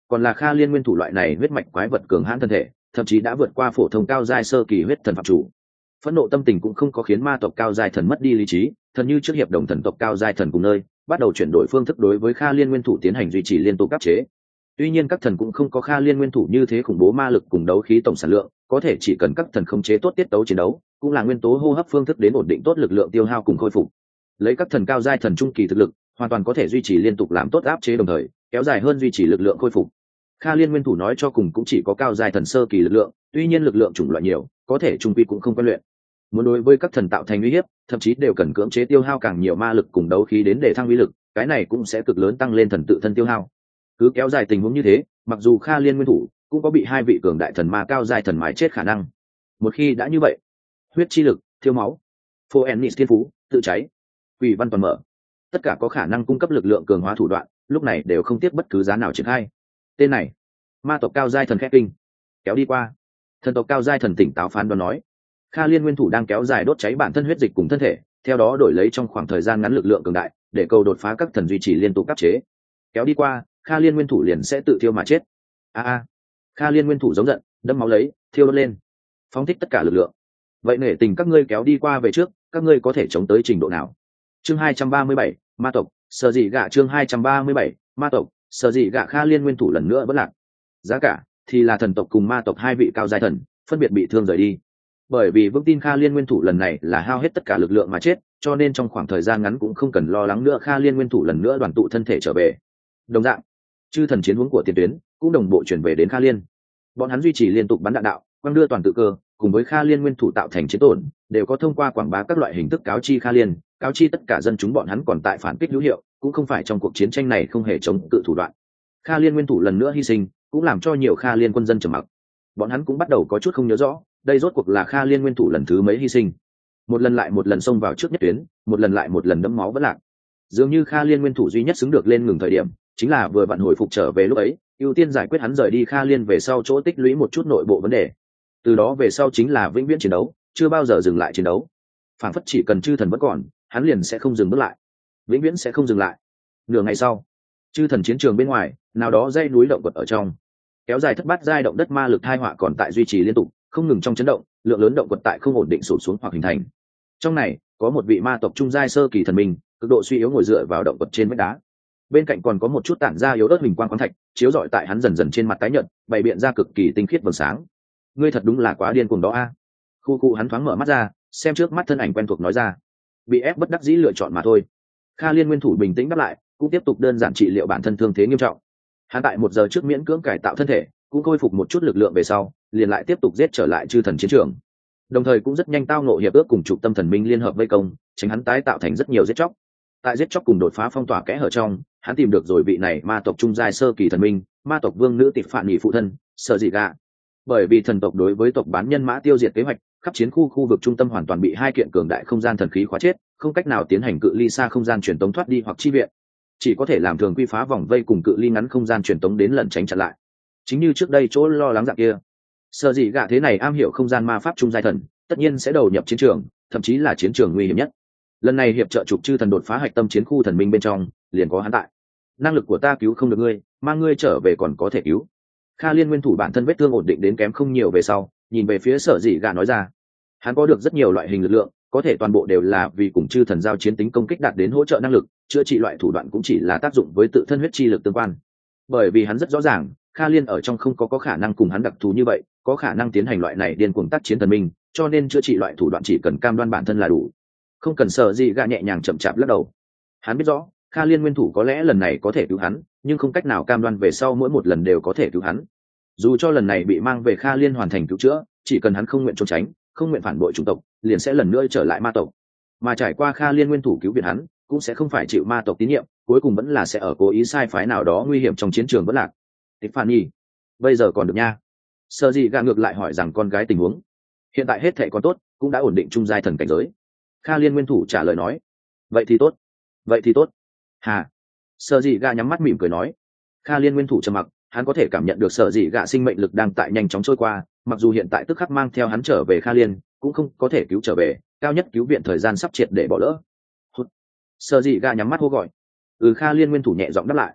còn là Kha Liên nguyên thủ loại này huyết mạch quái vật cường hãn thân thể, thậm chí đã vượt qua phổ thông cao giai sơ kỳ huyết thần phạm chủ. Phẫn nộ tâm tình cũng không có khiến ma tộc cao giai thần mất đi lý trí, thần như trước hiệp đồng thần tộc cao giai thần cùng nơi, bắt đầu chuyển đổi phương thức đối với Kha Liên nguyên thủ tiến hành duy trì liên tục áp chế. Tuy nhiên các thần cũng không có Kha Liên nguyên thủ như thế khủng bố ma lực cùng đấu khí tổng sản lượng, có thể chỉ cần các thần khống chế tốt tiết tấu chiến đấu, cũng là nguyên tố hô hấp phương thức đến ổn định tốt lực lượng tiêu hao cùng khôi phục. Lấy các thần cao giai thần trung kỳ thực lực, hoàn toàn có thể duy trì liên tục làm tốt áp chế đồng thời kéo dài hơn duy trì lực lượng khôi phục. Kha Liên nguyên thủ nói cho cùng cũng chỉ có cao giai thần sơ kỳ lực lượng, tuy nhiên lực lượng chủng loại nhiều, có thể trung quy cũng không quen luyện. Muốn đối với các thần tạo thành uy hiếp, thậm chí đều cần cưỡng chế tiêu hao càng nhiều ma lực cùng đấu khí đến để thăng uy lực, cái này cũng sẽ cực lớn tăng lên thần tự thân tiêu hao. Cứ kéo dài tình huống như thế, mặc dù Kha Liên nguyên thủ cũng có bị hai vị cường đại thần ma cao giai thần mái chết khả năng. Một khi đã như vậy, huyết chi lực, thiếu máu, phô ennis thiên phú, tự cháy, quỷ văn toàn mở, tất cả có khả năng cung cấp lực lượng cường hóa thủ đoạn, lúc này đều không tiếc bất cứ giá nào triển khai. Tên này, ma tộc cao giai thần khét kinh, kéo đi qua. Thần tộc cao giai thần tỉnh táo phán đoán nói, Kha Liên nguyên thủ đang kéo dài đốt cháy bản thân huyết dịch cùng thân thể, theo đó đổi lấy trong khoảng thời gian ngắn lực lượng cường đại, để cầu đột phá các thần duy trì liên tục áp chế. Kéo đi qua, Kha Liên nguyên thủ liền sẽ tự thiêu mà chết. A a. Kha Liên nguyên thủ giống giận, đâm máu lấy, thiêu đốt lên, phóng thích tất cả lực lượng. Vậy nể tình các ngươi kéo đi qua về trước, các ngươi có thể chống tới trình độ nào? Chương hai trăm ba mươi bảy, ma tộc, sở dị gạ chương hai trăm ba mươi bảy, ma tộc, sở dị gạ Kha Liên nguyên thủ lần nữa vẫn lạc. Giá cả thì là thần tộc cùng ma tộc hai vị cao giai thần, phân biệt bị thương rời đi. Bởi vì vững tin Kha Liên nguyên thủ lần này là hao hết tất cả lực lượng mà chết, cho nên trong khoảng thời gian ngắn cũng không cần lo lắng nữa Kha Liên nguyên thủ lần nữa đoàn tụ thân thể trở về. Đồng dạng, chư thần chiến huống của tiền tuyến cũng đồng bộ chuyển về đến Kha Liên. Bọn hắn duy trì liên tục bắn đạn đạo, quang đưa toàn tự cơ, cùng với Kha Liên nguyên thủ tạo thành chiến tổn, đều có thông qua quảng bá các loại hình thức cáo chi Kha Liên, cáo chi tất cả dân chúng bọn hắn còn tại phản kích hữu hiệu, cũng không phải trong cuộc chiến tranh này không hề chống cự thủ đoạn. Kha Liên nguyên thủ lần nữa hy sinh, cũng làm cho nhiều Kha Liên quân dân trầm mặc. Bọn hắn cũng bắt đầu có chút không nhớ rõ, đây rốt cuộc là Kha Liên nguyên thủ lần thứ mấy hy sinh. Một lần lại một lần xông vào trước nhất tuyến, một lần lại một lần đẫm máu vẫn lạc. Dường như Kha Liên nguyên thủ duy nhất xứng được lên ngừng thời điểm, chính là vừa vặn hồi phục trở về lúc ấy, ưu tiên giải quyết hắn rời đi Kha Liên về sau chỗ tích lũy một chút nội bộ vấn đề. Từ đó về sau chính là vĩnh viễn chiến đấu, chưa bao giờ dừng lại chiến đấu. Phản phất chỉ cần chư thần vẫn còn, hắn liền sẽ không dừng bước lại, vĩnh viễn sẽ không dừng lại. Nửa ngày sau, chư thần chiến trường bên ngoài, nào đó dãy núi động quật ở trong, kéo dài thất bát giai động đất ma lực thai họa còn tại duy trì liên tục, không ngừng trong chấn động, lượng lớn động quật tại không ổn định sụp xuống hoặc hình thành. Trong này, có một vị ma tộc trung giai sơ kỳ thần minh, cực độ suy yếu ngồi dựa vào động quật trên vách đá. Bên cạnh còn có một chút tản ra yếu ớt hình quang khoáng thạch, chiếu rọi tại hắn dần dần trên mặt tái nhợt, bày biện ra cực kỳ tinh khiết vầng sáng. Ngươi thật đúng là quá điên cuồng đó a. Khu khu hắn thoáng mở mắt ra, xem trước mắt thân ảnh quen thuộc nói ra. Bị ép bất đắc dĩ lựa chọn mà thôi. Kha Liên nguyên thủ bình tĩnh đáp lại, cũng tiếp tục đơn giản trị liệu bản thân thương thế nghiêm trọng. Hắn tại một giờ trước miễn cưỡng cải tạo thân thể, cũng khôi phục một chút lực lượng về sau, liền lại tiếp tục giết trở lại chư thần chiến trường. Đồng thời cũng rất nhanh tao ngộ hiệp ước cùng trục tâm thần minh liên hợp vây công, tránh hắn tái tạo thành rất nhiều giết chóc. Tại giết chóc cùng đột phá phong tỏa kẽ hở trong, hắn tìm được rồi vị này ma tộc trung giai sơ kỳ thần minh, ma tộc vương nữ tịch phản nhị phụ thân, Sở Dị Gạ. Bởi vì thần tộc đối với tộc bán nhân mã tiêu diệt kế hoạch, khắp chiến khu khu vực trung tâm hoàn toàn bị hai kiện cường đại không gian thần khí khóa chết, không cách nào tiến hành cự ly xa không gian truyền tống thoát đi hoặc chi viện, chỉ có thể làm thường quy phá vòng vây cùng cự ly ngắn không gian truyền tống đến lẩn tránh chặn lại. Chính như trước đây chỗ lo lắng dạng kia, Sở Dị Gạ thế này am hiểu không gian ma pháp trung giai thần, tất nhiên sẽ đầu nhập chiến trường, thậm chí là chiến trường nguy hiểm nhất. Lần này hiệp trợ trục chư thần đột phá hạch tâm chiến khu thần minh bên trong, liền có hắn tại. Năng lực của ta cứu không được ngươi, mang ngươi trở về còn có thể cứu. Kha Liên nguyên thủ bản thân vết thương ổn định đến kém không nhiều về sau, nhìn về phía Sở Dị Gạ nói ra. Hắn có được rất nhiều loại hình lực lượng, có thể toàn bộ đều là vì cùng chư thần giao chiến tính công kích đạt đến hỗ trợ năng lực, chữa trị loại thủ đoạn cũng chỉ là tác dụng với tự thân huyết chi lực tương quan. Bởi vì hắn rất rõ ràng, Kha Liên ở trong không có có khả năng cùng hắn đặc thù như vậy, có khả năng tiến hành loại này điên cuồng tác chiến thần minh, cho nên chữa trị loại thủ đoạn chỉ cần cam đoan bản thân là đủ. Không cần Sở Dị Gạ nhẹ nhàng chậm chạp lắc đầu. Hắn biết rõ, Kha Liên nguyên thủ có lẽ lần này có thể cứu hắn, nhưng không cách nào cam đoan về sau mỗi một lần đều có thể cứu hắn. Dù cho lần này bị mang về Kha Liên hoàn thành cứu chữa, chỉ cần hắn không nguyện trốn tránh, không nguyện phản bội chủng tộc, liền sẽ lần nữa trở lại ma tộc. Mà trải qua Kha Liên nguyên thủ cứu viện hắn, cũng sẽ không phải chịu ma tộc tín nhiệm, cuối cùng vẫn là sẽ ở cố ý sai phái nào đó nguy hiểm trong chiến trường vẫn lạc. Tiffany, bây giờ còn được nha. Sở Dị Gạ ngược lại hỏi rằng con gái tình huống. Hiện tại hết thảy còn tốt, cũng đã ổn định trung giai thần cảnh giới. Kha Liên nguyên thủ trả lời nói. Vậy thì tốt, vậy thì tốt. Hà. Sở Dị Gạ nhắm mắt mỉm cười nói. Kha Liên nguyên thủ trầm mặc, hắn có thể cảm nhận được Sở Dị Gạ sinh mệnh lực đang tại nhanh chóng trôi qua, mặc dù hiện tại tức khắc mang theo hắn trở về Kha Liên, cũng không có thể cứu trở về, cao nhất cứu viện thời gian sắp triệt để bỏ lỡ. Sở Dị Gạ nhắm mắt hô gọi. Ừ, Kha Liên nguyên thủ nhẹ giọng đáp lại.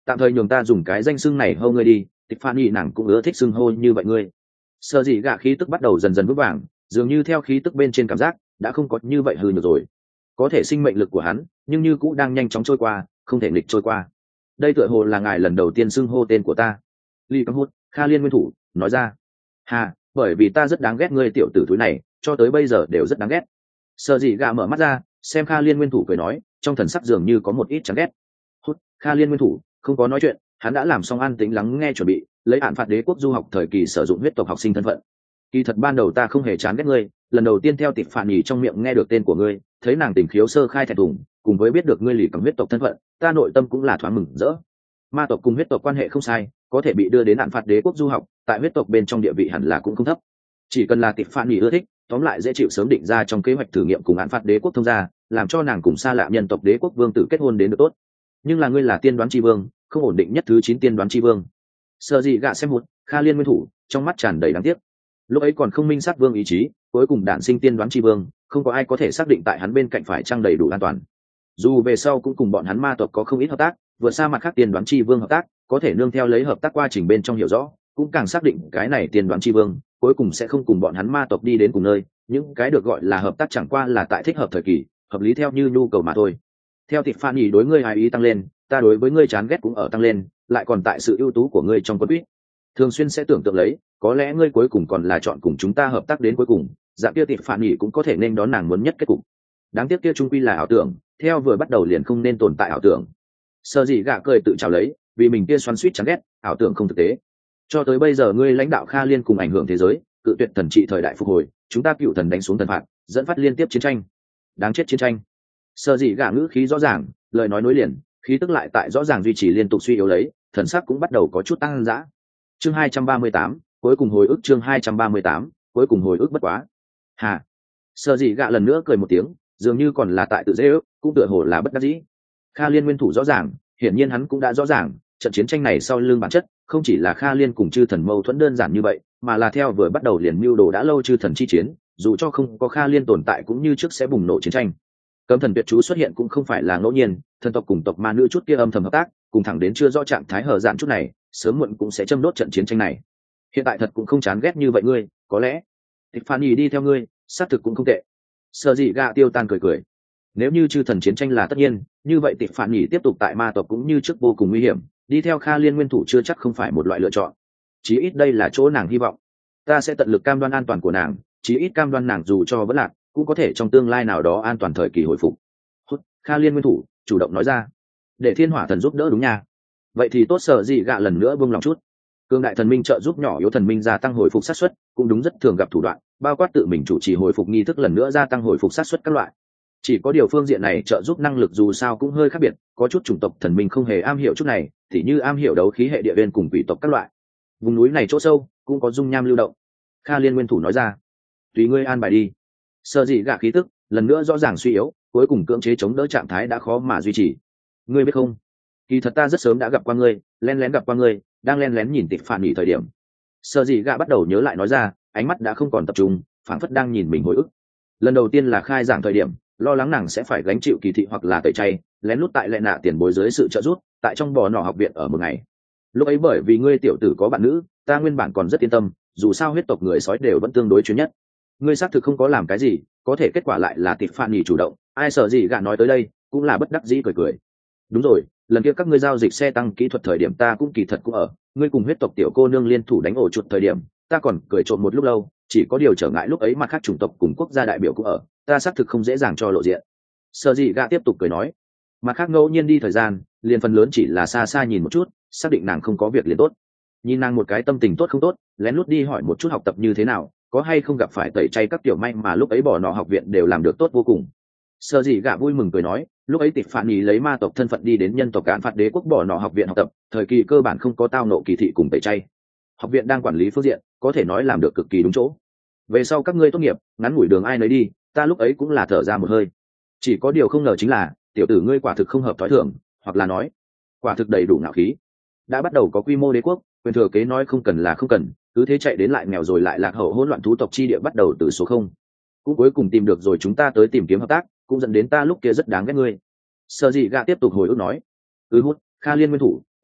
tạm thời nhường ta dùng cái danh xưng này hô ngươi đi, Tiffany nàng cũng ưa thích xưng hô như vậy ngươi. Sở Dị Gạ khí tức bắt đầu dần dần vững vàng, dường như theo khí tức bên trên cảm giác đã không có như vậy hư nhược rồi. Có thể sinh mệnh lực của hắn, nhưng như cũng đang nhanh chóng trôi qua, không thể nghịch trôi qua. Đây tựa hồ là ngài lần đầu tiên xưng hô tên của ta. Lý Cấm Hút, Kha Liên nguyên thủ, nói ra. Hà, bởi vì ta rất đáng ghét ngươi tiểu tử túi này, cho tới bây giờ đều rất đáng ghét. Sở Dị Gạ mở mắt ra, xem Kha Liên nguyên thủ cười nói, trong thần sắc dường như có một ít chán ghét. Hút, Kha Liên nguyên thủ không có nói chuyện, hắn đã làm xong an tĩnh lắng nghe chuẩn bị, lấy án phạt đế quốc du học thời kỳ sử dụng huyết tộc học sinh thân phận. Kỳ thật ban đầu ta không hề chán ghét ngươi, lần đầu tiên theo tịp phản nhỉ trong miệng nghe được tên của ngươi, thấy nàng tình khiếu sơ khai thẹn thùng, cùng với biết được ngươi lì cầm huyết tộc thân phận, ta nội tâm cũng là thoáng mừng rỡ. Ma tộc cùng huyết tộc quan hệ không sai, có thể bị đưa đến án phạt đế quốc du học, tại huyết tộc bên trong địa vị hẳn là cũng không thấp. Chỉ cần là tịp phản nhỉ ưa thích, tóm lại dễ chịu sớm định ra trong kế hoạch thử nghiệm cùng án phạt đế quốc thông gia, làm cho nàng cùng xa lạ nhân tộc đế quốc vương tử kết hôn đến được tốt. Nhưng là ngươi là tiên đoán chi vương, không ổn định nhất thứ chín tiên đoán chi vương. Sở Dị Gạ xem một, Kha Liên nguyên thủ, trong mắt tràn đầy đáng tiếc. Lúc ấy còn không minh xác vương ý chí, cuối cùng đản sinh tiên đoán chi vương, không có ai có thể xác định tại hắn bên cạnh phải trang đầy đủ an toàn. Dù về sau cũng cùng bọn hắn ma tộc có không ít hợp tác, vượt xa mặt khác tiên đoán chi vương hợp tác, có thể nương theo lấy hợp tác quá trình bên trong hiểu rõ, cũng càng xác định cái này tiên đoán chi vương cuối cùng sẽ không cùng bọn hắn ma tộc đi đến cùng nơi, những cái được gọi là hợp tác chẳng qua là tại thích hợp thời kỳ, hợp lý theo như nhu cầu mà thôi. Theo Tịch Phan Nhỉ đối ngươi hài ý tăng lên, ta đối với ngươi chán ghét cũng ở tăng lên, lại còn tại sự ưu tú của ngươi trong quân quýt, thường xuyên sẽ tưởng tượng lấy, có lẽ ngươi cuối cùng còn là chọn cùng chúng ta hợp tác đến cuối cùng, dạng kia Tịch Phản Nhỉ cũng có thể nên đón nàng muốn nhất kết cục. Đáng tiếc kia trung quy là ảo tưởng, theo vừa bắt đầu liền không nên tồn tại ảo tưởng. Sở Dị Gạ cười tự chào lấy, vì mình kia xoắn xuýt chán ghét, ảo tưởng không thực tế. Cho tới bây giờ ngươi lãnh đạo Kha Liên cùng ảnh hưởng thế giới, cự tuyệt thần trị thời đại phục hồi, chúng ta cựu thần đánh xuống thần phạt, dẫn phát liên tiếp chiến tranh. Đáng chết chiến tranh. Sở Dị Gạ ngữ khí rõ ràng, lời nói nối liền, khí tức lại tại rõ ràng duy trì liên tục suy yếu lấy, thần sắc cũng bắt đầu có chút tăng dã. Chương hai trăm ba mươi tám, cuối cùng hồi ức chương hai trăm ba mươi tám, cuối cùng hồi ức bất quá. Hà. Sở Dị Gạ lần nữa cười một tiếng, dường như còn là tại tự dễ ước, cũng tựa hồ là bất đắc dĩ. Kha Liên nguyên thủ rõ ràng, hiển nhiên hắn cũng đã rõ ràng, trận chiến tranh này sau lưng bản chất, không chỉ là Kha Liên cùng chư thần mâu thuẫn đơn giản như vậy, mà là theo vừa bắt đầu liền mưu đồ đã lâu chư thần chi chiến, dù cho không có Kha Liên tồn tại cũng như trước sẽ bùng nổ chiến tranh. Cấm thần tuyệt chú xuất hiện cũng không phải là ngẫu nhiên, thần tộc cùng tộc ma nữ chút kia âm thầm hợp tác, cùng thẳng đến chưa rõ trạng thái hở dạn chút này, sớm muộn cũng sẽ châm đốt trận chiến tranh này. Hiện tại thật cũng không chán ghét như vậy ngươi, có lẽ Tịch Phan Nhỉ đi theo ngươi, xác thực cũng không tệ. Sở Dị Gạ tiêu tan cười cười. Nếu như chư thần chiến tranh là tất nhiên, như vậy Tịch Phan Nhỉ tiếp tục tại ma tộc cũng như trước vô cùng nguy hiểm, đi theo Kha Liên nguyên thủ chưa chắc không phải một loại lựa chọn. Chí ít đây là chỗ nàng hy vọng. Ta sẽ tận lực cam đoan an toàn của nàng, chí ít cam đoan nàng dù cho vẫn lạc, cũng có thể trong tương lai nào đó an toàn thời kỳ hồi phục. Hút, Kha Liên nguyên thủ chủ động nói ra, để Thiên Hỏa thần giúp đỡ đúng nha. Vậy thì tốt. Sở Dị Gạ lần nữa buông lòng chút. Cương đại thần minh trợ giúp nhỏ yếu thần minh gia tăng hồi phục sát suất, cũng đúng rất thường gặp thủ đoạn, bao quát tự mình chủ trì hồi phục nghi thức lần nữa gia tăng hồi phục sát suất các loại. Chỉ có điều phương diện này trợ giúp năng lực dù sao cũng hơi khác biệt, có chút chủng tộc thần minh không hề am hiểu chút này, thì như am hiểu đấu khí hệ địa viên cùng quỷ tộc các loại. Vùng núi này chỗ sâu cũng có dung nham lưu động. Kha Liên nguyên thủ nói ra, tùy ngươi an bài đi. Sở Dị Gạ khí tức lần nữa rõ ràng suy yếu, cuối cùng cưỡng chế chống đỡ trạng thái đã khó mà duy trì. Ngươi biết không, kỳ thật ta rất sớm đã gặp qua ngươi, lén lén gặp qua ngươi, đang lén lén nhìn Tịch Phản Nhỉ thời điểm. Sở Dị Gạ bắt đầu nhớ lại nói ra, ánh mắt đã không còn tập trung, phảng phất đang nhìn mình hồi ức. Lần đầu tiên là khai giảng thời điểm, lo lắng nàng sẽ phải gánh chịu kỳ thị hoặc là tẩy chay, lén lút tại lệ nạ tiền bối dưới sự trợ giúp, tại trong bò nọ học viện ở một ngày. Lúc ấy bởi vì ngươi tiểu tử có bạn nữ, ta nguyên bản còn rất yên tâm, dù sao huyết tộc người sói đều vẫn tương đối chuyên nhất. Ngươi xác thực không có làm cái gì, có thể kết quả lại là Tịch Phản Nhỉ chủ động. Ai Sở Dị Gạ nói tới đây, cũng là bất đắc dĩ cười cười. Đúng rồi, lần kia các ngươi giao dịch xe tăng kỹ thuật thời điểm ta cũng kỳ thật cũng ở, ngươi cùng huyết tộc tiểu cô nương liên thủ đánh ổ chuột thời điểm, ta còn cười trộm một lúc lâu, chỉ có điều trở ngại lúc ấy mặt khác chủng tộc cùng quốc gia đại biểu cũng ở, ta xác thực không dễ dàng cho lộ diện. Sở Dị Gạ tiếp tục cười nói, mặt khác ngẫu nhiên đi thời gian, liền phần lớn chỉ là xa xa nhìn một chút, xác định nàng không có việc liền tốt. Nhìn nàng một cái tâm tình tốt không tốt, lén lút đi hỏi một chút học tập như thế nào, có hay không gặp phải tẩy chay các tiểu may mà lúc ấy bỏ nọ học viện đều làm được tốt vô cùng. Sở Dị Gạ vui mừng cười nói, lúc ấy Tịch Phản Nhỉ lấy ma tộc thân phận đi đến nhân tộc án phạt đế quốc bỏ nọ học viện học tập, thời kỳ cơ bản không có tao nộ kỳ thị cùng tẩy chay. Học viện đang quản lý phương diện, có thể nói làm được cực kỳ đúng chỗ. Về sau các ngươi tốt nghiệp, ngắn ngủi đường ai nấy đi, ta lúc ấy cũng là thở ra một hơi. Chỉ có điều không ngờ chính là, tiểu tử ngươi quả thực không hợp thói thường, hoặc là nói, quả thực đầy đủ ngạo khí. Đã bắt đầu có quy mô đế quốc, quyền thừa kế nói không cần là không cần, cứ thế chạy đến lại nghèo rồi lại lạc hậu hỗn loạn thú tộc chi địa bắt đầu từ số không. Cũng cuối cùng tìm được rồi chúng ta tới tìm kiếm hợp tác, cũng dẫn đến ta lúc kia rất đáng ghét ngươi. Sở Dị Gạ tiếp tục hồi ức nói, ừ hút, Kha Liên nguyên thủ,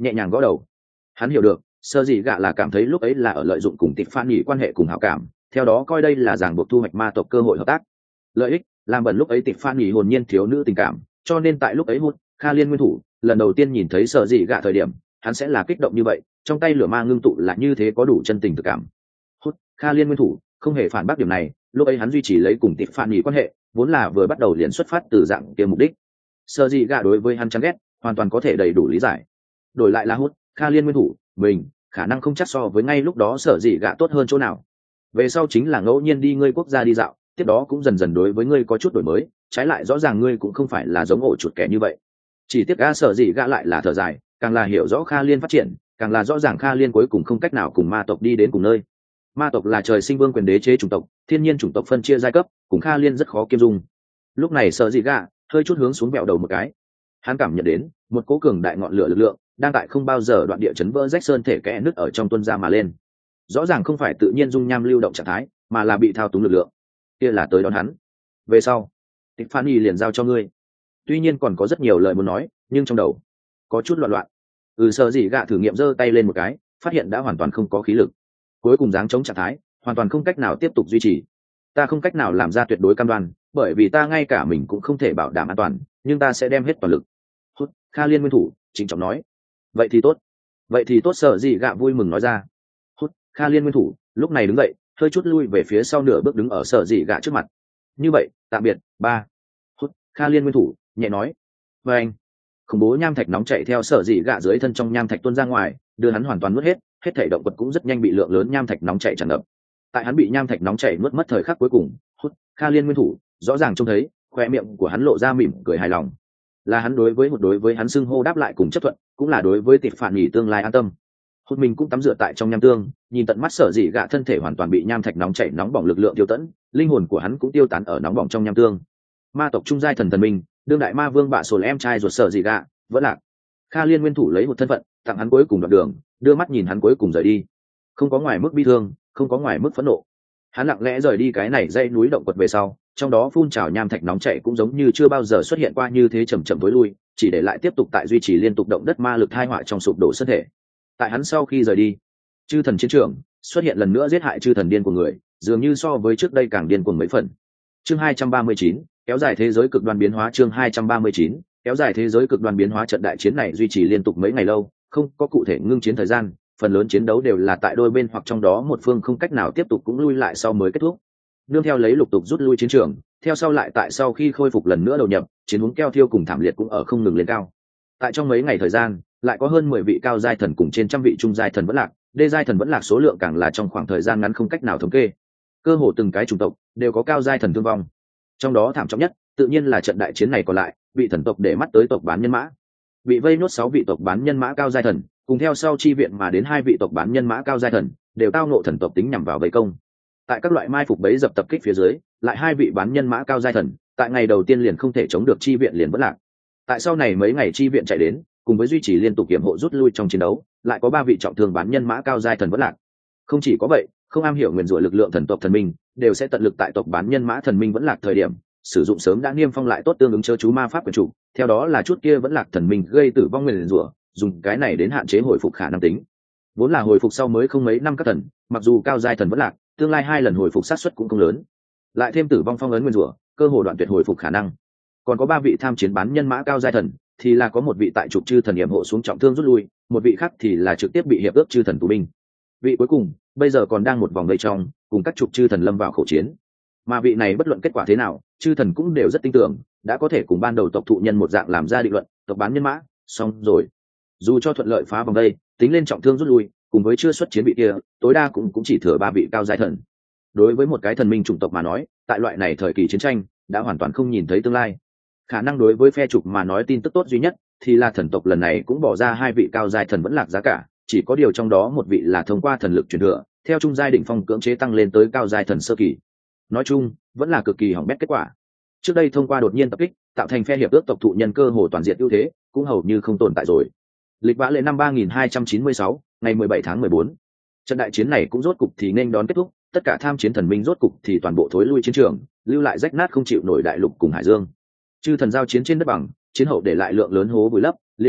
nhẹ nhàng gõ đầu. Hắn hiểu được sơ dị gạ là cảm thấy lúc ấy là ở lợi dụng cùng tịp phan nghỉ quan hệ cùng hảo cảm, theo đó coi đây là ràng buộc thu hoạch ma tộc cơ hội hợp tác lợi ích, làm bẩn lúc ấy tịp phan nghỉ hồn nhiên thiếu nữ tình cảm, cho nên tại lúc ấy hút Kha Liên nguyên thủ lần đầu tiên nhìn thấy sơ dị gạ thời điểm, hắn sẽ là kích động như vậy, trong tay lửa ma ngưng tụ là như thế có đủ chân tình thực cảm. Hút Kha Liên nguyên thủ không hề phản bác điểm này, lúc ấy hắn duy trì lấy cùng tịp phan nghỉ quan hệ vốn là vừa bắt đầu liền xuất phát từ dạng kia mục đích. Sơ dị gạ đối với hắn chán ghét hoàn toàn có thể đầy đủ lý giải. Đổi lại là hút Kha Liên nguyên thủ mình khả năng không chắc so với ngay lúc đó sở dị gạ tốt hơn chỗ nào. Về sau chính là ngẫu nhiên đi ngươi quốc gia đi dạo, tiếp đó cũng dần dần đối với ngươi có chút đổi mới, trái lại rõ ràng ngươi cũng không phải là giống ổ chuột kẻ như vậy. Chỉ tiếc gã sở dị gạ lại là thở dài, càng là hiểu rõ Kha Liên phát triển, càng là rõ ràng Kha Liên cuối cùng không cách nào cùng ma tộc đi đến cùng nơi. Ma tộc là trời sinh vương quyền đế chế chủng tộc, thiên nhiên chủng tộc phân chia giai cấp, cùng Kha Liên rất khó kiêm dung. Lúc này sở dị gạ hơi chút hướng xuống bẹo đầu một cái, hắn cảm nhận đến một cỗ cường đại ngọn lửa lực lượng đang tại không bao giờ đoạn địa chấn vỡ rách sơn thể kẽ nứt ở trong tuân ra mà lên. Rõ ràng không phải tự nhiên dung nham lưu động trạng thái, mà là bị thao túng lực lượng. Kia là tới đón hắn. Về sau Tiffany liền giao cho ngươi. Tuy nhiên còn có rất nhiều lời muốn nói, nhưng trong đầu có chút loạn loạn. Ừ sợ gì gạ thử nghiệm giơ tay lên một cái, phát hiện đã hoàn toàn không có khí lực. Cuối cùng dáng chống trạng thái, hoàn toàn không cách nào tiếp tục duy trì. Ta không cách nào làm ra tuyệt đối cam đoan, bởi vì ta ngay cả mình cũng không thể bảo đảm an toàn, nhưng ta sẽ đem hết toàn lực. Hút Kha Liên nguyên thủ chính trọng nói. Vậy thì tốt. Vậy thì tốt sợ gì gạ vui mừng nói ra. Hút Kha Liên nguyên thủ lúc này đứng dậy, hơi chút lui về phía sau nửa bước đứng ở sợ gì gạ trước mặt. Như vậy tạm biệt ba. Hút Kha Liên nguyên thủ nhẹ nói. Và anh khủng bố nham thạch nóng chạy theo sợ dị gạ dưới thân trong nham thạch tuôn ra ngoài, đưa hắn hoàn toàn nuốt hết, hết thể động vật cũng rất nhanh bị lượng lớn nham thạch nóng chạy tràn ngập. Tại hắn bị nham thạch nóng chạy nuốt mất thời khắc cuối cùng, hút Kha Liên nguyên thủ rõ ràng trông thấy khoe miệng của hắn lộ ra mỉm cười hài lòng. Là hắn đối với một đối với hắn xưng hô đáp lại cùng chấp thuận, cũng là đối với tịp phản nghỉ tương lai an tâm. Hút mình cũng tắm rửa tại trong nham tương, nhìn tận mắt sợ dị gạ thân thể hoàn toàn bị nham thạch nóng chảy nóng bỏng lực lượng tiêu tẫn, linh hồn của hắn cũng tiêu tán ở nóng bỏng trong nham tương. Ma tộc trung giai thần thần minh, đương đại ma vương bạ sồn em trai ruột sợ dị gạ vẫn lạc. Kha Liên nguyên thủ lấy một thân phận tặng hắn cuối cùng đoạn đường, đưa mắt nhìn hắn cuối cùng rời đi, không có ngoài mức bi thương, không có ngoài mức phẫn nộ. Hắn lặng lẽ rời đi cái này dãy núi động quật về sau, trong đó phun trào nham thạch nóng chảy cũng giống như chưa bao giờ xuất hiện qua như thế, chậm chậm tối lui, chỉ để lại tiếp tục tại duy trì liên tục động đất ma lực thai họa trong sụp đổ thân thể. Tại hắn sau khi rời đi, chư thần chiến trường xuất hiện lần nữa giết hại chư thần điên của người, dường như so với trước đây càng điên cuồng mấy phần. Chương hai trăm ba mươi chín, kéo dài thế giới cực đoan biến hóa. Chương hai trăm ba mươi chín, kéo dài thế giới cực đoan biến hóa. Trận đại chiến này duy trì liên tục mấy ngày lâu, không có cụ thể ngưng chiến thời gian, phần lớn chiến đấu đều là tại đôi bên hoặc trong đó một phương không cách nào tiếp tục cũng lui lại sau mới kết thúc. Nương theo lấy lục tục rút lui chiến trường, theo sau lại tại sau khi khôi phục lần nữa đầu nhập, chiến huống keo thiêu cùng thảm liệt cũng ở không ngừng lên cao. Tại trong mấy ngày thời gian, lại có hơn mười vị cao giai thần cùng trên trăm vị trung giai thần vẫn lạc, đê giai thần vẫn lạc số lượng càng là trong khoảng thời gian ngắn không cách nào thống kê. Cơ hồ từng cái chủng tộc đều có cao giai thần thương vong. Trong đó thảm trọng nhất, tự nhiên là trận đại chiến này còn lại, vị thần tộc để mắt tới tộc bán nhân mã. Bị vây nốt sáu vị tộc bán nhân mã cao giai thần, cùng theo sau chi viện mà đến hai vị tộc bán nhân mã cao giai thần, đều tao ngộ thần tộc tính nhằm vào vây công. Tại các loại mai phục bẫy dập tập kích phía dưới, lại hai vị bán nhân mã cao giai thần, tại ngày đầu tiên liền không thể chống được chi viện liền vẫn lạc. Tại sau này mấy ngày chi viện chạy đến, cùng với duy trì liên tục kiểm hộ rút lui trong chiến đấu, lại có ba vị trọng thương bán nhân mã cao giai thần vẫn lạc. Không chỉ có vậy, không am hiểu nguyên rủa lực lượng thần tộc thần minh, đều sẽ tận lực tại tộc bán nhân mã thần minh vẫn lạc thời điểm, sử dụng sớm đã niêm phong lại tốt tương ứng chớ chú ma pháp quyền chủ, theo đó là chút kia vẫn lạc thần minh gây tử vong nguyên rủa, dùng cái này đến hạn chế hồi phục khả năng tính. Vốn là hồi phục sau mới không mấy năm các thần, mặc dù cao giai thần vẫn lạc, tương lai hai lần hồi phục xác suất cũng không lớn. Lại thêm tử vong phong ấn nguyên rủa, cơ hồ đoạn tuyệt hồi phục khả năng. Còn có ba vị tham chiến bán nhân mã cao giai thần, thì là có một vị tại trục chư thần hiểm hộ xuống trọng thương rút lui, một vị khác thì là trực tiếp bị hiệp ước chư thần tù binh. Vị cuối cùng bây giờ còn đang một vòng vây trong, cùng các trục chư thần lâm vào khẩu chiến. Mà vị này bất luận kết quả thế nào, chư thần cũng đều rất tin tưởng, đã có thể cùng ban đầu tộc thụ nhân một dạng làm ra định luận, tộc bán nhân mã xong rồi. Dù cho thuận lợi phá vòng vây, tính lên trọng thương rút lui, cùng với chưa xuất chiến vị kia, tối đa cũng cũng chỉ thừa ba vị cao giai thần. Đối với một cái thần minh chủng tộc mà nói, tại loại này thời kỳ chiến tranh, đã hoàn toàn không nhìn thấy tương lai. Khả năng đối với phe trục mà nói tin tức tốt duy nhất thì là thần tộc lần này cũng bỏ ra hai vị cao giai thần vẫn lạc giá cả, chỉ có điều trong đó một vị là thông qua thần lực truyền thừa, theo trung giai đỉnh phong cưỡng chế tăng lên tới cao giai thần sơ kỳ. Nói chung, vẫn là cực kỳ hỏng bét kết quả. Trước đây thông qua đột nhiên tập kích, tạo thành phe hiệp ước tộc thụ nhân cơ hồ toàn diện ưu thế, cũng hầu như không tồn tại rồi. Lịch vã lệ năm ba nghìn hai trăm chín mươi sáu, ngày mười bảy tháng mười bốn. Trận đại chiến này cũng rốt cục thì nên đón kết thúc, tất cả tham chiến thần minh rốt cục thì toàn bộ thối lui chiến trường, lưu lại rách nát không chịu nổi đại lục cùng hải dương. Chư thần giao chiến trên đất bằng, chiến hậu để lại lượng lớn hố vùi lấp, liệt cốc,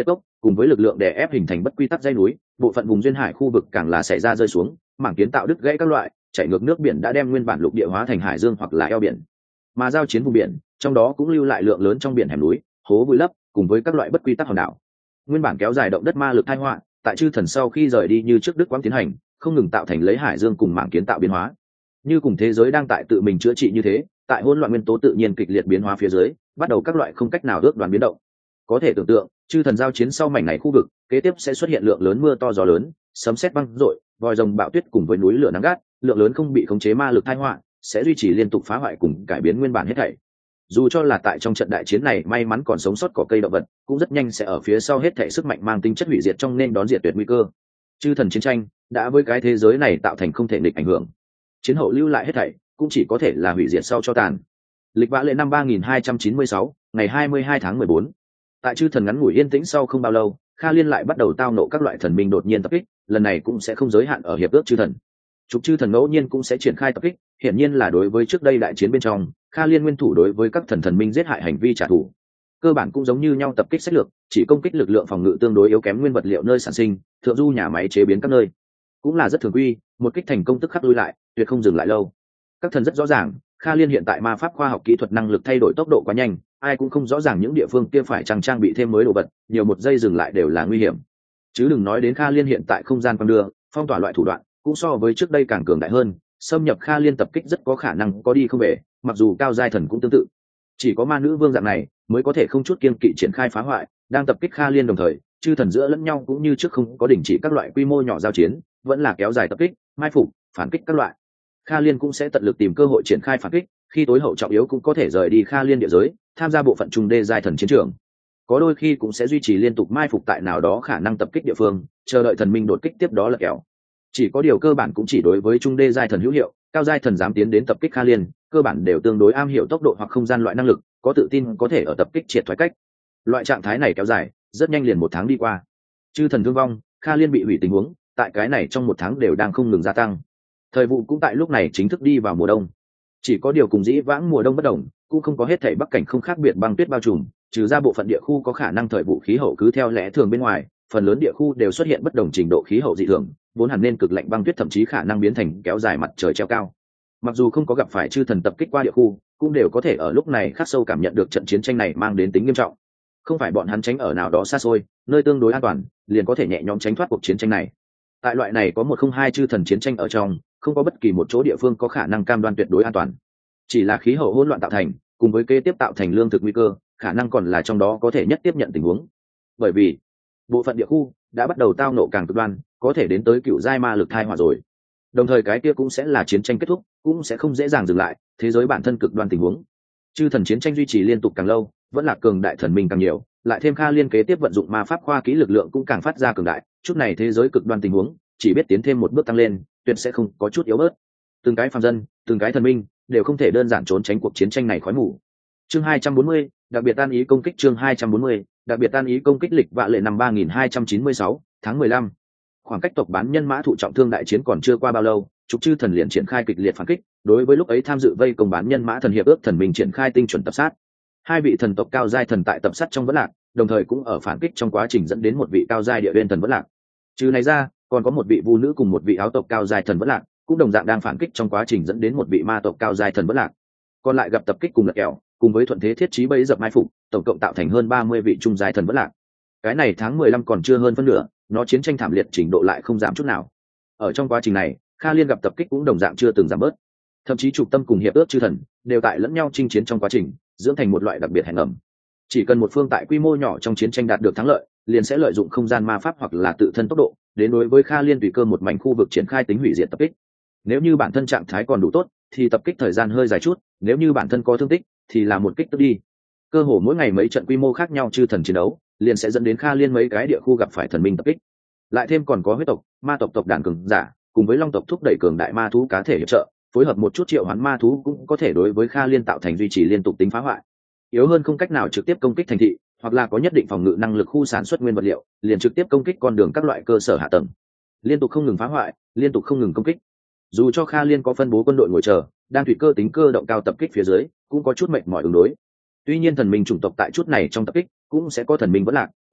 cùng với lực lượng đè ép hình thành bất quy tắc dây núi, bộ phận vùng duyên hải khu vực càng là xảy ra rơi xuống, mảng kiến tạo đứt gãy các loại, chảy ngược nước biển đã đem nguyên bản lục địa hóa thành hải dương hoặc là eo biển. Mà giao chiến vùng biển, trong đó cũng lưu lại lượng lớn trong biển hẻm núi, hố vùi lấp, cùng với các loại bất quy tắc hòn đảo. Nguyên bản kéo dài động đất ma lực tai họa, tại chư thần sau khi rời đi như trước đức quang tiến hành, không ngừng tạo thành lấy hải dương cùng mảng kiến tạo biến hóa. Như cùng thế giới đang tại tự mình chữa trị như thế, tại hỗn loạn nguyên tố tự nhiên kịch liệt biến hóa phía dưới, bắt đầu các loại không cách nào ước đoán biến động. Có thể tưởng tượng, chư thần giao chiến sau mảnh này khu vực, kế tiếp sẽ xuất hiện lượng lớn mưa to gió lớn, sấm sét băng rội, vòi rồng bạo tuyết cùng với núi lửa nắng gắt, lượng lớn không bị khống chế ma lực tai họa, sẽ duy trì liên tục phá hoại cùng cải biến nguyên bản hết thảy. Dù cho là tại trong trận đại chiến này may mắn còn sống sót cỏ cây động vật, cũng rất nhanh sẽ ở phía sau hết thảy sức mạnh mang tính chất hủy diệt trong nên đón diệt tuyệt nguy cơ. Chư thần chiến tranh đã với cái thế giới này tạo thành không thể nghịch ảnh hưởng. Chiến hậu lưu lại hết thảy, cũng chỉ có thể là hủy diệt sau cho tàn. Lịch vã lệ năm ba nghìn hai trăm chín mươi sáu, ngày hai mươi hai tháng mười bốn. Tại chư thần ngắn ngủi yên tĩnh sau không bao lâu, Kha Liên lại bắt đầu tao nộ các loại thần minh đột nhiên tập kích, lần này cũng sẽ không giới hạn ở hiệp ước chư thần. Trục chư thần ngẫu nhiên cũng sẽ triển khai tập kích, hiển nhiên là đối với trước đây đại chiến bên trong, Kha Liên nguyên thủ đối với các thần thần minh giết hại hành vi trả thù. Cơ bản cũng giống như nhau tập kích sách lược, chỉ công kích lực lượng phòng ngự tương đối yếu kém nguyên vật liệu nơi sản sinh, thượng du nhà máy chế biến các nơi. Cũng là rất thường quy, một kích thành công tức khắc lui lại, tuyệt không dừng lại lâu. Các thần rất rõ ràng, Kha Liên hiện tại ma pháp khoa học kỹ thuật năng lực thay đổi tốc độ quá nhanh, ai cũng không rõ ràng những địa phương kia phải trang trang bị thêm mới đồ vật, nhiều một giây dừng lại đều là nguy hiểm. Chứ đừng nói đến Kha Liên hiện tại không gian quang đưa, phong tỏa loại thủ đoạn, cũng so với trước đây càng cường đại hơn, xâm nhập Kha Liên tập kích rất có khả năng có đi không về, mặc dù cao giai thần cũng tương tự. Chỉ có ma nữ vương dạng này mới có thể không chút kiêng kỵ triển khai phá hoại, đang tập kích Kha Liên đồng thời, chư thần giữa lẫn nhau cũng như trước không có đình chỉ các loại quy mô nhỏ giao chiến, vẫn là kéo dài tập kích, mai phục, phản kích các loại. Kha Liên cũng sẽ tận lực tìm cơ hội triển khai phản kích, khi tối hậu trọng yếu cũng có thể rời đi Kha Liên địa giới, tham gia bộ phận trung đê giai thần chiến trường. Có đôi khi cũng sẽ duy trì liên tục mai phục tại nào đó khả năng tập kích địa phương, chờ đợi thần minh đột kích tiếp đó là kéo. Chỉ có điều cơ bản cũng chỉ đối với trung đê giai thần hữu hiệu, cao giai thần dám tiến đến tập kích Kha Liên, cơ bản đều tương đối am hiểu tốc độ hoặc không gian loại năng lực, có tự tin có thể ở tập kích triệt thoái cách. Loại trạng thái này kéo dài, rất nhanh liền một tháng đi qua. Chư thần thương vong, Kha Liên bị hủy tình huống, tại cái này trong một tháng đều đang không ngừng gia tăng. Thời vụ cũng tại lúc này chính thức đi vào mùa đông. Chỉ có điều cùng dĩ vãng mùa đông bất đồng, cũng không có hết thảy bắc cảnh không khác biệt băng tuyết bao trùm, trừ ra bộ phận địa khu có khả năng thời vụ khí hậu cứ theo lẽ thường bên ngoài, phần lớn địa khu đều xuất hiện bất đồng trình độ khí hậu dị thường, vốn hẳn nên cực lạnh băng tuyết thậm chí khả năng biến thành kéo dài mặt trời treo cao. Mặc dù không có gặp phải chư thần tập kích qua địa khu, cũng đều có thể ở lúc này khắc sâu cảm nhận được trận chiến tranh này mang đến tính nghiêm trọng. Không phải bọn hắn tránh ở nào đó xa xôi, nơi tương đối an toàn, liền có thể nhẹ nhõm tránh thoát cuộc chiến tranh này. Tại loại này có một không hai chư thần chiến tranh ở trong, không có bất kỳ một chỗ địa phương có khả năng cam đoan tuyệt đối an toàn. Chỉ là khí hậu hỗn loạn tạo thành, cùng với kế tiếp tạo thành lương thực nguy cơ, khả năng còn là trong đó có thể nhất tiếp nhận tình huống. Bởi vì bộ phận địa khu đã bắt đầu tao nộ càng cực đoan, có thể đến tới cựu giai ma lực thai hỏa rồi. Đồng thời cái kia cũng sẽ là chiến tranh kết thúc, cũng sẽ không dễ dàng dừng lại, thế giới bản thân cực đoan tình huống. Chư thần chiến tranh duy trì liên tục càng lâu, vẫn là cường đại thần minh càng nhiều, lại thêm Kha Liên kế tiếp vận dụng ma pháp khoa kỹ lực lượng cũng càng phát ra cường đại, chút này thế giới cực đoan tình huống, chỉ biết tiến thêm một bước tăng lên, tuyệt sẽ không có chút yếu bớt. Từng cái phàm dân, từng cái thần minh đều không thể đơn giản trốn tránh cuộc chiến tranh này khói mù. Chương hai trăm bốn mươi, đặc biệt tan ý công kích chương hai trăm bốn mươi, đặc biệt tan ý công kích lịch vạ lệ năm ba nghìn hai trăm chín mươi sáu, tháng mười lăm. Khoảng cách tộc bán nhân mã thụ trọng thương đại chiến còn chưa qua bao lâu, trục chư thần liền triển khai kịch liệt phản kích, đối với lúc ấy tham dự vây công bán nhân mã thần hiệp ước thần minh triển khai tinh chuẩn tập sát. Hai vị thần tộc cao giai thần tại tập sát trong vẫn lạc, đồng thời cũng ở phản kích trong quá trình dẫn đến một vị cao giai địa uyên thần vẫn lạc. Trừ này ra, còn có một vị vu nữ cùng một vị áo tộc cao giai thần vẫn lạc, cũng đồng dạng đang phản kích trong quá trình dẫn đến một vị ma tộc cao giai thần vẫn lạc. Còn lại gặp tập kích cùng lật kẹo, cùng với thuận thế thiết trí bẫy dập mai phục, tổng cộng tạo thành hơn ba mươi vị trung giai thần vẫn lạc. Cái này tháng mười lăm còn chưa hơn phân nửa, nó chiến tranh thảm liệt trình độ lại không giảm chút nào. Ở trong quá trình này, Kha Liên gặp tập kích cũng đồng dạng chưa từng giảm bớt. Thậm chí trục tâm cùng hiệp ước chư thần đều tại lẫn nhau chinh chiến trong quá trình, dưỡng thành một loại đặc biệt hẹn ngầm. Chỉ cần một phương tại quy mô nhỏ trong chiến tranh đạt được thắng lợi, liền sẽ lợi dụng không gian ma pháp hoặc là tự thân tốc độ, đến đối với Kha Liên tùy cơ một mảnh khu vực triển khai tính hủy diệt tập kích. Nếu như bản thân trạng thái còn đủ tốt, thì tập kích thời gian hơi dài chút, nếu như bản thân có thương tích, thì là một kích tức đi. Cơ hồ mỗi ngày mấy trận quy mô khác nhau chư thần chiến đấu, liền sẽ dẫn đến Kha Liên mấy cái địa khu gặp phải thần minh tập kích. Lại thêm còn có huyết tộc, ma tộc tộc đàn cường giả, cùng với long tộc thúc đẩy cường đại ma thú cá thể hiệp trợ, phối hợp một chút triệu hoán ma thú cũng có thể đối với Kha Liên tạo thành duy trì liên tục tính phá hoại. Yếu hơn không cách nào trực tiếp công kích thành thị, hoặc là có nhất định phòng ngự năng lực khu sản xuất nguyên vật liệu, liền trực tiếp công kích con đường các loại cơ sở hạ tầng. Liên tục không ngừng phá hoại, liên tục không ngừng công kích. Dù cho Kha Liên có phân bố quân đội ngồi chờ, đang thủy cơ tính cơ động cao tập kích phía dưới, cũng có chút mệt mỏi ứng đối. Tuy nhiên thần minh chủng tộc tại chút này trong tập kích cũng sẽ có thần minh vẫn lạc,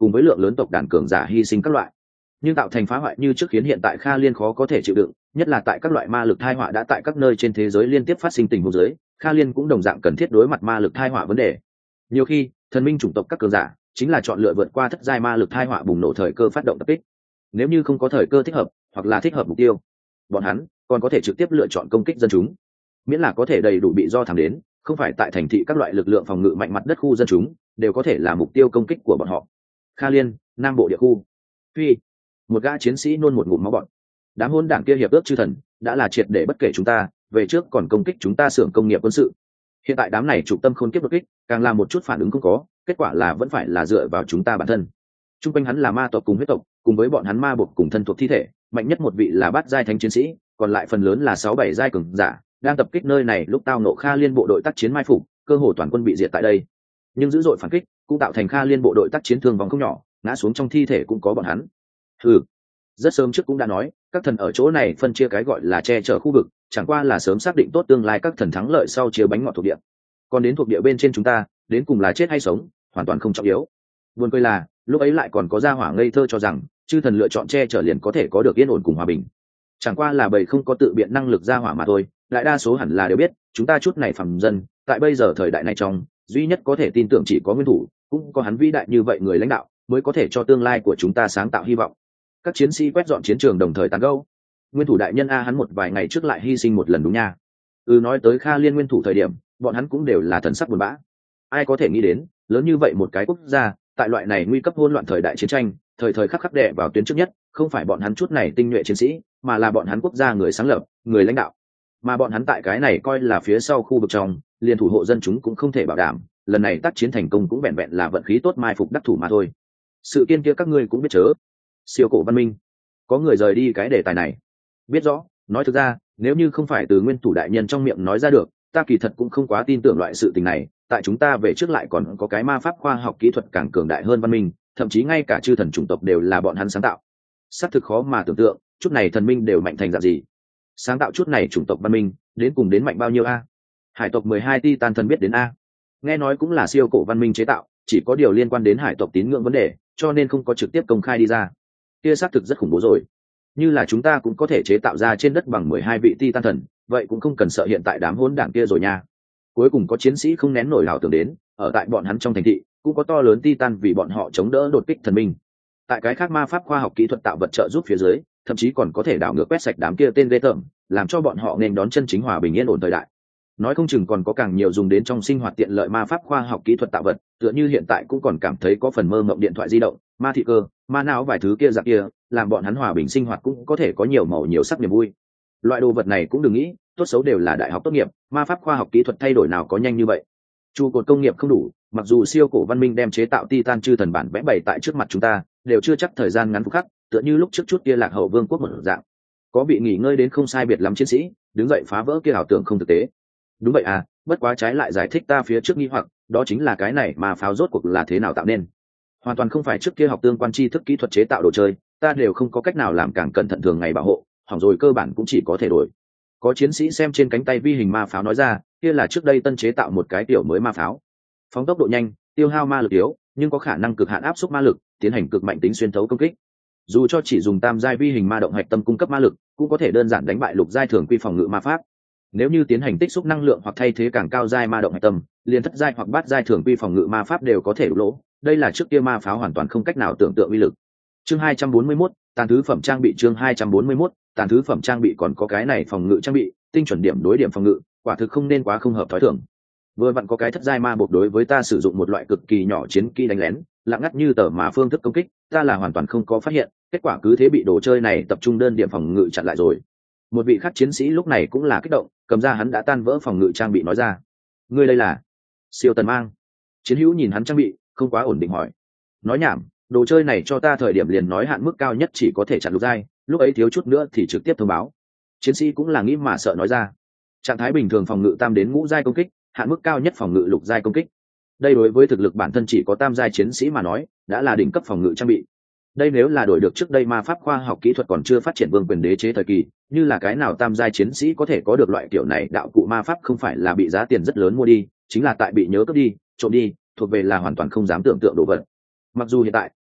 cùng với lượng lớn tộc đàn cường giả hy sinh các loại, nhưng tạo thành phá hoại như trước khiến hiện tại Kha Liên khó có thể chịu đựng, nhất là tại các loại ma lực tai họa đã tại các nơi trên thế giới liên tiếp phát sinh tình huống dưới, Kha Liên cũng đồng dạng cần thiết đối mặt ma lực tai họa vấn đề. Nhiều khi thần minh chủng tộc các cường giả chính là chọn lựa vượt qua thất giai ma lực tai họa bùng nổ thời cơ phát động tập kích. Nếu như không có thời cơ thích hợp hoặc là thích hợp mục tiêu, bọn hắn còn có thể trực tiếp lựa chọn công kích dân chúng, miễn là có thể đầy đủ bị do thẳng đến, không phải tại thành thị các loại lực lượng phòng ngự mạnh mặt đất khu dân chúng đều có thể là mục tiêu công kích của bọn họ. Kha Liên, Nam Bộ địa khu. Phi, một gã chiến sĩ nôn một ngụm máu bọt. Đám hôn đảng kia hiệp ước chư thần đã là triệt để bất kể chúng ta, về trước còn công kích chúng ta xưởng công nghiệp quân sự. Hiện tại đám này trục tâm khôn kiếp đột kích, càng làm một chút phản ứng không có, kết quả là vẫn phải là dựa vào chúng ta bản thân. Trung quanh hắn là ma tộc cùng huyết tộc, cùng với bọn hắn ma buộc cùng thân thuộc thi thể, mạnh nhất một vị là bát giai thánh chiến sĩ, còn lại phần lớn là sáu bảy giai cường giả, đang tập kích nơi này lúc tao nộ Kha Liên bộ đội tác chiến mai phục, cơ hồ toàn quân bị diệt tại đây. Nhưng dữ dội phản kích cũng tạo thành Kha Liên bộ đội tác chiến thương vong không nhỏ, ngã xuống trong thi thể cũng có bọn hắn. Ừ, rất sớm trước cũng đã nói, các thần ở chỗ này phân chia cái gọi là che chở khu vực, chẳng qua là sớm xác định tốt tương lai các thần thắng lợi sau chia bánh ngọt thuộc địa. Còn đến thuộc địa bên trên chúng ta, đến cùng là chết hay sống, hoàn toàn không trọng yếu. Buồn cười là, lúc ấy lại còn có gia hỏa ngây thơ cho rằng, chư thần lựa chọn che chở liền có thể có được yên ổn cùng hòa bình. Chẳng qua là bầy không có tự biện năng lực gia hỏa mà thôi, đại đa số hẳn là đều biết, chúng ta chút này phàm dân, tại bây giờ thời đại này trong, duy nhất có thể tin tưởng chỉ có nguyên thủ, cũng có hắn vĩ đại như vậy người lãnh đạo, mới có thể cho tương lai của chúng ta sáng tạo hy vọng. Các chiến sĩ quét dọn chiến trường đồng thời tàn gẫu. Nguyên thủ đại nhân a, hắn một vài ngày trước lại hy sinh một lần đúng nha. Ừ, nói tới Kha Liên nguyên thủ thời điểm, bọn hắn cũng đều là thần sắc buồn bã. Ai có thể nghĩ đến, lớn như vậy một cái quốc gia, tại loại này nguy cấp hỗn loạn thời đại chiến tranh, thời thời khắc khắc đè vào tuyến trước nhất, không phải bọn hắn chút này tinh nhuệ chiến sĩ, mà là bọn hắn quốc gia người sáng lập, người lãnh đạo. Mà bọn hắn tại cái này coi là phía sau khu vực trong, liền thủ hộ dân chúng cũng không thể bảo đảm, lần này tác chiến thành công cũng vẹn vẹn là vận khí tốt mai phục đắc thủ mà thôi. Sự kiên kia các ngươi cũng biết chớ. Siêu cổ văn minh, có người rời đi cái đề tài này. Biết rõ, nói thực ra, nếu như không phải từ nguyên thủ đại nhân trong miệng nói ra được, ta kỳ thật cũng không quá tin tưởng loại sự tình này. Tại chúng ta về trước lại còn có cái ma pháp khoa học kỹ thuật càng cường đại hơn văn minh, thậm chí ngay cả chư thần chủng tộc đều là bọn hắn sáng tạo. Xác thực khó mà tưởng tượng, chút này thần minh đều mạnh thành dạng gì. Sáng tạo chút này chủng tộc văn minh, đến cùng đến mạnh bao nhiêu a? Hải tộc mười hai Titan thần biết đến a. Nghe nói cũng là siêu cổ văn minh chế tạo, chỉ có điều liên quan đến hải tộc tín ngưỡng vấn đề, cho nên không có trực tiếp công khai đi ra. Kia xác thực rất khủng bố rồi. Như là chúng ta cũng có thể chế tạo ra trên đất bằng mười hai vị Titan thần, vậy cũng không cần sợ hiện tại đám hỗn đảng kia rồi nha. Cuối cùng có chiến sĩ không nén nổi hào tưởng đến, ở tại bọn hắn trong thành thị, cũng có to lớn Titan vì bọn họ chống đỡ đột kích thần minh. Tại cái khác ma pháp khoa học kỹ thuật tạo vật trợ giúp phía dưới, thậm chí còn có thể đảo ngược quét sạch đám kia tên ghê tởm, làm cho bọn họ nên đón chân chính hòa bình yên ổn thời đại. Nói không chừng còn có càng nhiều dùng đến trong sinh hoạt tiện lợi ma pháp khoa học kỹ thuật tạo vật, tựa như hiện tại cũng còn cảm thấy có phần mơ mộng điện thoại di động, ma thị cơ, ma não vài thứ kia dạng kia, làm bọn hắn hòa bình sinh hoạt cũng có thể có nhiều màu nhiều sắc niềm vui. Loại đồ vật này cũng đừng nghĩ, tốt xấu đều là đại học tốt nghiệp, ma pháp khoa học kỹ thuật thay đổi nào có nhanh như vậy. Trụ cột công nghiệp không đủ, mặc dù siêu cổ văn minh đem chế tạo Titan chư thần bản vẽ bày tại trước mặt chúng ta, đều chưa chắc thời gian ngắn phục khắc, tựa như lúc trước chút kia lạc hậu vương quốc một dạng. Có bị nghỉ ngơi đến không sai biệt lắm chiến sĩ, đứng dậy phá vỡ kia ảo tưởng không thực tế. Đúng vậy à, bất quá trái lại giải thích ta phía trước nghi hoặc, đó chính là cái này mà pháo rốt cuộc là thế nào tạo nên. Hoàn toàn không phải trước kia học tương quan tri thức kỹ thuật chế tạo đồ chơi, ta đều không có cách nào làm càng cẩn thận thường ngày bảo hộ, hỏng rồi cơ bản cũng chỉ có thể đổi. Có chiến sĩ xem trên cánh tay vi hình ma pháo nói ra, kia là trước đây tân chế tạo một cái tiểu mới ma pháo. Phóng tốc độ nhanh, tiêu hao ma lực yếu, nhưng có khả năng cực hạn áp suất ma lực, tiến hành cực mạnh tính xuyên thấu công kích. Dù cho chỉ dùng tam giai vi hình ma động hạch tâm cung cấp ma lực, cũng có thể đơn giản đánh bại lục giai thường quy phòng ngự ma pháp. Nếu như tiến hành tích xúc năng lượng hoặc thay thế càng cao giai ma động hạch tâm, liền thất giai hoặc bát giai thường quy phòng ngự ma pháp đều có thể đục lỗ. Đây là trước kia ma pháo hoàn toàn không cách nào tưởng tượng uy lực. Chương hai trăm bốn mươi mốt, tàn thứ phẩm trang bị. Chương hai trăm bốn mươi mốt, tàn thứ phẩm trang bị. Còn có cái này phòng ngự trang bị, tinh chuẩn điểm đối điểm phòng ngự, quả thực không nên quá không hợp thói thường. Vừa vặn có cái thất giai ma buộc đối với ta sử dụng một loại cực kỳ nhỏ chiến kỹ đánh lén, lặng ngắt như tờ mà phương thức công kích, ta là hoàn toàn không có phát hiện, kết quả cứ thế bị đồ chơi này tập trung đơn điểm phòng ngự chặn lại rồi. Một vị khác chiến sĩ lúc này cũng là kích động, cầm ra hắn đã tan vỡ phòng ngự trang bị nói ra. Ngươi đây là siêu tần mang. Chiến hữu nhìn hắn trang bị, không quá ổn định hỏi. Nói nhảm, đồ chơi này cho ta thời điểm liền nói hạn mức cao nhất chỉ có thể chặn lục giai, lúc ấy thiếu chút nữa thì trực tiếp thông báo. Chiến sĩ cũng là nghĩ mà sợ nói ra. Trạng thái bình thường phòng ngự tam đến ngũ giai công kích, hạn mức cao nhất phòng ngự lục giai công kích. Đây đối với thực lực bản thân chỉ có tam giai chiến sĩ mà nói, đã là đỉnh cấp phòng ngự trang bị. Đây nếu là đổi được trước đây ma pháp khoa học kỹ thuật còn chưa phát triển vương quyền đế chế thời kỳ, như là cái nào tam giai chiến sĩ có thể có được loại kiểu này, đạo cụ ma pháp không phải là bị giá tiền rất lớn mua đi, chính là tại bị nhớ cướp đi, trộm đi, thuộc về là hoàn toàn không dám tưởng tượng đồ vật. Mặc dù hiện tại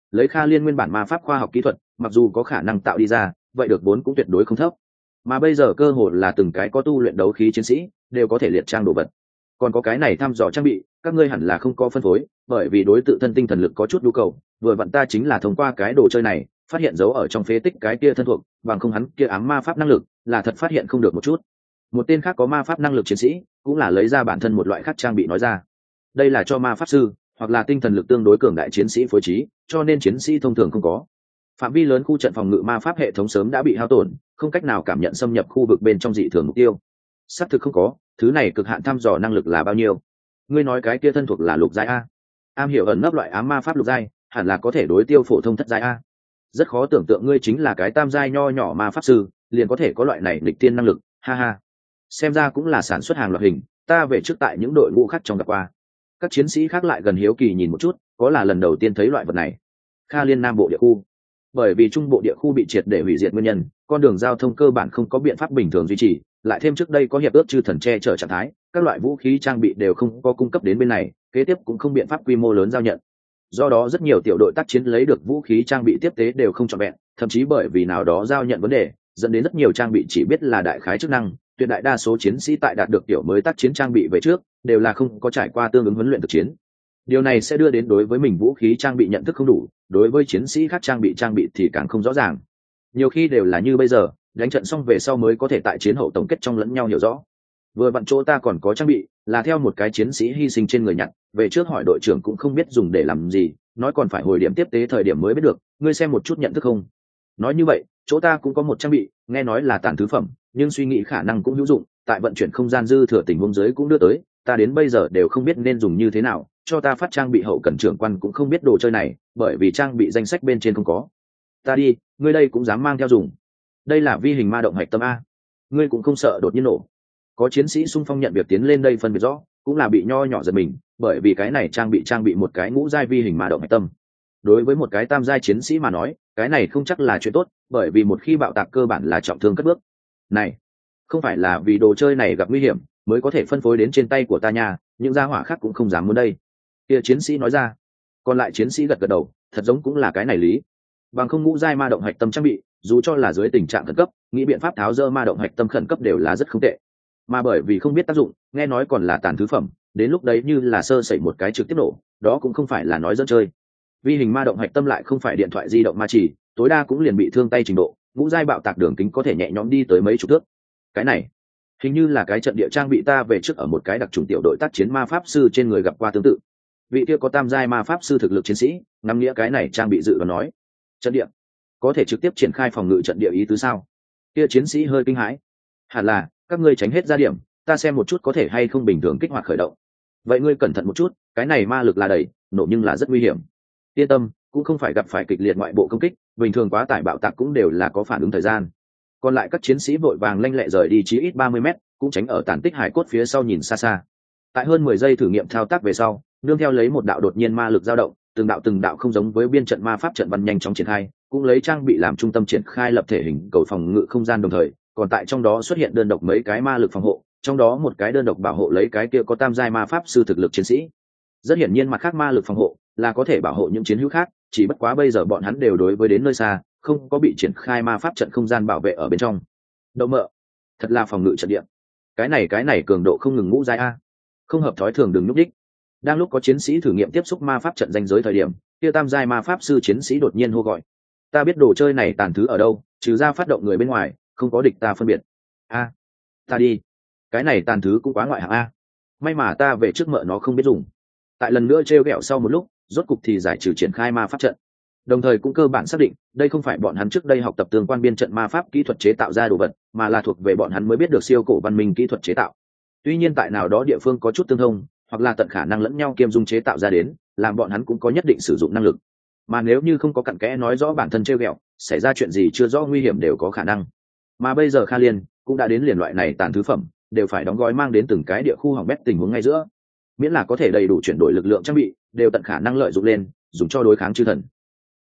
lấy Kha Liên nguyên bản ma pháp khoa học kỹ thuật, mặc dù có khả năng tạo đi ra, vậy được vốn cũng tuyệt đối không thấp. Mà bây giờ cơ hội là từng cái có tu luyện đấu khí chiến sĩ đều có thể liệt trang đồ vật. Còn có cái này thăm dò trang bị, các ngươi hẳn là không có phân phối, bởi vì đối tự thân tinh thần lực có chút nhu cầu, vừa vặn ta chính là thông qua cái đồ chơi này, phát hiện dấu ở trong phế tích cái kia thân thuộc, bằng không hắn kia ám ma pháp năng lực, là thật phát hiện không được một chút. Một tên khác có ma pháp năng lực chiến sĩ, cũng là lấy ra bản thân một loại khác trang bị nói ra. Đây là cho ma pháp sư, hoặc là tinh thần lực tương đối cường đại chiến sĩ phối trí, cho nên chiến sĩ thông thường không có. Phạm vi lớn khu trận phòng ngự ma pháp hệ thống sớm đã bị hao tổn, không cách nào cảm nhận xâm nhập khu vực bên trong dị thường mục tiêu. Xác thực không có, thứ này cực hạn thăm dò năng lực là bao nhiêu? Ngươi nói cái kia thân thuộc là lục giai a? Am hiểu ẩn nấp loại ám ma pháp lục giai, hẳn là có thể đối tiêu phổ thông thất giai a. Rất khó tưởng tượng ngươi chính là cái tam giai nho nhỏ ma pháp sư, liền có thể có loại này nghịch tiên năng lực, ha ha. Xem ra cũng là sản xuất hàng loạt hình, ta về trước tại những đội ngũ khác trong gặp qua. Các chiến sĩ khác lại gần hiếu kỳ nhìn một chút, có là lần đầu tiên thấy loại vật này. Kha Liên Nam bộ địa khu. Bởi vì trung bộ địa khu bị triệt để hủy diệt nguyên nhân, con đường giao thông cơ bản không có biện pháp bình thường duy trì, lại thêm trước đây có hiệp ước chư thần che chở trạng thái, các loại vũ khí trang bị đều không có cung cấp đến bên này, kế tiếp cũng không biện pháp quy mô lớn giao nhận. Do đó rất nhiều tiểu đội tác chiến lấy được vũ khí trang bị tiếp tế đều không trọn vẹn, thậm chí bởi vì nào đó giao nhận vấn đề, dẫn đến rất nhiều trang bị chỉ biết là đại khái chức năng, tuyệt đại đa số chiến sĩ tại đạt được tiểu mới tác chiến trang bị về trước, đều là không có trải qua tương ứng huấn luyện thực chiến. Điều này sẽ đưa đến đối với mình vũ khí trang bị nhận thức không đủ, đối với chiến sĩ khác trang bị trang bị thì càng không rõ ràng. Nhiều khi đều là như bây giờ, đánh trận xong về sau mới có thể tại chiến hậu tổng kết trong lẫn nhau hiểu rõ. Vừa vặn chỗ ta còn có trang bị, là theo một cái chiến sĩ hy sinh trên người nhặt, về trước hỏi đội trưởng cũng không biết dùng để làm gì, nói còn phải hồi điểm tiếp tế thời điểm mới biết được, ngươi xem một chút nhận thức không? Nói như vậy, chỗ ta cũng có một trang bị, nghe nói là tàn thứ phẩm, nhưng suy nghĩ khả năng cũng hữu dụng, tại vận chuyển không gian dư thừa tình huống dưới cũng đưa tới, ta đến bây giờ đều không biết nên dùng như thế nào, cho ta phát trang bị hậu cần trưởng quan cũng không biết đồ chơi này, bởi vì trang bị danh sách bên trên không có. Ta đi, ngươi đây cũng dám mang theo dùng? Đây là vi hình ma động hạch tâm a, ngươi cũng không sợ đột nhiên nổ? Có chiến sĩ xung phong nhận việc tiến lên đây phân biệt rõ, cũng là bị nho nhỏ giật mình, bởi vì cái này trang bị trang bị một cái ngũ giai vi hình ma động hạch tâm. Đối với một cái tam giai chiến sĩ mà nói, cái này không chắc là chuyện tốt, bởi vì một khi bạo tạc cơ bản là trọng thương cất bước. Này, không phải là vì đồ chơi này gặp nguy hiểm mới có thể phân phối đến trên tay của ta nha, những gia hỏa khác cũng không dám muốn đây. Kia chiến sĩ nói ra. Còn lại chiến sĩ gật gật đầu, thật giống cũng là cái này lý. Bằng không ngũ giai ma động hạch tâm trang bị, dù cho là dưới tình trạng khẩn cấp, nghĩ biện pháp tháo dỡ ma động hạch tâm khẩn cấp đều là rất không tệ. Mà bởi vì không biết tác dụng, nghe nói còn là tàn thứ phẩm, đến lúc đấy như là sơ sẩy một cái trực tiếp nổ, đó cũng không phải là nói dẫn chơi. Vi hình ma động hạch tâm lại không phải điện thoại di động ma chỉ, tối đa cũng liền bị thương tay trình độ, ngũ giai bạo tạc đường kính có thể nhẹ nhõm đi tới mấy chục thước. Cái này hình như là cái trận địa trang bị ta về trước ở một cái đặc trùng tiểu đội tác chiến ma pháp sư trên người gặp qua tương tự. Vị kia có tam giai ma pháp sư thực lực chiến sĩ, ngắm nghĩa cái này trang bị dự đoán nói. Trận địa có thể trực tiếp triển khai phòng ngự trận địa ý tứ sao? Kia chiến sĩ hơi kinh hãi. Hẳn là, các ngươi tránh hết ra điểm, ta xem một chút có thể hay không bình thường kích hoạt khởi động. Vậy ngươi cẩn thận một chút, cái này ma lực là đầy, nổ nhưng là rất nguy hiểm. Yên tâm, cũng không phải gặp phải kịch liệt ngoại bộ công kích, bình thường quá tải bạo tạc cũng đều là có phản ứng thời gian. Còn lại các chiến sĩ vội vàng lanh lẹ rời đi chí ít ba mươi mét, cũng tránh ở tàn tích hải cốt phía sau nhìn xa xa. Tại hơn mười giây thử nghiệm thao tác về sau, nương theo lấy một đạo đột nhiên ma lực dao động, từng đạo từng đạo không giống với biên trận ma pháp trận văn nhanh chóng triển khai, cũng lấy trang bị làm trung tâm triển khai lập thể hình cầu phòng ngự không gian đồng thời, còn tại trong đó xuất hiện đơn độc mấy cái ma lực phòng hộ, trong đó một cái đơn độc bảo hộ lấy cái kia có tam giai ma pháp sư thực lực chiến sĩ. Rất hiển nhiên mặt khác ma lực phòng hộ là có thể bảo hộ những chiến hữu khác, chỉ bất quá bây giờ bọn hắn đều đối với đến nơi xa, không có bị triển khai ma pháp trận không gian bảo vệ ở bên trong. Đậu mợ, thật là phòng ngự trận địa. Cái này cái này cường độ không ngừng ngũ giai a, không hợp thói thường đừng nhúc đích. Đang lúc có chiến sĩ thử nghiệm tiếp xúc ma pháp trận danh giới thời điểm, kia tam giai ma pháp sư chiến sĩ đột nhiên hô gọi. Ta biết đồ chơi này tàn thứ ở đâu, trừ ra phát động người bên ngoài, không có địch ta phân biệt. A, ta đi. Cái này tàn thứ cũng quá ngoại hạng a. May mà ta về trước mợ nó không biết dùng. Tại lần nữa trêu ghẹo sau một lúc, rốt cục thì giải trừ triển khai ma pháp trận. Đồng thời cũng cơ bản xác định, đây không phải bọn hắn trước đây học tập tương quan biên trận ma pháp kỹ thuật chế tạo ra đồ vật, mà là thuộc về bọn hắn mới biết được siêu cổ văn minh kỹ thuật chế tạo. Tuy nhiên tại nào đó địa phương có chút tương thông, hoặc là tận khả năng lẫn nhau kiêm dung chế tạo ra đến, làm bọn hắn cũng có nhất định sử dụng năng lực. Mà nếu như không có cặn kẽ nói rõ bản thân trêu ghẹo, xảy ra chuyện gì chưa rõ nguy hiểm đều có khả năng. Mà bây giờ Kha Liên cũng đã đến liền loại này tàn thứ phẩm, đều phải đóng gói mang đến từng cái địa khu hỏng bét tình huống ngay giữa. Miễn là có thể đầy đủ chuyển đổi lực lượng trang bị, đều tận khả năng lợi dụng lên, dùng cho đối kháng chư thần.